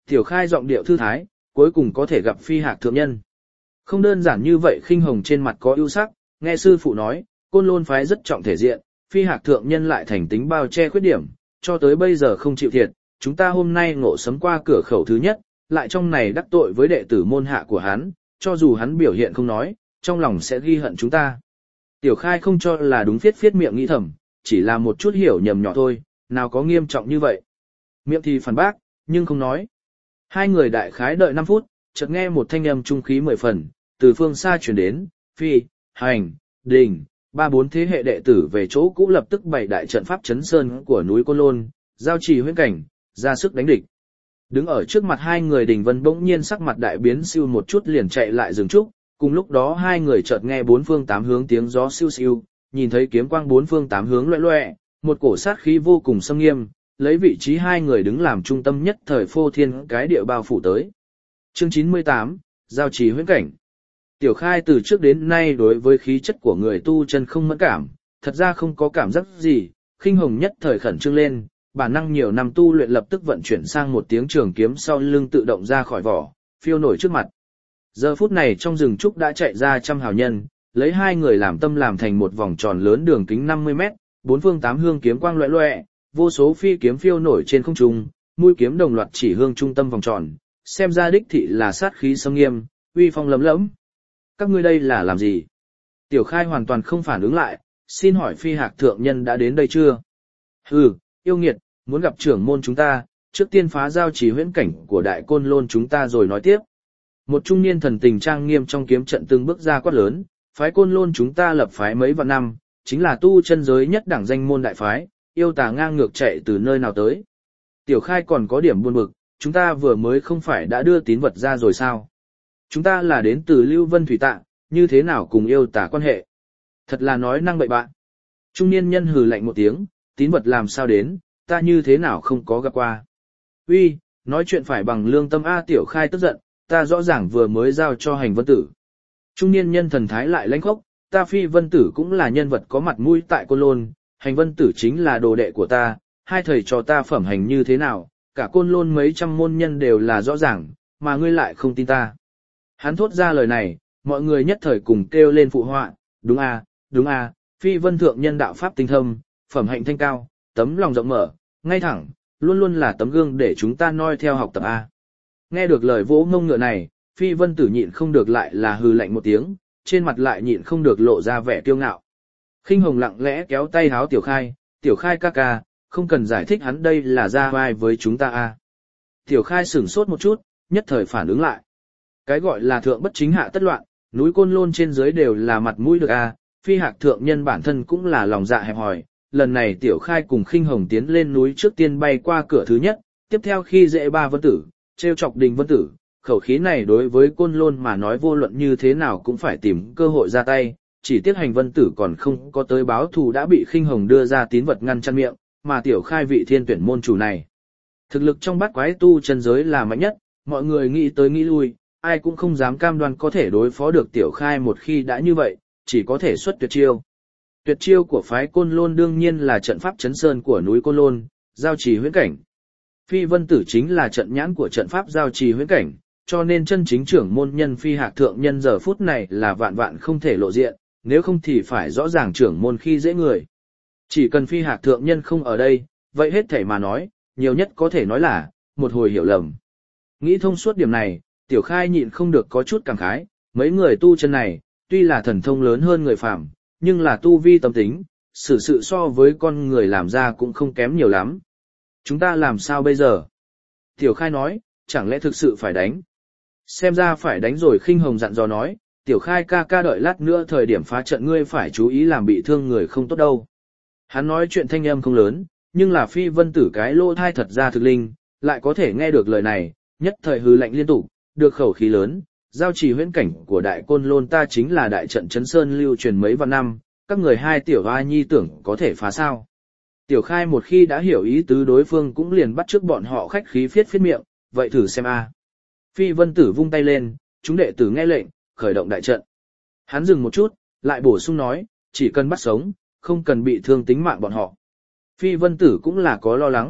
Tiểu Khai giọng điệu thư thái, cuối cùng có thể gặp Phi Hạc thượng nhân. Không đơn giản như vậy, Khinh Hồng trên mặt có ưu sắc, nghe sư phụ nói, Côn Lôn phái rất trọng thể diện, Phi Hạc thượng nhân lại thành tính bao che khuyết điểm, cho tới bây giờ không chịu thiệt, chúng ta hôm nay ngộ sấm qua cửa khẩu thứ nhất, lại trong này đắc tội với đệ tử môn hạ của hắn, cho dù hắn biểu hiện không nói, trong lòng sẽ ghi hận chúng ta. Tiểu Khai không cho là đúng, phiết phiết miệng nghĩ thầm, chỉ là một chút hiểu nhầm nhỏ thôi, nào có nghiêm trọng như vậy. Miệng thì phản bác, nhưng không nói. Hai người đại khái đợi năm phút, chợt nghe một thanh âm trung khí mười phần, từ phương xa truyền đến, Phi, Hành, Đình, ba bốn thế hệ đệ tử về chỗ cũ lập tức bày đại trận pháp chấn sơn của núi Côn Lôn, giao trì huyễn cảnh, ra sức đánh địch. Đứng ở trước mặt hai người, Đình Vân bỗng nhiên sắc mặt đại biến, siêu một chút liền chạy lại dừng trúc, cùng lúc đó hai người chợt nghe bốn phương tám hướng tiếng gió siêu siêu, nhìn thấy kiếm quang bốn phương tám hướng loẹt loẹt, một cổ sát khí vô cùng xâm nghiêm, lấy vị trí hai người đứng làm trung tâm nhất thời phô thiên cái địa bao phủ tới. Chương chín mươi tám, giao trì huyễn cảnh. Tiểu Khai từ trước đến nay đối với khí chất của người tu chân không mẫn cảm, thật ra không có cảm giác gì, Khinh Hồng nhất thời khẩn trương lên, bản năng nhiều năm tu luyện lập tức vận chuyển sang một tiếng trường kiếm sau lưng tự động ra khỏi vỏ, phiêu nổi trước mặt. Giờ phút này trong rừng trúc đã chạy ra trăm hào nhân, lấy hai người làm tâm làm thành một vòng tròn lớn đường kính năm mươi mét, bốn phương tám hướng kiếm quang loẹt loẹt, vô số phi kiếm phiêu nổi trên không trung, mũi kiếm đồng loạt chỉ hướng trung tâm vòng tròn, xem ra đích thị là sát khí xâm nghiêm, uy phong lấm lẫm. Các ngươi đây là làm gì? Tiểu Khai hoàn toàn không phản ứng lại, xin hỏi Phi Hạc thượng nhân đã đến đây chưa? Hừ, yêu nghiệt, muốn gặp trưởng môn chúng ta, trước tiên phá giao trì huyễn cảnh của Đại Côn Lôn chúng ta rồi nói tiếp. Một trung niên thần tình trang nghiêm trong kiếm trận từng bước ra quát lớn, phái Côn Lôn chúng ta lập phái mấy vạn năm, chính là tu chân giới nhất đẳng danh môn đại phái, yêu tà ngang ngược chạy từ nơi nào tới. Tiểu Khai còn có điểm buồn bực, chúng ta vừa mới không phải đã đưa tín vật ra rồi sao? Chúng ta là đến từ Lưu Vân Thủy Tạ, như thế nào cùng yêu tà quan hệ? Thật là nói năng bậy bạ. Trung niên nhân hừ lạnh một tiếng, tín vật làm sao đến, ta như thế nào không có gặp qua. Uy, nói chuyện phải bằng lương tâm a. Tiểu Khai tức giận, ta rõ ràng vừa mới giao cho Hành Vân Tử. Trung niên nhân thần thái lại lãnh khốc, ta Phi Vân Tử cũng là nhân vật có mặt mũi tại Côn Lôn, Hành Vân Tử chính là đồ đệ của ta, hai thầy trò ta phẩm hành như thế nào, cả Côn Lôn mấy trăm môn nhân đều là rõ ràng, mà ngươi lại không tin ta. Hắn thốt ra lời này, mọi người nhất thời cùng kêu lên phụ họa, đúng a, đúng a, Phi Vân thượng nhân đạo pháp tinh thâm, phẩm hạnh thanh cao, tấm lòng rộng mở, ngay thẳng, luôn luôn là tấm gương để chúng ta noi theo học tập a. Nghe được lời vỗ ngông ngựa này, Phi Vân Tử nhịn không được lại là hừ lạnh một tiếng, trên mặt lại nhịn không được lộ ra vẻ kiêu ngạo. Khinh Hồng lặng lẽ kéo tay háo Tiểu Khai, Tiểu Khai ca ca, không cần giải thích, hắn đây là ra vai với chúng ta a. Tiểu Khai sửng sốt một chút, nhất thời phản ứng lại. Cái gọi là thượng bất chính hạ tất loạn, núi Côn Lôn trên dưới đều là mặt mũi được a, Phi Hạc thượng nhân bản thân cũng là lòng dạ hẹp hòi. Lần này Tiểu Khai cùng Khinh Hồng tiến lên núi trước tiên bay qua cửa thứ nhất, tiếp theo khi dễ ba Vân Tử, trêu chọc Đình Vân Tử, khẩu khí này đối với Côn Lôn mà nói vô luận như thế nào cũng phải tìm cơ hội ra tay, chỉ tiếc Hành Vân Tử còn không có tới báo thù đã bị Khinh Hồng đưa ra tín vật ngăn chặn miệng, mà Tiểu Khai vị thiên tuyển môn chủ này. Thực lực trong bát quái tu chân giới là mạnh nhất, mọi người nghĩ tới nghĩ lui, ai cũng không dám cam đoan có thể đối phó được Tiểu Khai, một khi đã như vậy, chỉ có thể xuất tuyệt chiêu. Tuyệt chiêu của phái Côn Lôn đương nhiên là trận pháp chấn sơn của núi Côn Lôn, giao trì huyễn cảnh. Phi Vân Tử chính là trận nhãn của trận pháp giao trì huyễn cảnh, cho nên chân chính trưởng môn nhân Phi Hạc thượng nhân giờ phút này là vạn vạn không thể lộ diện, nếu không thì phải rõ ràng trưởng môn khi dễ người. Chỉ cần Phi Hạc thượng nhân không ở đây, vậy hết thảy mà nói, nhiều nhất có thể nói là một hồi hiểu lầm. Nghĩ thông suốt điểm này, Tiểu Khai nhịn không được có chút cảm khái, mấy người tu chân này, tuy là thần thông lớn hơn người phàm, nhưng là tu vi tâm tính, xử sự so với con người làm ra cũng không kém nhiều lắm. Chúng ta làm sao bây giờ? Tiểu Khai nói, chẳng lẽ thực sự phải đánh? Xem ra phải đánh rồi. Khinh Hồng dặn dò nói, Tiểu Khai ca ca đợi lát nữa thời điểm phá trận ngươi phải chú ý làm bị thương người không tốt đâu. Hắn nói chuyện thanh âm không lớn, nhưng là Phi Vân Tử cái lỗ thai thật ra thực linh, lại có thể nghe được lời này, nhất thời hừ lạnh liên tục, được khẩu khí lớn, giao trì huyễn cảnh của Đại Côn Lôn ta chính là đại trận chấn sơn lưu truyền mấy vạn năm, các người hai tiểu hoa nhi tưởng có thể phá sao. Tiểu Khai một khi đã hiểu ý tứ đối phương cũng liền bắt trước bọn họ khách khí phiết phiết miệng, vậy thử xem a. Phi Vân Tử vung tay lên, chúng đệ tử nghe lệnh, khởi động đại trận. Hắn dừng một chút, lại bổ sung nói, chỉ cần bắt sống, không cần bị thương tính mạng bọn họ. Phi Vân Tử cũng là có lo lắng,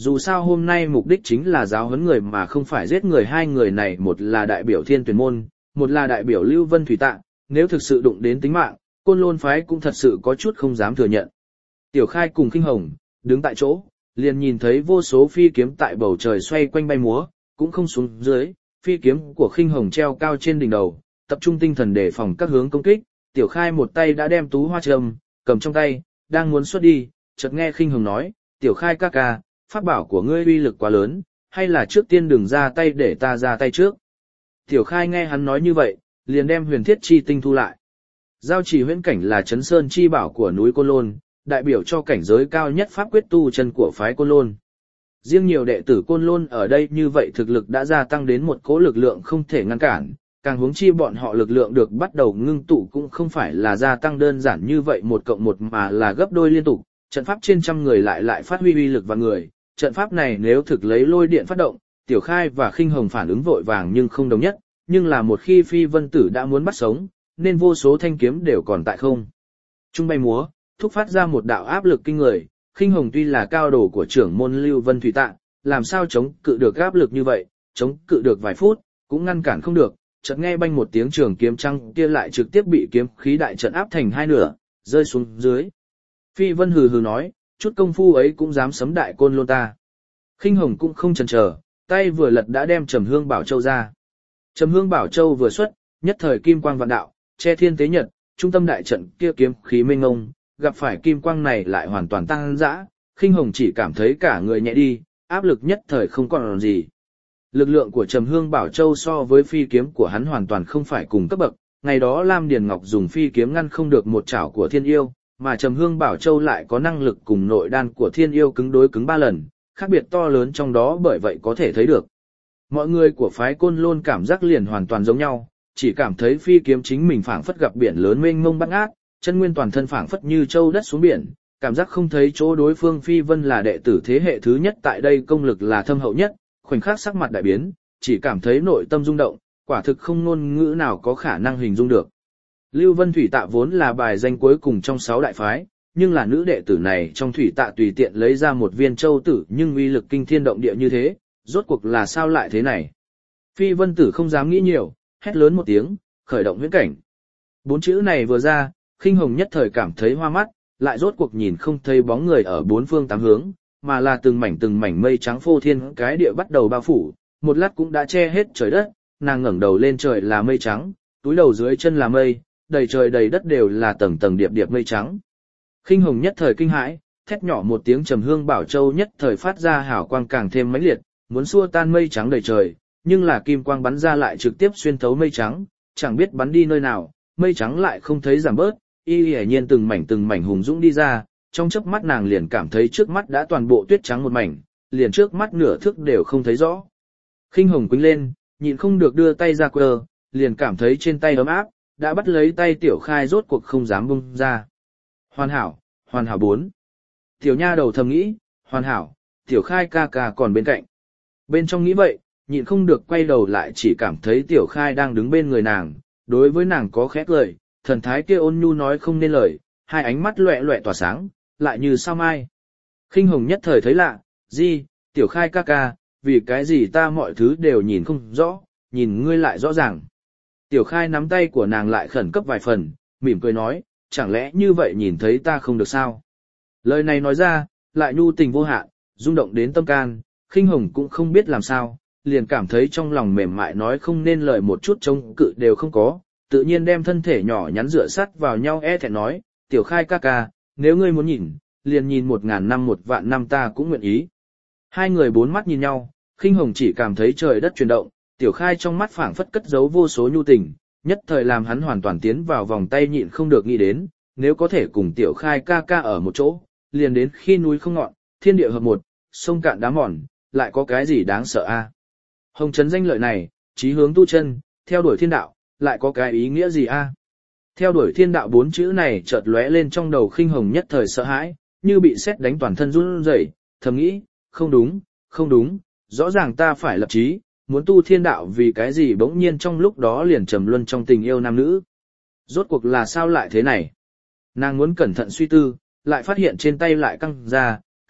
Dù sao hôm nay mục đích chính là giáo huấn người mà không phải giết người, hai người này một là đại biểu Thiên Tuyển môn, một là đại biểu Lưu Vân Thủy Tạng, nếu thực sự đụng đến tính mạng, Côn Lôn phái cũng thật sự có chút không dám thừa nhận. Tiểu Khai cùng Khinh Hồng, đứng tại chỗ, liền nhìn thấy vô số phi kiếm tại bầu trời xoay quanh bay múa, cũng không xuống dưới, phi kiếm của Khinh Hồng treo cao trên đỉnh đầu, tập trung tinh thần đề phòng các hướng công kích. Tiểu Khai một tay đã đem tú hoa trầm cầm trong tay, đang muốn xuất đi, chợt nghe Khinh Hồng nói, Tiểu Khai ca ca, pháp bảo của ngươi uy lực quá lớn, hay là trước tiên đừng ra tay để ta ra tay trước. Tiểu Khai nghe hắn nói như vậy, liền đem huyền thiết chi tinh thu lại. Giao chỉ huyễn cảnh là chấn sơn chi bảo của núi Côn Lôn, đại biểu cho cảnh giới cao nhất pháp quyết tu chân của phái Côn Lôn. Riêng nhiều đệ tử Côn Lôn ở đây như vậy thực lực đã gia tăng đến một cỗ lực lượng không thể ngăn cản, càng huống chi bọn họ lực lượng được bắt đầu ngưng tụ cũng không phải là gia tăng đơn giản như vậy một cộng một mà là gấp đôi liên tục, trận pháp trên trăm người lại lại phát huy uy lực và người, trận pháp này nếu thực lấy lôi điện phát động, Tiểu Khai và Khinh Hồng phản ứng vội vàng nhưng không đồng nhất, nhưng là một khi Phi Vân Tử đã muốn bắt sống, nên vô số thanh kiếm đều còn tại không trung bay múa, thúc phát ra một đạo áp lực kinh người. Khinh Hồng tuy là cao đồ của trưởng môn Lưu Vân Thủy Tạng, làm sao chống cự được áp lực như vậy, chống cự được vài phút, cũng ngăn cản không được, chợt nghe banh một tiếng trường kiếm trăng kia lại trực tiếp bị kiếm khí đại trận áp thành hai nửa, rơi xuống dưới. Phi Vân hừ hừ nói, chút công phu ấy cũng dám sấm đại Côn Lôn ta. Khinh Hồng cũng không chần chờ, tay vừa lật đã đem Trầm Hương Bảo Châu ra. Trầm Hương Bảo Châu vừa xuất, nhất thời kim quang vạn đạo, che thiên tế nhật, trung tâm đại trận kia kiếm khí mênh mông, gặp phải kim quang này lại hoàn toàn tăng dã, Khinh Hồng chỉ cảm thấy cả người nhẹ đi, áp lực nhất thời không còn gì. Lực lượng của Trầm Hương Bảo Châu so với phi kiếm của hắn hoàn toàn không phải cùng cấp bậc, ngày đó Lam Điền Ngọc dùng phi kiếm ngăn không được một chảo của Thiên Yêu, mà Trầm Hương Bảo Châu lại có năng lực cùng nội đan của Thiên Yêu cứng đối cứng ba lần, khác biệt to lớn trong đó bởi vậy có thể thấy được. Mọi người của phái Côn Lôn cảm giác liền hoàn toàn giống nhau, chỉ cảm thấy phi kiếm chính mình phảng phất gặp biển lớn mênh mông bát ngát, chân nguyên toàn thân phảng phất như châu đất xuống biển, cảm giác không thấy chỗ đối phương. Phi Vân là đệ tử thế hệ thứ nhất tại đây, công lực là thâm hậu nhất, khoảnh khắc sắc mặt đại biến, chỉ cảm thấy nội tâm rung động, quả thực không ngôn ngữ nào có khả năng hình dung được. Lưu Vân Thủy Tạ vốn là bài danh cuối cùng trong sáu đại phái, nhưng là nữ đệ tử này trong Thủy Tạ tùy tiện lấy ra một viên châu tử nhưng uy lực kinh thiên động địa như thế, rốt cuộc là sao lại thế này? Phi Vân Tử không dám nghĩ nhiều, hét lớn một tiếng, khởi động huyễn cảnh. Bốn chữ này vừa ra, Khinh Hồng nhất thời cảm thấy hoa mắt, lại rốt cuộc nhìn không thấy bóng người ở bốn phương tám hướng, mà là từng mảnh từng mảnh mây trắng phô thiên cái địa bắt đầu bao phủ, một lát cũng đã che hết trời đất. Nàng ngẩng đầu lên trời là mây trắng, túi đầu dưới chân là mây, đầy trời đầy đất đều là tầng tầng điệp điệp mây trắng. Khinh Hồng nhất thời kinh hãi, thét nhỏ một tiếng, Trầm Hương Bảo Châu nhất thời phát ra hào quang càng thêm mãnh liệt, muốn xua tan mây trắng đầy trời, nhưng là kim quang bắn ra lại trực tiếp xuyên thấu mây trắng, chẳng biết bắn đi nơi nào, mây trắng lại không thấy giảm bớt, y hiển nhiên từng mảnh từng mảnh hùng dũng đi ra, trong chớp mắt nàng liền cảm thấy trước mắt đã toàn bộ tuyết trắng một mảnh, liền trước mắt nửa thước đều không thấy rõ. Khinh Hồng quýnh lên, nhịn không được đưa tay ra quơ, liền cảm thấy trên tay ấm áp, đã bắt lấy tay Tiểu Khai rốt cuộc không dám buông ra. Hoàn hảo, hoàn hảo bốn. Tiểu nha đầu thầm nghĩ, hoàn hảo, Tiểu Khai ca ca còn bên cạnh. Bên trong nghĩ vậy, nhịn không được quay đầu lại chỉ cảm thấy Tiểu Khai đang đứng bên người nàng, đối với nàng có khẽ cười, thần thái kia ôn nhu nói không nên lời, hai ánh mắt loẹ loẹ tỏa sáng, lại như sao mai. Khinh Hồng nhất thời thấy lạ, gì, Tiểu Khai ca ca, vì cái gì ta mọi thứ đều nhìn không rõ, nhìn ngươi lại rõ ràng. Tiểu Khai nắm tay của nàng lại khẩn cấp vài phần, mỉm cười nói, chẳng lẽ như vậy nhìn thấy ta không được sao? Lời này nói ra, lại nhu tình vô hạn, rung động đến tâm can, Khinh Hồng cũng không biết làm sao, liền cảm thấy trong lòng mềm mại nói không nên lời, một chút chống cự đều không có, tự nhiên đem thân thể nhỏ nhắn dựa sát vào nhau e thẹn nói, Tiểu Khai ca ca, nếu ngươi muốn nhìn, liền nhìn một ngàn năm một vạn năm ta cũng nguyện ý. Hai người bốn mắt nhìn nhau, Khinh Hồng chỉ cảm thấy trời đất chuyển động, Tiểu Khai trong mắt phảng phất cất giấu vô số nhu tình, nhất thời làm hắn hoàn toàn tiến vào vòng tay, nhịn không được nghĩ đến, nếu có thể cùng Tiểu Khai ca ca ở một chỗ, liền đến khi núi không ngọn, thiên địa hợp một, sông cạn đá mòn, lại có cái gì đáng sợ a? Hồng trấn danh lợi này, chí hướng tu chân, theo đuổi thiên đạo, lại có cái ý nghĩa gì a? Theo đuổi thiên đạo bốn chữ này chợt lóe lên trong đầu Khinh Hồng, nhất thời sợ hãi, như bị sét đánh toàn thân run rẩy, thầm nghĩ, không đúng, không đúng, rõ ràng ta phải lập chí, muốn tu thiên đạo, vì cái gì bỗng nhiên trong lúc đó liền trầm luân trong tình yêu nam nữ? Rốt cuộc là sao lại thế này? Nàng muốn cẩn thận suy tư, lại phát hiện trên tay lại căng ra,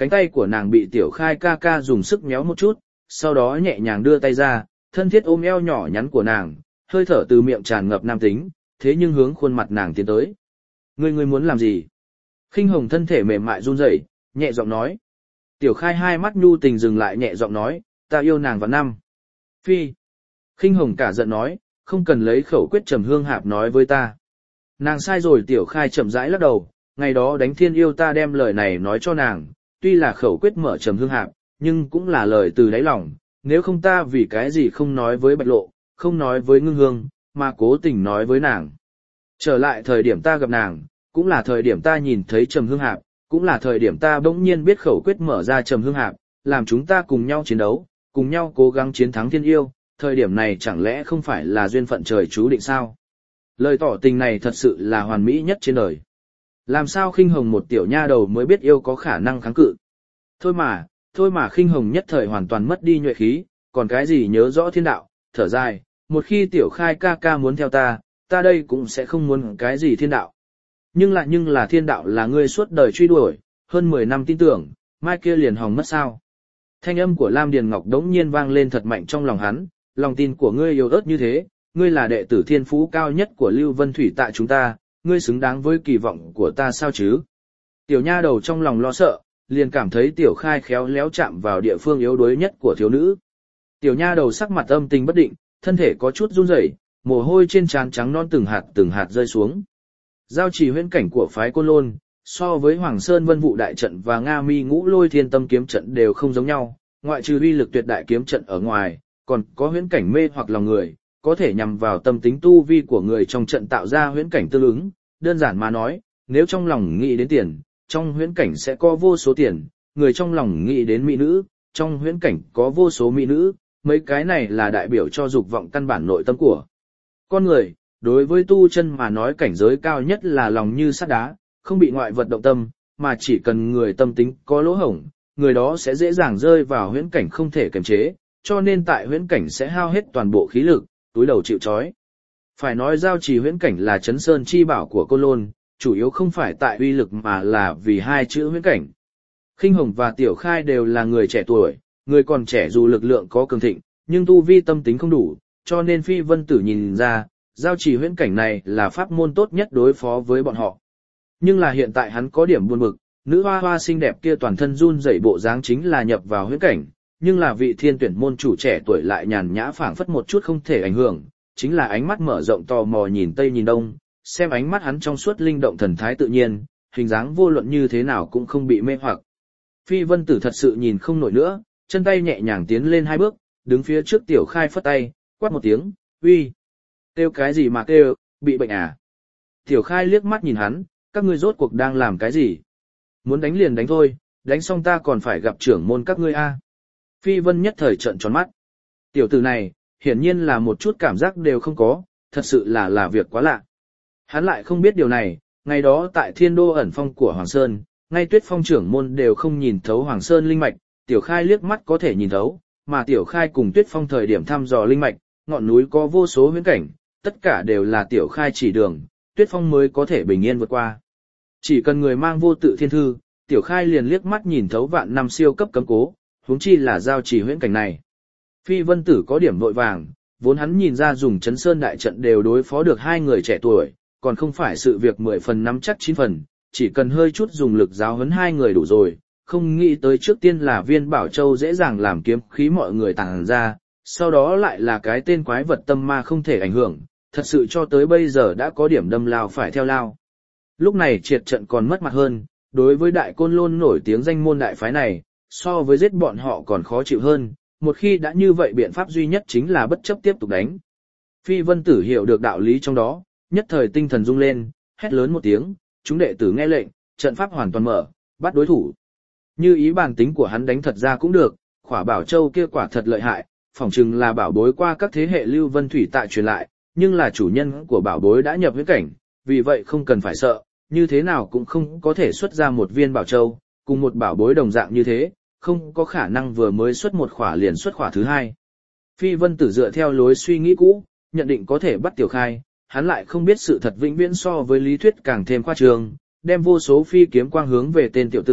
cánh tay của nàng bị tiểu khai ca ca dùng sức méo một chút, sau đó nhẹ nhàng đưa tay ra, thân thiết ôm eo nhỏ nhắn của nàng, hơi thở từ miệng tràn ngập nam tính, thế nhưng hướng khuôn mặt nàng tiến tới. Ngươi ngươi muốn làm gì? Khinh Hồng thân thể mềm mại run rẩy, nhẹ giọng nói. Tiểu khai hai mắt nhu tình dừng lại nhẹ giọng nói, ta yêu nàng vào năm. Phi. Khinh Hồng cả giận nói, không cần lấy khẩu quyết Trầm Hương Hạp nói với ta. Nàng sai rồi. Tiểu khai chậm rãi lắc đầu, ngày đó đánh thiên yêu ta đem lời này nói cho nàng, tuy là khẩu quyết mở Trầm Hương Hạp, nhưng cũng là lời từ đáy lòng, nếu không ta vì cái gì không nói với Bạch Lộ, không nói với Ngưng Hương, mà cố tình nói với nàng. Trở lại thời điểm ta gặp nàng, cũng là thời điểm ta nhìn thấy Trầm Hương Hạp, cũng là thời điểm ta bỗng nhiên biết khẩu quyết mở ra Trầm Hương Hạp, làm chúng ta cùng nhau chiến đấu, cùng nhau cố gắng chiến thắng thiên yêu, thời điểm này chẳng lẽ không phải là duyên phận trời chú định sao? Lời tỏ tình này thật sự là hoàn mỹ nhất trên đời. Làm sao Khinh Hồng một tiểu nha đầu mới biết yêu có khả năng kháng cự? Thôi mà, thôi mà Khinh Hồng nhất thời hoàn toàn mất đi nhuệ khí, còn cái gì nhớ rõ thiên đạo, thở dài, một khi tiểu khai ca ca muốn theo ta, ta đây cũng sẽ không muốn cái gì thiên đạo. Nhưng lại nhưng là thiên đạo là ngươi suốt đời truy đuổi, hơn mười năm tin tưởng, mai kia liền hòng mất sao. Thanh âm của Lam Điền Ngọc đống nhiên vang lên thật mạnh trong lòng hắn, lòng tin của ngươi yếu ớt như thế, ngươi là đệ tử thiên phú cao nhất của Lưu Vân Thủy tại chúng ta, ngươi xứng đáng với kỳ vọng của ta sao chứ. Tiểu nha đầu trong lòng lo sợ, liền cảm thấy tiểu khai khéo léo chạm vào địa phương yếu đuối nhất của thiếu nữ. Tiểu nha đầu sắc mặt âm tình bất định, thân thể có chút run rẩy, mồ hôi trên trán trắng non từng hạt từng hạt rơi xuống. Giao trì huyễn cảnh của phái Côn Lôn, so với Hoàng Sơn Vân Vụ đại trận và Nga Mi Ngũ Lôi Thiên Tâm kiếm trận đều không giống nhau, ngoại trừ uy lực tuyệt đại kiếm trận ở ngoài, còn có huyễn cảnh mê hoặc lòng người, có thể nhằm vào tâm tính tu vi của người trong trận tạo ra huyễn cảnh tương ứng. Đơn giản mà nói, nếu trong lòng nghĩ đến tiền, trong huyễn cảnh sẽ có vô số tiền, người trong lòng nghĩ đến mỹ nữ, trong huyễn cảnh có vô số mỹ nữ, mấy cái này là đại biểu cho dục vọng căn bản nội tâm của con người. Đối với tu chân mà nói cảnh giới cao nhất là lòng như sắt đá, không bị ngoại vật động tâm, mà chỉ cần người tâm tính có lỗ hổng, người đó sẽ dễ dàng rơi vào huyễn cảnh không thể kiềm chế, cho nên tại huyễn cảnh sẽ hao hết toàn bộ khí lực, túi đầu chịu trói. Phải nói giao trì huyễn cảnh là chấn sơn chi bảo của Côn Lôn, chủ yếu không phải tại uy lực mà là vì hai chữ huyễn cảnh. Khinh Hồng và Tiểu Khai đều là người trẻ tuổi, người còn trẻ dù lực lượng có cường thịnh, nhưng tu vi tâm tính không đủ, cho nên Phi Vân Tử nhìn ra, giao trì huyễn cảnh này là pháp môn tốt nhất đối phó với bọn họ. Nhưng là hiện tại hắn có điểm buồn bực, nữ hoa hoa xinh đẹp kia toàn thân run rẩy bộ dáng chính là nhập vào huyễn cảnh, nhưng là vị thiên tuyển môn chủ trẻ tuổi lại nhàn nhã phảng phất một chút không thể ảnh hưởng, chính là ánh mắt mở rộng tò mò nhìn tây nhìn đông, xem ánh mắt hắn trong suốt linh động thần thái tự nhiên, hình dáng vô luận như thế nào cũng không bị mê hoặc. Phi Vân Tử thật sự nhìn không nổi nữa, chân tay nhẹ nhàng tiến lên hai bước, đứng phía trước Tiểu Khai phất tay, quát một tiếng, uy. Kêu cái gì mà kêu, bị bệnh à? Tiểu Khai liếc mắt nhìn hắn, các ngươi rốt cuộc đang làm cái gì? Muốn đánh liền đánh thôi, đánh xong ta còn phải gặp trưởng môn các ngươi a. Phi Vân nhất thời trợn tròn mắt. Tiểu tử này, hiển nhiên là một chút cảm giác đều không có, thật sự là là việc quá lạ. Hắn lại không biết điều này, ngày đó tại thiên đô ẩn phong của Hoàng Sơn, ngay Tuyết Phong trưởng môn đều không nhìn thấu Hoàng Sơn linh mạch, Tiểu Khai liếc mắt có thể nhìn thấu, mà Tiểu Khai cùng Tuyết Phong thời điểm thăm dò linh mạch, ngọn núi có vô số huyễn cảnh, tất cả đều là Tiểu Khai chỉ đường, Tuyết Phong mới có thể bình yên vượt qua. Chỉ cần người mang vô tự thiên thư, Tiểu Khai liền liếc mắt nhìn thấu vạn năm siêu cấp cấm cố, huống chi là giao trì huyễn cảnh này. Phi Vân Tử có điểm vội vàng, vốn hắn nhìn ra dùng Chấn Sơn đại trận đều đối phó được hai người trẻ tuổi, còn không phải sự việc mười phần nắm chắc chín phần, chỉ cần hơi chút dùng lực giáo huấn hai người đủ rồi, không nghĩ tới trước tiên là Viên Bảo Châu dễ dàng làm kiếm khí mọi người tàng ra, sau đó lại là cái tên quái vật tâm ma không thể ảnh hưởng, thật sự cho tới bây giờ đã có điểm đâm lao phải theo lao. Lúc này triệt trận còn mất mặt hơn, đối với Đại Côn Lôn nổi tiếng danh môn đại phái này, so với giết bọn họ còn khó chịu hơn, một khi đã như vậy biện pháp duy nhất chính là bất chấp tiếp tục đánh. Phi Vân Tử hiểu được đạo lý trong đó, nhất thời tinh thần rung lên, hét lớn một tiếng, chúng đệ tử nghe lệnh, trận pháp hoàn toàn mở, bắt đối thủ. Như ý bản tính của hắn đánh thật ra cũng được, khỏa bảo châu kia quả thật lợi hại, phỏng chừng là bảo bối qua các thế hệ Lưu Vân Thủy tại truyền lại, nhưng là chủ nhân của bảo bối đã nhập huyễn cảnh, vì vậy không cần phải sợ, như thế nào cũng không có thể xuất ra một viên bảo châu, cùng một bảo bối đồng dạng như thế, không có khả năng vừa mới xuất một khỏa liền xuất khỏa thứ hai. Phi Vân Tử dựa theo lối suy nghĩ cũ, nhận định có thể bắt Tiểu Khai, hắn lại không biết sự thật vĩnh viễn so với lý thuyết càng thêm khoa trương, đem vô số phi kiếm quang hướng về tên tiểu tử,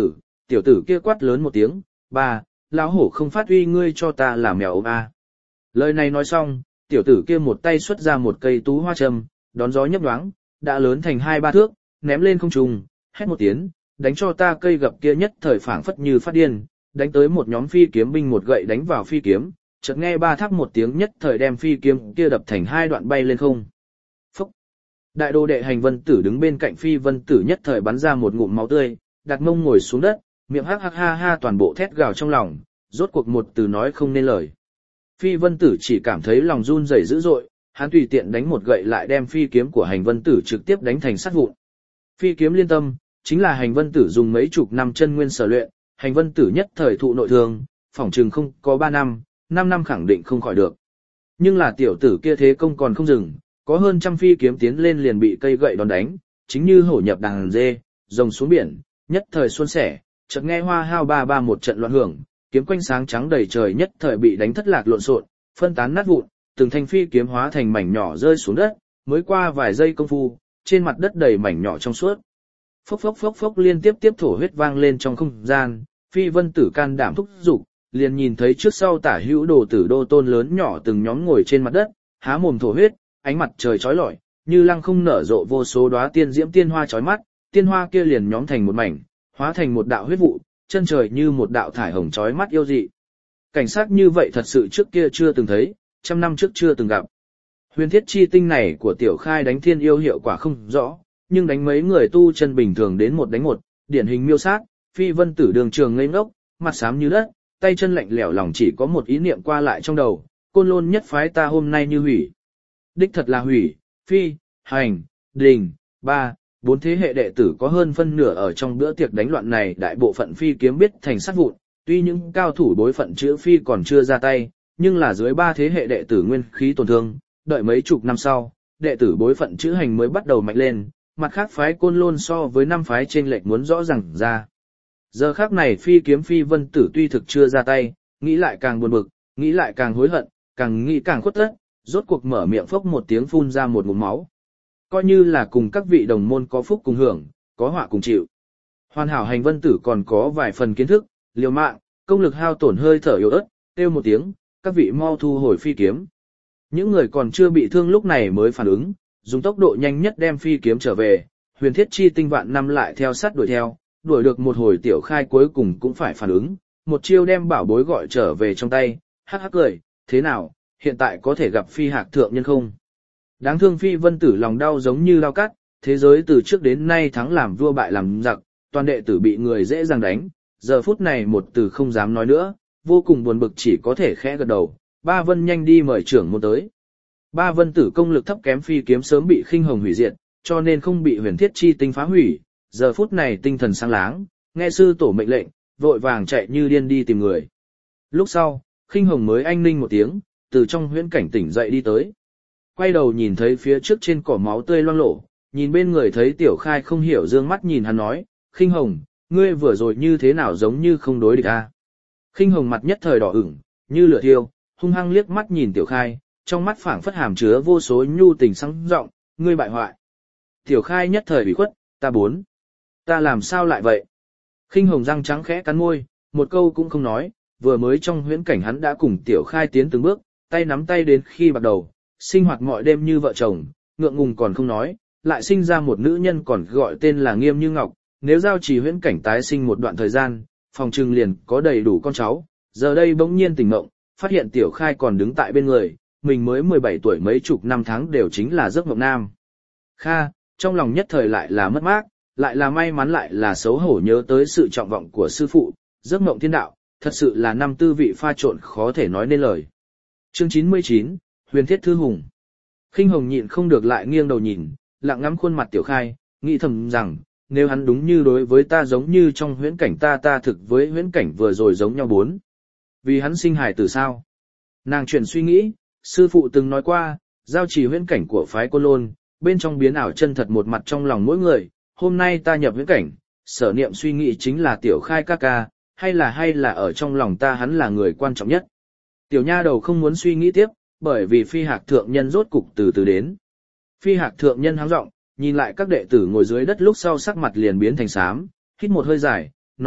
Tiểu tử kia quát lớn một tiếng, ba, lão hổ không phát uy ngươi cho ta làm mèo ôm a. Lời này nói xong, tiểu tử kia một tay xuất ra một cây tú hoa châm, đón gió nhấp nhoáng, đã lớn thành hai ba thước, ném lên không trung, hét một tiếng, đánh cho ta cây gập kia nhất thời phảng phất như phát điên, đánh tới một nhóm phi kiếm binh một gậy đánh vào phi kiếm, chợt nghe ba thắc một tiếng nhất thời đem phi kiếm kia đập thành hai đoạn bay lên không. Phúc! Đại đô đệ Hành Vân Tử đứng bên cạnh phi vân tử nhất thời bắn ra một ngụm máu tươi, đặt mông ngồi xuống đất, miệng hắc hắc ha ha toàn bộ thét gào trong lòng, rốt cuộc một từ nói không nên lời. Phi vân tử chỉ cảm thấy lòng run rẩy dữ dội, hắn tùy tiện đánh một gậy lại đem phi kiếm của Hành Vân Tử trực tiếp đánh thành sắt vụn. Phi kiếm liên tâm, chính là Hành Vân Tử dùng mấy chục năm chân nguyên sở luyện, Hành Vân Tử nhất thời thụ nội thương, phỏng chừng không có ba năm, năm năm khẳng định không khỏi được. Nhưng là tiểu tử kia thế công còn không dừng, có hơn trăm phi kiếm tiến lên liền bị cây gậy đón đánh, chính như hổ nhập đàn dê, rồng xuống biển, nhất thời xuân sẻ, chợt nghe hoa hao ba ba một trận loạn hưởng, kiếm quanh sáng trắng đầy trời nhất thời bị đánh thất lạc lộn xộn, phân tán nát vụn, từng thanh phi kiếm hóa thành mảnh nhỏ rơi xuống đất, mới qua vài giây công phu, trên mặt đất đầy mảnh nhỏ trong suốt. Phốc phốc phốc phốc liên tiếp tiếp thổ huyết vang lên trong không gian, Phi Vân Tử can đảm thúc giục, liền nhìn thấy trước sau tả hữu đồ tử đô tôn lớn nhỏ từng nhóm ngồi trên mặt đất, há mồm thổ huyết, ánh mặt trời chói lọi, như lăng không nở rộ vô số đóa tiên diễm tiên hoa chói mắt, tiên hoa kia liền nhóm thành một mảnh, hóa thành một đạo huyết vụ, chân trời như một đạo thải hồng chói mắt yêu dị. Cảnh sát như vậy thật sự trước kia chưa từng thấy, trăm năm trước chưa từng gặp. Huyền thiết chi tinh này của tiểu khai đánh thiên yêu hiệu quả không rõ, nhưng đánh mấy người tu chân bình thường đến một đánh một, điển hình miêu sát, Phi Vân Tử đường trường ngây ngốc, mặt xám như đất, tay chân lạnh lẽo lòng chỉ có một ý niệm qua lại trong đầu, Côn Lôn nhất phái ta hôm nay như hủy. Đích thật là hủy, Phi, Hành, Đình, ba, bốn thế hệ đệ tử có hơn phân nửa ở trong bữa tiệc đánh loạn này đại bộ phận phi kiếm biết thành sát vụn, tuy những cao thủ đối phận chữ Phi còn chưa ra tay, nhưng là dưới ba thế hệ đệ tử nguyên khí tổn thương, đợi mấy chục năm sau, đệ tử bối phận chữ Hành mới bắt đầu mạnh lên, mặt khác phái Côn Lôn so với năm phái trên lệch muốn rõ ràng ra. Giờ khác này phi kiếm Phi Vân Tử tuy thực chưa ra tay, nghĩ lại càng buồn bực, nghĩ lại càng hối hận, càng nghĩ càng khuất tất, rốt cuộc mở miệng phốc một tiếng phun ra một ngụm máu. Coi như là cùng các vị đồng môn có phúc cùng hưởng, có họa cùng chịu. Hoàn hảo Hành Vân Tử còn có vài phần kiến thức, liều mạng, công lực hao tổn hơi thở yếu ớt, kêu một tiếng, các vị mau thu hồi phi kiếm. Những người còn chưa bị thương lúc này mới phản ứng, dùng tốc độ nhanh nhất đem phi kiếm trở về, huyền thiết chi tinh vạn năm lại theo sát đuổi theo, đuổi được một hồi tiểu khai cuối cùng cũng phải phản ứng, một chiêu đem bảo bối gọi trở về trong tay, hắc hắc cười, thế nào, hiện tại có thể gặp phi hạc thượng nhân không? Đáng thương Phi Vân Tử lòng đau giống như đau cắt, thế giới từ trước đến nay thắng làm vua bại làm giặc, toàn đệ tử bị người dễ dàng đánh, giờ phút này một từ không dám nói nữa, vô cùng buồn bực chỉ có thể khẽ gật đầu, Ba Vân nhanh đi mời trưởng môn tới. Ba Vân Tử công lực thấp kém phi kiếm sớm bị khinh hồng hủy diệt, cho nên không bị huyền thiết chi tinh phá hủy, giờ phút này tinh thần sáng láng, nghe sư tổ mệnh lệnh, vội vàng chạy như điên đi tìm người. Lúc sau, khinh hồng mới anh ninh một tiếng, từ trong huyễn cảnh tỉnh dậy đi tới. Quay đầu nhìn thấy phía trước trên cỏ máu tươi loang lổ, nhìn bên người thấy tiểu khai không hiểu dương mắt nhìn hắn nói, khinh hồng, ngươi vừa rồi như thế nào giống như không đối địch a? Khinh hồng mặt nhất thời đỏ ửng, như lửa thiêu, hung hăng liếc mắt nhìn tiểu khai, trong mắt phảng phất hàm chứa vô số nhu tình sáng rộng, ngươi bại hoại. Tiểu khai nhất thời bị khuất, ta bốn. Ta làm sao lại vậy? Khinh hồng răng trắng khẽ cắn môi, một câu cũng không nói, vừa mới trong huyễn cảnh hắn đã cùng tiểu khai tiến từng bước, tay nắm tay đến khi bắt đầu, sinh hoạt mọi đêm như vợ chồng, ngượng ngùng còn không nói, lại sinh ra một nữ nhân còn gọi tên là Nghiêm Như Ngọc, nếu giao trì huyễn cảnh tái sinh một đoạn thời gian, phòng trừng liền có đầy đủ con cháu, giờ đây bỗng nhiên tỉnh mộng, phát hiện tiểu khai còn đứng tại bên người, mình mới mười bảy tuổi mấy chục năm tháng đều chính là giấc mộng nam. Kha, trong lòng nhất thời lại là mất mát, lại là may mắn lại là xấu hổ nhớ tới sự trọng vọng của sư phụ, giấc mộng thiên đạo, thật sự là năm tư vị pha trộn khó thể nói nên lời. Chương chín mươi chín, Huyền Thiết Thư Hùng. Khinh Hồng nhịn không được lại nghiêng đầu nhìn, lặng ngắm khuôn mặt tiểu khai, nghĩ thầm rằng, nếu hắn đúng như đối với ta giống như trong huyễn cảnh ta ta thực với huyễn cảnh vừa rồi giống nhau bốn. Vì hắn sinh hài tử sao? Nàng chuyển suy nghĩ, sư phụ từng nói qua, giao trì huyễn cảnh của phái Côn Lôn, bên trong biến ảo chân thật một mặt trong lòng mỗi người, hôm nay ta nhập huyễn cảnh, sở niệm suy nghĩ chính là tiểu khai ca ca, hay là hay là ở trong lòng ta hắn là người quan trọng nhất. Tiểu nha đầu không muốn suy nghĩ tiếp, bởi vì phi hạc thượng nhân rốt cục từ từ đến. Phi hạc thượng nhân háng giọng, nhìn lại các đệ tử ngồi dưới đất lúc sau sắc mặt liền biến thành xám, hít một hơi dài, nói,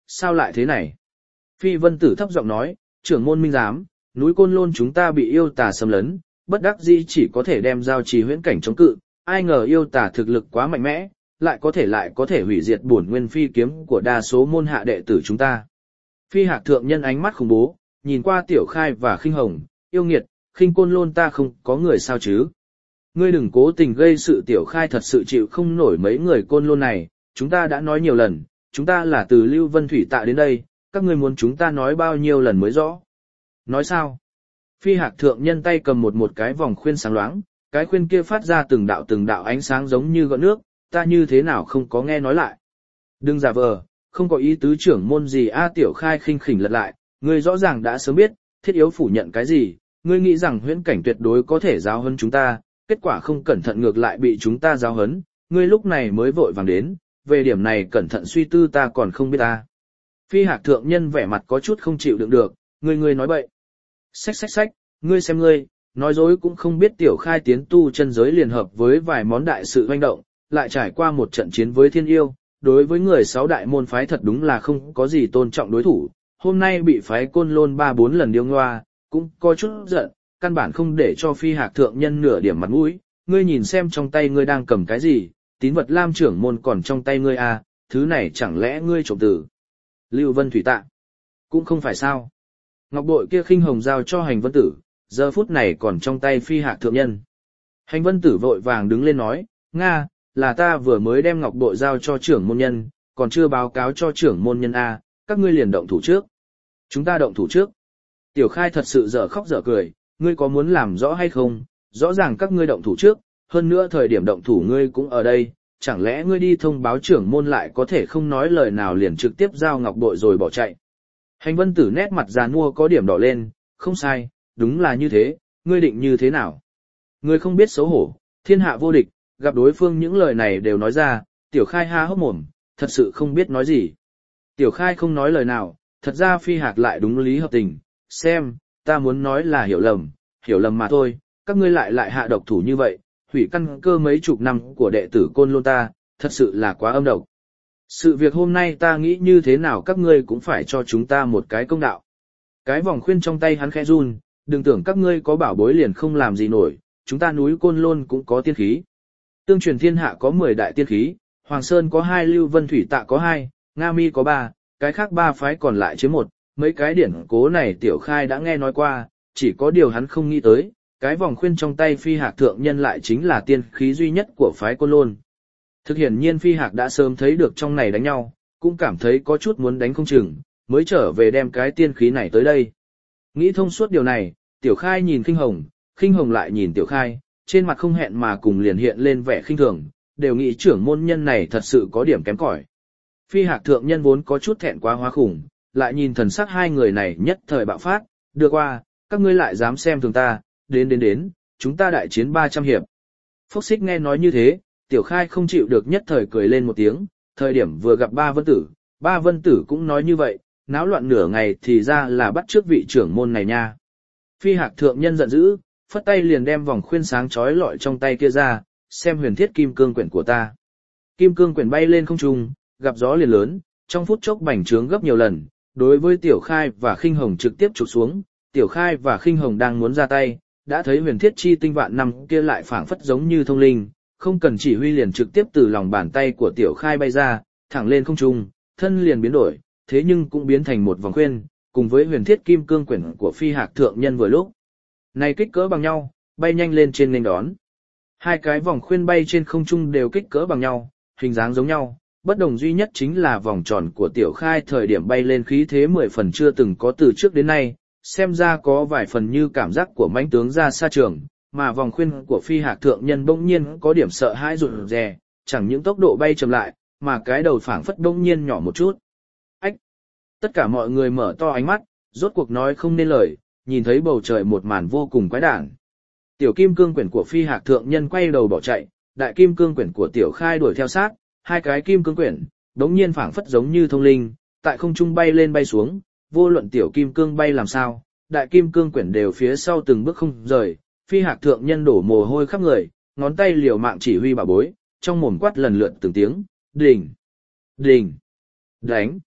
sao lại thế này? Phi Vân Tử thấp giọng nói, trưởng môn minh giám, núi Côn Lôn chúng ta bị yêu tà xâm lấn, bất đắc dĩ chỉ có thể đem giao trì huyễn cảnh chống cự, ai ngờ yêu tà thực lực quá mạnh mẽ, lại có thể lại có thể hủy diệt bổn nguyên phi kiếm của đa số môn hạ đệ tử chúng ta. Phi Hạc thượng nhân ánh mắt khủng bố, nhìn qua Tiểu Khai và Khinh Hồng, yêu nghiệt, Khinh Côn Lôn ta không có người sao chứ? Ngươi đừng cố tình gây sự. Tiểu Khai thật sự chịu không nổi mấy người Côn Lôn này, chúng ta đã nói nhiều lần, chúng ta là từ Lưu Vân Thủy Tạ đến đây, các ngươi muốn chúng ta nói bao nhiêu lần mới rõ? Nói sao? Phi Hạc thượng nhân tay cầm một một cái vòng khuyên sáng loáng, cái khuyên kia phát ra từng đạo từng đạo ánh sáng giống như gợn nước, ta như thế nào không có nghe nói lại. Đừng giả vờ, không có ý tứ trưởng môn gì a. Tiểu Khai khinh khỉnh lật lại, ngươi rõ ràng đã sớm biết, thiết yếu phủ nhận cái gì, ngươi nghĩ rằng huyễn cảnh tuyệt đối có thể giáo huấn chúng ta, kết quả không cẩn thận ngược lại bị chúng ta giáo huấn, ngươi lúc này mới vội vàng đến, về điểm này cẩn thận suy tư ta còn không biết ta. Phi Hạc thượng nhân vẻ mặt có chút không chịu đựng được, ngươi ngươi nói bậy. Xách xách xách, ngươi xem ngươi, nói dối cũng không biết. Tiểu Khai tiến tu chân giới liền hợp với vài món đại sự hoành động, lại trải qua một trận chiến với thiên yêu, đối với người sáu đại môn phái thật đúng là không có gì tôn trọng đối thủ, hôm nay bị phái Côn Lôn ba bốn lần điêu ngoa, cũng có chút giận, căn bản không để cho Phi Hạc thượng nhân nửa điểm mặt mũi. Ngươi nhìn xem trong tay ngươi đang cầm cái gì, tín vật Lam trưởng môn còn trong tay ngươi à, thứ này chẳng lẽ ngươi trộm từ Lưu Vân Thủy Tạ? Cũng không phải sao. Ngọc bội kia Khinh Hồng giao cho Hành Vân Tử, giờ phút này còn trong tay Phi Hạc thượng nhân. Hành Vân Tử vội vàng đứng lên nói, Nga, là ta vừa mới đem ngọc bội giao cho trưởng môn nhân, còn chưa báo cáo cho trưởng môn nhân a, các ngươi liền động thủ trước. Chúng ta động thủ trước. Tiểu Khai thật sự dở khóc dở cười, ngươi có muốn làm rõ hay không? Rõ ràng các ngươi động thủ trước, hơn nữa thời điểm động thủ ngươi cũng ở đây, chẳng lẽ ngươi đi thông báo trưởng môn lại có thể không nói lời nào liền trực tiếp giao ngọc bội rồi bỏ chạy. Hành Vân Tử nét mặt già nua có điểm đỏ lên, không sai, đúng là như thế, ngươi định như thế nào? Ngươi không biết xấu hổ, thiên hạ vô địch, gặp đối phương những lời này đều nói ra, Tiểu Khai ha hốc mồm, thật sự không biết nói gì. Tiểu Khai không nói lời nào, thật ra Phi Hạc lại đúng lý hợp tình, xem, ta muốn nói là hiểu lầm, hiểu lầm mà thôi, các ngươi lại lại hạ độc thủ như vậy, hủy căn cơ mấy chục năm của đệ tử Côn Lôn ta, thật sự là quá âm độc. Sự việc hôm nay ta nghĩ như thế nào các ngươi cũng phải cho chúng ta một cái công đạo. Cái vòng khuyên trong tay hắn khẽ run, đừng tưởng các ngươi có bảo bối liền không làm gì nổi, chúng ta núi Côn Lôn cũng có tiên khí. Tương truyền thiên hạ có mười đại tiên khí, Hoàng Sơn có hai, Lưu Vân Thủy Tạ có hai, Nga Mi có ba, cái khác ba phái còn lại chiếm một, mấy cái điển cố này Tiểu Khai đã nghe nói qua, chỉ có điều hắn không nghĩ tới, cái vòng khuyên trong tay Phi Hạc thượng nhân lại chính là tiên khí duy nhất của phái Côn Lôn. Thực hiển nhiên Phi Hạc đã sớm thấy được trong này đánh nhau, cũng cảm thấy có chút muốn đánh không chừng, mới trở về đem cái tiên khí này tới đây. Nghĩ thông suốt điều này, Tiểu Khai nhìn Khinh Hồng, Khinh Hồng lại nhìn Tiểu Khai, trên mặt không hẹn mà cùng liền hiện lên vẻ khinh thường, đều nghĩ trưởng môn nhân này thật sự có điểm kém cỏi. Phi Hạc thượng nhân vốn có chút thẹn quá hóa khủng, lại nhìn thần sắc hai người này nhất thời bạo phát, đưa qua, các ngươi lại dám xem thường ta, đến đến đến, chúng ta đại chiến ba trăm hiệp. Phúc Xích nghe nói như thế, Tiểu Khai không chịu được nhất thời cười lên một tiếng, thời điểm vừa gặp ba vân tử, ba vân tử cũng nói như vậy, náo loạn nửa ngày thì ra là bắt trước vị trưởng môn này nha. Phi Hạc thượng nhân giận dữ, phất tay liền đem vòng khuyên sáng chói lọi trong tay kia ra, xem huyền thiết kim cương quyển của ta. Kim cương quyển bay lên không trung, gặp gió liền lớn, trong phút chốc bành trướng gấp nhiều lần, đối với Tiểu Khai và Khinh Hồng trực tiếp chụp xuống, Tiểu Khai và Khinh Hồng đang muốn ra tay, đã thấy huyền thiết chi tinh vạn năm kia lại phảng phất giống như thông linh, không cần chỉ huy liền trực tiếp từ lòng bàn tay của Tiểu Khai bay ra, thẳng lên không trung, thân liền biến đổi, thế nhưng cũng biến thành một vòng khuyên, cùng với huyền thiết kim cương quyển của Phi Hạc thượng nhân vừa lúc này kích cỡ bằng nhau, bay nhanh lên trên nên đón. Hai cái vòng khuyên bay trên không trung đều kích cỡ bằng nhau, hình dáng giống nhau, bất đồng duy nhất chính là vòng tròn của Tiểu Khai thời điểm bay lên khí thế mười phần chưa từng có từ trước đến nay, xem ra có vài phần như cảm giác của mãnh tướng ra xa trường, mà vòng khuyên của Phi Hạc thượng nhân bỗng nhiên có điểm sợ hãi rụt rè, chẳng những tốc độ bay chậm lại, mà cái đầu phảng phất bỗng nhiên nhỏ một chút. Ách! Tất cả mọi người mở to ánh mắt, rốt cuộc nói không nên lời, nhìn thấy bầu trời một màn vô cùng quái đản. Tiểu kim cương quyển của Phi Hạc thượng nhân quay đầu bỏ chạy, đại kim cương quyển của Tiểu Khai đuổi theo sát, hai cái kim cương quyển, đống nhiên phảng phất giống như thông linh, tại không trung bay lên bay xuống, vô luận tiểu kim cương bay làm sao, đại kim cương quyển đều phía sau từng bước không rời. Phi Hạc thượng nhân đổ mồ hôi khắp người, ngón tay liều mạng chỉ huy bảo bối, trong mồm quát lần lượt từng tiếng, đỉnh, đỉnh, đánh,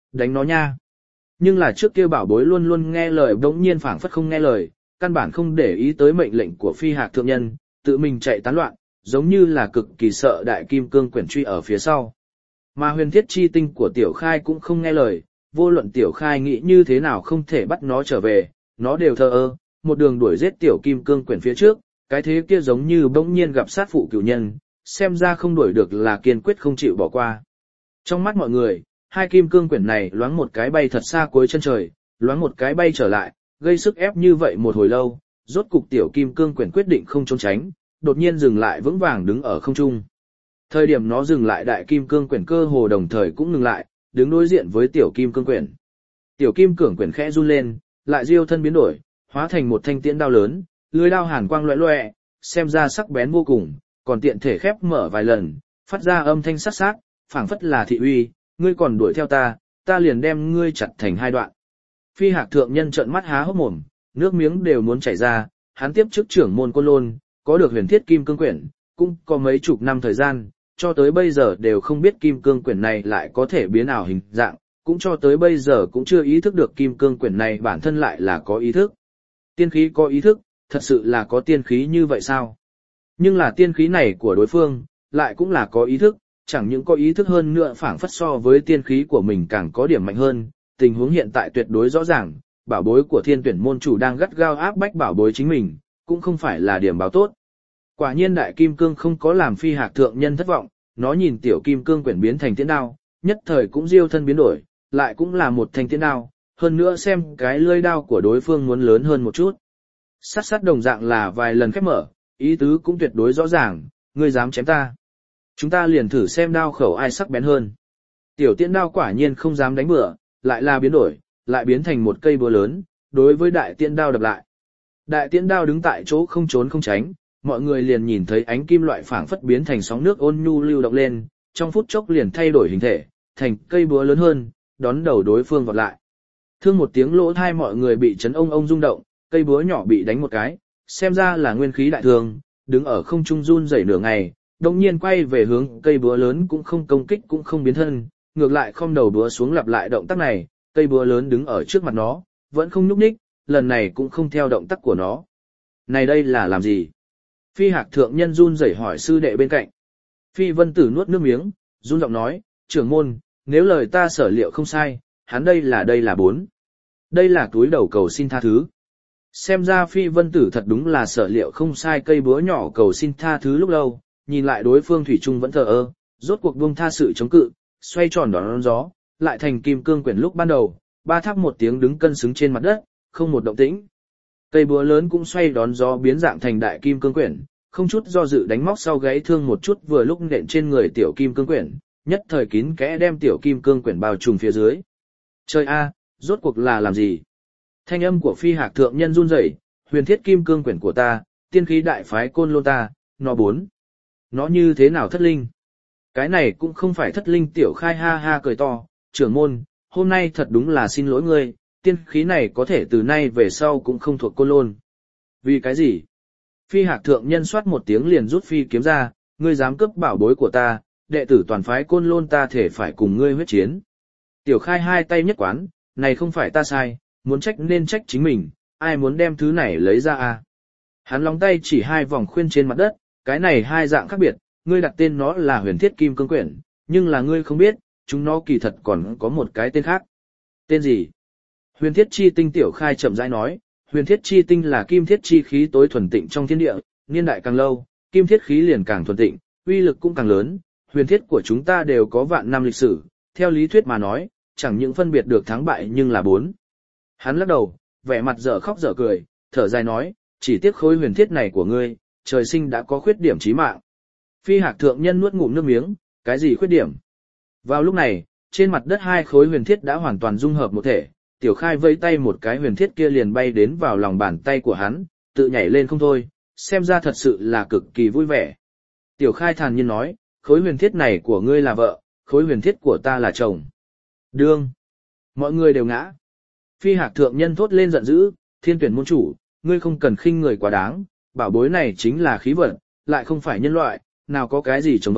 đánh nó nha. Nhưng là trước kia bảo bối luôn luôn nghe lời đống nhiên phảng phất không nghe lời, căn bản không để ý tới mệnh lệnh của phi hạc thượng nhân, tự mình chạy tán loạn, giống như là cực kỳ sợ đại kim cương quyển truy ở phía sau. Mà huyền thiết chi tinh của tiểu khai cũng không nghe lời, vô luận tiểu khai nghĩ như thế nào không thể bắt nó trở về, nó đều thờ ơ, một đường đuổi giết tiểu kim cương quyển phía trước, cái thế kia giống như bỗng nhiên gặp sát phụ cửu nhân, xem ra không đuổi được là kiên quyết không chịu bỏ qua. Trong mắt mọi người, hai kim cương quyển này loáng một cái bay thật xa cuối chân trời, loáng một cái bay trở lại, gây sức ép như vậy một hồi lâu, rốt cục tiểu kim cương quyển quyết định không trốn tránh, đột nhiên dừng lại vững vàng đứng ở không trung. Thời điểm nó dừng lại đại kim cương quyển cơ hồ đồng thời cũng ngừng lại, đứng đối diện với tiểu kim cương quyển. Tiểu kim cương quyển khẽ run lên, lại diêu thân biến đổi, hóa thành một thanh tiễn đao lớn, lưỡi đao hàn quang loẹt loẹt, xem ra sắc bén vô cùng, còn tiện thể khép mở vài lần, phát ra âm thanh sắc sắc, phảng phất là thị uy, ngươi còn đuổi theo ta, ta liền đem ngươi chặt thành hai đoạn. Phi hạc thượng nhân trợn mắt há hốc mồm, nước miếng đều muốn chảy ra, hắn tiếp chức trưởng môn Côn Lôn, có được huyền thiết kim cương quyển, cũng có mấy chục năm thời gian, cho tới bây giờ đều không biết kim cương quyển này lại có thể biến ảo hình dạng, cũng cho tới bây giờ cũng chưa ý thức được kim cương quyển này bản thân lại là có ý thức. Tiên khí có ý thức, thật sự là có tiên khí như vậy sao? Nhưng là tiên khí này của đối phương, lại cũng là có ý thức, chẳng những có ý thức hơn nữa phảng phất so với tiên khí của mình càng có điểm mạnh hơn, tình huống hiện tại tuyệt đối rõ ràng, bảo bối của thiên tuyển môn chủ đang gắt gao áp bách bảo bối chính mình, cũng không phải là điểm báo tốt. Quả nhiên đại kim cương không có làm phi hạc thượng nhân thất vọng, nó nhìn tiểu kim cương quyển biến thành tiễn đao, nhất thời cũng diêu thân biến đổi, lại cũng là một thanh tiễn đao, hơn nữa xem cái lưỡi đao của đối phương muốn lớn hơn một chút. Sát sát đồng dạng là vài lần khép mở, ý tứ cũng tuyệt đối rõ ràng, ngươi dám chém ta. Chúng ta liền thử xem đao khẩu ai sắc bén hơn. Tiểu tiễn đao quả nhiên không dám đánh bừa, lại là biến đổi, lại biến thành một cây búa lớn, đối với đại tiễn đao đập lại. Đại tiễn đao đứng tại chỗ không trốn không tránh, mọi người liền nhìn thấy ánh kim loại phảng phất biến thành sóng nước ôn nhu lưu động lên, trong phút chốc liền thay đổi hình thể, thành cây búa lớn hơn, đón đầu đối phương vọt lại. Thương một tiếng lỗ tai mọi người bị chấn ông ông rung động, cây búa nhỏ bị đánh một cái, xem ra là nguyên khí đại thương, đứng ở không trung run rẩy nửa ngày, đồng nhiên quay về hướng cây búa lớn cũng không công kích cũng không biến thân, ngược lại không đầu búa xuống lặp lại động tác này, cây búa lớn đứng ở trước mặt nó, vẫn không nhúc nhích, lần này cũng không theo động tác của nó. Này đây là làm gì? Phi hạc thượng nhân run rẩy hỏi sư đệ bên cạnh. Phi vân tử nuốt nước miếng, run giọng nói, trưởng môn, nếu lời ta sở liệu không sai, hắn đây là đây là bốn. Đây là túi đầu cầu xin tha thứ. Xem ra phi vân tử thật đúng là sở liệu không sai, cây búa nhỏ cầu xin tha thứ lúc lâu, nhìn lại đối phương thủy chung vẫn thờ ơ, rốt cuộc buông tha sự chống cự, xoay tròn đón gió, lại thành kim cương quyển lúc ban đầu, ba tháp một tiếng đứng cân xứng trên mặt đất, không một động tĩnh. Cây búa lớn cũng xoay đón gió biến dạng thành đại kim cương quyển, không chút do dự đánh móc sau gáy thương một chút vừa lúc nện trên người tiểu kim cương quyển, nhất thời kín kẽ đem tiểu kim cương quyển bao trùm phía dưới. Trời a, rốt cuộc là làm gì? Thanh âm của phi hạc thượng nhân run rẩy, huyền thiết kim cương quyển của ta, tiên khí đại phái Côn Lôn ta, nó bốn. Nó như thế nào thất linh? Cái này cũng không phải thất linh. Tiểu khai ha ha cười to, trưởng môn, hôm nay thật đúng là xin lỗi ngươi, tiên khí này có thể từ nay về sau cũng không thuộc Côn Lôn. Vì cái gì? Phi hạc thượng nhân soát một tiếng liền rút phi kiếm ra, ngươi dám cướp bảo bối của ta, đệ tử toàn phái Côn Lôn ta thể phải cùng ngươi huyết chiến. Tiểu khai hai tay nhất quán, này không phải ta sai, muốn trách nên trách chính mình, ai muốn đem thứ này lấy ra à? Hắn lóng tay chỉ hai vòng khuyên trên mặt đất, cái này hai dạng khác biệt, ngươi đặt tên nó là huyền thiết kim cương quyển, nhưng là ngươi không biết, chúng nó kỳ thật còn có một cái tên khác. Tên gì? Huyền thiết chi tinh. Tiểu khai chậm rãi nói, huyền thiết chi tinh là kim thiết chi khí tối thuần tịnh trong thiên địa, niên đại càng lâu, kim thiết khí liền càng thuần tịnh, uy lực cũng càng lớn, huyền thiết của chúng ta đều có vạn năm lịch sử, theo lý thuyết mà nói, chẳng những phân biệt được thắng bại nhưng là bốn. Hắn lắc đầu, vẻ mặt dở khóc dở cười, thở dài nói, chỉ tiếc khối huyền thiết này của ngươi, trời sinh đã có khuyết điểm chí mạng. Phi hạc thượng nhân nuốt ngụm nước miếng, cái gì khuyết điểm? Vào lúc này, trên mặt đất hai khối huyền thiết đã hoàn toàn dung hợp một thể, tiểu khai vẫy tay một cái huyền thiết kia liền bay đến vào lòng bàn tay của hắn, tự nhảy lên không thôi, xem ra thật sự là cực kỳ vui vẻ. Tiểu khai thản nhiên nói, khối huyền thiết này của ngươi là vợ, khối huyền thiết của ta là chồng. Đương. Mọi người đều ngã. Phi hạc thượng nhân thốt lên giận dữ, thiên tuyển môn chủ, ngươi không cần khinh người quá đáng, bảo bối này chính là khí vận, lại không phải nhân loại, nào có cái gì chồng vợ,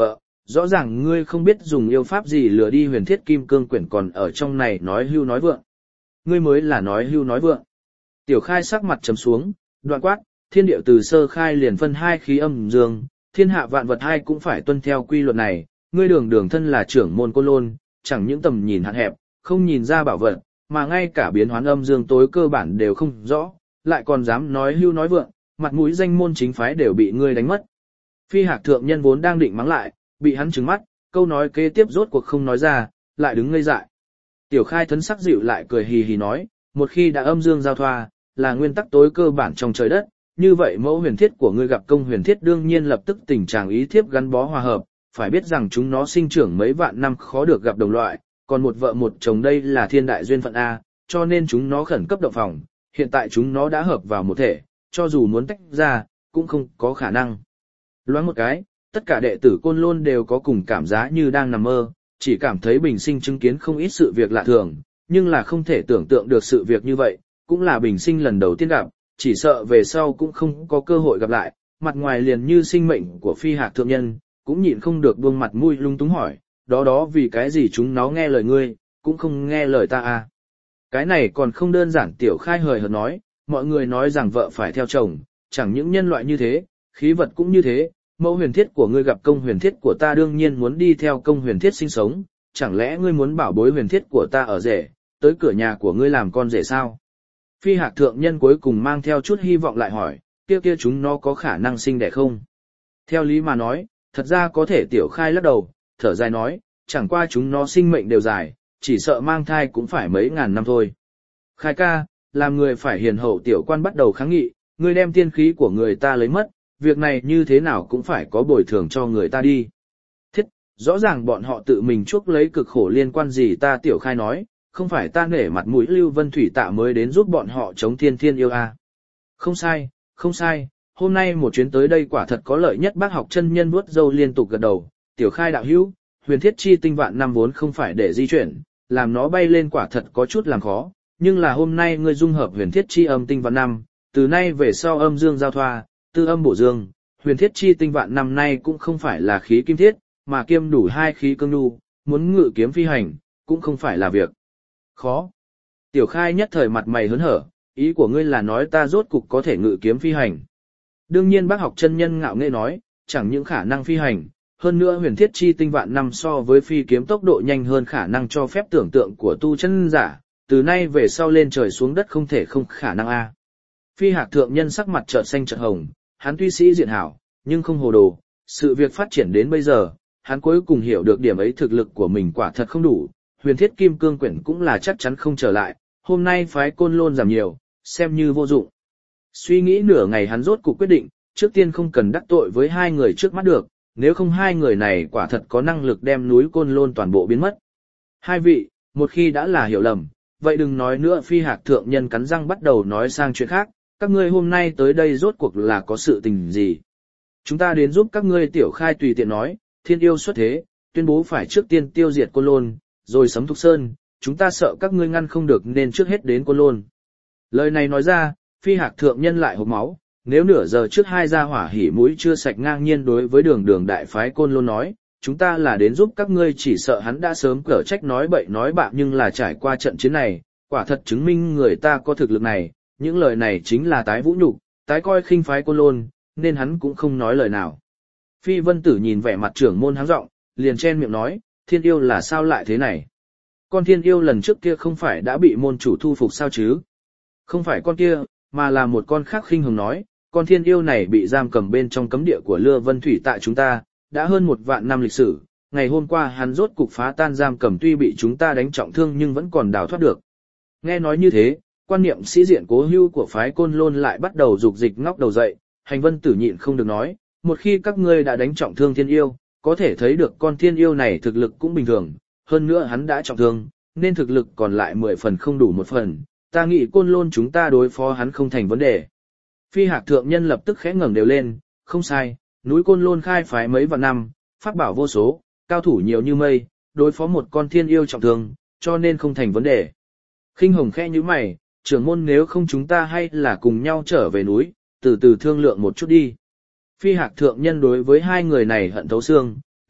rõ ràng ngươi không biết dùng yêu pháp gì lừa đi huyền thiết kim cương quyển còn ở trong này nói hưu nói vượng. Ngươi mới là nói hưu nói vượng. Tiểu Khai sắc mặt trầm xuống, đoạn quát, thiên địa từ sơ khai liền phân hai khí âm dương, thiên hạ vạn vật hai cũng phải tuân theo quy luật này, ngươi đường đường thân là trưởng môn Côn Lôn, chẳng những tầm nhìn hạn hẹp, không nhìn ra bảo vật, mà ngay cả biến hoán âm dương tối cơ bản đều không rõ, lại còn dám nói hưu nói vượng, mặt mũi danh môn chính phái đều bị ngươi đánh mất. Phi Hạc thượng nhân vốn đang định mắng lại, bị hắn trừng mắt, câu nói kế tiếp rốt cuộc không nói ra, lại đứng ngây dại. Tiểu Khai thấn sắc dịu lại cười hì hì nói, một khi đã âm dương giao thoa, là nguyên tắc tối cơ bản trong trời đất, như vậy mẫu huyền thiết của ngươi gặp công huyền thiết đương nhiên lập tức tình trạng ý thiếp gắn bó hòa hợp, phải biết rằng chúng nó sinh trưởng mấy vạn năm khó được gặp đồng loại, còn một vợ một chồng đây là thiên đại duyên phận A, cho nên chúng nó khẩn cấp động phòng, hiện tại chúng nó đã hợp vào một thể, cho dù muốn tách ra, cũng không có khả năng. Loáng một cái, tất cả đệ tử Côn Lôn đều có cùng cảm giác như đang nằm mơ, chỉ cảm thấy bình sinh chứng kiến không ít sự việc lạ thường, nhưng là không thể tưởng tượng được sự việc như vậy, cũng là bình sinh lần đầu tiên gặp, chỉ sợ về sau cũng không có cơ hội gặp lại, mặt ngoài liền như sinh mệnh của Phi Hạc thượng nhân, cũng nhịn không được buông mặt mũi lung túng hỏi, đó đó vì cái gì chúng nó nghe lời ngươi, cũng không nghe lời ta à. Cái này còn không đơn giản. Tiểu Khai hời hợt nói, mọi người nói rằng vợ phải theo chồng, chẳng những nhân loại như thế, khí vật cũng như thế, mẫu huyền thiết của ngươi gặp công huyền thiết của ta đương nhiên muốn đi theo công huyền thiết sinh sống, chẳng lẽ ngươi muốn bảo bối huyền thiết của ta ở rể, tới cửa nhà của ngươi làm con rể sao? Phi Hạc thượng nhân cuối cùng mang theo chút hy vọng lại hỏi, kia kia chúng nó có khả năng sinh đẻ không? Theo lý mà nói, thật ra có thể. Tiểu Khai lắc đầu, thở dài nói, chẳng qua chúng nó sinh mệnh đều dài, chỉ sợ mang thai cũng phải mấy ngàn năm thôi. Khai ca, làm người phải hiền hậu. Tiểu Quan bắt đầu kháng nghị, ngươi đem tiên khí của người ta lấy mất, việc này như thế nào cũng phải có bồi thường cho người ta đi. Thiết, rõ ràng bọn họ tự mình chuốc lấy cực khổ liên quan gì ta? Tiểu Khai nói, không phải ta nể mặt mũi Lưu Vân Thủy Tạ mới đến giúp bọn họ chống thiên thiên yêu à. Không sai, không sai, hôm nay một chuyến tới đây quả thật có lợi nhất. Bác học chân nhân vuốt râu liên tục gật đầu. Tiểu Khai đạo hữu, huyền thiết chi tinh vạn năm vốn không phải để di chuyển, làm nó bay lên quả thật có chút làm khó, nhưng là hôm nay ngươi dung hợp huyền thiết chi âm tinh vạn năm, từ nay về sau âm dương giao thoa, tư âm bổ dương, huyền thiết chi tinh vạn năm nay cũng không phải là khí kim thiết, mà kiêm đủ hai khí cương nhu, muốn ngự kiếm phi hành, cũng không phải là việc khó. Tiểu Khai nhất thời mặt mày hớn hở, ý của ngươi là nói ta rốt cục có thể ngự kiếm phi hành. Đương nhiên. Bác học chân nhân ngạo nghễ nói, chẳng những khả năng phi hành, hơn nữa huyền thiết chi tinh vạn năm so với phi kiếm tốc độ nhanh hơn khả năng cho phép tưởng tượng của tu chân giả, từ nay về sau lên trời xuống đất không thể không khả năng a. Phi Hạc thượng nhân sắc mặt chợt xanh chợt hồng, hắn tuy sĩ diện hảo, nhưng không hồ đồ, sự việc phát triển đến bây giờ, hắn cuối cùng hiểu được điểm ấy thực lực của mình quả thật không đủ, huyền thiết kim cương quyển cũng là chắc chắn không trở lại, hôm nay phái Côn Lôn giảm nhiều, xem như vô dụng. Suy nghĩ nửa ngày hắn rốt cuộc quyết định, trước tiên không cần đắc tội với hai người trước mắt được, nếu không hai người này quả thật có năng lực đem núi Côn Lôn toàn bộ biến mất. Hai vị, một khi đã là hiểu lầm, vậy đừng nói nữa. Phi Hạc thượng nhân cắn răng bắt đầu nói sang chuyện khác, các ngươi hôm nay tới đây rốt cuộc là có sự tình gì? Chúng ta đến giúp các ngươi. Tiểu Khai tùy tiện nói, thiên yêu xuất thế, tuyên bố phải trước tiên tiêu diệt Côn Lôn, rồi sấm Thục Sơn, chúng ta sợ các ngươi ngăn không được nên trước hết đến Côn Lôn. Lời này nói ra, Phi Hạc thượng nhân lại hộc máu, nếu nửa giờ trước hai gia hỏa hỉ mũi chưa sạch ngang nhiên đối với đường đường đại phái Côn Lôn nói, chúng ta là đến giúp các ngươi, chỉ sợ hắn đã sớm cở trách nói bậy nói bạ, nhưng là trải qua trận chiến này, quả thật chứng minh người ta có thực lực này, những lời này chính là tái vũ nhục, tái coi khinh phái Côn Lôn, nên hắn cũng không nói lời nào. Phi Vân Tử nhìn vẻ mặt trưởng môn háng giọng, liền chen miệng nói, thiên yêu là sao lại thế này? Con thiên yêu lần trước kia không phải đã bị môn chủ thu phục sao chứ? Không phải con kia, mà là một con khác. Khinh hùng nói, con thiên yêu này bị giam cầm bên trong cấm địa của Lưa Vân Thủy tại chúng ta, đã hơn một vạn năm lịch sử, ngày hôm qua hắn rốt cục phá tan giam cầm, tuy bị chúng ta đánh trọng thương nhưng vẫn còn đào thoát được. Nghe nói như thế, quan niệm sĩ diện cố hữu của phái Côn Lôn lại bắt đầu dục dịch ngóc đầu dậy. Hành Vân Tử nhịn không được nói, một khi các ngươi đã đánh trọng thương thiên yêu, có thể thấy được con thiên yêu này thực lực cũng bình thường, hơn nữa hắn đã trọng thương, nên thực lực còn lại mười phần không đủ một phần, ta nghĩ Côn Lôn chúng ta đối phó hắn không thành vấn đề. Phi Hạc thượng nhân lập tức khẽ ngẩng đều lên, không sai, núi Côn Lôn khai phái mấy vạn năm, pháp bảo vô số, cao thủ nhiều như mây, đối phó một con thiên yêu trọng thương, cho nên không thành vấn đề. Khinh Hồng khẽ nhíu mày, trưởng môn, nếu không chúng ta hay là cùng nhau trở về núi, từ từ thương lượng một chút đi. Phi Hạc thượng nhân đối với hai người này hận thấu xương,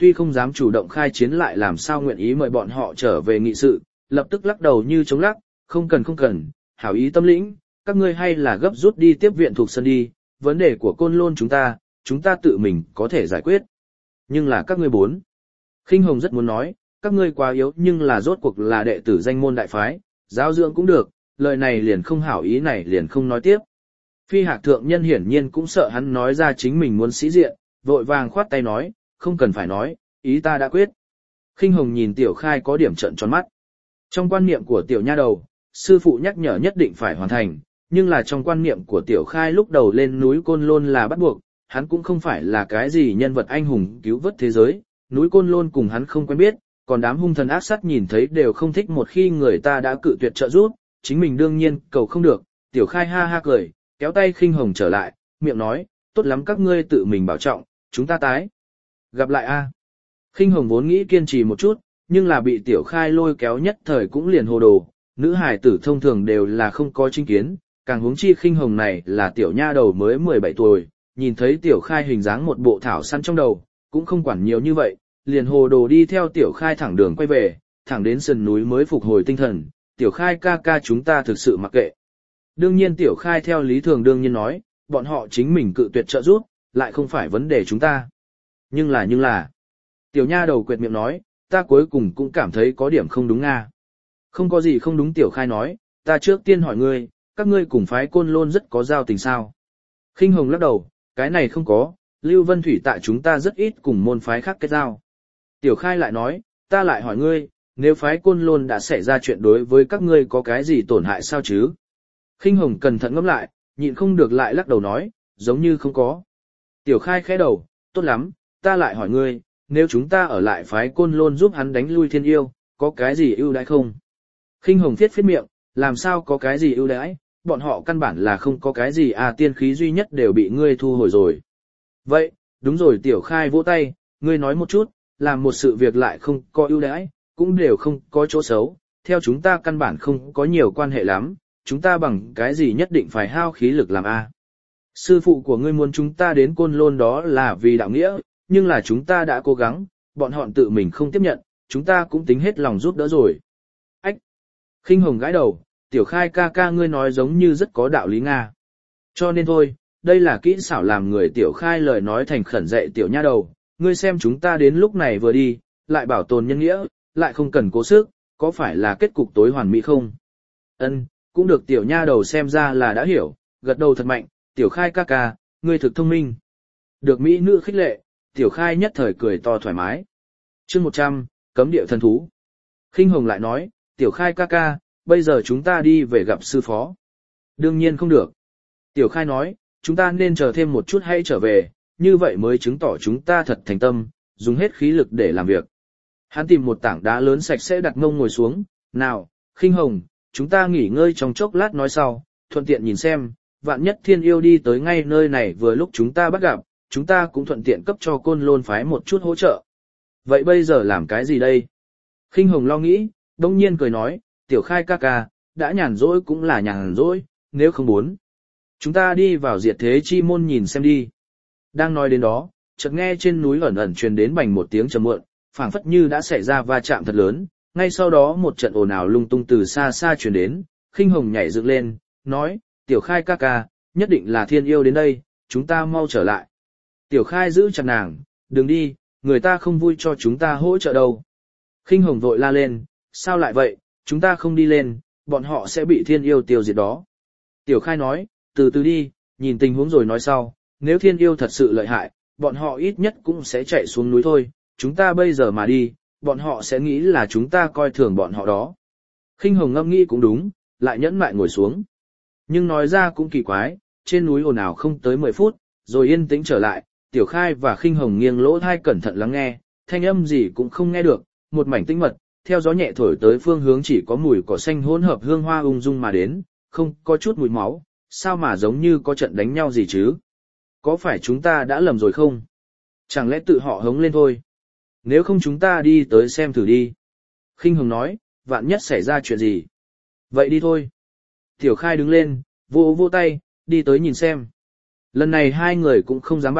tuy không dám chủ động khai chiến lại làm sao nguyện ý mời bọn họ trở về nghị sự, lập tức lắc đầu như chống lắc, không cần không cần, hảo ý tâm lĩnh, các ngươi hay là gấp rút đi tiếp viện thuộc sân đi, vấn đề của Côn Lôn chúng ta, chúng ta tự mình có thể giải quyết. Nhưng là các ngươi bốn. Khinh Hồng rất muốn nói, các ngươi quá yếu nhưng là rốt cuộc là đệ tử danh môn đại phái, giáo dưỡng cũng được, lời này liền không hảo ý này liền không nói tiếp. Phi Hạc thượng nhân hiển nhiên cũng sợ hắn nói ra chính mình muốn sĩ diện, vội vàng khoát tay nói, không cần phải nói, ý ta đã quyết. Khinh Hồng nhìn Tiểu Khai có điểm trợn tròn mắt. Trong quan niệm của Tiểu nha đầu, sư phụ nhắc nhở nhất định phải hoàn thành, nhưng là trong quan niệm của Tiểu Khai lúc đầu lên núi Côn Lôn là bắt buộc, hắn cũng không phải là cái gì nhân vật anh hùng cứu vớt thế giới, núi Côn Lôn cùng hắn không quen biết, còn đám hung thần ác sát nhìn thấy đều không thích một khi người ta đã cự tuyệt trợ giúp, chính mình đương nhiên cầu không được. Tiểu Khai ha ha cười, kéo tay Khinh Hồng trở lại, miệng nói, tốt lắm các ngươi tự mình bảo trọng, chúng ta tái. Gặp lại a. Khinh Hồng vốn nghĩ kiên trì một chút, nhưng là bị Tiểu Khai lôi kéo nhất thời cũng liền hồ đồ, nữ hài tử thông thường đều là không có chính kiến, càng huống chi Khinh Hồng này là tiểu nha đầu mới mười bảy tuổi, nhìn thấy Tiểu Khai hình dáng một bộ thảo săn trong đầu, cũng không quản nhiều như vậy, liền hồ đồ đi theo Tiểu Khai thẳng đường quay về, thẳng đến sườn núi mới phục hồi tinh thần, Tiểu Khai ca ca chúng ta thực sự mặc kệ. Đương nhiên Tiểu Khai theo lý thường đương nhiên nói, bọn họ chính mình cự tuyệt trợ giúp, lại không phải vấn đề chúng ta. Nhưng là nhưng là, Tiểu nha đầu quệt miệng nói, ta cuối cùng cũng cảm thấy có điểm không đúng nga. Không có gì không đúng Tiểu Khai nói, ta trước tiên hỏi ngươi, các ngươi cùng phái Côn Lôn rất có giao tình sao? Khinh Hồng lắc đầu, cái này không có, Lưu Vân Thủy tại chúng ta rất ít cùng môn phái khác kết giao. Tiểu Khai lại nói, ta lại hỏi ngươi, nếu phái Côn Lôn đã xảy ra chuyện đối với các ngươi có cái gì tổn hại sao chứ? Khinh Hồng cẩn thận ngẫm lại, nhịn không được lại lắc đầu nói, giống như không có. Tiểu Khai khẽ đầu, tốt lắm, ta lại hỏi ngươi, nếu chúng ta ở lại phái Côn Lôn giúp hắn đánh lui Thiên Yêu, có cái gì ưu đãi không? Khinh Hồng viết viết miệng, làm sao có cái gì ưu đãi, bọn họ căn bản là không có cái gì à, tiên khí duy nhất đều bị ngươi thu hồi rồi. Vậy, đúng rồi. Tiểu Khai vỗ tay, ngươi nói một chút, làm một sự việc lại không có ưu đãi, cũng đều không có chỗ xấu, theo chúng ta căn bản không có nhiều quan hệ lắm, chúng ta bằng cái gì nhất định phải hao khí lực làm a? Sư phụ của ngươi muốn chúng ta đến Côn Lôn đó là vì đạo nghĩa, nhưng là chúng ta đã cố gắng, bọn họ tự mình không tiếp nhận, chúng ta cũng tính hết lòng giúp đỡ rồi. Ách! Khinh Hồng gãi đầu, Tiểu Khai ca ca ngươi nói giống như rất có đạo lý nga. Cho nên thôi, đây là kỹ xảo làm người Tiểu Khai lời nói thành khẩn dạy Tiểu nha đầu, ngươi xem chúng ta đến lúc này vừa đi, lại bảo tồn nhân nghĩa, lại không cần cố sức, có phải là kết cục tối hoàn mỹ không? Ân, cũng được. Tiểu nha đầu xem ra là đã hiểu, gật đầu thật mạnh, Tiểu Khai ca ca, ngươi thực thông minh. Được mỹ nữ khích lệ, Tiểu Khai nhất thời cười to thoải mái. Chương một trăm, cấm địa thần thú. Khinh Hồng lại nói, Tiểu Khai ca ca, bây giờ chúng ta đi về gặp sư phó. Đương nhiên không được. Tiểu Khai nói, chúng ta nên chờ thêm một chút hay trở về, như vậy mới chứng tỏ chúng ta thật thành tâm, dùng hết khí lực để làm việc. Hắn tìm một tảng đá lớn sạch sẽ đặt mông ngồi xuống, nào, Khinh Hồng, chúng ta nghỉ ngơi trong chốc lát nói sau, thuận tiện nhìn xem, vạn nhất Thiên Yêu đi tới ngay nơi này vừa lúc chúng ta bắt gặp, chúng ta cũng thuận tiện cấp cho Côn Lôn phái một chút hỗ trợ. Vậy bây giờ làm cái gì đây? Khinh Hồng lo nghĩ, đông nhiên cười nói, Tiểu Khai ca ca, đã nhàn rỗi cũng là nhàn rỗi, nếu không muốn, chúng ta đi vào diệt thế chi môn nhìn xem đi. Đang nói đến đó, chợt nghe trên núi ẩn ẩn truyền đến bành một tiếng trầm muộn, phảng phất như đã xảy ra va chạm thật lớn, ngay sau đó một trận ồn ào lung tung từ xa xa truyền đến, Khinh Hồng nhảy dựng lên, nói, Tiểu Khai ca ca, nhất định là Thiên Yêu đến đây, chúng ta mau trở lại. Tiểu Khai giữ chặt nàng, đừng đi, người ta không vui cho chúng ta hỗ trợ đâu. Khinh Hồng vội la lên, sao lại vậy, chúng ta không đi lên, bọn họ sẽ bị Thiên Yêu tiêu diệt đó. Tiểu Khai nói, từ từ đi, nhìn tình huống rồi nói sau, nếu Thiên Yêu thật sự lợi hại, bọn họ ít nhất cũng sẽ chạy xuống núi thôi, chúng ta bây giờ mà đi, bọn họ sẽ nghĩ là chúng ta coi thường bọn họ đó. Khinh Hồng ngẫm nghĩ cũng đúng, lại nhẫn mại ngồi xuống. Nhưng nói ra cũng kỳ quái, trên núi ồn ào không tới mười phút, rồi yên tĩnh trở lại, Tiểu Khai và Khinh Hồng nghiêng lỗ tai cẩn thận lắng nghe, thanh âm gì cũng không nghe được, một mảnh tĩnh mật, theo gió nhẹ thổi tới phương hướng chỉ có mùi cỏ xanh hỗn hợp hương hoa ung dung mà đến, không có chút mùi máu, sao mà giống như có trận đánh nhau gì chứ? Có phải chúng ta đã lầm rồi không? Chẳng lẽ tự họ hống lên thôi? Nếu không chúng ta đi tới xem thử đi. Khinh Hồng nói, vạn nhất xảy ra chuyện gì. Vậy đi thôi. Tiểu Khai đứng lên, vô vô tay, đi tới nhìn xem. Lần này hai người cũng không dám bay,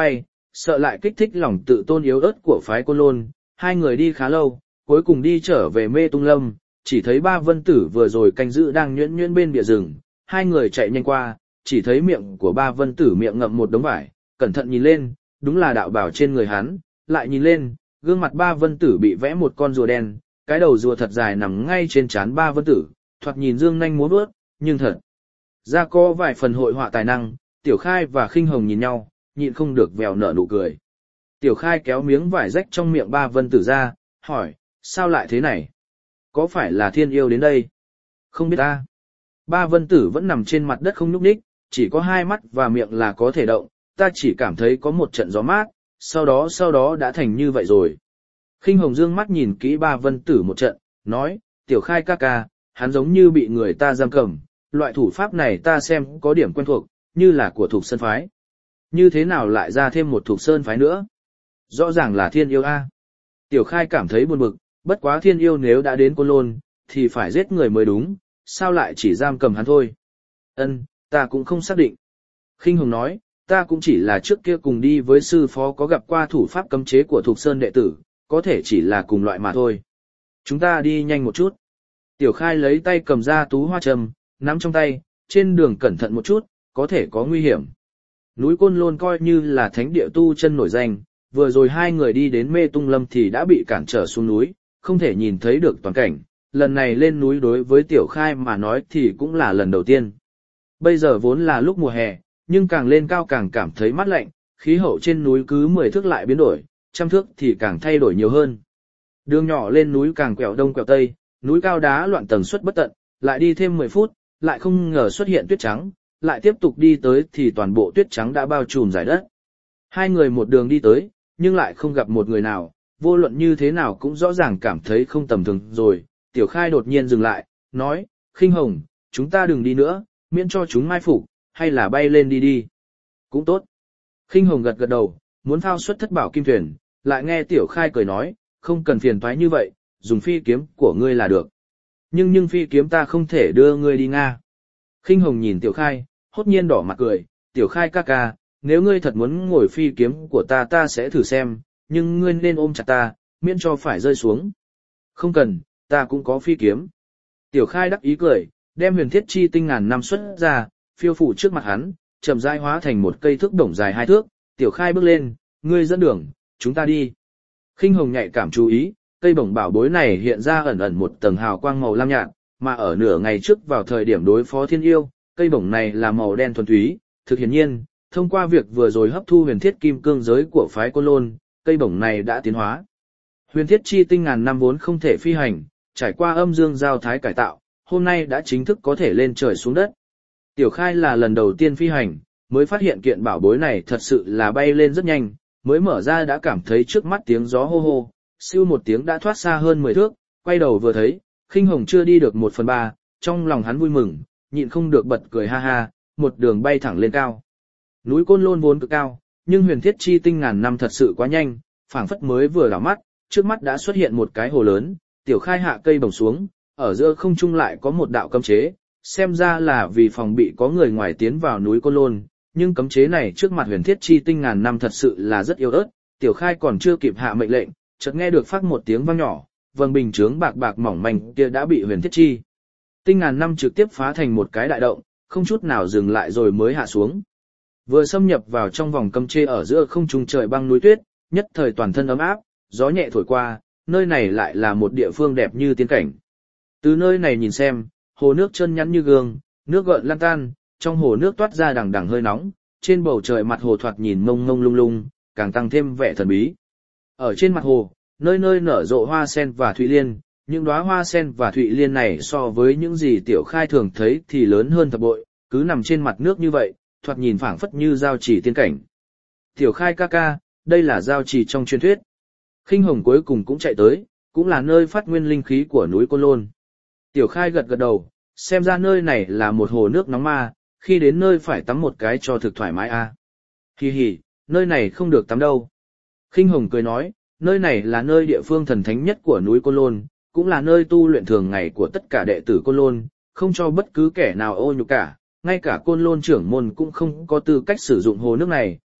Sợ lại kích thích lòng tự tôn yếu ớt của phái Côn Lôn, hai người đi khá lâu, cuối cùng đi trở về Mê Tung Lâm, chỉ thấy ba vân tử vừa rồi canh giữ đang nhuyễn nhuyễn bên bìa rừng, hai người chạy nhanh qua, chỉ thấy miệng của ba vân tử miệng ngậm một đống vải, cẩn thận nhìn lên, đúng là đạo bào trên người hắn, lại nhìn lên, gương mặt ba vân tử bị vẽ một con rùa đen, cái đầu rùa thật dài nằm ngay trên trán ba vân tử, thoạt nhìn dương nhanh múa vuốt, nhưng thật ra có vài phần hội họa tài năng. Tiểu Khai và Khinh Hồng nhìn nhau, nhịn không được vèo nở nụ cười. Tiểu Khai kéo miếng vải rách trong miệng ba vân tử ra, hỏi, sao lại thế này? Có phải là thiên yêu đến đây? Không biết ta. Ba vân tử vẫn nằm trên mặt đất không nhúc nhích, chỉ có hai mắt và miệng là có thể động, ta chỉ cảm thấy có một trận gió mát, sau đó sau đó đã thành như vậy rồi. Khinh Hồng dương mắt nhìn kỹ ba vân tử một trận, nói, Tiểu Khai ca ca, hắn giống như bị người ta giam cầm, loại thủ pháp này ta xem có điểm quen thuộc, như là của Thục Sơn phái. Như thế nào lại ra thêm một Thục Sơn phái nữa? Rõ ràng là thiên yêu a. Tiểu Khai cảm thấy buồn bực, bất quá thiên yêu nếu đã đến Côn Lôn, thì phải giết người mới đúng, sao lại chỉ giam cầm hắn thôi? Ân, ta cũng không xác định. Khinh Hồng nói, ta cũng chỉ là trước kia cùng đi với sư phó có gặp qua thủ pháp cấm chế của Thục Sơn đệ tử, có thể chỉ là cùng loại mà thôi. Chúng ta đi nhanh một chút. Tiểu Khai lấy tay cầm ra tú hoa trầm, nắm trong tay, trên đường cẩn thận một chút, có thể có nguy hiểm. Núi Côn Lôn coi như là thánh địa tu chân nổi danh, vừa rồi hai người đi đến Mê Tung Lâm thì đã bị cản trở xuống núi, không thể nhìn thấy được toàn cảnh. Lần này lên núi đối với Tiểu Khai mà nói thì cũng là lần đầu tiên. Bây giờ vốn là lúc mùa hè, nhưng càng lên cao càng cảm thấy mát lạnh, khí hậu trên núi cứ mười thước lại biến đổi, trăm thước thì càng thay đổi nhiều hơn. Đường nhỏ lên núi càng quẹo đông quẹo tây, núi cao đá loạn tầng suất bất tận, lại đi thêm mười phút, lại không ngờ xuất hiện tuyết trắng, lại tiếp tục đi tới thì toàn bộ tuyết trắng đã bao trùm dải đất. Hai người một đường đi tới, nhưng lại không gặp một người nào, vô luận như thế nào cũng rõ ràng cảm thấy không tầm thường rồi. Tiểu Khai đột nhiên dừng lại, nói, Khinh Hồng, chúng ta đừng đi nữa, miễn cho chúng mai phục, hay là bay lên đi đi. Cũng tốt. Khinh Hồng gật gật đầu, muốn phao xuất thất bảo kim thuyền, lại nghe Tiểu Khai cười nói, không cần phiền toái như vậy, dùng phi kiếm của ngươi là được. Nhưng nhưng phi kiếm ta không thể đưa ngươi đi Nga. Khinh Hồng nhìn Tiểu Khai, hốt nhiên đỏ mặt cười, Tiểu Khai ca ca, nếu ngươi thật muốn ngồi phi kiếm của ta ta sẽ thử xem, nhưng ngươi nên ôm chặt ta, miễn cho phải rơi xuống. Không cần, ta cũng có phi kiếm. Tiểu Khai đắc ý cười, đem huyền thiết chi tinh ngàn năm xuất ra, phiêu phủ trước mặt hắn, chậm rãi hóa thành một cây thước đồng dài hai thước. Tiểu Khai bước lên, ngươi dẫn đường, chúng ta đi. Khinh Hồng nhạy cảm chú ý, cây bổng bảo bối này hiện ra ẩn ẩn một tầng hào quang màu lam nhạt, mà ở nửa ngày trước vào thời điểm đối phó thiên yêu, cây bổng này là màu đen thuần túy. Thực hiển nhiên, thông qua việc vừa rồi hấp thu huyền thiết kim cương giới của phái Côn Lôn, cây bổng này đã tiến hóa. Huyền thiết chi tinh ngàn năm vốn không thể phi hành, trải qua âm dương giao thái cải tạo, hôm nay đã chính thức có thể lên trời xuống đất. Tiểu Khai là lần đầu tiên phi hành, mới phát hiện kiện bảo bối này thật sự là bay lên rất nhanh, mới mở ra đã cảm thấy trước mắt tiếng gió hô hô, siêu một tiếng đã thoát xa hơn mười thước, quay đầu vừa thấy, Khinh Hồng chưa đi được một phần ba, trong lòng hắn vui mừng, nhịn không được bật cười ha ha, một đường bay thẳng lên cao. Núi Côn Lôn vốn cực cao, nhưng huyền thiết chi tinh ngàn năm thật sự quá nhanh, phảng phất mới vừa đảo mắt, trước mắt đã xuất hiện một cái hồ lớn. Tiểu Khai hạ cây bổng xuống, ở giữa không trung lại có một đạo cấm chế, xem ra là vì phòng bị có người ngoài tiến vào núi Côn Lôn, nhưng cấm chế này trước mặt huyền thiết chi tinh ngàn năm thật sự là rất yếu ớt. Tiểu Khai còn chưa kịp hạ mệnh lệnh, chợt nghe được phát một tiếng vang nhỏ, vầng bình chướng bạc bạc mỏng manh kia đã bị huyền thiết chi tinh ngàn năm trực tiếp phá thành một cái đại động, không chút nào dừng lại rồi mới hạ xuống. Vừa xâm nhập vào trong vòng cấm chế ở giữa không trung trời băng núi tuyết, nhất thời toàn thân ấm áp, gió nhẹ thổi qua, nơi này lại là một địa phương đẹp như tiên cảnh. Từ nơi này nhìn xem, hồ nước chân nhẵn như gương, nước gợn lan tan, trong hồ nước toát ra đằng đằng hơi nóng, trên bầu trời mặt hồ thoạt nhìn mông mông lung lung, càng tăng thêm vẻ thần bí. Ở trên mặt hồ, nơi nơi nở rộ hoa sen và thụy liên, những đóa hoa sen và thụy liên này so với những gì Tiểu Khai thường thấy thì lớn hơn thập bội, cứ nằm trên mặt nước như vậy, thoạt nhìn phảng phất như giao chỉ tiên cảnh. Tiểu Khai ca ca, đây là giao chỉ trong truyền thuyết. Khinh Hồng cuối cùng cũng chạy tới, cũng là nơi phát nguyên linh khí của núi Côn Lôn. Tiểu Khai gật gật đầu, xem ra nơi này là một hồ nước nóng ma, khi đến nơi phải tắm một cái cho thực thoải mái a. À. Hi hi, nơi này không được tắm đâu. Khinh Hồng cười nói, nơi này là nơi địa phương thần thánh nhất của núi Côn Lôn, cũng là nơi tu luyện thường ngày của tất cả đệ tử Côn Lôn, không cho bất cứ kẻ nào ô nhục cả, ngay cả Côn Lôn trưởng môn cũng không có tư cách sử dụng hồ nước này,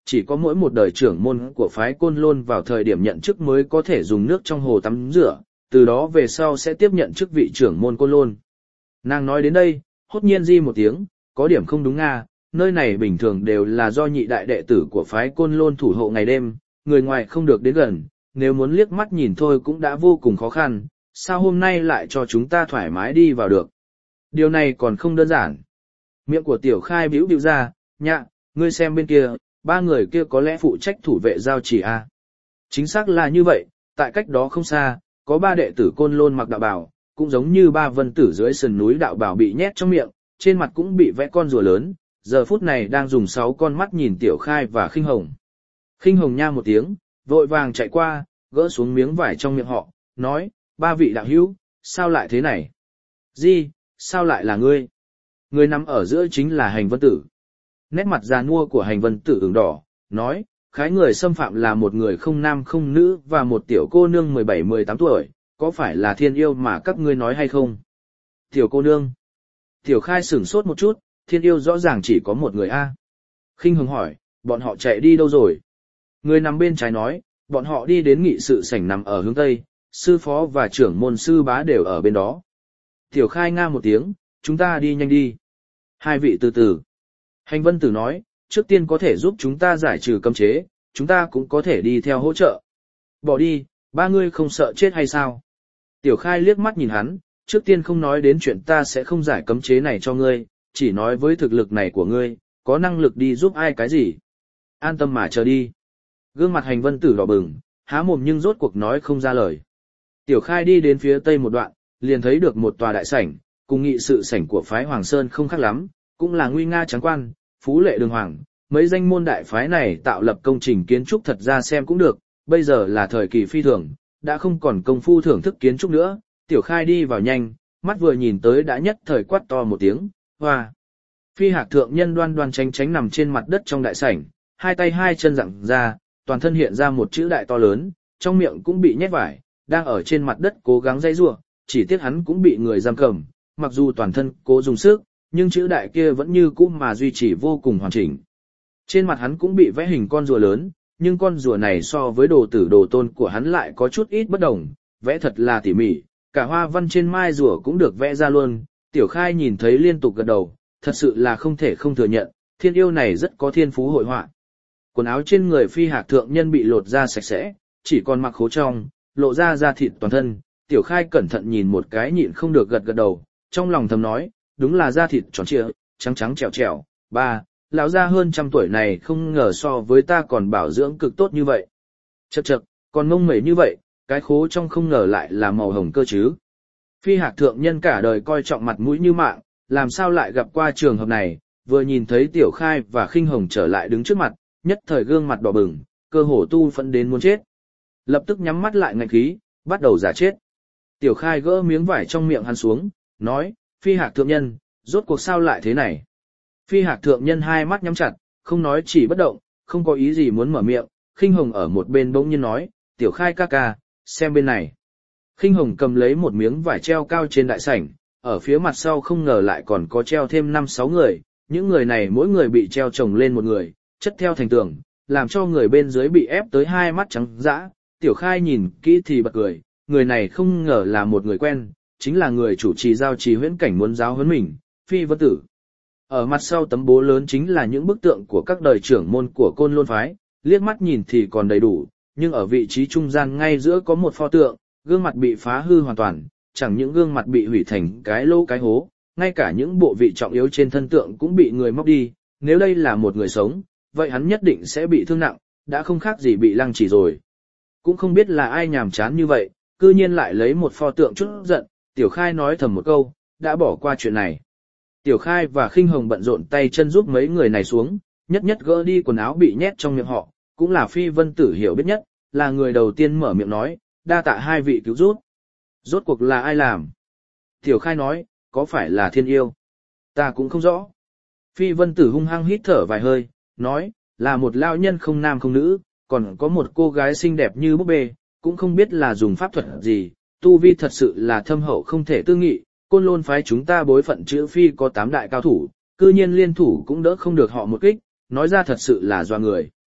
chỉ có mỗi một đời trưởng môn của phái Côn Lôn vào thời điểm nhận chức mới có thể dùng nước trong hồ tắm rửa, từ đó về sau sẽ tiếp nhận chức vị trưởng môn Côn Lôn. Nàng nói đến đây, hốt nhiên di một tiếng, có điểm không đúng nga, nơi này bình thường đều là do nhị đại đệ tử của phái Côn Lôn thủ hộ ngày đêm, người ngoài không được đến gần, nếu muốn liếc mắt nhìn thôi cũng đã vô cùng khó khăn, sao hôm nay lại cho chúng ta thoải mái đi vào được. Điều này còn không đơn giản. Miệng của Tiểu Khai bĩu bĩu ra, nhạ, ngươi xem bên kia, ba người kia có lẽ phụ trách thủ vệ giao chỉ a. Chính xác là như vậy, tại cách đó không xa, có ba đệ tử Côn Lôn mặc đạo bào, cũng giống như ba vân tử dưới sườn núi đạo bào bị nhét trong miệng, trên mặt cũng bị vẽ con rùa lớn, giờ phút này đang dùng sáu con mắt nhìn Tiểu Khai và Khinh Hồng. Khinh Hồng nha một tiếng, vội vàng chạy qua, gỡ xuống miếng vải trong miệng họ, nói, ba vị đạo hữu, sao lại thế này? Gì, sao lại là ngươi? Người nằm ở giữa chính là Hành Vân Tử. Nét mặt già nua của Hành Vân Tử ửng đỏ, nói, khái người xâm phạm là một người không nam không nữ và một tiểu cô nương mười bảy mười tám tuổi, có phải là thiên yêu mà các ngươi nói hay không? Tiểu cô nương. Tiểu Khai sửng sốt một chút, thiên yêu rõ ràng chỉ có một người a. Khinh Hồng hỏi, bọn họ chạy đi đâu rồi? Người nằm bên trái nói, bọn họ đi đến nghị sự sảnh nằm ở hướng tây, sư phó và trưởng môn sư bá đều ở bên đó. Tiểu Khai nga một tiếng, chúng ta đi nhanh đi. Hai vị từ từ. Hành Vân Tử nói, trước tiên có thể giúp chúng ta giải trừ cấm chế, chúng ta cũng có thể đi theo hỗ trợ. Bỏ đi, ba ngươi không sợ chết hay sao? Tiểu Khai liếc mắt nhìn hắn, trước tiên không nói đến chuyện ta sẽ không giải cấm chế này cho ngươi, chỉ nói với thực lực này của ngươi, có năng lực đi giúp ai cái gì. An tâm mà chờ đi. Gương mặt Hành Vân Tử đỏ bừng, há mồm nhưng rốt cuộc nói không ra lời. Tiểu Khai đi đến phía tây một đoạn, liền thấy được một tòa đại sảnh, cùng nghị sự sảnh của phái Hoàng Sơn không khác lắm, cũng là nguy nga tráng quan, phú lệ đường hoàng. Mấy danh môn đại phái này tạo lập công trình kiến trúc thật ra xem cũng được, bây giờ là thời kỳ phi thường, đã không còn công phu thưởng thức kiến trúc nữa. Tiểu Khai đi vào nhanh, mắt vừa nhìn tới đã nhất thời quát to một tiếng, hoa. Phi Hạc thượng nhân đoan đoan tránh tránh nằm trên mặt đất trong đại sảnh, hai tay hai chân dặn ra, toàn thân hiện ra một chữ đại to lớn, trong miệng cũng bị nhét vải, đang ở trên mặt đất cố gắng dây rủa, chỉ tiếc hắn cũng bị người giam cầm, mặc dù toàn thân cố dùng sức, nhưng chữ đại kia vẫn như cũ mà duy trì vô cùng hoàn chỉnh. Trên mặt hắn cũng bị vẽ hình con rùa lớn, nhưng con rùa này so với đồ tử đồ tôn của hắn lại có chút ít bất đồng, vẽ thật là tỉ mỉ, cả hoa văn trên mai rùa cũng được vẽ ra luôn. Tiểu Khai nhìn thấy liên tục gật đầu, thật sự là không thể không thừa nhận, thiên yêu này rất có thiên phú hội họa. Quần áo trên người Phi Hạc thượng nhân bị lột ra sạch sẽ, chỉ còn mặc khố trong, lộ ra da thịt toàn thân. Tiểu Khai cẩn thận nhìn một cái nhịn không được gật gật đầu, trong lòng thầm nói, đúng là da thịt tròn trịa, trắng trắng trẻo trẻo. Ba, lão gia hơn trăm tuổi này không ngờ so với ta còn bảo dưỡng cực tốt như vậy. Chậc chậc, còn mông mẩy như vậy, cái khố trong không ngờ lại là màu hồng cơ chứ. Phi Hạc thượng nhân cả đời coi trọng mặt mũi như mạng, làm sao lại gặp qua trường hợp này, vừa nhìn thấy Tiểu Khai và Khinh Hồng trở lại đứng trước mặt, nhất thời gương mặt đỏ bừng, cơ hồ tu phẫn đến muốn chết. Lập tức nhắm mắt lại ngạnh khí, bắt đầu giả chết. Tiểu Khai gỡ miếng vải trong miệng hắn xuống, nói, Phi Hạc thượng nhân, rốt cuộc sao lại thế này? Phi Hạc thượng nhân hai mắt nhắm chặt, không nói chỉ bất động, không có ý gì muốn mở miệng. Khinh Hồng ở một bên bỗng nhiên nói, Tiểu Khai ca ca, xem bên này. Khinh Hồng cầm lấy một miếng vải treo cao trên đại sảnh, ở phía mặt sau không ngờ lại còn có treo thêm năm sáu người, những người này mỗi người bị treo chồng lên một người, chất theo thành tường, làm cho người bên dưới bị ép tới hai mắt trắng dã. Tiểu Khai nhìn kỹ thì bật cười, người này không ngờ là một người quen, chính là người chủ trì giao trì huyễn cảnh muốn giáo huấn mình, Phi Vân Tử. Ở mặt sau tấm bố lớn chính là những bức tượng của các đời trưởng môn của Côn Lôn phái, liếc mắt nhìn thì còn đầy đủ, nhưng ở vị trí trung gian ngay giữa có một pho tượng, gương mặt bị phá hư hoàn toàn, chẳng những gương mặt bị hủy thành cái lỗ cái hố, ngay cả những bộ vị trọng yếu trên thân tượng cũng bị người móc đi, nếu đây là một người sống, vậy hắn nhất định sẽ bị thương nặng, đã không khác gì bị lăng trì rồi. Cũng không biết là ai nhàm chán như vậy, cư nhiên lại lấy một pho tượng chút giận. Tiểu Khai nói thầm một câu, đã bỏ qua chuyện này. Tiểu Khai và Khinh Hồng bận rộn tay chân giúp mấy người này xuống, nhất nhất gỡ đi quần áo bị nhét trong miệng họ, cũng là Phi Vân Tử hiểu biết nhất, là người đầu tiên mở miệng nói, đa tạ hai vị cứu giúp. Rốt cuộc là ai làm? Tiểu Khai nói, có phải là thiên yêu? Ta cũng không rõ. Phi Vân Tử hung hăng hít thở vài hơi, nói, là một lão nhân không nam không nữ, còn có một cô gái xinh đẹp như búp bê, cũng không biết là dùng pháp thuật gì, tu vi thật sự là thâm hậu không thể tư nghị. Côn Lôn phái chúng ta bối phận chữ Phi có tám đại cao thủ, cư nhiên liên thủ cũng đỡ không được họ một kích, nói ra thật sự là doa người.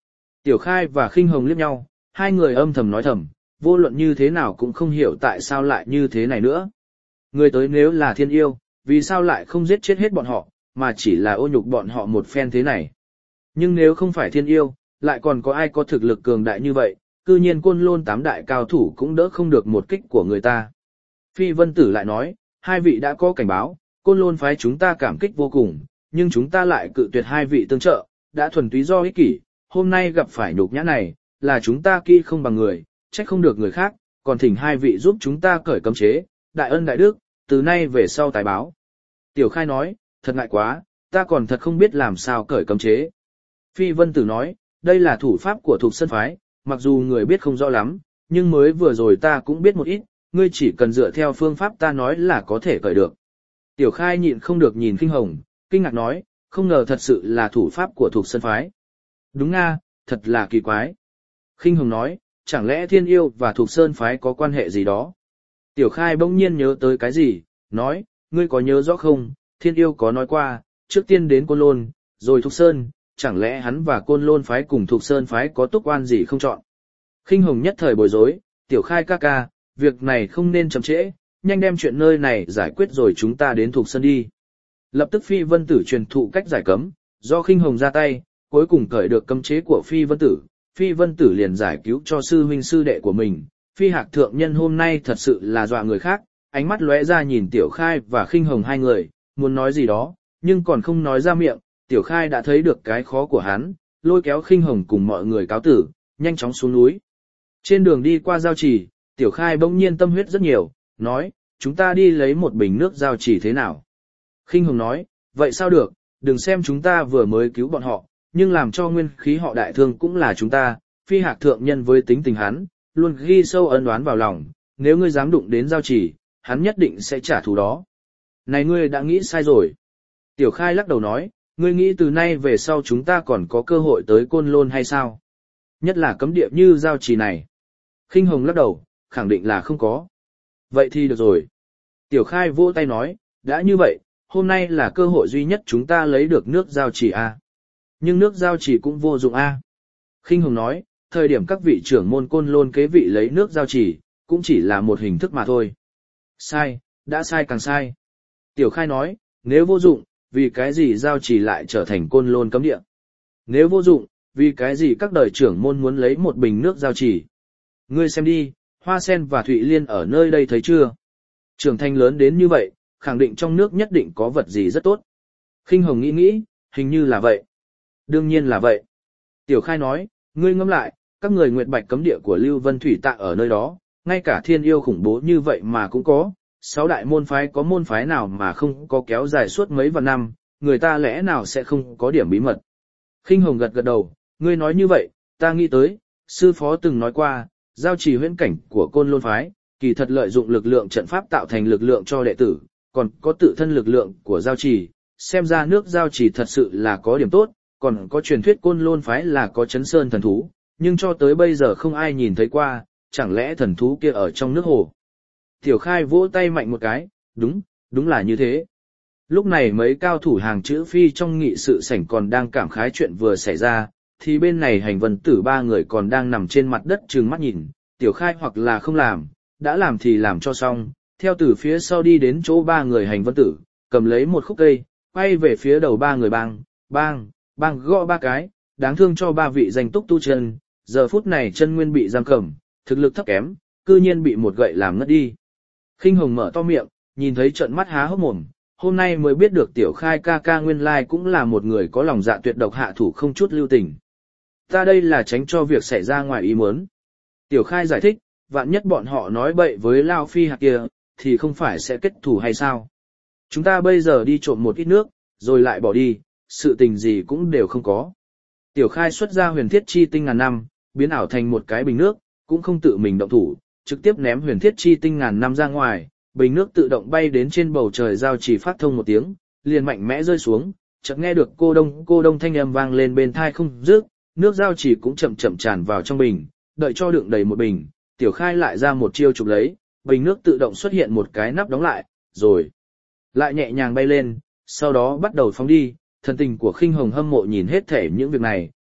Tiểu Khai và Khinh Hồng liếc nhau, hai người âm thầm nói thầm, vô luận như thế nào cũng không hiểu tại sao lại như thế này nữa. Người tới nếu là thiên yêu, vì sao lại không giết chết hết bọn họ, mà chỉ là ô nhục bọn họ một phen thế này. Nhưng nếu không phải thiên yêu, lại còn có ai có thực lực cường đại như vậy, cư nhiên Côn Lôn tám đại cao thủ cũng đỡ không được một kích của người ta. Phi Vân Tử lại nói, hai vị đã có cảnh báo, Côn Lôn phái chúng ta cảm kích vô cùng, nhưng chúng ta lại cự tuyệt hai vị tương trợ, đã thuần túy do ích kỷ, hôm nay gặp phải nhục nhã này, là chúng ta kỹ không bằng người, trách không được người khác, còn thỉnh hai vị giúp chúng ta cởi cấm chế, đại ân đại đức, từ nay về sau tài báo. Tiểu Khai nói, thật ngại quá, ta còn thật không biết làm sao cởi cấm chế. Phi Vân Tử nói, đây là thủ pháp của Thục Sơn phái, mặc dù người biết không rõ lắm, nhưng mới vừa rồi ta cũng biết một ít, ngươi chỉ cần dựa theo phương pháp ta nói là có thể cởi được. Tiểu Khai nhịn không được nhìn Khinh Hồng, kinh ngạc nói, không ngờ thật sự là thủ pháp của Thục Sơn phái. Đúng nga, thật là kỳ quái. Khinh Hồng nói, chẳng lẽ Thiên Yêu và Thục Sơn phái có quan hệ gì đó? Tiểu Khai bỗng nhiên nhớ tới cái gì, nói, ngươi có nhớ rõ không, Thiên Yêu có nói qua, trước tiên đến Côn Lôn, rồi Thục Sơn, chẳng lẽ hắn và Côn Lôn phái cùng Thục Sơn phái có túc oan gì không chọn? Khinh Hồng nhất thời bối rối, Tiểu Khai ca ca, việc này không nên chậm trễ, nhanh đem chuyện nơi này giải quyết rồi chúng ta đến Thục Sơn đi. Lập tức Phi Vân Tử truyền thụ cách giải cấm, do Khinh Hồng ra tay, cuối cùng cởi được cấm chế của Phi Vân Tử, Phi Vân Tử liền giải cứu cho sư huynh sư đệ của mình. Phi Hạc thượng nhân hôm nay thật sự là dọa người khác, ánh mắt lóe ra nhìn Tiểu Khai và Khinh Hồng hai người, muốn nói gì đó, nhưng còn không nói ra miệng. Tiểu Khai đã thấy được cái khó của hắn, lôi kéo Khinh Hồng cùng mọi người cáo tử, nhanh chóng xuống núi. Trên đường đi qua giao trì, Tiểu Khai bỗng nhiên tâm huyết rất nhiều, nói, chúng ta đi lấy một bình nước giao trì thế nào? Khinh Hồng nói, vậy sao được, đừng xem chúng ta vừa mới cứu bọn họ, nhưng làm cho nguyên khí họ đại thương cũng là chúng ta. Phi Hạc thượng nhân với tính tình hắn, luôn ghi sâu ấn đoán vào lòng, nếu ngươi dám đụng đến giao trì, hắn nhất định sẽ trả thù đó. Này ngươi đã nghĩ sai rồi. Tiểu Khai lắc đầu nói, ngươi nghĩ từ nay về sau chúng ta còn có cơ hội tới Côn Lôn hay sao? Nhất là cấm địa như giao trì này. Khinh Hồng lắc đầu, khẳng định là không có. Vậy thì được rồi. Tiểu Khai vỗ tay nói, đã như vậy, hôm nay là cơ hội duy nhất chúng ta lấy được nước giao trì a. Nhưng nước giao trì cũng vô dụng a. Khinh Hồng nói, thời điểm các vị trưởng môn Côn Lôn kế vị lấy nước giao trì, cũng chỉ là một hình thức mà thôi. Sai, đã sai càng sai. Tiểu Khai nói, nếu vô dụng, vì cái gì giao trì lại trở thành Côn Lôn cấm địa? Nếu vô dụng, vì cái gì các đời trưởng môn muốn lấy một bình nước giao trì? Ngươi xem đi, Hoa Sen và Thụy Liên ở nơi đây thấy chưa? Trưởng thành lớn đến như vậy, khẳng định trong nước nhất định có vật gì rất tốt. Khinh Hồng nghĩ nghĩ, hình như là vậy. Đương nhiên là vậy. Tiểu Khai nói, ngươi ngẫm lại, các người Nguyệt Bạch cấm địa của Lưu Vân Thủy Tạ ở nơi đó, ngay cả Thiên Yêu khủng bố như vậy mà cũng có. Sáu đại môn phái có môn phái nào mà không có kéo dài suốt mấy vạn năm, người ta lẽ nào sẽ không có điểm bí mật. Khinh Hồng gật gật đầu, ngươi nói như vậy, ta nghĩ tới, sư phó từng nói qua, giao trì huyễn cảnh của Côn Lôn phái, kỳ thật lợi dụng lực lượng trận pháp tạo thành lực lượng cho đệ tử, còn có tự thân lực lượng của giao trì, xem ra nước giao trì thật sự là có điểm tốt, còn có truyền thuyết Côn Lôn phái là có chấn sơn thần thú, nhưng cho tới bây giờ không ai nhìn thấy qua, chẳng lẽ thần thú kia ở trong nước hồ. Tiểu Khai vỗ tay mạnh một cái, đúng, đúng là như thế. Lúc này mấy cao thủ hàng chữ Phi trong nghị sự sảnh còn đang cảm khái chuyện vừa xảy ra, thì bên này Hành Vân Tử ba người còn đang nằm trên mặt đất trừng mắt nhìn, Tiểu Khai hoặc là không làm, đã làm thì làm cho xong, theo từ phía sau đi đến chỗ ba người Hành Vân Tử, cầm lấy một khúc cây, quay về phía đầu ba người bang, bang, bang gõ ba cái, đáng thương cho ba vị danh túc tu chân, giờ phút này chân nguyên bị giam cầm, thực lực thấp kém, cư nhiên bị một gậy làm ngất đi. Khinh Hồng mở to miệng, nhìn thấy trận mắt há hốc mồm, hôm nay mới biết được Tiểu Khai ca ca nguyên lai cũng là một người có lòng dạ tuyệt độc hạ thủ không chút lưu tình. Ta đây là tránh cho việc xảy ra ngoài ý muốn. Tiểu Khai giải thích, vạn nhất bọn họ nói bậy với Lao Phi Hạc kia, thì không phải sẽ kết thù hay sao? Chúng ta bây giờ đi trộm một ít nước, rồi lại bỏ đi, sự tình gì cũng đều không có. Tiểu Khai xuất ra huyền thiết chi tinh ngàn năm, biến ảo thành một cái bình nước, cũng không tự mình động thủ, trực tiếp ném huyền thiết chi tinh ngàn năm ra ngoài, bình nước tự động bay đến trên bầu trời giao chỉ phát thông một tiếng, liền mạnh mẽ rơi xuống, chợt nghe được cô đông cô đông thanh âm vang lên bên tai không dứt, nước giao chỉ cũng chậm chậm tràn vào trong bình, đợi cho đựng đầy một bình, Tiểu Khai lại ra một chiêu chụp lấy, bình nước tự động xuất hiện một cái nắp đóng lại, rồi lại nhẹ nhàng bay lên, sau đó bắt đầu phóng đi. Thần tình của Khinh Hồng hâm mộ nhìn hết thể những việc này,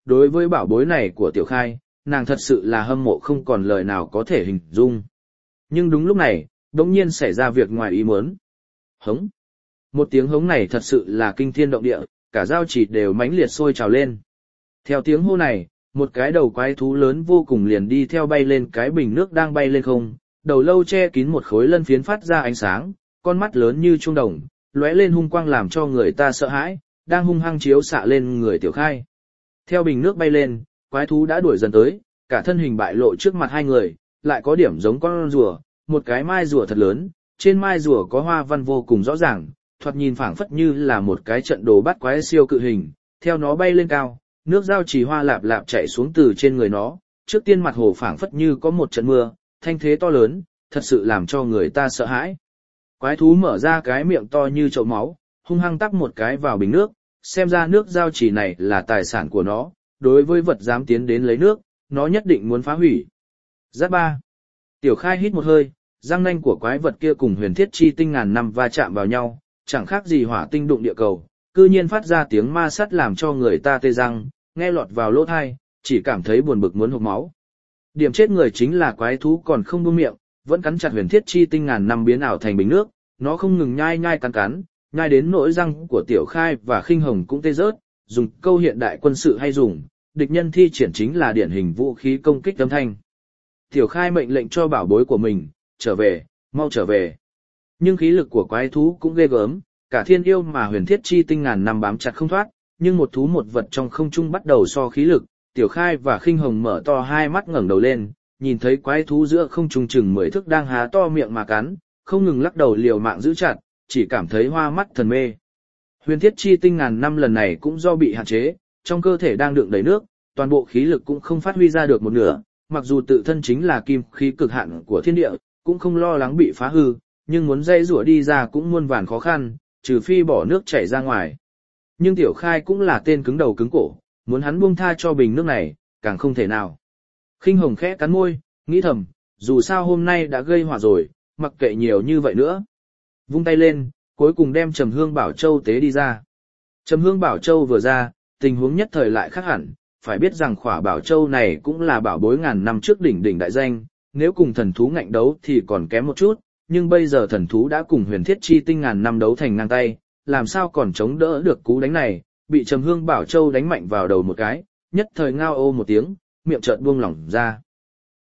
đối với bảo bối này của Tiểu Khai, nàng thật sự là hâm mộ không còn lời nào có thể hình dung. Nhưng đúng lúc này, đống nhiên xảy ra việc ngoài ý muốn. Hống. Một tiếng hống này thật sự là kinh thiên động địa, cả giao chỉ đều mãnh liệt sôi trào lên. Theo tiếng hô này, một cái đầu quái thú lớn vô cùng liền đi theo bay lên cái bình nước đang bay lên không, đầu lâu che kín một khối lân phiến phát ra ánh sáng, con mắt lớn như chuông đồng, lóe lên hung quang làm cho người ta sợ hãi, đang hung hăng chiếu xạ lên người Tiểu Khai. Theo bình nước bay lên, quái thú đã đuổi dần tới, cả thân hình bại lộ trước mặt hai người, lại có điểm giống con rùa, một cái mai rùa thật lớn, trên mai rùa có hoa văn vô cùng rõ ràng, thoạt nhìn phảng phất như là một cái trận đồ bắt quái siêu cự hình, theo nó bay lên cao, nước giao trì hoa lạp lạp chảy xuống từ trên người nó, trước tiên mặt hồ phảng phất như có một trận mưa, thanh thế to lớn, thật sự làm cho người ta sợ hãi. Quái thú mở ra cái miệng to như chậu máu, hung hăng tắc một cái vào bình nước, xem ra nước giao trì này là tài sản của nó, đối với vật dám tiến đến lấy nước, nó nhất định muốn phá hủy. Giáp ba. Tiểu Khai hít một hơi, răng nanh của quái vật kia cùng huyền thiết chi tinh ngàn năm va chạm vào nhau, chẳng khác gì hỏa tinh đụng địa cầu, cư nhiên phát ra tiếng ma sắt làm cho người ta tê răng, nghe lọt vào lỗ tai, chỉ cảm thấy buồn bực muốn hộc máu. Điểm chết người chính là quái thú còn không buông miệng, vẫn cắn chặt huyền thiết chi tinh ngàn năm biến ảo thành bình nước, nó không ngừng nhai nhai cắn cắn, nhai đến nỗi răng của Tiểu Khai và Khinh Hồng cũng tê rớt, dùng câu hiện đại quân sự hay dùng, địch nhân thi triển chính là điển hình vũ khí công kích âm thanh. Tiểu Khai mệnh lệnh cho bảo bối của mình, trở về, mau trở về. Nhưng khí lực của quái thú cũng ghê gớm, cả thiên yêu mà huyền thiết chi tinh ngàn năm bám chặt không thoát, nhưng một thú một vật trong không trung bắt đầu so khí lực, Tiểu Khai và Khinh Hồng mở to hai mắt ngẩng đầu lên, nhìn thấy quái thú giữa không trung chừng mười thước đang há to miệng mà cắn, không ngừng lắc đầu liều mạng giữ chặt, chỉ cảm thấy hoa mắt thần mê. Huyền thiết chi tinh ngàn năm lần này cũng do bị hạn chế, trong cơ thể đang đựng đầy nước, toàn bộ khí lực cũng không phát huy ra được một nửa, mặc dù tự thân chính là kim khí cực hạn của thiên địa, cũng không lo lắng bị phá hư, nhưng muốn dây rủa đi ra cũng muôn vàn khó khăn, trừ phi bỏ nước chảy ra ngoài. Nhưng Tiểu Khai cũng là tên cứng đầu cứng cổ, muốn hắn buông tha cho bình nước này, càng không thể nào. Khinh Hồng khẽ cắn môi, nghĩ thầm, dù sao hôm nay đã gây họa rồi, mặc kệ nhiều như vậy nữa. Vung tay lên, cuối cùng đem Trầm Hương Bảo Châu tế đi ra. Trầm Hương Bảo Châu vừa ra, tình huống nhất thời lại khác hẳn, phải biết rằng khỏa Bảo Châu này cũng là bảo bối ngàn năm trước đỉnh đỉnh đại danh, nếu cùng thần thú ngạnh đấu thì còn kém một chút, nhưng bây giờ thần thú đã cùng huyền thiết chi tinh ngàn năm đấu thành ngang tay, làm sao còn chống đỡ được cú đánh này, bị Trầm Hương Bảo Châu đánh mạnh vào đầu một cái, nhất thời ngao ô một tiếng, miệng chợt buông lỏng ra.